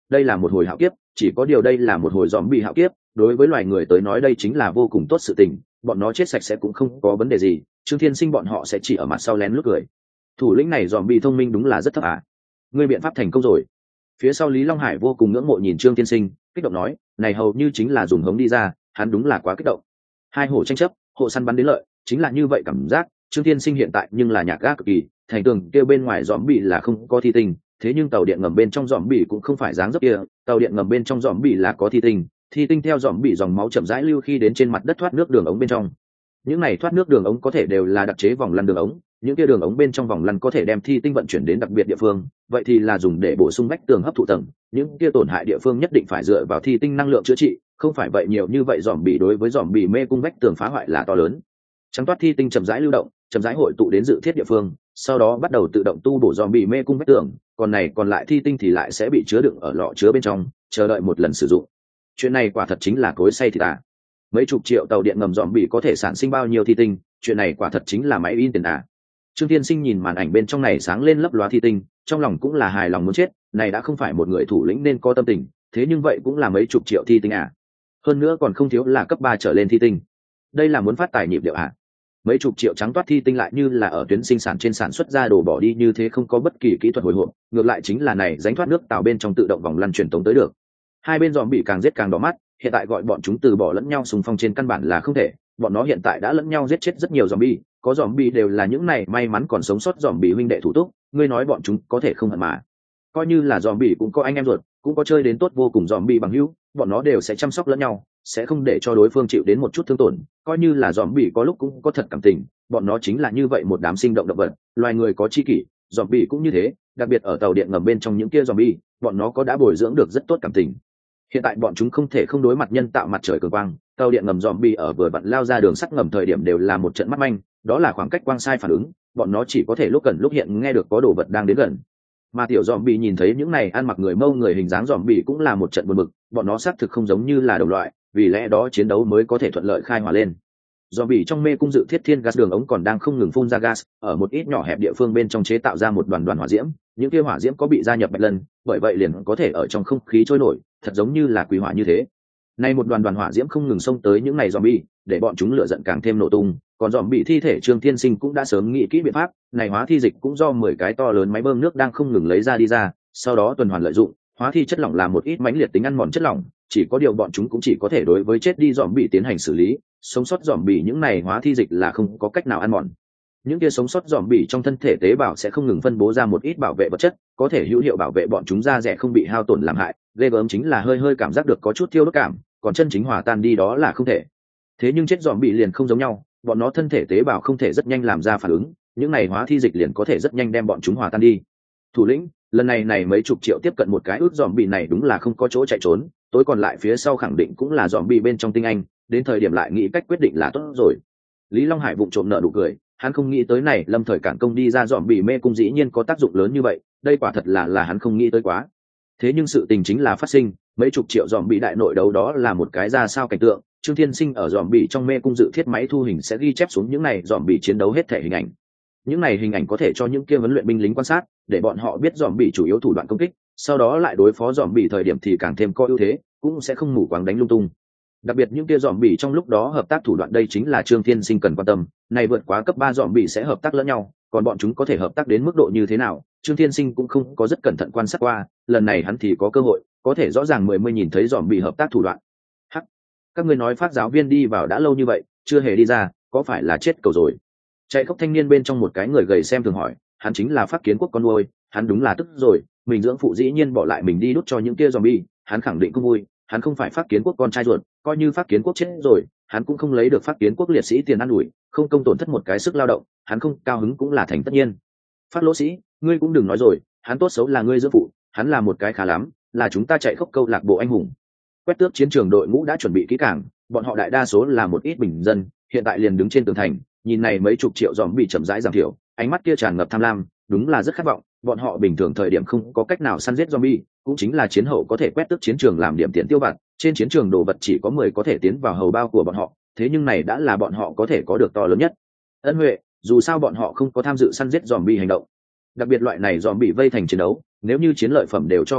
đây là một hồi hạo kiếp, chỉ có điều đây là một hồi zombie hạo kiếp, đối với loài người tới nói đây chính là vô cùng tốt sự tình, bọn nó chết sạch sẽ cũng không có vấn đề gì, Trương Thiên Sinh bọn họ sẽ chỉ ở mặt sau lén lút cười. Thủ lĩnh này zombie thông minh đúng là rất thấp à. Ngươi biện pháp thành công rồi. Phía sau Lý Long Hải vô cùng ngưỡng mộ nhìn Trương Thiên Sinh, kích động nói, này hầu như chính là dùng hống đi ra, hắn đúng là quá kích động. Hai hổ tranh chấp, hộ săn bắn đến lợi, chính là như vậy cảm giác. Trương Thiên Sinh hiện tại nhưng là nhạc gác cực kỳ, thành tường kêu bên ngoài zombie là không có thi tinh, thế nhưng tàu điện ngầm bên trong zombie cũng không phải dáng dấp kia, tàu điện ngầm bên trong zombie là có thi tinh theo zombie dòng máu chậm rãi lưu khi đến trên mặt đất thoát nước đường ống bên trong. Những này thoát nước đường ống có thể đều là đặc chế vòng lăn đường ống, những kia đường ống bên trong vòng lăn có thể đem thi tinh vận chuyển đến đặc biệt địa phương, vậy thì là dùng để bổ sung vách tường hấp thụ tầng, những kia tổn hại địa phương nhất định phải dựa vào thi tinh năng lượng chữa trị, không phải vậy nhiều như vậy zombie đối với zombie mê cung vách tường phá hoại là to lớn. Trắng toát thi tinh chậm rãi lưu động, chậm rãi hội tụ đến dự thiết địa phương, sau đó bắt đầu tự động tu bổ zombie mê cung vách tường, còn này còn lại thi tinh thì lại sẽ bị chứa đựng ở lọ chứa bên trong, chờ đợi một lần sử dụng. Chuyện này quả thật chính là cối xay thịt à. Mấy chục triệu tàu điện ngầm zombie có thể sản sinh bao nhiêu thi tinh, chuyện này quả thật chính là máy in tiền à. Trương Thiên Sinh nhìn màn ảnh bên trong này sáng lên lấp lóa thi tinh, trong lòng cũng là hài lòng muốn chết, này đã không phải một người thủ lĩnh nên có tâm tình, thế nhưng vậy cũng là mấy chục triệu thi tinh à. Hơn nữa còn không thiếu là cấp 3 trở lên thi tinh. Đây là muốn phát tài nhịp điệu à. Mấy chục triệu trắng toát thi tinh lại như là ở tuyến sinh sản trên sản xuất ra đồ bỏ đi như thế, không có bất kỳ kỹ thuật hồi hộp, ngược lại chính là này rãnh thoát nước tàu bên trong tự động vòng lăn truyền tống tới được. Hai bên zombie càng giết càng đỏ mắt, hiện tại gọi bọn chúng từ bỏ lẫn nhau xung phong trên căn bản là không thể, bọn nó hiện tại đã lẫn nhau giết chết rất nhiều zombie, có zombie đều là những này may mắn còn sống sót zombie huynh đệ thủ túc, ngươi nói bọn chúng có thể không hận mà. Coi như là zombie cũng có anh em ruột, cũng có chơi đến tốt vô cùng zombie bằng hữu, bọn nó đều sẽ chăm sóc lẫn nhau, sẽ không để cho đối phương chịu đến một chút thương tổn, coi như là zombie có lúc cũng có thật cảm tình, bọn nó chính là như vậy một đám sinh động động vật, loài người có chi kỷ, zombie cũng như thế, đặc biệt ở tàu điện ngầm bên trong những kia zombie, bọn nó có đã bồi dưỡng được rất tốt cảm tình. Hiện tại bọn chúng không thể không đối mặt nhân tạo mặt trời cường quang, tàu điện ngầm zombie ở vừa vặn lao ra đường sắt ngầm thời điểm đều là một trận mắt manh, đó là khoảng cách quang sai phản ứng, bọn nó chỉ có thể lúc gần lúc hiện nghe được có đồ vật đang đến gần. Mà tiểu zombie nhìn thấy những này ăn mặc người Mông người hình dáng zombie cũng là một trận buồn bực, bọn nó xác thực không giống như là đồng loại, vì lẽ đó chiến đấu mới có thể thuận lợi khai hỏa lên. Zombie trong mê cung dự thiết thiên gas đường ống còn đang không ngừng phun ra gas, ở một ít nhỏ hẹp địa phương bên trong chế tạo ra một đoàn đoàn hỏa diễm, những kia hỏa diễm có bị gia nhập bạch lân, bởi vậy liền có thể ở trong không khí trôi nổi, thật giống như là quỷ hỏa như thế. Nay một đoàn đoàn hỏa diễm không ngừng xông tới những này zombie, để bọn chúng lửa giận càng thêm nổ tung, còn zombie thi thể Trương Thiên Sinh cũng đã sớm nghĩ kỹ biện pháp, này hóa thi dịch cũng do 10 cái to lớn máy bơm nước đang không ngừng lấy ra đi ra, sau đó tuần hoàn lợi dụng, hóa thi chất lỏng là một ít mãnh liệt tính ăn mòn chất lỏng, chỉ có điều bọn chúng cũng chỉ có thể đối với chết đi zombie tiến hành xử lý, sống sót zombie những này hóa thi dịch là không có cách nào ăn mòn. Những kia sống sót zombie trong thân thể tế bào sẽ không ngừng phân bố ra một ít bảo vệ vật chất, có thể hữu hiệu bảo vệ bọn chúng da rẻ không bị hao tổn làm hại, ghê gớm chính là hơi hơi cảm giác được có chút thiêu đốt cảm, còn chân chính hòa tan đi đó là không thể. Thế nhưng chết zombie liền không giống nhau, bọn nó thân thể tế bào không thể rất nhanh làm ra phản ứng, những này hóa thi dịch liền có thể rất nhanh đem bọn chúng hòa tan đi. Thủ lĩnh, lần này mấy chục triệu tiếp cận một cái ước zombie này đúng là không có chỗ chạy trốn, tối còn lại phía sau khẳng định cũng là zombie bên trong tinh anh, đến thời điểm lại nghĩ cách quyết định là tốt rồi. Lý Long Hải vụng trộm nở nụ cười, hắn không nghĩ tới này lâm thời cản công đi ra zombie mê cung dĩ nhiên có tác dụng lớn như vậy, đây quả thật là hắn không nghĩ tới quá. Thế nhưng sự tình chính là phát sinh, mấy chục triệu zombie đại nội đấu đó là một cái ra sao cảnh tượng, Trương Thiên Sinh ở zombie trong mê cung dự thiết máy thu hình sẽ ghi chép xuống những này zombie chiến đấu hết thể hình ảnh. Những này hình ảnh có thể cho những kia huấn luyện binh lính quan sát, để bọn họ biết zombie chủ yếu thủ đoạn công kích, sau đó lại đối phó zombie thời điểm thì càng thêm có ưu thế, cũng sẽ không mù quáng đánh lung tung. Đặc biệt những kia zombie trong lúc đó hợp tác thủ đoạn đây chính là Trương Thiên Sinh cần quan tâm, này vượt quá cấp 3 zombie sẽ hợp tác lẫn nhau, còn bọn chúng có thể hợp tác đến mức độ như thế nào, Trương Thiên Sinh cũng không có rất cẩn thận quan sát qua, lần này hắn thì có cơ hội, có thể rõ ràng mươi nhìn thấy zombie hợp tác thủ đoạn. Hắc, các ngươi nói phát giáo viên đi vào đã lâu như vậy, chưa hề đi ra, có phải là chết cầu rồi? Chạy khóc thanh niên bên trong một cái người gầy xem thường hỏi, hắn chính là Phát Kiến Quốc con nuôi, hắn đúng là tức rồi, mình dưỡng phụ dĩ nhiên bỏ lại mình đi đút cho những kia zombie, hắn khẳng định không vui, hắn không phải Phát Kiến Quốc con trai ruột, coi như Phát Kiến Quốc chết rồi, hắn cũng không lấy được Phát Kiến Quốc liệt sĩ tiền ăn ủi, không công tổn thất một cái sức lao động, hắn không cao hứng cũng là thành tất nhiên. Phát Lỗ Sĩ, ngươi cũng đừng nói rồi, hắn tốt xấu là ngươi dưỡng phụ, hắn là một cái khá lắm, là chúng ta chạy khóc câu lạc bộ anh hùng. Quét tước chiến trường đội ngũ đã chuẩn bị kỹ càng, bọn họ đại đa số là một ít bình dân, hiện tại liền đứng trên tường thành, nhìn này mấy chục triệu zombie chậm rãi giảm thiểu, ánh mắt kia tràn ngập tham lam, đúng là rất khát vọng, bọn họ bình thường thời điểm không có cách nào săn giết zombie, cũng chính là chiến hậu có thể quét tước chiến trường làm điểm tiền tiêu vặt, trên chiến trường đồ vật chỉ có 10 có thể tiến vào hầu bao của bọn họ, thế nhưng này đã là bọn họ có thể có được to lớn nhất. Ân huệ, dù sao bọn họ không có tham dự săn giết zombie hành động. Đặc biệt loại này zombie vây thành chiến đấu, nếu như chiến lợi phẩm đều cho bọn họ,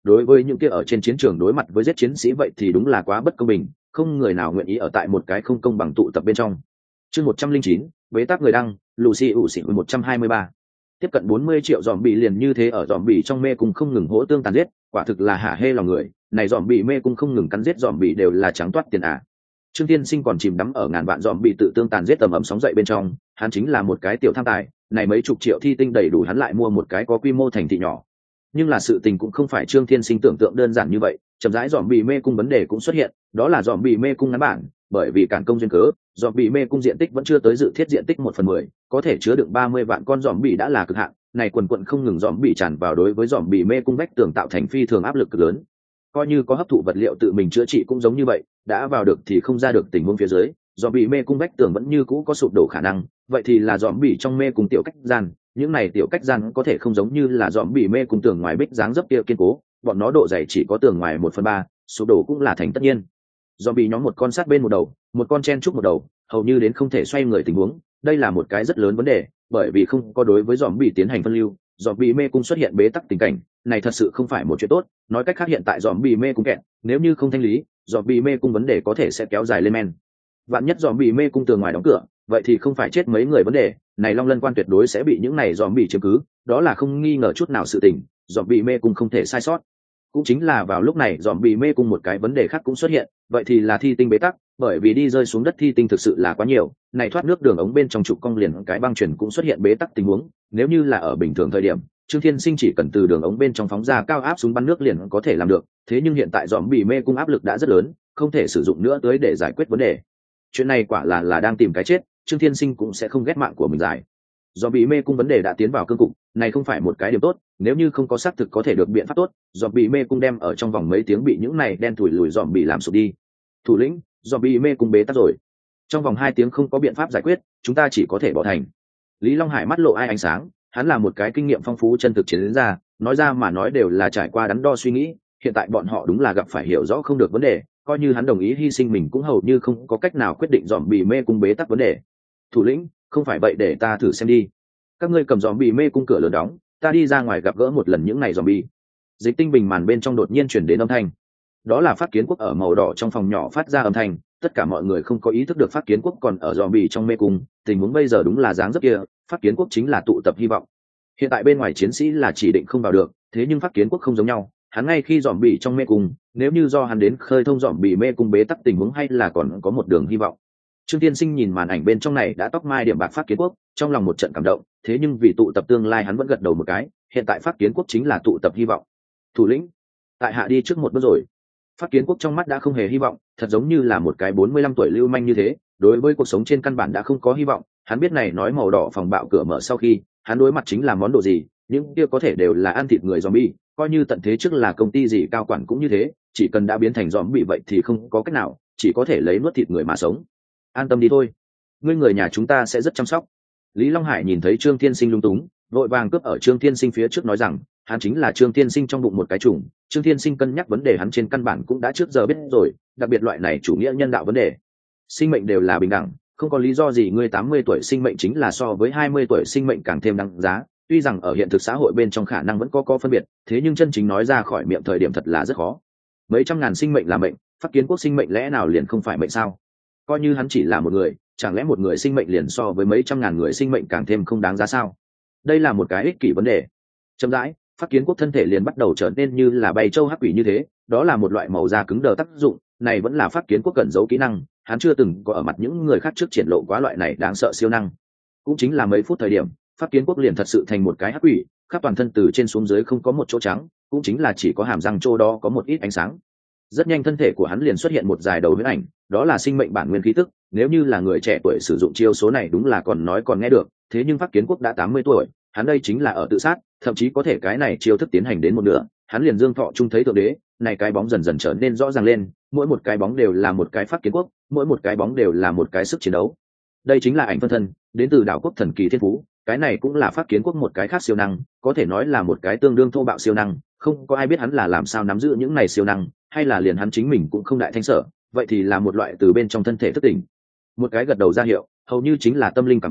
đối với những kia ở trên chiến trường đối mặt với giết chiến sĩ vậy thì đúng là quá bất công bình, không người nào nguyện ý ở tại một cái không công bằng tụ tập bên trong. Chương 109, bế tắc người đăng, Lucy ủ xỉ 123. Tiếp cận 40 triệu zombie liền như thế ở zombie trong mê cung không ngừng hỗ tương tàn giết, quả thực là hả hê lòng người, này zombie mê cung không ngừng cắn giết zombie đều là trắng toát tiền à. Trương Tiên Sinh còn chìm đắm ở ngàn vạn zombie tự tương tàn giết tầm ầm sóng dậy bên trong, hắn chính là một cái tiểu tham tài, này mấy chục triệu thi tinh đầy đủ hắn lại mua một cái có quy mô thành thị nhỏ. Nhưng là sự tình cũng không phải Trương Tiên Sinh tưởng tượng đơn giản như vậy, chậm rãi zombie mê cung vấn đề cũng xuất hiện, đó là zombie mê cung ngắn bản, bởi vì cản công duyên cớ, zombie mê cung diện tích vẫn chưa tới dự thiết diện tích 1/10, có thể chứa đựng 30 vạn con zombie đã là cực hạn, này quần quần không ngừng zombie tràn vào đối với zombie mê cung vách tường tạo thành phi thường áp lực cực lớn. Coi như có hấp thụ vật liệu tự mình chữa trị cũng giống như vậy, đã vào được thì không ra được tình huống phía dưới, zombie mê cung vách tường vẫn như cũ có sụp đổ khả năng, vậy thì là zombie trong mê cung tiểu cách gian, những này tiểu cách gian có thể không giống như là zombie mê cung tường ngoài bích dáng dấp kia kiên cố, bọn nó độ dày chỉ có tường ngoài 1/3, sụp đổ cũng là thành tất nhiên. Zombie nhóm một con sát bên một đầu, một con chen chúc một đầu, hầu như đến không thể xoay người tình huống, đây là một cái rất lớn vấn đề, bởi vì không có đối với zombie tiến hành phân lưu, zombie mê cung xuất hiện bế tắc tình cảnh, này thật sự không phải một chuyện tốt, nói cách khác hiện tại zombie mê cung kẹt, nếu như không thanh lý, zombie mê cung vấn đề có thể sẽ kéo dài lên men. Vạn nhất zombie mê cung tường ngoài đóng cửa, vậy thì không phải chết mấy người vấn đề, này Long Lân quan tuyệt đối sẽ bị những này zombie chiếm cứ, đó là không nghi ngờ chút nào sự tình, zombie mê cung không thể sai sót. Cũng chính là vào lúc này zombie mê cung một cái vấn đề khác cũng xuất hiện, vậy thì là thi tinh bế tắc, bởi vì đi rơi xuống đất thi tinh thực sự là quá nhiều, này thoát nước đường ống bên trong trục cong liền cái băng chuyển cũng xuất hiện bế tắc tình huống, nếu như là ở bình thường thời điểm, Trương Thiên Sinh chỉ cần từ đường ống bên trong phóng ra cao áp súng bắn nước liền có thể làm được, thế nhưng hiện tại zombie mê cung áp lực đã rất lớn, không thể sử dụng nữa tới để giải quyết vấn đề. Chuyện này quả là đang tìm cái chết, Trương Thiên Sinh cũng sẽ không ghét mạng của mình giải. Zombie mê cung vấn đề đã tiến vào cương cục, này không phải một cái điểm tốt, nếu như không có xác thực có thể được biện pháp tốt, zombie mê cung đem ở trong vòng mấy tiếng bị những này đen thủi lùi zombie làm sụp đi. Thủ lĩnh, zombie mê cung bế tắc rồi. Trong vòng 2 tiếng không có biện pháp giải quyết, chúng ta chỉ có thể bỏ thành. Lý Long Hải mắt lộ ai ánh sáng, hắn là một cái kinh nghiệm phong phú chân thực chiến gia, nói ra mà nói đều là trải qua đắn đo suy nghĩ, hiện tại bọn họ đúng là gặp phải hiểu rõ không được vấn đề, coi như hắn đồng ý hy sinh mình cũng hầu như không có cách nào quyết định zombie mê cung bế tắc vấn đề. Thủ lĩnh, không phải vậy để ta thử xem đi. Các ngươi cầm zombie mê cung cửa lớn đóng, ta đi ra ngoài gặp gỡ một lần những này zombie. Dịch tinh bình màn bên trong đột nhiên truyền đến âm thanh. Đó là Phát Kiến Quốc ở màu đỏ trong phòng nhỏ phát ra âm thanh, tất cả mọi người không có ý thức được Phát Kiến Quốc còn ở zombie trong mê cung, tình huống bây giờ đúng là dáng dấp kia, Phát Kiến Quốc chính là tụ tập hy vọng. Hiện tại bên ngoài chiến sĩ là chỉ định không vào được, thế nhưng Phát Kiến Quốc không giống nhau, hắn ngay khi zombie trong mê cung, nếu như do hắn đến khơi thông zombie mê cung bế tắc tình huống hay là còn có một đường hy vọng. Trương Tiên Sinh nhìn màn ảnh bên trong này đã tóc mai điểm bạc Phát Kiến Quốc, trong lòng một trận cảm động, thế nhưng vì tụ tập tương lai hắn vẫn gật đầu một cái, hiện tại Phát Kiến Quốc chính là tụ tập hy vọng. Thủ lĩnh, tại hạ đi trước một bước rồi. Phát Kiến Quốc trong mắt đã không hề hy vọng, thật giống như là một cái 45 tuổi lưu manh như thế, đối với cuộc sống trên căn bản đã không có hy vọng, hắn biết này nói màu đỏ phòng bạo cửa mở sau khi, hắn đối mặt chính là món đồ gì, những kia có thể đều là ăn thịt người zombie, coi như tận thế trước là công ty gì cao quản cũng như thế, chỉ cần đã biến thành zombie vậy thì không có cách nào, chỉ có thể lấy nuốt thịt người mà sống. An tâm đi thôi, ngươi người nhà chúng ta sẽ rất chăm sóc. Lý Long Hải nhìn thấy Trương Thiên Sinh lung túng, vội vàng cướp ở Trương Thiên Sinh phía trước nói rằng, hắn chính là Trương Thiên Sinh trong bụng một cái trùng, Trương Thiên Sinh cân nhắc vấn đề hắn trên căn bản cũng đã trước giờ biết rồi, đặc biệt loại này chủ nghĩa nhân đạo vấn đề. Sinh mệnh đều là bình đẳng, không có lý do gì ngươi 80 tuổi sinh mệnh chính là so với 20 tuổi sinh mệnh càng thêm đáng giá, tuy rằng ở hiện thực xã hội bên trong khả năng vẫn có phân biệt, thế nhưng chân chính nói ra khỏi miệng thời điểm thật là rất khó. Mấy trăm ngàn sinh mệnh là mệnh, Phát Kiến Quốc sinh mệnh lẽ nào liền không phải mệnh sao? Coi như hắn chỉ là một người, chẳng lẽ một người sinh mệnh liền so với mấy trăm ngàn người sinh mệnh càng thêm không đáng giá sao? Đây là một cái ích kỷ vấn đề. Chậm rãi, Phát Kiến Quốc thân thể liền bắt đầu trở nên như là bay châu hắc quỷ như thế, đó là một loại màu da cứng đờ tác dụng, này vẫn là Phát Kiến Quốc cẩn giấu kỹ năng, hắn chưa từng có ở mặt những người khác trước triển lộ quá loại này đáng sợ siêu năng. Cũng chính là mấy phút thời điểm, Phát Kiến Quốc liền thật sự thành một cái hắc quỷ, khắp toàn thân từ trên xuống dưới không có một chỗ trắng, cũng chính là chỉ có hàm răng chỗ đó có một ít ánh sáng. Rất nhanh thân thể của hắn liền xuất hiện một dài đầu huyễn ảnh, đó là sinh mệnh bản nguyên khí tức, nếu như là người trẻ tuổi sử dụng chiêu số này đúng là còn nói còn nghe được, thế nhưng Phát Kiến Quốc đã 80 tuổi, hắn đây chính là ở tự sát, thậm chí có thể cái này chiêu thức tiến hành đến một nửa, hắn liền dương thọ trung thấy thượng đế, này cái bóng dần dần trở nên rõ ràng lên, mỗi một cái bóng đều là một cái Phát Kiến Quốc, mỗi một cái bóng đều là một cái sức chiến đấu. Đây chính là ảnh phân thân, đến từ đảo quốc thần kỳ thiên phú, cái này cũng là Phát Kiến Quốc một cái khác siêu năng, có thể nói là một cái tương đương thô bạo siêu năng, không có ai biết hắn là làm sao nắm giữ những này siêu năng, hay là liền hắn chính mình cũng không đại thanh sở, vậy thì là một loại từ bên trong thân thể thức tỉnh. Một cái gật đầu ra hiệu, hầu như chính là tâm linh cảm ứng,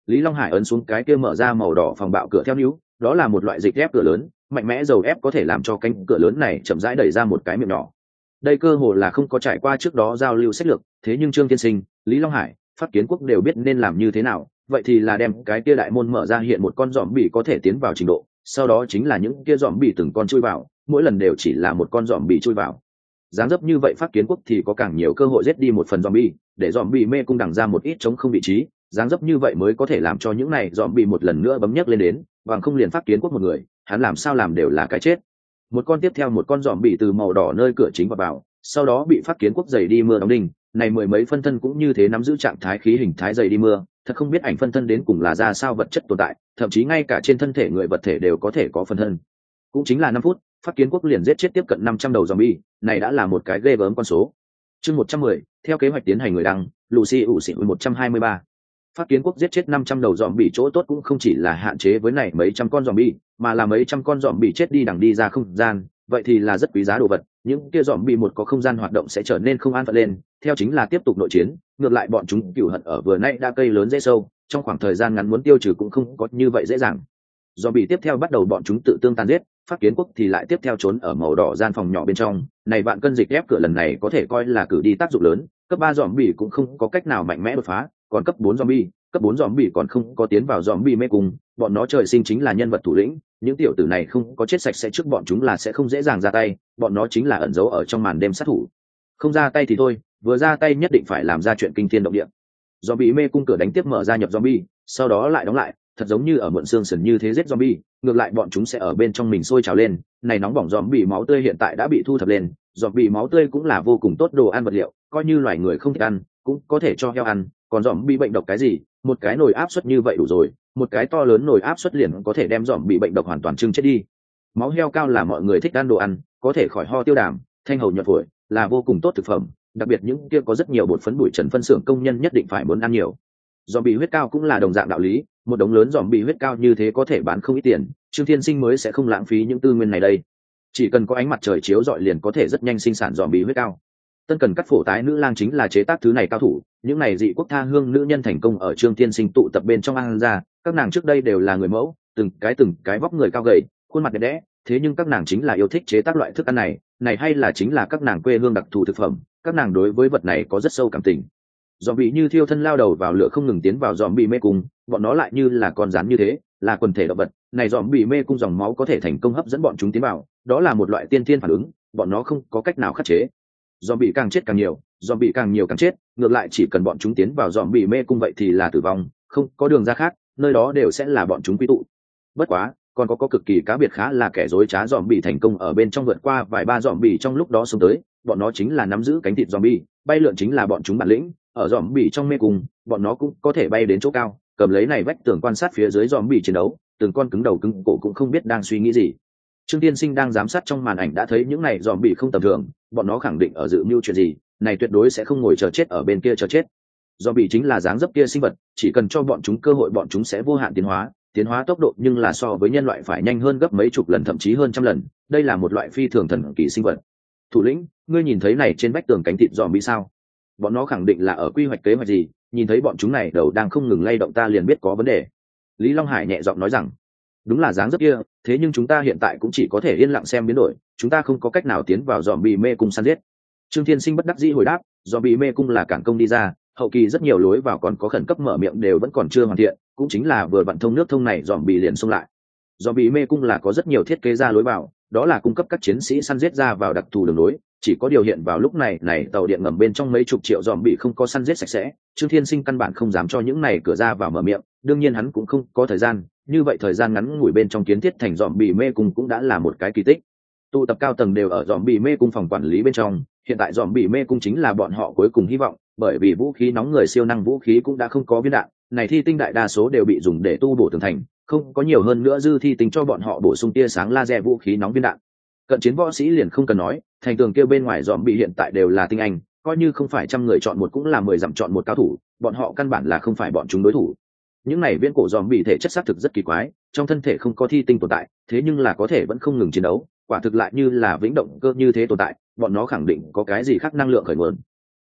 Lý Long Hải ấn xuống cái kia mở ra màu đỏ phòng bạo cửa theo níu, đó là một loại dịch ép cửa lớn, mạnh mẽ dầu ép có thể làm cho cánh cửa lớn này chậm rãi đẩy ra một cái miệng nhỏ. Đây cơ hồ là không có trải qua trước đó giao lưu sách lược, thế nhưng Trương Tiên Sinh, Lý Long Hải, Pháp Kiến Quốc đều biết nên làm như thế nào, vậy thì là đem cái kia đại môn mở ra, hiện một con zombie có thể tiến vào trình độ, sau đó chính là những kia zombie từng con chui vào, mỗi lần đều chỉ là một con zombie chui vào. Dáng dấp như vậy Pháp Kiến Quốc thì có càng nhiều cơ hội giết đi một phần zombie, để zombie mê cung đằng ra một ít chống không vị trí, dáng dấp như vậy mới có thể làm cho những này zombie một lần nữa bấm nhấc lên đến, bằng không liền Pháp Kiến Quốc một người, hắn làm sao làm đều là cái chết. Một con tiếp theo một con zombie từ màu đỏ nơi cửa chính vào, sau đó bị Pháp Kiến Quốc giày đi mưa đóng đinh, này mười mấy phân thân cũng như thế nắm giữ trạng thái khí hình thái giày đi mưa, thật không biết ảnh phân thân đến cùng là ra sao vật chất tồn tại, thậm chí ngay cả trên thân thể người vật thể đều có thể có phân thân. Cũng chính là 5 phút, Pháp Kiến Quốc liền giết chết tiếp cận 500 đầu zombie, này đã là một cái ghê gớm con số. Chương 110, theo kế hoạch tiến hành người đăng, Lucy ủ xỉn 123. Pháp Kiến Quốc giết chết 500 đầu zombie, chỗ tốt cũng không chỉ là hạn chế với này mấy trăm con zombie, mà là mấy trăm con zombie chết đi đằng đi ra không gian, vậy thì là rất quý giá đồ vật, những kia zombie một có không gian hoạt động sẽ trở nên không an phận lên, theo chính là tiếp tục nội chiến, ngược lại bọn chúng cừu hận ở vừa nay đã cây lớn dễ sâu, trong khoảng thời gian ngắn muốn tiêu trừ cũng không có như vậy dễ dàng. Zombie tiếp theo bắt đầu bọn chúng tự tương tàn giết, Pháp Kiến Quốc thì lại tiếp theo trốn ở màu đỏ gian phòng nhỏ bên trong, này bạn cân dịch ép cửa lần này có thể coi là cử đi tác dụng lớn, cấp 3 zombie cũng không có cách nào mạnh mẽ đột phá, còn cấp 4 zombie còn không có tiến vào zombie mê cung, bọn nó trời sinh chính là nhân vật thủ lĩnh, những tiểu tử này không có chết sạch sẽ trước bọn chúng là sẽ không dễ dàng ra tay, bọn nó chính là ẩn giấu ở trong màn đêm sát thủ. Không ra tay thì thôi, vừa ra tay nhất định phải làm ra chuyện kinh thiên động địa. Zombie mê cung cửa đánh tiếp mở ra nhập zombie, sau đó lại đóng lại, thật giống như ở mượn xương sườn như thế giết zombie, ngược lại bọn chúng sẽ ở bên trong mình sôi trào lên, này nóng bỏng zombie máu tươi hiện tại đã bị thu thập lên, zombie máu tươi cũng là vô cùng tốt đồ ăn vật liệu, coi như loài người không thích ăn, cũng có thể cho heo ăn, còn zombie bệnh độc cái gì, một cái nồi áp suất như vậy đủ rồi, một cái to lớn nồi áp suất liền có thể đem zombie bệnh độc hoàn toàn trưng chết đi. Máu heo cao là mọi người thích ăn đồ ăn, có thể khỏi ho tiêu đàm, thanh hầu nhuận phổi, là vô cùng tốt thực phẩm, đặc biệt những kia có rất nhiều bột phấn bụi trần phân xưởng công nhân nhất định phải muốn ăn nhiều. Zombie huyết cao cũng là đồng dạng đạo lý, một đống lớn zombie huyết cao như thế có thể bán không ít tiền, Trương Thiên Sinh mới sẽ không lãng phí những tư nguyên này đây. Chỉ cần có ánh mặt trời chiếu rọi liền có thể rất nhanh sinh sản zombie huyết cao. Tân Cần Cắt Phổ Tái Nữ Lang chính là chế tác thứ này cao thủ, những này dị quốc tha hương nữ nhân thành công ở Trương Thiên Sinh tụ tập bên trong ăn ra, các nàng trước đây đều là người mẫu, từng cái vóc người cao gầy, khuôn mặt đẹp đẽ, thế nhưng các nàng chính là yêu thích chế tác loại thức ăn này, này hay là chính là các nàng quê hương đặc thù thực phẩm, các nàng đối với vật này có rất sâu cảm tình. Zombie như thiêu thân lao đầu vào lửa không ngừng tiến vào zombie mê cung, bọn nó lại như là con rắn như thế, là quần thể động vật, này zombie mê cung dòng máu có thể thành công hấp dẫn bọn chúng tiến vào, đó là một loại tiên thiên phản ứng, bọn nó không có cách nào khắc chế. Zombie càng chết càng nhiều, zombie càng nhiều càng chết, ngược lại chỉ cần bọn chúng tiến vào zombie mê cung vậy thì là tử vong, không có đường ra khác, nơi đó đều sẽ là bọn chúng quy tụ. Bất quá, còn có cực kỳ cá biệt khá là kẻ dối trá zombie thành công ở bên trong vượt qua vài ba zombie trong lúc đó xuống tới, bọn nó chính là nắm giữ cánh thịt zombie, bay lượn chính là bọn chúng bản lĩnh, ở zombie trong mê cung, bọn nó cũng có thể bay đến chỗ cao, cầm lấy này vách tường quan sát phía dưới zombie chiến đấu, từng con cứng đầu cứng cổ cũng không biết đang suy nghĩ gì. Trương Tiên Sinh đang giám sát trong màn ảnh đã thấy những này zombie không tầm thường, bọn nó khẳng định ở dự mưu chuyện gì, này tuyệt đối sẽ không ngồi chờ chết ở bên kia chờ chết. Zombie chính là dáng dấp kia sinh vật, chỉ cần cho bọn chúng cơ hội bọn chúng sẽ vô hạn tiến hóa tốc độ nhưng là so với nhân loại phải nhanh hơn gấp mấy chục lần thậm chí hơn trăm lần, đây là một loại phi thường thần kỳ sinh vật. Thủ lĩnh, ngươi nhìn thấy này trên vách tường cánh thịt zombie sao? Bọn nó khẳng định là ở quy hoạch kế hoạch gì, nhìn thấy bọn chúng này đầu đang không ngừng lay động ta liền biết có vấn đề. Lý Long Hải nhẹ giọng nói rằng, đúng là dáng dấp kia, thế nhưng chúng ta hiện tại cũng chỉ có thể yên lặng xem biến đổi, chúng ta không có cách nào tiến vào zombie mê cung săn giết. Trương Thiên Sinh bất đắc dĩ hồi đáp, zombie mê cung là cản công đi ra, hậu kỳ rất nhiều lối vào còn có khẩn cấp mở miệng đều vẫn còn chưa hoàn thiện, cũng chính là vừa vận thông nước thông này zombie liền xông lại. Zombie mê cung là có rất nhiều thiết kế ra lối vào, đó là cung cấp các chiến sĩ săn giết ra vào đặc thù đường lối, chỉ có điều hiện vào lúc này tàu điện ngầm bên trong mấy chục triệu zombie không có săn giết sạch sẽ, Trương Thiên Sinh căn bản không dám cho những này cửa ra vào mở miệng, đương nhiên hắn cũng không có thời gian, như vậy thời gian ngắn ngủi bên trong kiến thiết thành zombie mê cung cũng đã là một cái kỳ tích. Tụ tập cao tầng đều ở zombie mê cung phòng quản lý bên trong, hiện tại zombie mê cung chính là bọn họ cuối cùng hy vọng, bởi vì vũ khí nóng người siêu năng vũ khí cũng đã không có viên đạn, này thi tinh đại đa số đều bị dùng để tu bổ tường thành, không có nhiều hơn nữa dư thi tinh cho bọn họ bổ sung tia sáng laser vũ khí nóng viên đạn. Cận chiến võ sĩ liền không cần nói, thành tường kia bên ngoài zombie hiện tại đều là tinh anh, coi như không phải 100 người chọn một cũng là 10 dặm chọn một cao thủ, bọn họ căn bản là không phải bọn chúng đối thủ. Những này viễn cổ zombie thể chất xác thực rất kỳ quái, trong thân thể không có thi tinh tồn tại, thế nhưng là có thể vẫn không ngừng chiến đấu, quả thực lại như là vĩnh động cơ như thế tồn tại, bọn nó khẳng định có cái gì khác năng lượng khởi nguồn.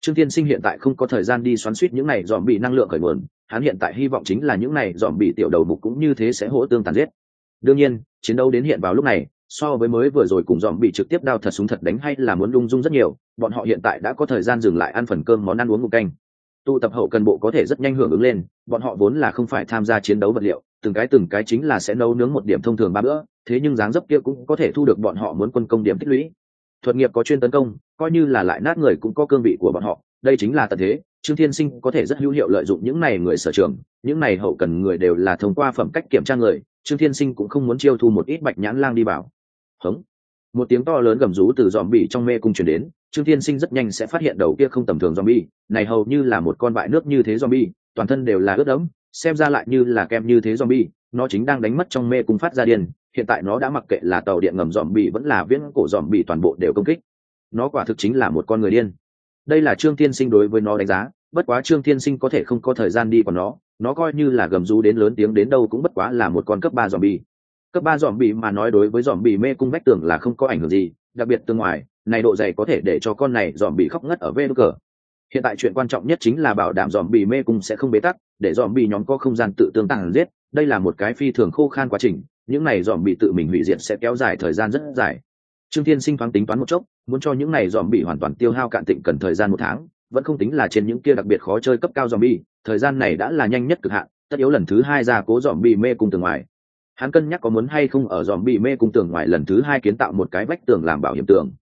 Trương Tiên Sinh hiện tại không có thời gian đi xoắn xuýt những này dòm bị năng lượng khởi nguồn, hắn hiện tại hy vọng chính là những này dòm bị tiểu đầu mục cũng như thế sẽ hỗ tương tàn giết. Đương nhiên, chiến đấu đến hiện vào lúc này, so với mới vừa rồi cùng dòm bị trực tiếp đao thật súng thật đánh hay là muốn lung dung rất nhiều, bọn họ hiện tại đã có thời gian dừng lại ăn phần cơm món ăn uống ngụm canh. Tụ tập hậu cần bộ có thể rất nhanh hưởng ứng lên, bọn họ vốn là không phải tham gia chiến đấu vật liệu, từng cái chính là sẽ nấu nướng một điểm thông thường 3 bữa, thế nhưng dáng dấp kia cũng có thể thu được bọn họ muốn quân công điểm tích lũy. Thuật nghiệp có chuyên tấn công, coi như là lại nát người cũng có cương vị của bọn họ, đây chính là tận thế. Trương Thiên Sinh có thể rất hữu hiệu lợi dụng những này người sở trường, những này hậu cần người đều là thông qua phẩm cách kiểm tra người, Trương Thiên Sinh cũng không muốn chiêu thu một ít bạch nhãn lang đi vào. Hống. Một tiếng to lớn gầm rú từ zombie trong mê cung truyền đến, Trương Thiên Sinh rất nhanh sẽ phát hiện đầu kia không tầm thường zombie, này hầu như là một con bại nước như thế zombie, toàn thân đều là ướt đẫm, xem ra lại như là kem như thế zombie, nó chính đang đánh mất trong mê cung phát ra điên, hiện tại nó đã mặc kệ là tàu điện ngầm zombie vẫn là viễn cổ zombie toàn bộ đều công kích. Nó quả thực chính là một con người điên. Đây là Trương Thiên Sinh đối với nó đánh giá, bất quá Trương Thiên Sinh có thể không có thời gian đi còn nó coi như là gầm rú đến lớn tiếng đến đâu cũng bất quá là một con cấp 3 zombie. Cấp 3 zombie mà nói đối với zombie mê cung vách tường là không có ảnh hưởng gì, đặc biệt từ ngoài, này độ dày có thể để cho con này zombie khóc ngất ở VNG. Hiện tại chuyện quan trọng nhất chính là bảo đảm zombie mê cung sẽ không bế tắc, để zombie nhóm có không gian tự tương tăng giết, đây là một cái phi thường khô khan quá trình, những này zombie tự mình hủy diệt sẽ kéo dài thời gian rất dài. Trương Thiên Sinh thoáng tính toán một chốc, muốn cho những này zombie hoàn toàn tiêu hao cạn tịnh cần thời gian 1 tháng, vẫn không tính là trên những kia đặc biệt khó chơi cấp cao zombie, thời gian này đã là nhanh nhất cực hạn, tất yếu lần thứ 2 ra cố zombie mê cung tường ngoài. Hắn cân nhắc có muốn hay không ở zombie mê cung tường ngoài lần thứ 2 kiến tạo một cái vách tường làm bảo hiểm tường.